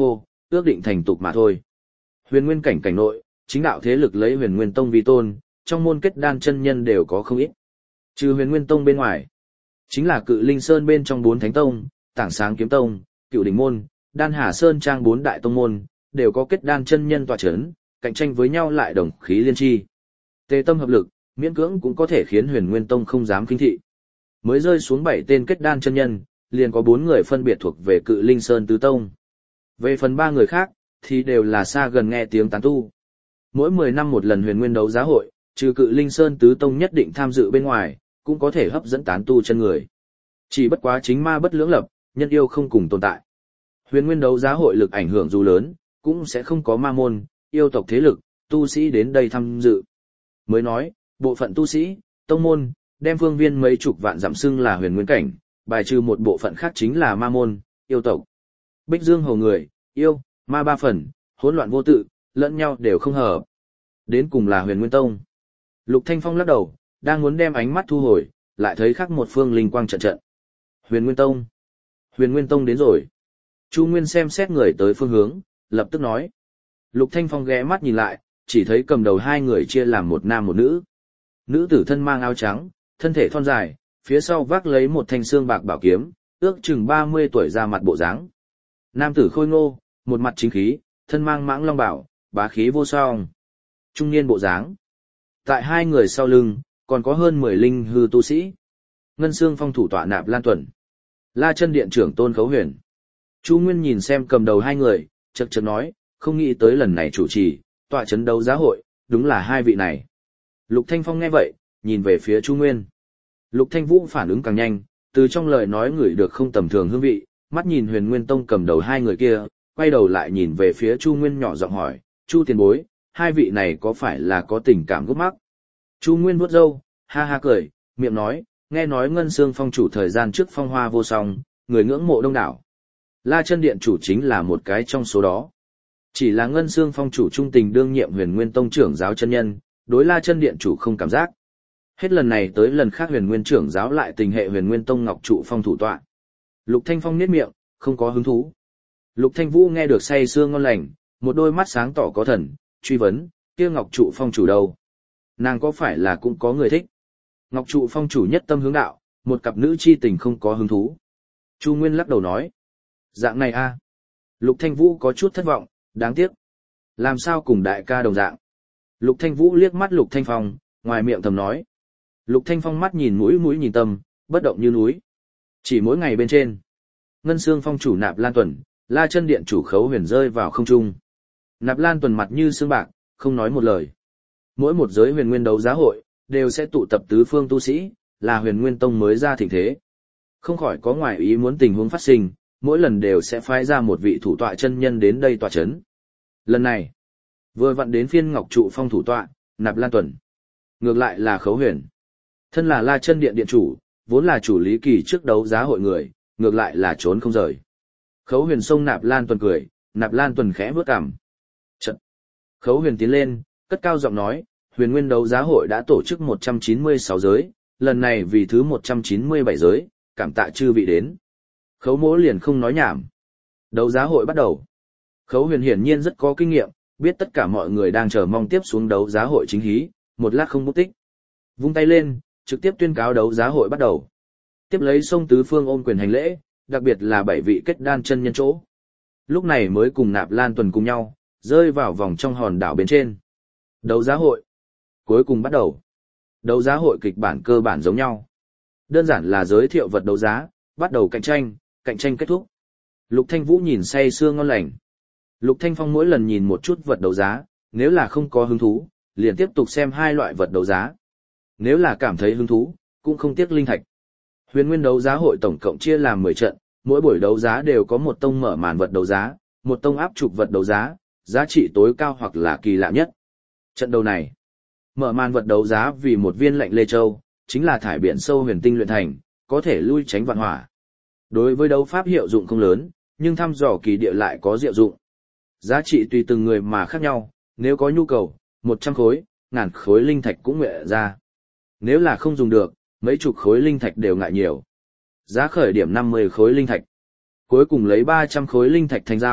ước định thành tục mà thôi. Huyền nguyên cảnh cảnh nội, chính đạo thế lực lấy Huyền Nguyên Tông vi tôn, trong môn kết đan chân nhân đều có không ít. Trừ Huyền Nguyên Tông bên ngoài, chính là Cự Linh Sơn bên trong 4 Thánh Tông, Tảng Sáng Kiếm Tông, Cựu Đỉnh Môn, Đan Hà Sơn Trang 4 đại tông môn, đều có kết đan chân nhân tọa chấn, cạnh tranh với nhau lại đồng khí liên chi. Tề tâm hợp lực, miễn cưỡng cũng có thể khiến Huyền Nguyên Tông không dám khinh thị. Mới rơi xuống 7 tên kết đan chân nhân, liền có 4 người phân biệt thuộc về Cự Linh Sơn tứ tông. Về phần 3 người khác, thì đều là xa gần nghe tiếng tán tu. Mỗi 10 năm một lần Huyền Nguyên đấu giá hội, trừ Cự Linh Sơn tứ tông nhất định tham dự bên ngoài, cũng có thể hấp dẫn tán tu chân người. Chỉ bất quá chính ma bất lưỡng lập, nhân yêu không cùng tồn tại. Huyền Nguyên đấu giá hội lực ảnh hưởng dù lớn, cũng sẽ không có ma môn, yêu tộc thế lực, tu sĩ đến đây tham dự. Mới nói, bộ phận tu sĩ, tông môn, đem phương viên mấy chục vạn dặm xưng là Huyền Nguyên cảnh, bài trừ một bộ phận khác chính là ma môn, yêu tộc. Bích Dương hầu người, yêu, ma 3 phần, hỗn loạn vô tự, lẫn nhau đều không hợp. Đến cùng là Huyền Nguyên Tông. Lục Thanh Phong lắc đầu, đang muốn đem ánh mắt thu hồi, lại thấy khác một phương linh quang trận trận. Huyền Nguyên Tông. Huyền Nguyên Tông đến rồi. Chu Nguyên xem xét người tới phương hướng, lập tức nói. Lục Thanh Phong ghé mắt nhìn lại, chỉ thấy cầm đầu 2 người chia làm một nam một nữ. Nữ tử thân mang áo trắng, thân thể thon dài, phía sau vác lấy một thanh xương bạc bảo kiếm, ước chừng 30 tuổi ra mặt bộ dáng. Nam tử khôi ngô, một mặt chính khí, thân mang mãng long bảo, bá khí vô song. Trung niên bộ dáng. Tại 2 người sau lưng, còn có hơn 10 linh hư tu sĩ. Ngân Xương Phong thủ tọa Nạp Lan Tuần. La Chân Điện trưởng Tôn Khấu Huyền. Chu Nguyên nhìn xem cầm đầu 2 người, chậc chậc nói, không nghĩ tới lần này chủ trì, tọa chấn đấu giá hội, đúng là 2 vị này. Lục Thanh Phong nghe vậy, nhìn về phía Chu Nguyên. Lục Thanh Vũ phản ứng càng nhanh, từ trong lời nói ngửi được không tầm thường hương vị, mắt nhìn Huyền Nguyên Tông cầm đầu 2 người kia, quay đầu lại nhìn về phía Chu Nguyên nhỏ giọng hỏi, Chu tiền bối, 2 vị này có phải là có tình cảm gốc mắc? Chu Nguyên vuốt râu, ha ha cười, miệng nói, nghe nói Ngân Xương Phong chủ thời gian trước phong hoa vô song, người ngưỡng mộ đông đảo. La Chân Điện chủ chính là một cái trong số đó. Chỉ là Ngân Xương Phong chủ trung tình đương nhiệm Huyền Nguyên Tông trưởng giáo chân nhân, đối La Chân Điện chủ không cảm giác. Hết lần này tới lần khác Huyền Nguyên trưởng giáo lại tình hệ Huyền Nguyên Tông Ngọc trụ phong thủ tọa. Lục Thanh Phong nhếch miệng, không có hứng thú. Lục Thanh Vũ nghe được say sưa ngon lành, một đôi mắt sáng tỏ có thần, truy vấn, kia Ngọc trụ phong chủ đâu? Nàng có phải là cũng có người thích? Ngọc trụ phong chủ nhất tâm hướng đạo, một cặp nữ chi tình không có hứng thú. Chu Nguyên lắc đầu nói, dạng này a. Lục Thanh Vũ có chút thất vọng, đáng tiếc. Làm sao cùng đại ca đồng dạng? Lục Thanh Vũ liếc mắt Lục Thanh Phong, ngoài miệng thầm nói. Lục Thanh Phong mắt nhìn mũi nhìn tâm, bất động như núi. Chỉ mỗi ngày bên trên, Ngân Xương Phong chủ Nạp Lan Tuần, La Chân Điện chủ Khấu Huyền rơi vào không trung. Nạp Lan Tuần mặt như xương bạc, không nói một lời. Mỗi một giới Huyền Nguyên đấu giá hội đều sẽ tụ tập tứ phương tu sĩ, là Huyền Nguyên Tông mới ra thịnh thế. Không khỏi có ngoại ý muốn tình huống phát sinh, mỗi lần đều sẽ phái ra một vị thủ tọa chân nhân đến đây tọa chấn. Lần này, vừa vặn đến phiên Ngọc trụ phong thủ tọa, Nạp Lan Tuần. Ngược lại là Khấu Huyền. Thân là La Chân Điện điện chủ, vốn là chủ lý kỳ trước đấu giá hội người, ngược lại là trốn không rời. Khấu Huyền xông Nạp Lan Tuần cười, Nạp Lan Tuần khẽ bước cằm. Trận. Khấu Huyền tiến lên, cất cao giọng nói, Huyền Nguyên đấu giá hội đã tổ chức 196 giới, lần này vì thứ 197 giới, cảm tạ chư vị đến. Khấu Mỗ liền không nói nhảm. Đấu giá hội bắt đầu. Khấu Huyền hiển nhiên rất có kinh nghiệm, biết tất cả mọi người đang chờ mong tiếp xuống đấu giá hội chính hí, một lát không bút tích. Vung tay lên, trực tiếp tuyên cáo đấu giá hội bắt đầu. Tiếp lấy sông tứ phương ôm quyền hành lễ, đặc biệt là 7 vị kết đan chân nhân chỗ. Lúc này mới cùng Nạp Lan Tuần cùng nhau, rơi vào vòng trong hòn đảo bên trên. Đấu giá hội cuối cùng bắt đầu. Đấu giá hội kịch bản cơ bản giống nhau. Đơn giản là giới thiệu vật đấu giá, bắt đầu cạnh tranh kết thúc. Lục Thanh Vũ nhìn say sưa ngon lành. Lục Thanh Phong mỗi lần nhìn một chút vật đấu giá, nếu là không có hứng thú, liền tiếp tục xem 2 loại vật đấu giá. Nếu là cảm thấy hứng thú, cũng không tiếc linh thạch. Huyền Nguyên đấu giá hội tổng cộng chia làm 10 trận, mỗi buổi đấu giá đều có một tông mở màn vật đấu giá, một tông áp trục vật đấu giá, giá trị tối cao hoặc là kỳ lạ nhất. Trận đấu này, mở màn vật đấu giá vì một viên lệnh Lê Châu, chính là thải biển sâu huyền tinh luyện thành, có thể lui tránh vạn hỏa. Đối với đấu pháp hiệu dụng không lớn, nhưng thăm dò kỳ địa lại có diệu dụng. Giá trị tùy từng người mà khác nhau, nếu có nhu cầu, 100 khối, ngàn khối linh thạch cũng nguyện ra. Nếu là không dùng được, mấy chục khối linh thạch đều ngại nhiều. Giá khởi điểm 50 khối linh thạch. Cuối cùng lấy 300 khối linh thạch thành giao,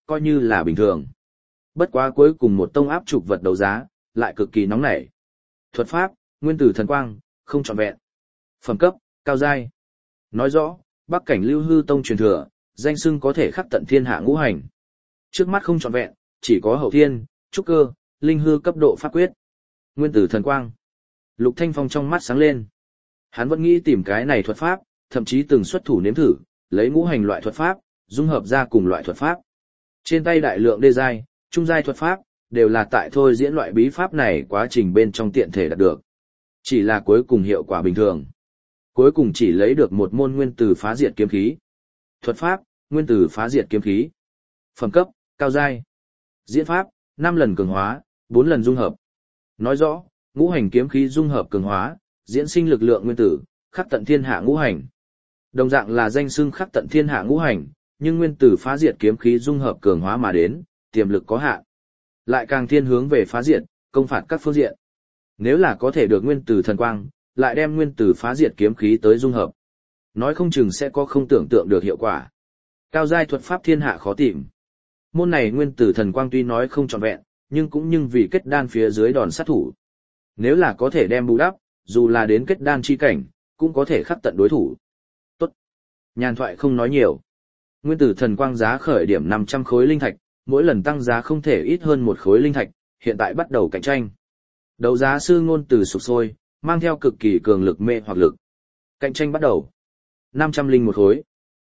coi như là bình thường. Bất quá cuối cùng một tông áp trục vật đấu giá, lại cực kỳ nóng nảy. Thuật pháp, nguyên tử thần quang, không trọn vẹn. Phẩm cấp, cao giai. Nói rõ, Bắc cảnh Lưu Hư tông truyền thừa, danh xưng có thể khắc tận thiên hạ ngũ hành. Trước mắt không trọn vẹn, chỉ có hậu thiên, trúc cơ, linh hư cấp độ pháp quyết. Nguyên tử thần quang. Lục Thanh Phong trong mắt sáng lên. Hắn vẫn nghĩ tìm cái này thuật pháp, thậm chí từng xuất thủ nếm thử, lấy ngũ hành loại thuật pháp, dung hợp ra cùng loại thuật pháp. Trên tay đại lượng đê giai, trung giai thuật pháp, đều là tại thôi diễn loại bí pháp này quá trình bên trong tiện thể đạt được. Chỉ là cuối cùng hiệu quả bình thường. Cuối cùng chỉ lấy được một môn nguyên tử phá diệt kiếm khí. Thuật pháp, nguyên tử phá diệt kiếm khí. Phẩm cấp, cao giai. Diễn pháp, 5 lần cường hóa, 4 lần dung hợp. Nói rõ, ngũ hành kiếm khí dung hợp cường hóa, diễn sinh lực lượng nguyên tử, khắc tận thiên hạ ngũ hành. Đồng dạng là danh xưng khắc tận thiên hạ ngũ hành, nhưng nguyên tử phá diệt kiếm khí dung hợp cường hóa mà đến, tiềm lực có hạn. Lại càng thiên hướng về phá diệt, công phạt các phương diện. Nếu là có thể được nguyên tử thần quang, lại đem nguyên tử phá diệt kiếm khí tới dung hợp, nói không chừng sẽ có không tưởng tượng được hiệu quả. Cao giai thuật pháp thiên hạ khó tìm. Môn này nguyên tử thần quang tuy nói không trọn vẹn, nhưng vì kết đan phía dưới đòn sát thủ. Nếu là có thể đem bù đắp, dù là đến kết đan chi cảnh, cũng có thể khắc tận đối thủ. Tốt. Nhàn thoại không nói nhiều. Nguyên tử thần quang giá khởi điểm 500 khối linh thạch, mỗi lần tăng giá không thể ít hơn một khối linh thạch, hiện tại bắt đầu cạnh tranh. Đấu giá sư ngôn từ sục sôi, mang theo cực kỳ cường lực mê hoặc lực. Cạnh tranh bắt đầu. 501 khối,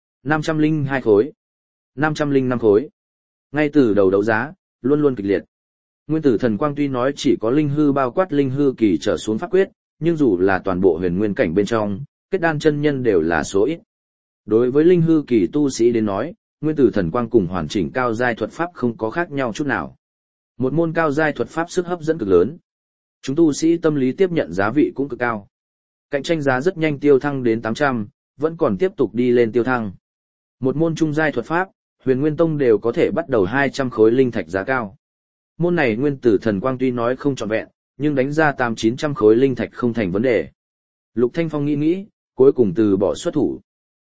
502 khối, 505 khối. Ngay từ đầu đấu giá, luôn luôn kịch liệt. Nguyên tử thần quang tuy nói chỉ có linh hư bao quát linh hư kỳ trở xuống pháp quyết, nhưng dù là toàn bộ huyền nguyên cảnh bên trong, kết đan chân nhân đều là số ít. Đối với linh hư kỳ tu sĩ đến nói, nguyên tử thần quang cùng hoàn chỉnh cao giai thuật pháp không có khác nhau chút nào. Một môn cao giai thuật pháp sức hấp dẫn cực lớn. Chúng tu sĩ tâm lý tiếp nhận giá vị cũng cực cao. Cạnh tranh giá rất nhanh tiêu thăng đến 800, vẫn còn tiếp tục đi lên tiêu thăng. Một môn trung giai thuật pháp, Huyền Nguyên Tông đều có thể bắt đầu 200 khối linh thạch giá cao. Môn này nguyên tử thần quang tuy nói không trọn vẹn, nhưng đánh ra 800-900 khối linh thạch không thành vấn đề. Lục Thanh Phong nghĩ, cuối cùng từ bỏ xuất thủ.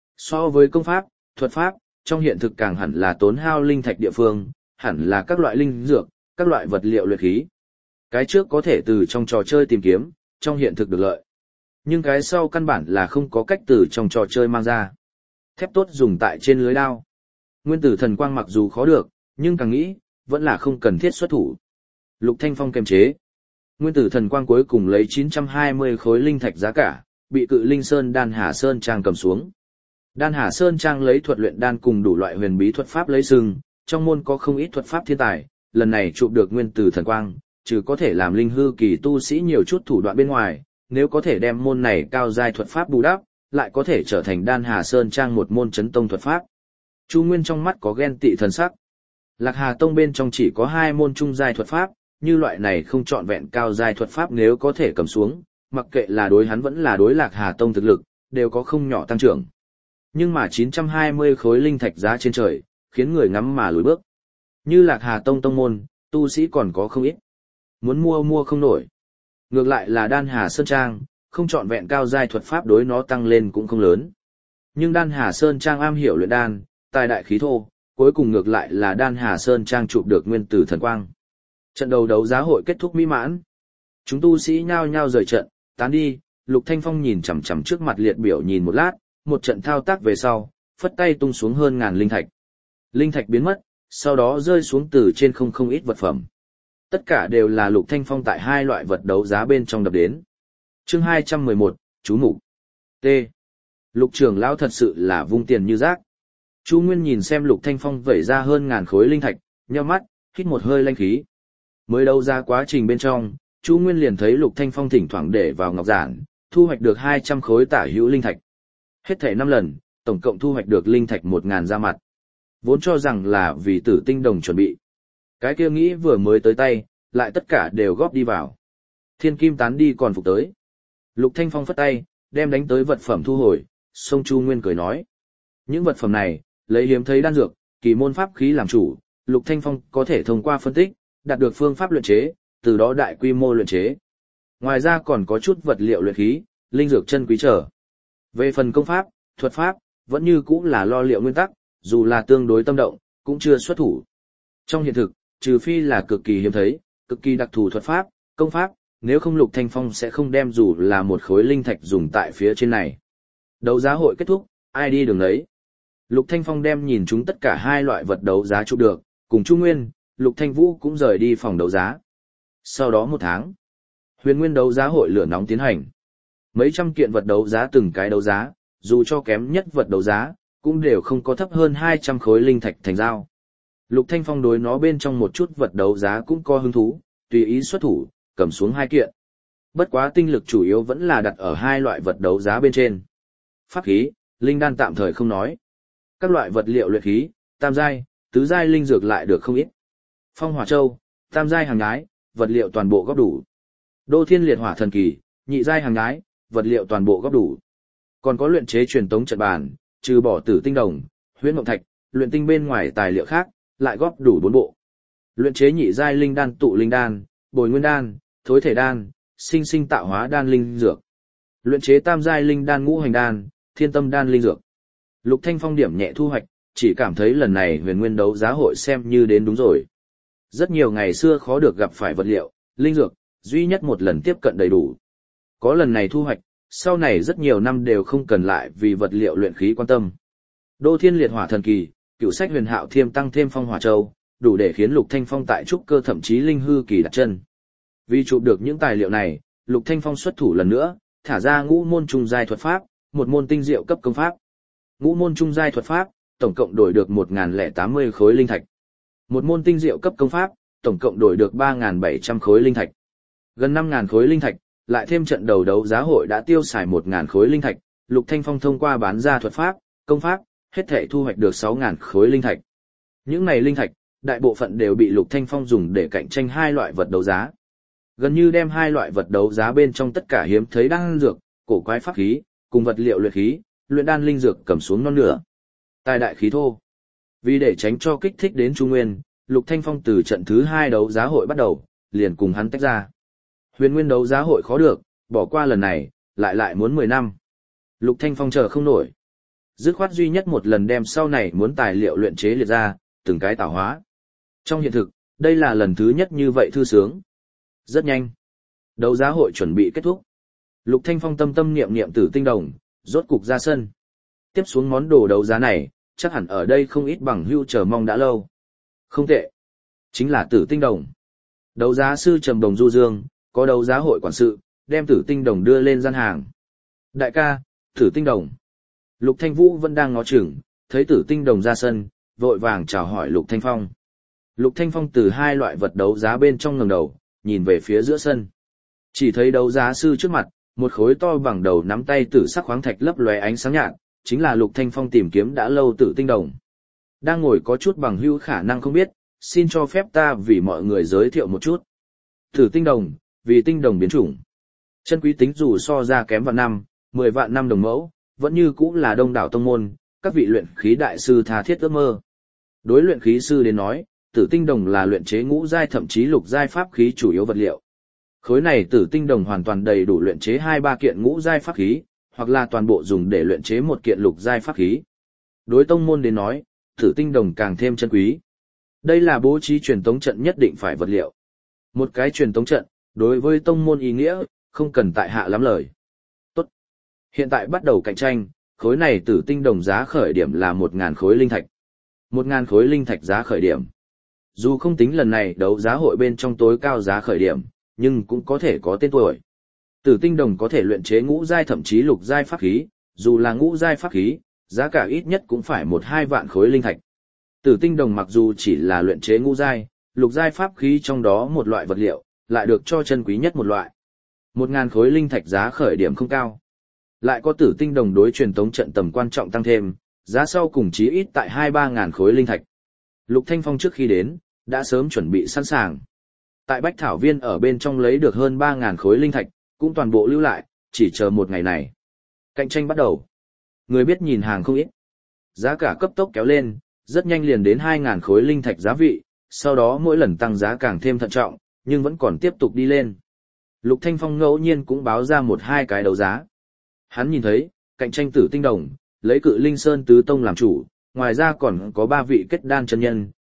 So với công pháp, thuật pháp, trong hiện thực càng hẳn là tốn hao linh thạch địa phương, hẳn là các loại linh dược, các loại vật liệu luyện khí. Cái trước có thể từ trong trò chơi tìm kiếm, trong hiện thực được lợi. Nhưng cái sau căn bản là không có cách từ trong trò chơi mang ra. Thép tốt dùng tại trên lưới đao. Nguyên tử thần quang mặc dù khó được, nhưng càng nghĩ, vẫn là không cần thiết xuất thủ. Lục Thanh Phong kiềm chế. Nguyên tử thần quang cuối cùng lấy 920 khối linh thạch giá cả, bị Cự Linh Sơn Đan Hà Sơn Trang cầm xuống. Đan Hà Sơn Trang lấy thuật luyện đan cùng đủ loại huyền bí thuật pháp lấy sừng, trong môn có không ít thuật pháp thiên tài, lần này chụp được nguyên tử thần quang, trừ có thể làm linh hư kỳ tu sĩ nhiều chút thủ đoạn bên ngoài, nếu có thể đem môn này cao giai thuật pháp bù đắp, lại có thể trở thành Đan Hà Sơn Trang một môn chấn tông thuật pháp. Chu Nguyên trong mắt có ghen tị thần sắc. Lạc Hà Tông bên trong chỉ có 2 môn trung giai thuật pháp, như loại này không trọn vẹn cao giai thuật pháp nếu có thể cầm xuống, mặc kệ là đối hắn vẫn là đối Lạc Hà Tông thực lực, đều có không nhỏ tăng trưởng. Nhưng mà 920 khối linh thạch giá trên trời, khiến người ngắm mà lùi bước. Như Lạc Hà Tông tông môn, tu sĩ còn có không ít. Muốn mua không nổi. Ngược lại là Đan Hà Sơn Trang, không trọn vẹn cao giai thuật pháp đối nó tăng lên cũng không lớn. Nhưng Đan Hà Sơn Trang am hiểu luyện đan, tài đại khí thô, cuối cùng ngược lại là Đan Hà Sơn Trang chụp được nguyên tử thần quang. Trận đầu đấu giá hội kết thúc mỹ mãn. Chúng tu sĩ nhao nhao rời trận, tán đi, Lục Thanh Phong nhìn chằm chằm trước mặt liệt biểu nhìn một lát, một trận thao tác về sau, phất tay tung xuống hơn ngàn linh thạch. Linh thạch biến mất, sau đó rơi xuống từ trên không ít vật phẩm. Tất cả đều là Lục Thanh Phong tại 2 loại vật đấu giá bên trong đập đến. Chương 211, chú mục. T. Lục trưởng lão thật sự là vung tiền như rác. Chu Nguyên nhìn xem Lục Thanh Phong vẩy ra hơn ngàn khối linh thạch, nheo mắt, hít một hơi lanh khí. Mới đấu giá quá trình bên trong, Chu Nguyên liền thấy Lục Thanh Phong thỉnh thoảng để vào ngọc giản, thu hoạch được 200 khối tả hữu linh thạch. Hết thảy 5 lần, tổng cộng thu hoạch được linh thạch 1000 ra mặt. Vốn cho rằng là vì Tử Tinh Đồng chuẩn bị. Cái kia nghĩ vừa mới tới tay, lại tất cả đều góp đi vào. Thiên kim tán đi còn phục tới. Lục Thanh Phong phất tay, đem đánh tới vật phẩm thu hồi, sông Chu Nguyên cười nói. Những vật phẩm này, lấy hiếm thấy đan dược, kỳ môn pháp khí làm chủ, Lục Thanh Phong có thể thông qua phân tích, đạt được phương pháp luyện chế, từ đó đại quy mô luyện chế. Ngoài ra còn có chút vật liệu luyện khí, linh dược chân quý trở. Về phần công pháp, thuật pháp, vẫn như cũ là lo liệu nguyên tắc, dù là tương đối tâm động, cũng chưa xuất thủ. Trong hiện thực, trừ phi là cực kỳ hiếm thấy, cực kỳ đặc thù thuật pháp, công pháp, nếu không Lục Thanh Phong sẽ không đem dù là một khối linh thạch dùng tại phía trên này. Đấu giá hội kết thúc, ai đi đường đấy. Lục Thanh Phong đem nhìn chúng tất cả hai loại vật đấu giá chụp được, cùng Chu Nguyên, Lục Thanh Vũ cũng rời đi phòng đấu giá. Sau đó một tháng, Huyền Nguyên đấu giá hội lửa nóng tiến hành. Mấy trăm kiện vật đấu giá từng cái đấu giá, dù cho kém nhất vật đấu giá, cũng đều không có thấp hơn 200 khối linh thạch thành giao. Lục Thanh Phong đối nó bên trong một chút vật đấu giá cũng có hứng thú, tùy ý xuất thủ, cầm xuống hai kiện. Bất quá tinh lực chủ yếu vẫn là đặt ở hai loại vật đấu giá bên trên. Pháp khí, linh đan tạm thời không nói. Các loại vật liệu luyện khí, tam giai, tứ giai linh dược lại được không ít. Phong hỏa châu, tam giai hàng nhái, vật liệu toàn bộ góp đủ. Đô thiên liệt hỏa thần kỳ, nhị giai hàng nhái, vật liệu toàn bộ góp đủ. Còn có luyện chế truyền tống trận bàn, trừ bỏ tử tinh đồng, huyễn mộng thạch, luyện tinh bên ngoài tài liệu khác, lại góp đủ 4 bộ. Luyện chế nhị giai linh đan, tụ linh đan, bồi nguyên đan, thối thể đan, sinh sinh tạo hóa đan linh dược. Luyện chế tam giai linh đan, ngũ hành đan, thiên tâm đan linh dược. Lục Thanh Phong điểm nhẹ thu hoạch, chỉ cảm thấy lần này Huyền Nguyên đấu giá hội xem như đến đúng rồi. Rất nhiều ngày xưa khó được gặp phải vật liệu, linh dược, duy nhất một lần tiếp cận đầy đủ. Có lần này thu hoạch, sau này rất nhiều năm đều không cần lại vì vật liệu luyện khí quan tâm. Đô thiên liệt hỏa thần kỳ, cựu sách huyền hạo thiêm tăng thêm phong hỏa châu, đủ để khiến Lục Thanh Phong tại trúc cơ thậm chí linh hư kỳ đặt chân. Vì chụp được những tài liệu này, Lục Thanh Phong xuất thủ lần nữa, thả ra ngũ môn trung giai thuật pháp, một môn tinh diệu cấp công pháp. Ngũ môn trung giai thuật pháp, tổng cộng đổi được 1080 khối linh thạch. Một môn tinh diệu cấp công pháp, tổng cộng đổi được 3700 khối linh thạch. Gần 5000 khối linh thạch, lại thêm trận đầu đấu giá hội đã tiêu xài 1000 khối linh thạch, Lục Thanh Phong thông qua bán ra thuật pháp, công pháp, hết thảy thu hoạch được 6000 khối linh thạch. Những này linh thạch, đại bộ phận đều bị Lục Thanh Phong dùng để cạnh tranh hai loại vật đấu giá. Gần như đem hai loại vật đấu giá bên trong tất cả hiếm thấy đan dược, cổ quái pháp khí, cùng vật liệu luyện khí, luyện đan linh dược cầm xuống non nửa. Tài đại khí thô. Vì để tránh cho kích thích đến Trung Nguyên, Lục Thanh Phong từ trận thứ 2 đấu giá hội bắt đầu, liền cùng hắn tách ra. Huyền Nguyên đấu giá hội khó được, bỏ qua lần này, lại muốn 10 năm. Lục Thanh Phong chờ không nổi. Dứt khoát duy nhất một lần đem sau này muốn tài liệu luyện chế liệt ra, từng cái tạo hóa. Trong hiện thực, đây là lần thứ nhất như vậy thư sướng. Rất nhanh. Đấu giá hội chuẩn bị kết thúc. Lục Thanh Phong tâm tâm niệm niệm tử tinh đồng, rốt cục ra sân. Tiếp xuống món đồ đấu giá này, chắc hẳn ở đây không ít bằng hữu chờ mong đã lâu. Không tệ. Chính là tử tinh đồng. Đấu giá sư Trầm Đồng Du Dương, có đấu giá hội quản sự, đem tử tinh đồng đưa lên gian hàng. Đại ca, tử tinh đồng. Lục Thanh Vũ vẫn đang ngó chừng, thấy tử tinh đồng ra sân, vội vàng chào hỏi Lục Thanh Phong. Lục Thanh Phong từ hai loại vật đấu giá bên trong ngẩng đầu, nhìn về phía giữa sân. Chỉ thấy đấu giá sư trước mặt, một khối to bằng đầu nắm tay tử sắc khoáng thạch lấp lóe ánh sáng nhạt, chính là Lục Thanh Phong tìm kiếm đã lâu tử tinh đồng. Đang ngồi có chút bằng hữu khả năng không biết, xin cho phép ta vì mọi người giới thiệu một chút. Tử tinh đồng, vì tinh đồng biến chủng. Chân quý tính dù so ra kém vạn năm, 10 vạn năm đồng mẫu, vẫn như cũ là đông đảo tông môn, các vị luyện khí đại sư tha thiết ước mơ. Đối luyện khí sư đến nói, tử tinh đồng là luyện chế ngũ giai thậm chí lục giai pháp khí chủ yếu vật liệu. Khối này tử tinh đồng hoàn toàn đầy đủ luyện chế 2-3 kiện ngũ giai pháp khí, hoặc là toàn bộ dùng để luyện chế một kiện lục giai pháp khí. Đối tông môn đến nói, tử tinh đồng càng thêm chân quý. Đây là bố trí truyền tống trận nhất định phải vật liệu. Một cái truyền tống trận, đối với tông môn ý nghĩa, không cần tại hạ lắm lời. Tốt. Hiện tại bắt đầu cạnh tranh, khối này tử tinh đồng giá khởi điểm là 1000 khối linh thạch. 1000 khối linh thạch giá khởi điểm. Dù không tính lần này đấu giá hội bên trong tối cao giá khởi điểm, nhưng cũng có thể có tên tuổi. Tử tinh đồng có thể luyện chế ngũ giai thậm chí lục giai pháp khí, dù là ngũ giai pháp khí, giá cả ít nhất cũng phải 1-2 vạn khối linh thạch. Tử tinh đồng mặc dù chỉ là luyện chế ngũ giai, lục giai pháp khí trong đó một loại vật liệu, lại được cho chân quý nhất một loại. 1000 khối linh thạch giá khởi điểm không cao. Lại có tử tinh đồng đối truyền tống trận tầm quan trọng tăng thêm, giá sau cùng chí ít tại 2-3 ngàn khối linh thạch. Lục Thanh Phong trước khi đến, đã sớm chuẩn bị sẵn sàng. Tại Bách Thảo Viên ở bên trong lấy được hơn 3.000 khối linh thạch, cũng toàn bộ lưu lại, chỉ chờ một ngày này. Cạnh tranh bắt đầu. Người biết nhìn hàng không ít. Giá cả cấp tốc kéo lên, rất nhanh liền đến 2.000 khối linh thạch giá vị, sau đó mỗi lần tăng giá càng thêm thận trọng, nhưng vẫn còn tiếp tục đi lên. Lục Thanh Phong ngẫu nhiên cũng báo ra 1-2 cái đấu giá. Hắn nhìn thấy, cạnh tranh tử tinh đồng, lấy Cự Linh Sơn Tứ Tông làm chủ, ngoài ra còn có 3 vị kết đan chân nhân,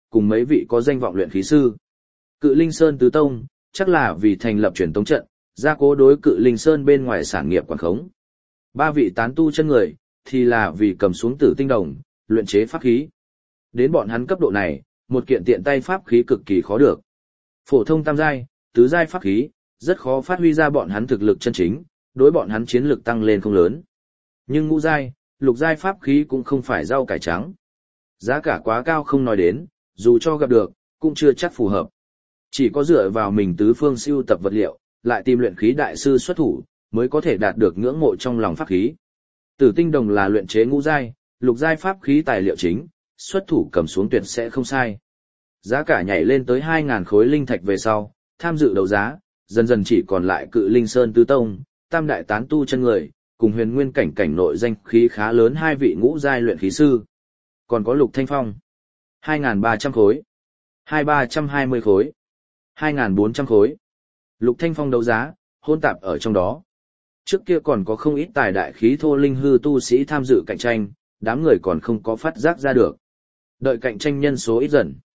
cùng mấy vị có danh vọng luyện khí sư. Cự Linh Sơn tứ tông, chắc là vì thành lập truyền tống trận, gia cố đối Cự Linh Sơn bên ngoài sản nghiệp quản khống. 3 vị tán tu chân người, thì là vì cầm xuống Tử Tinh Đồng, luyện chế pháp khí. Đến bọn hắn cấp độ này, một kiện tiện tay pháp khí cực kỳ khó được. Phổ thông tam giai, tứ giai pháp khí, rất khó phát huy ra bọn hắn thực lực chân chính, đối bọn hắn chiến lực tăng lên không lớn. Nhưng ngũ giai, lục giai pháp khí cũng không phải rau cải trắng. Giá cả quá cao không nói đến, dù cho gặp được, cũng chưa chắc phù hợp. Chỉ có dựa vào mình tứ phương siêu tập vật liệu, lại tìm luyện khí đại sư xuất thủ, mới có thể đạt được ngưỡng mộ trong lòng pháp khí. Tử Tinh Đồng là luyện chế ngũ giai, lục giai pháp khí tài liệu chính, xuất thủ cầm xuống tuyệt sẽ không sai. Giá cả nhảy lên tới 2.000 khối linh thạch về sau, tham dự đấu giá, dần dần chỉ còn lại Cự Linh Sơn tứ tông, tam đại tán tu chân người, cùng huyền nguyên cảnh cảnh nội danh khí khá lớn 2 vị ngũ giai luyện khí sư. Còn có Lục Thanh Phong, 2.300 khối, 2.320 khối, 2.400 khối. Lục Thanh Phong đấu giá, hôn tạp ở trong đó. Trước kia còn có không ít tài đại khí thô linh hư tu sĩ tham dự cạnh tranh, đám người còn không có phát giác ra được. Đợi cạnh tranh nhân số ít dần.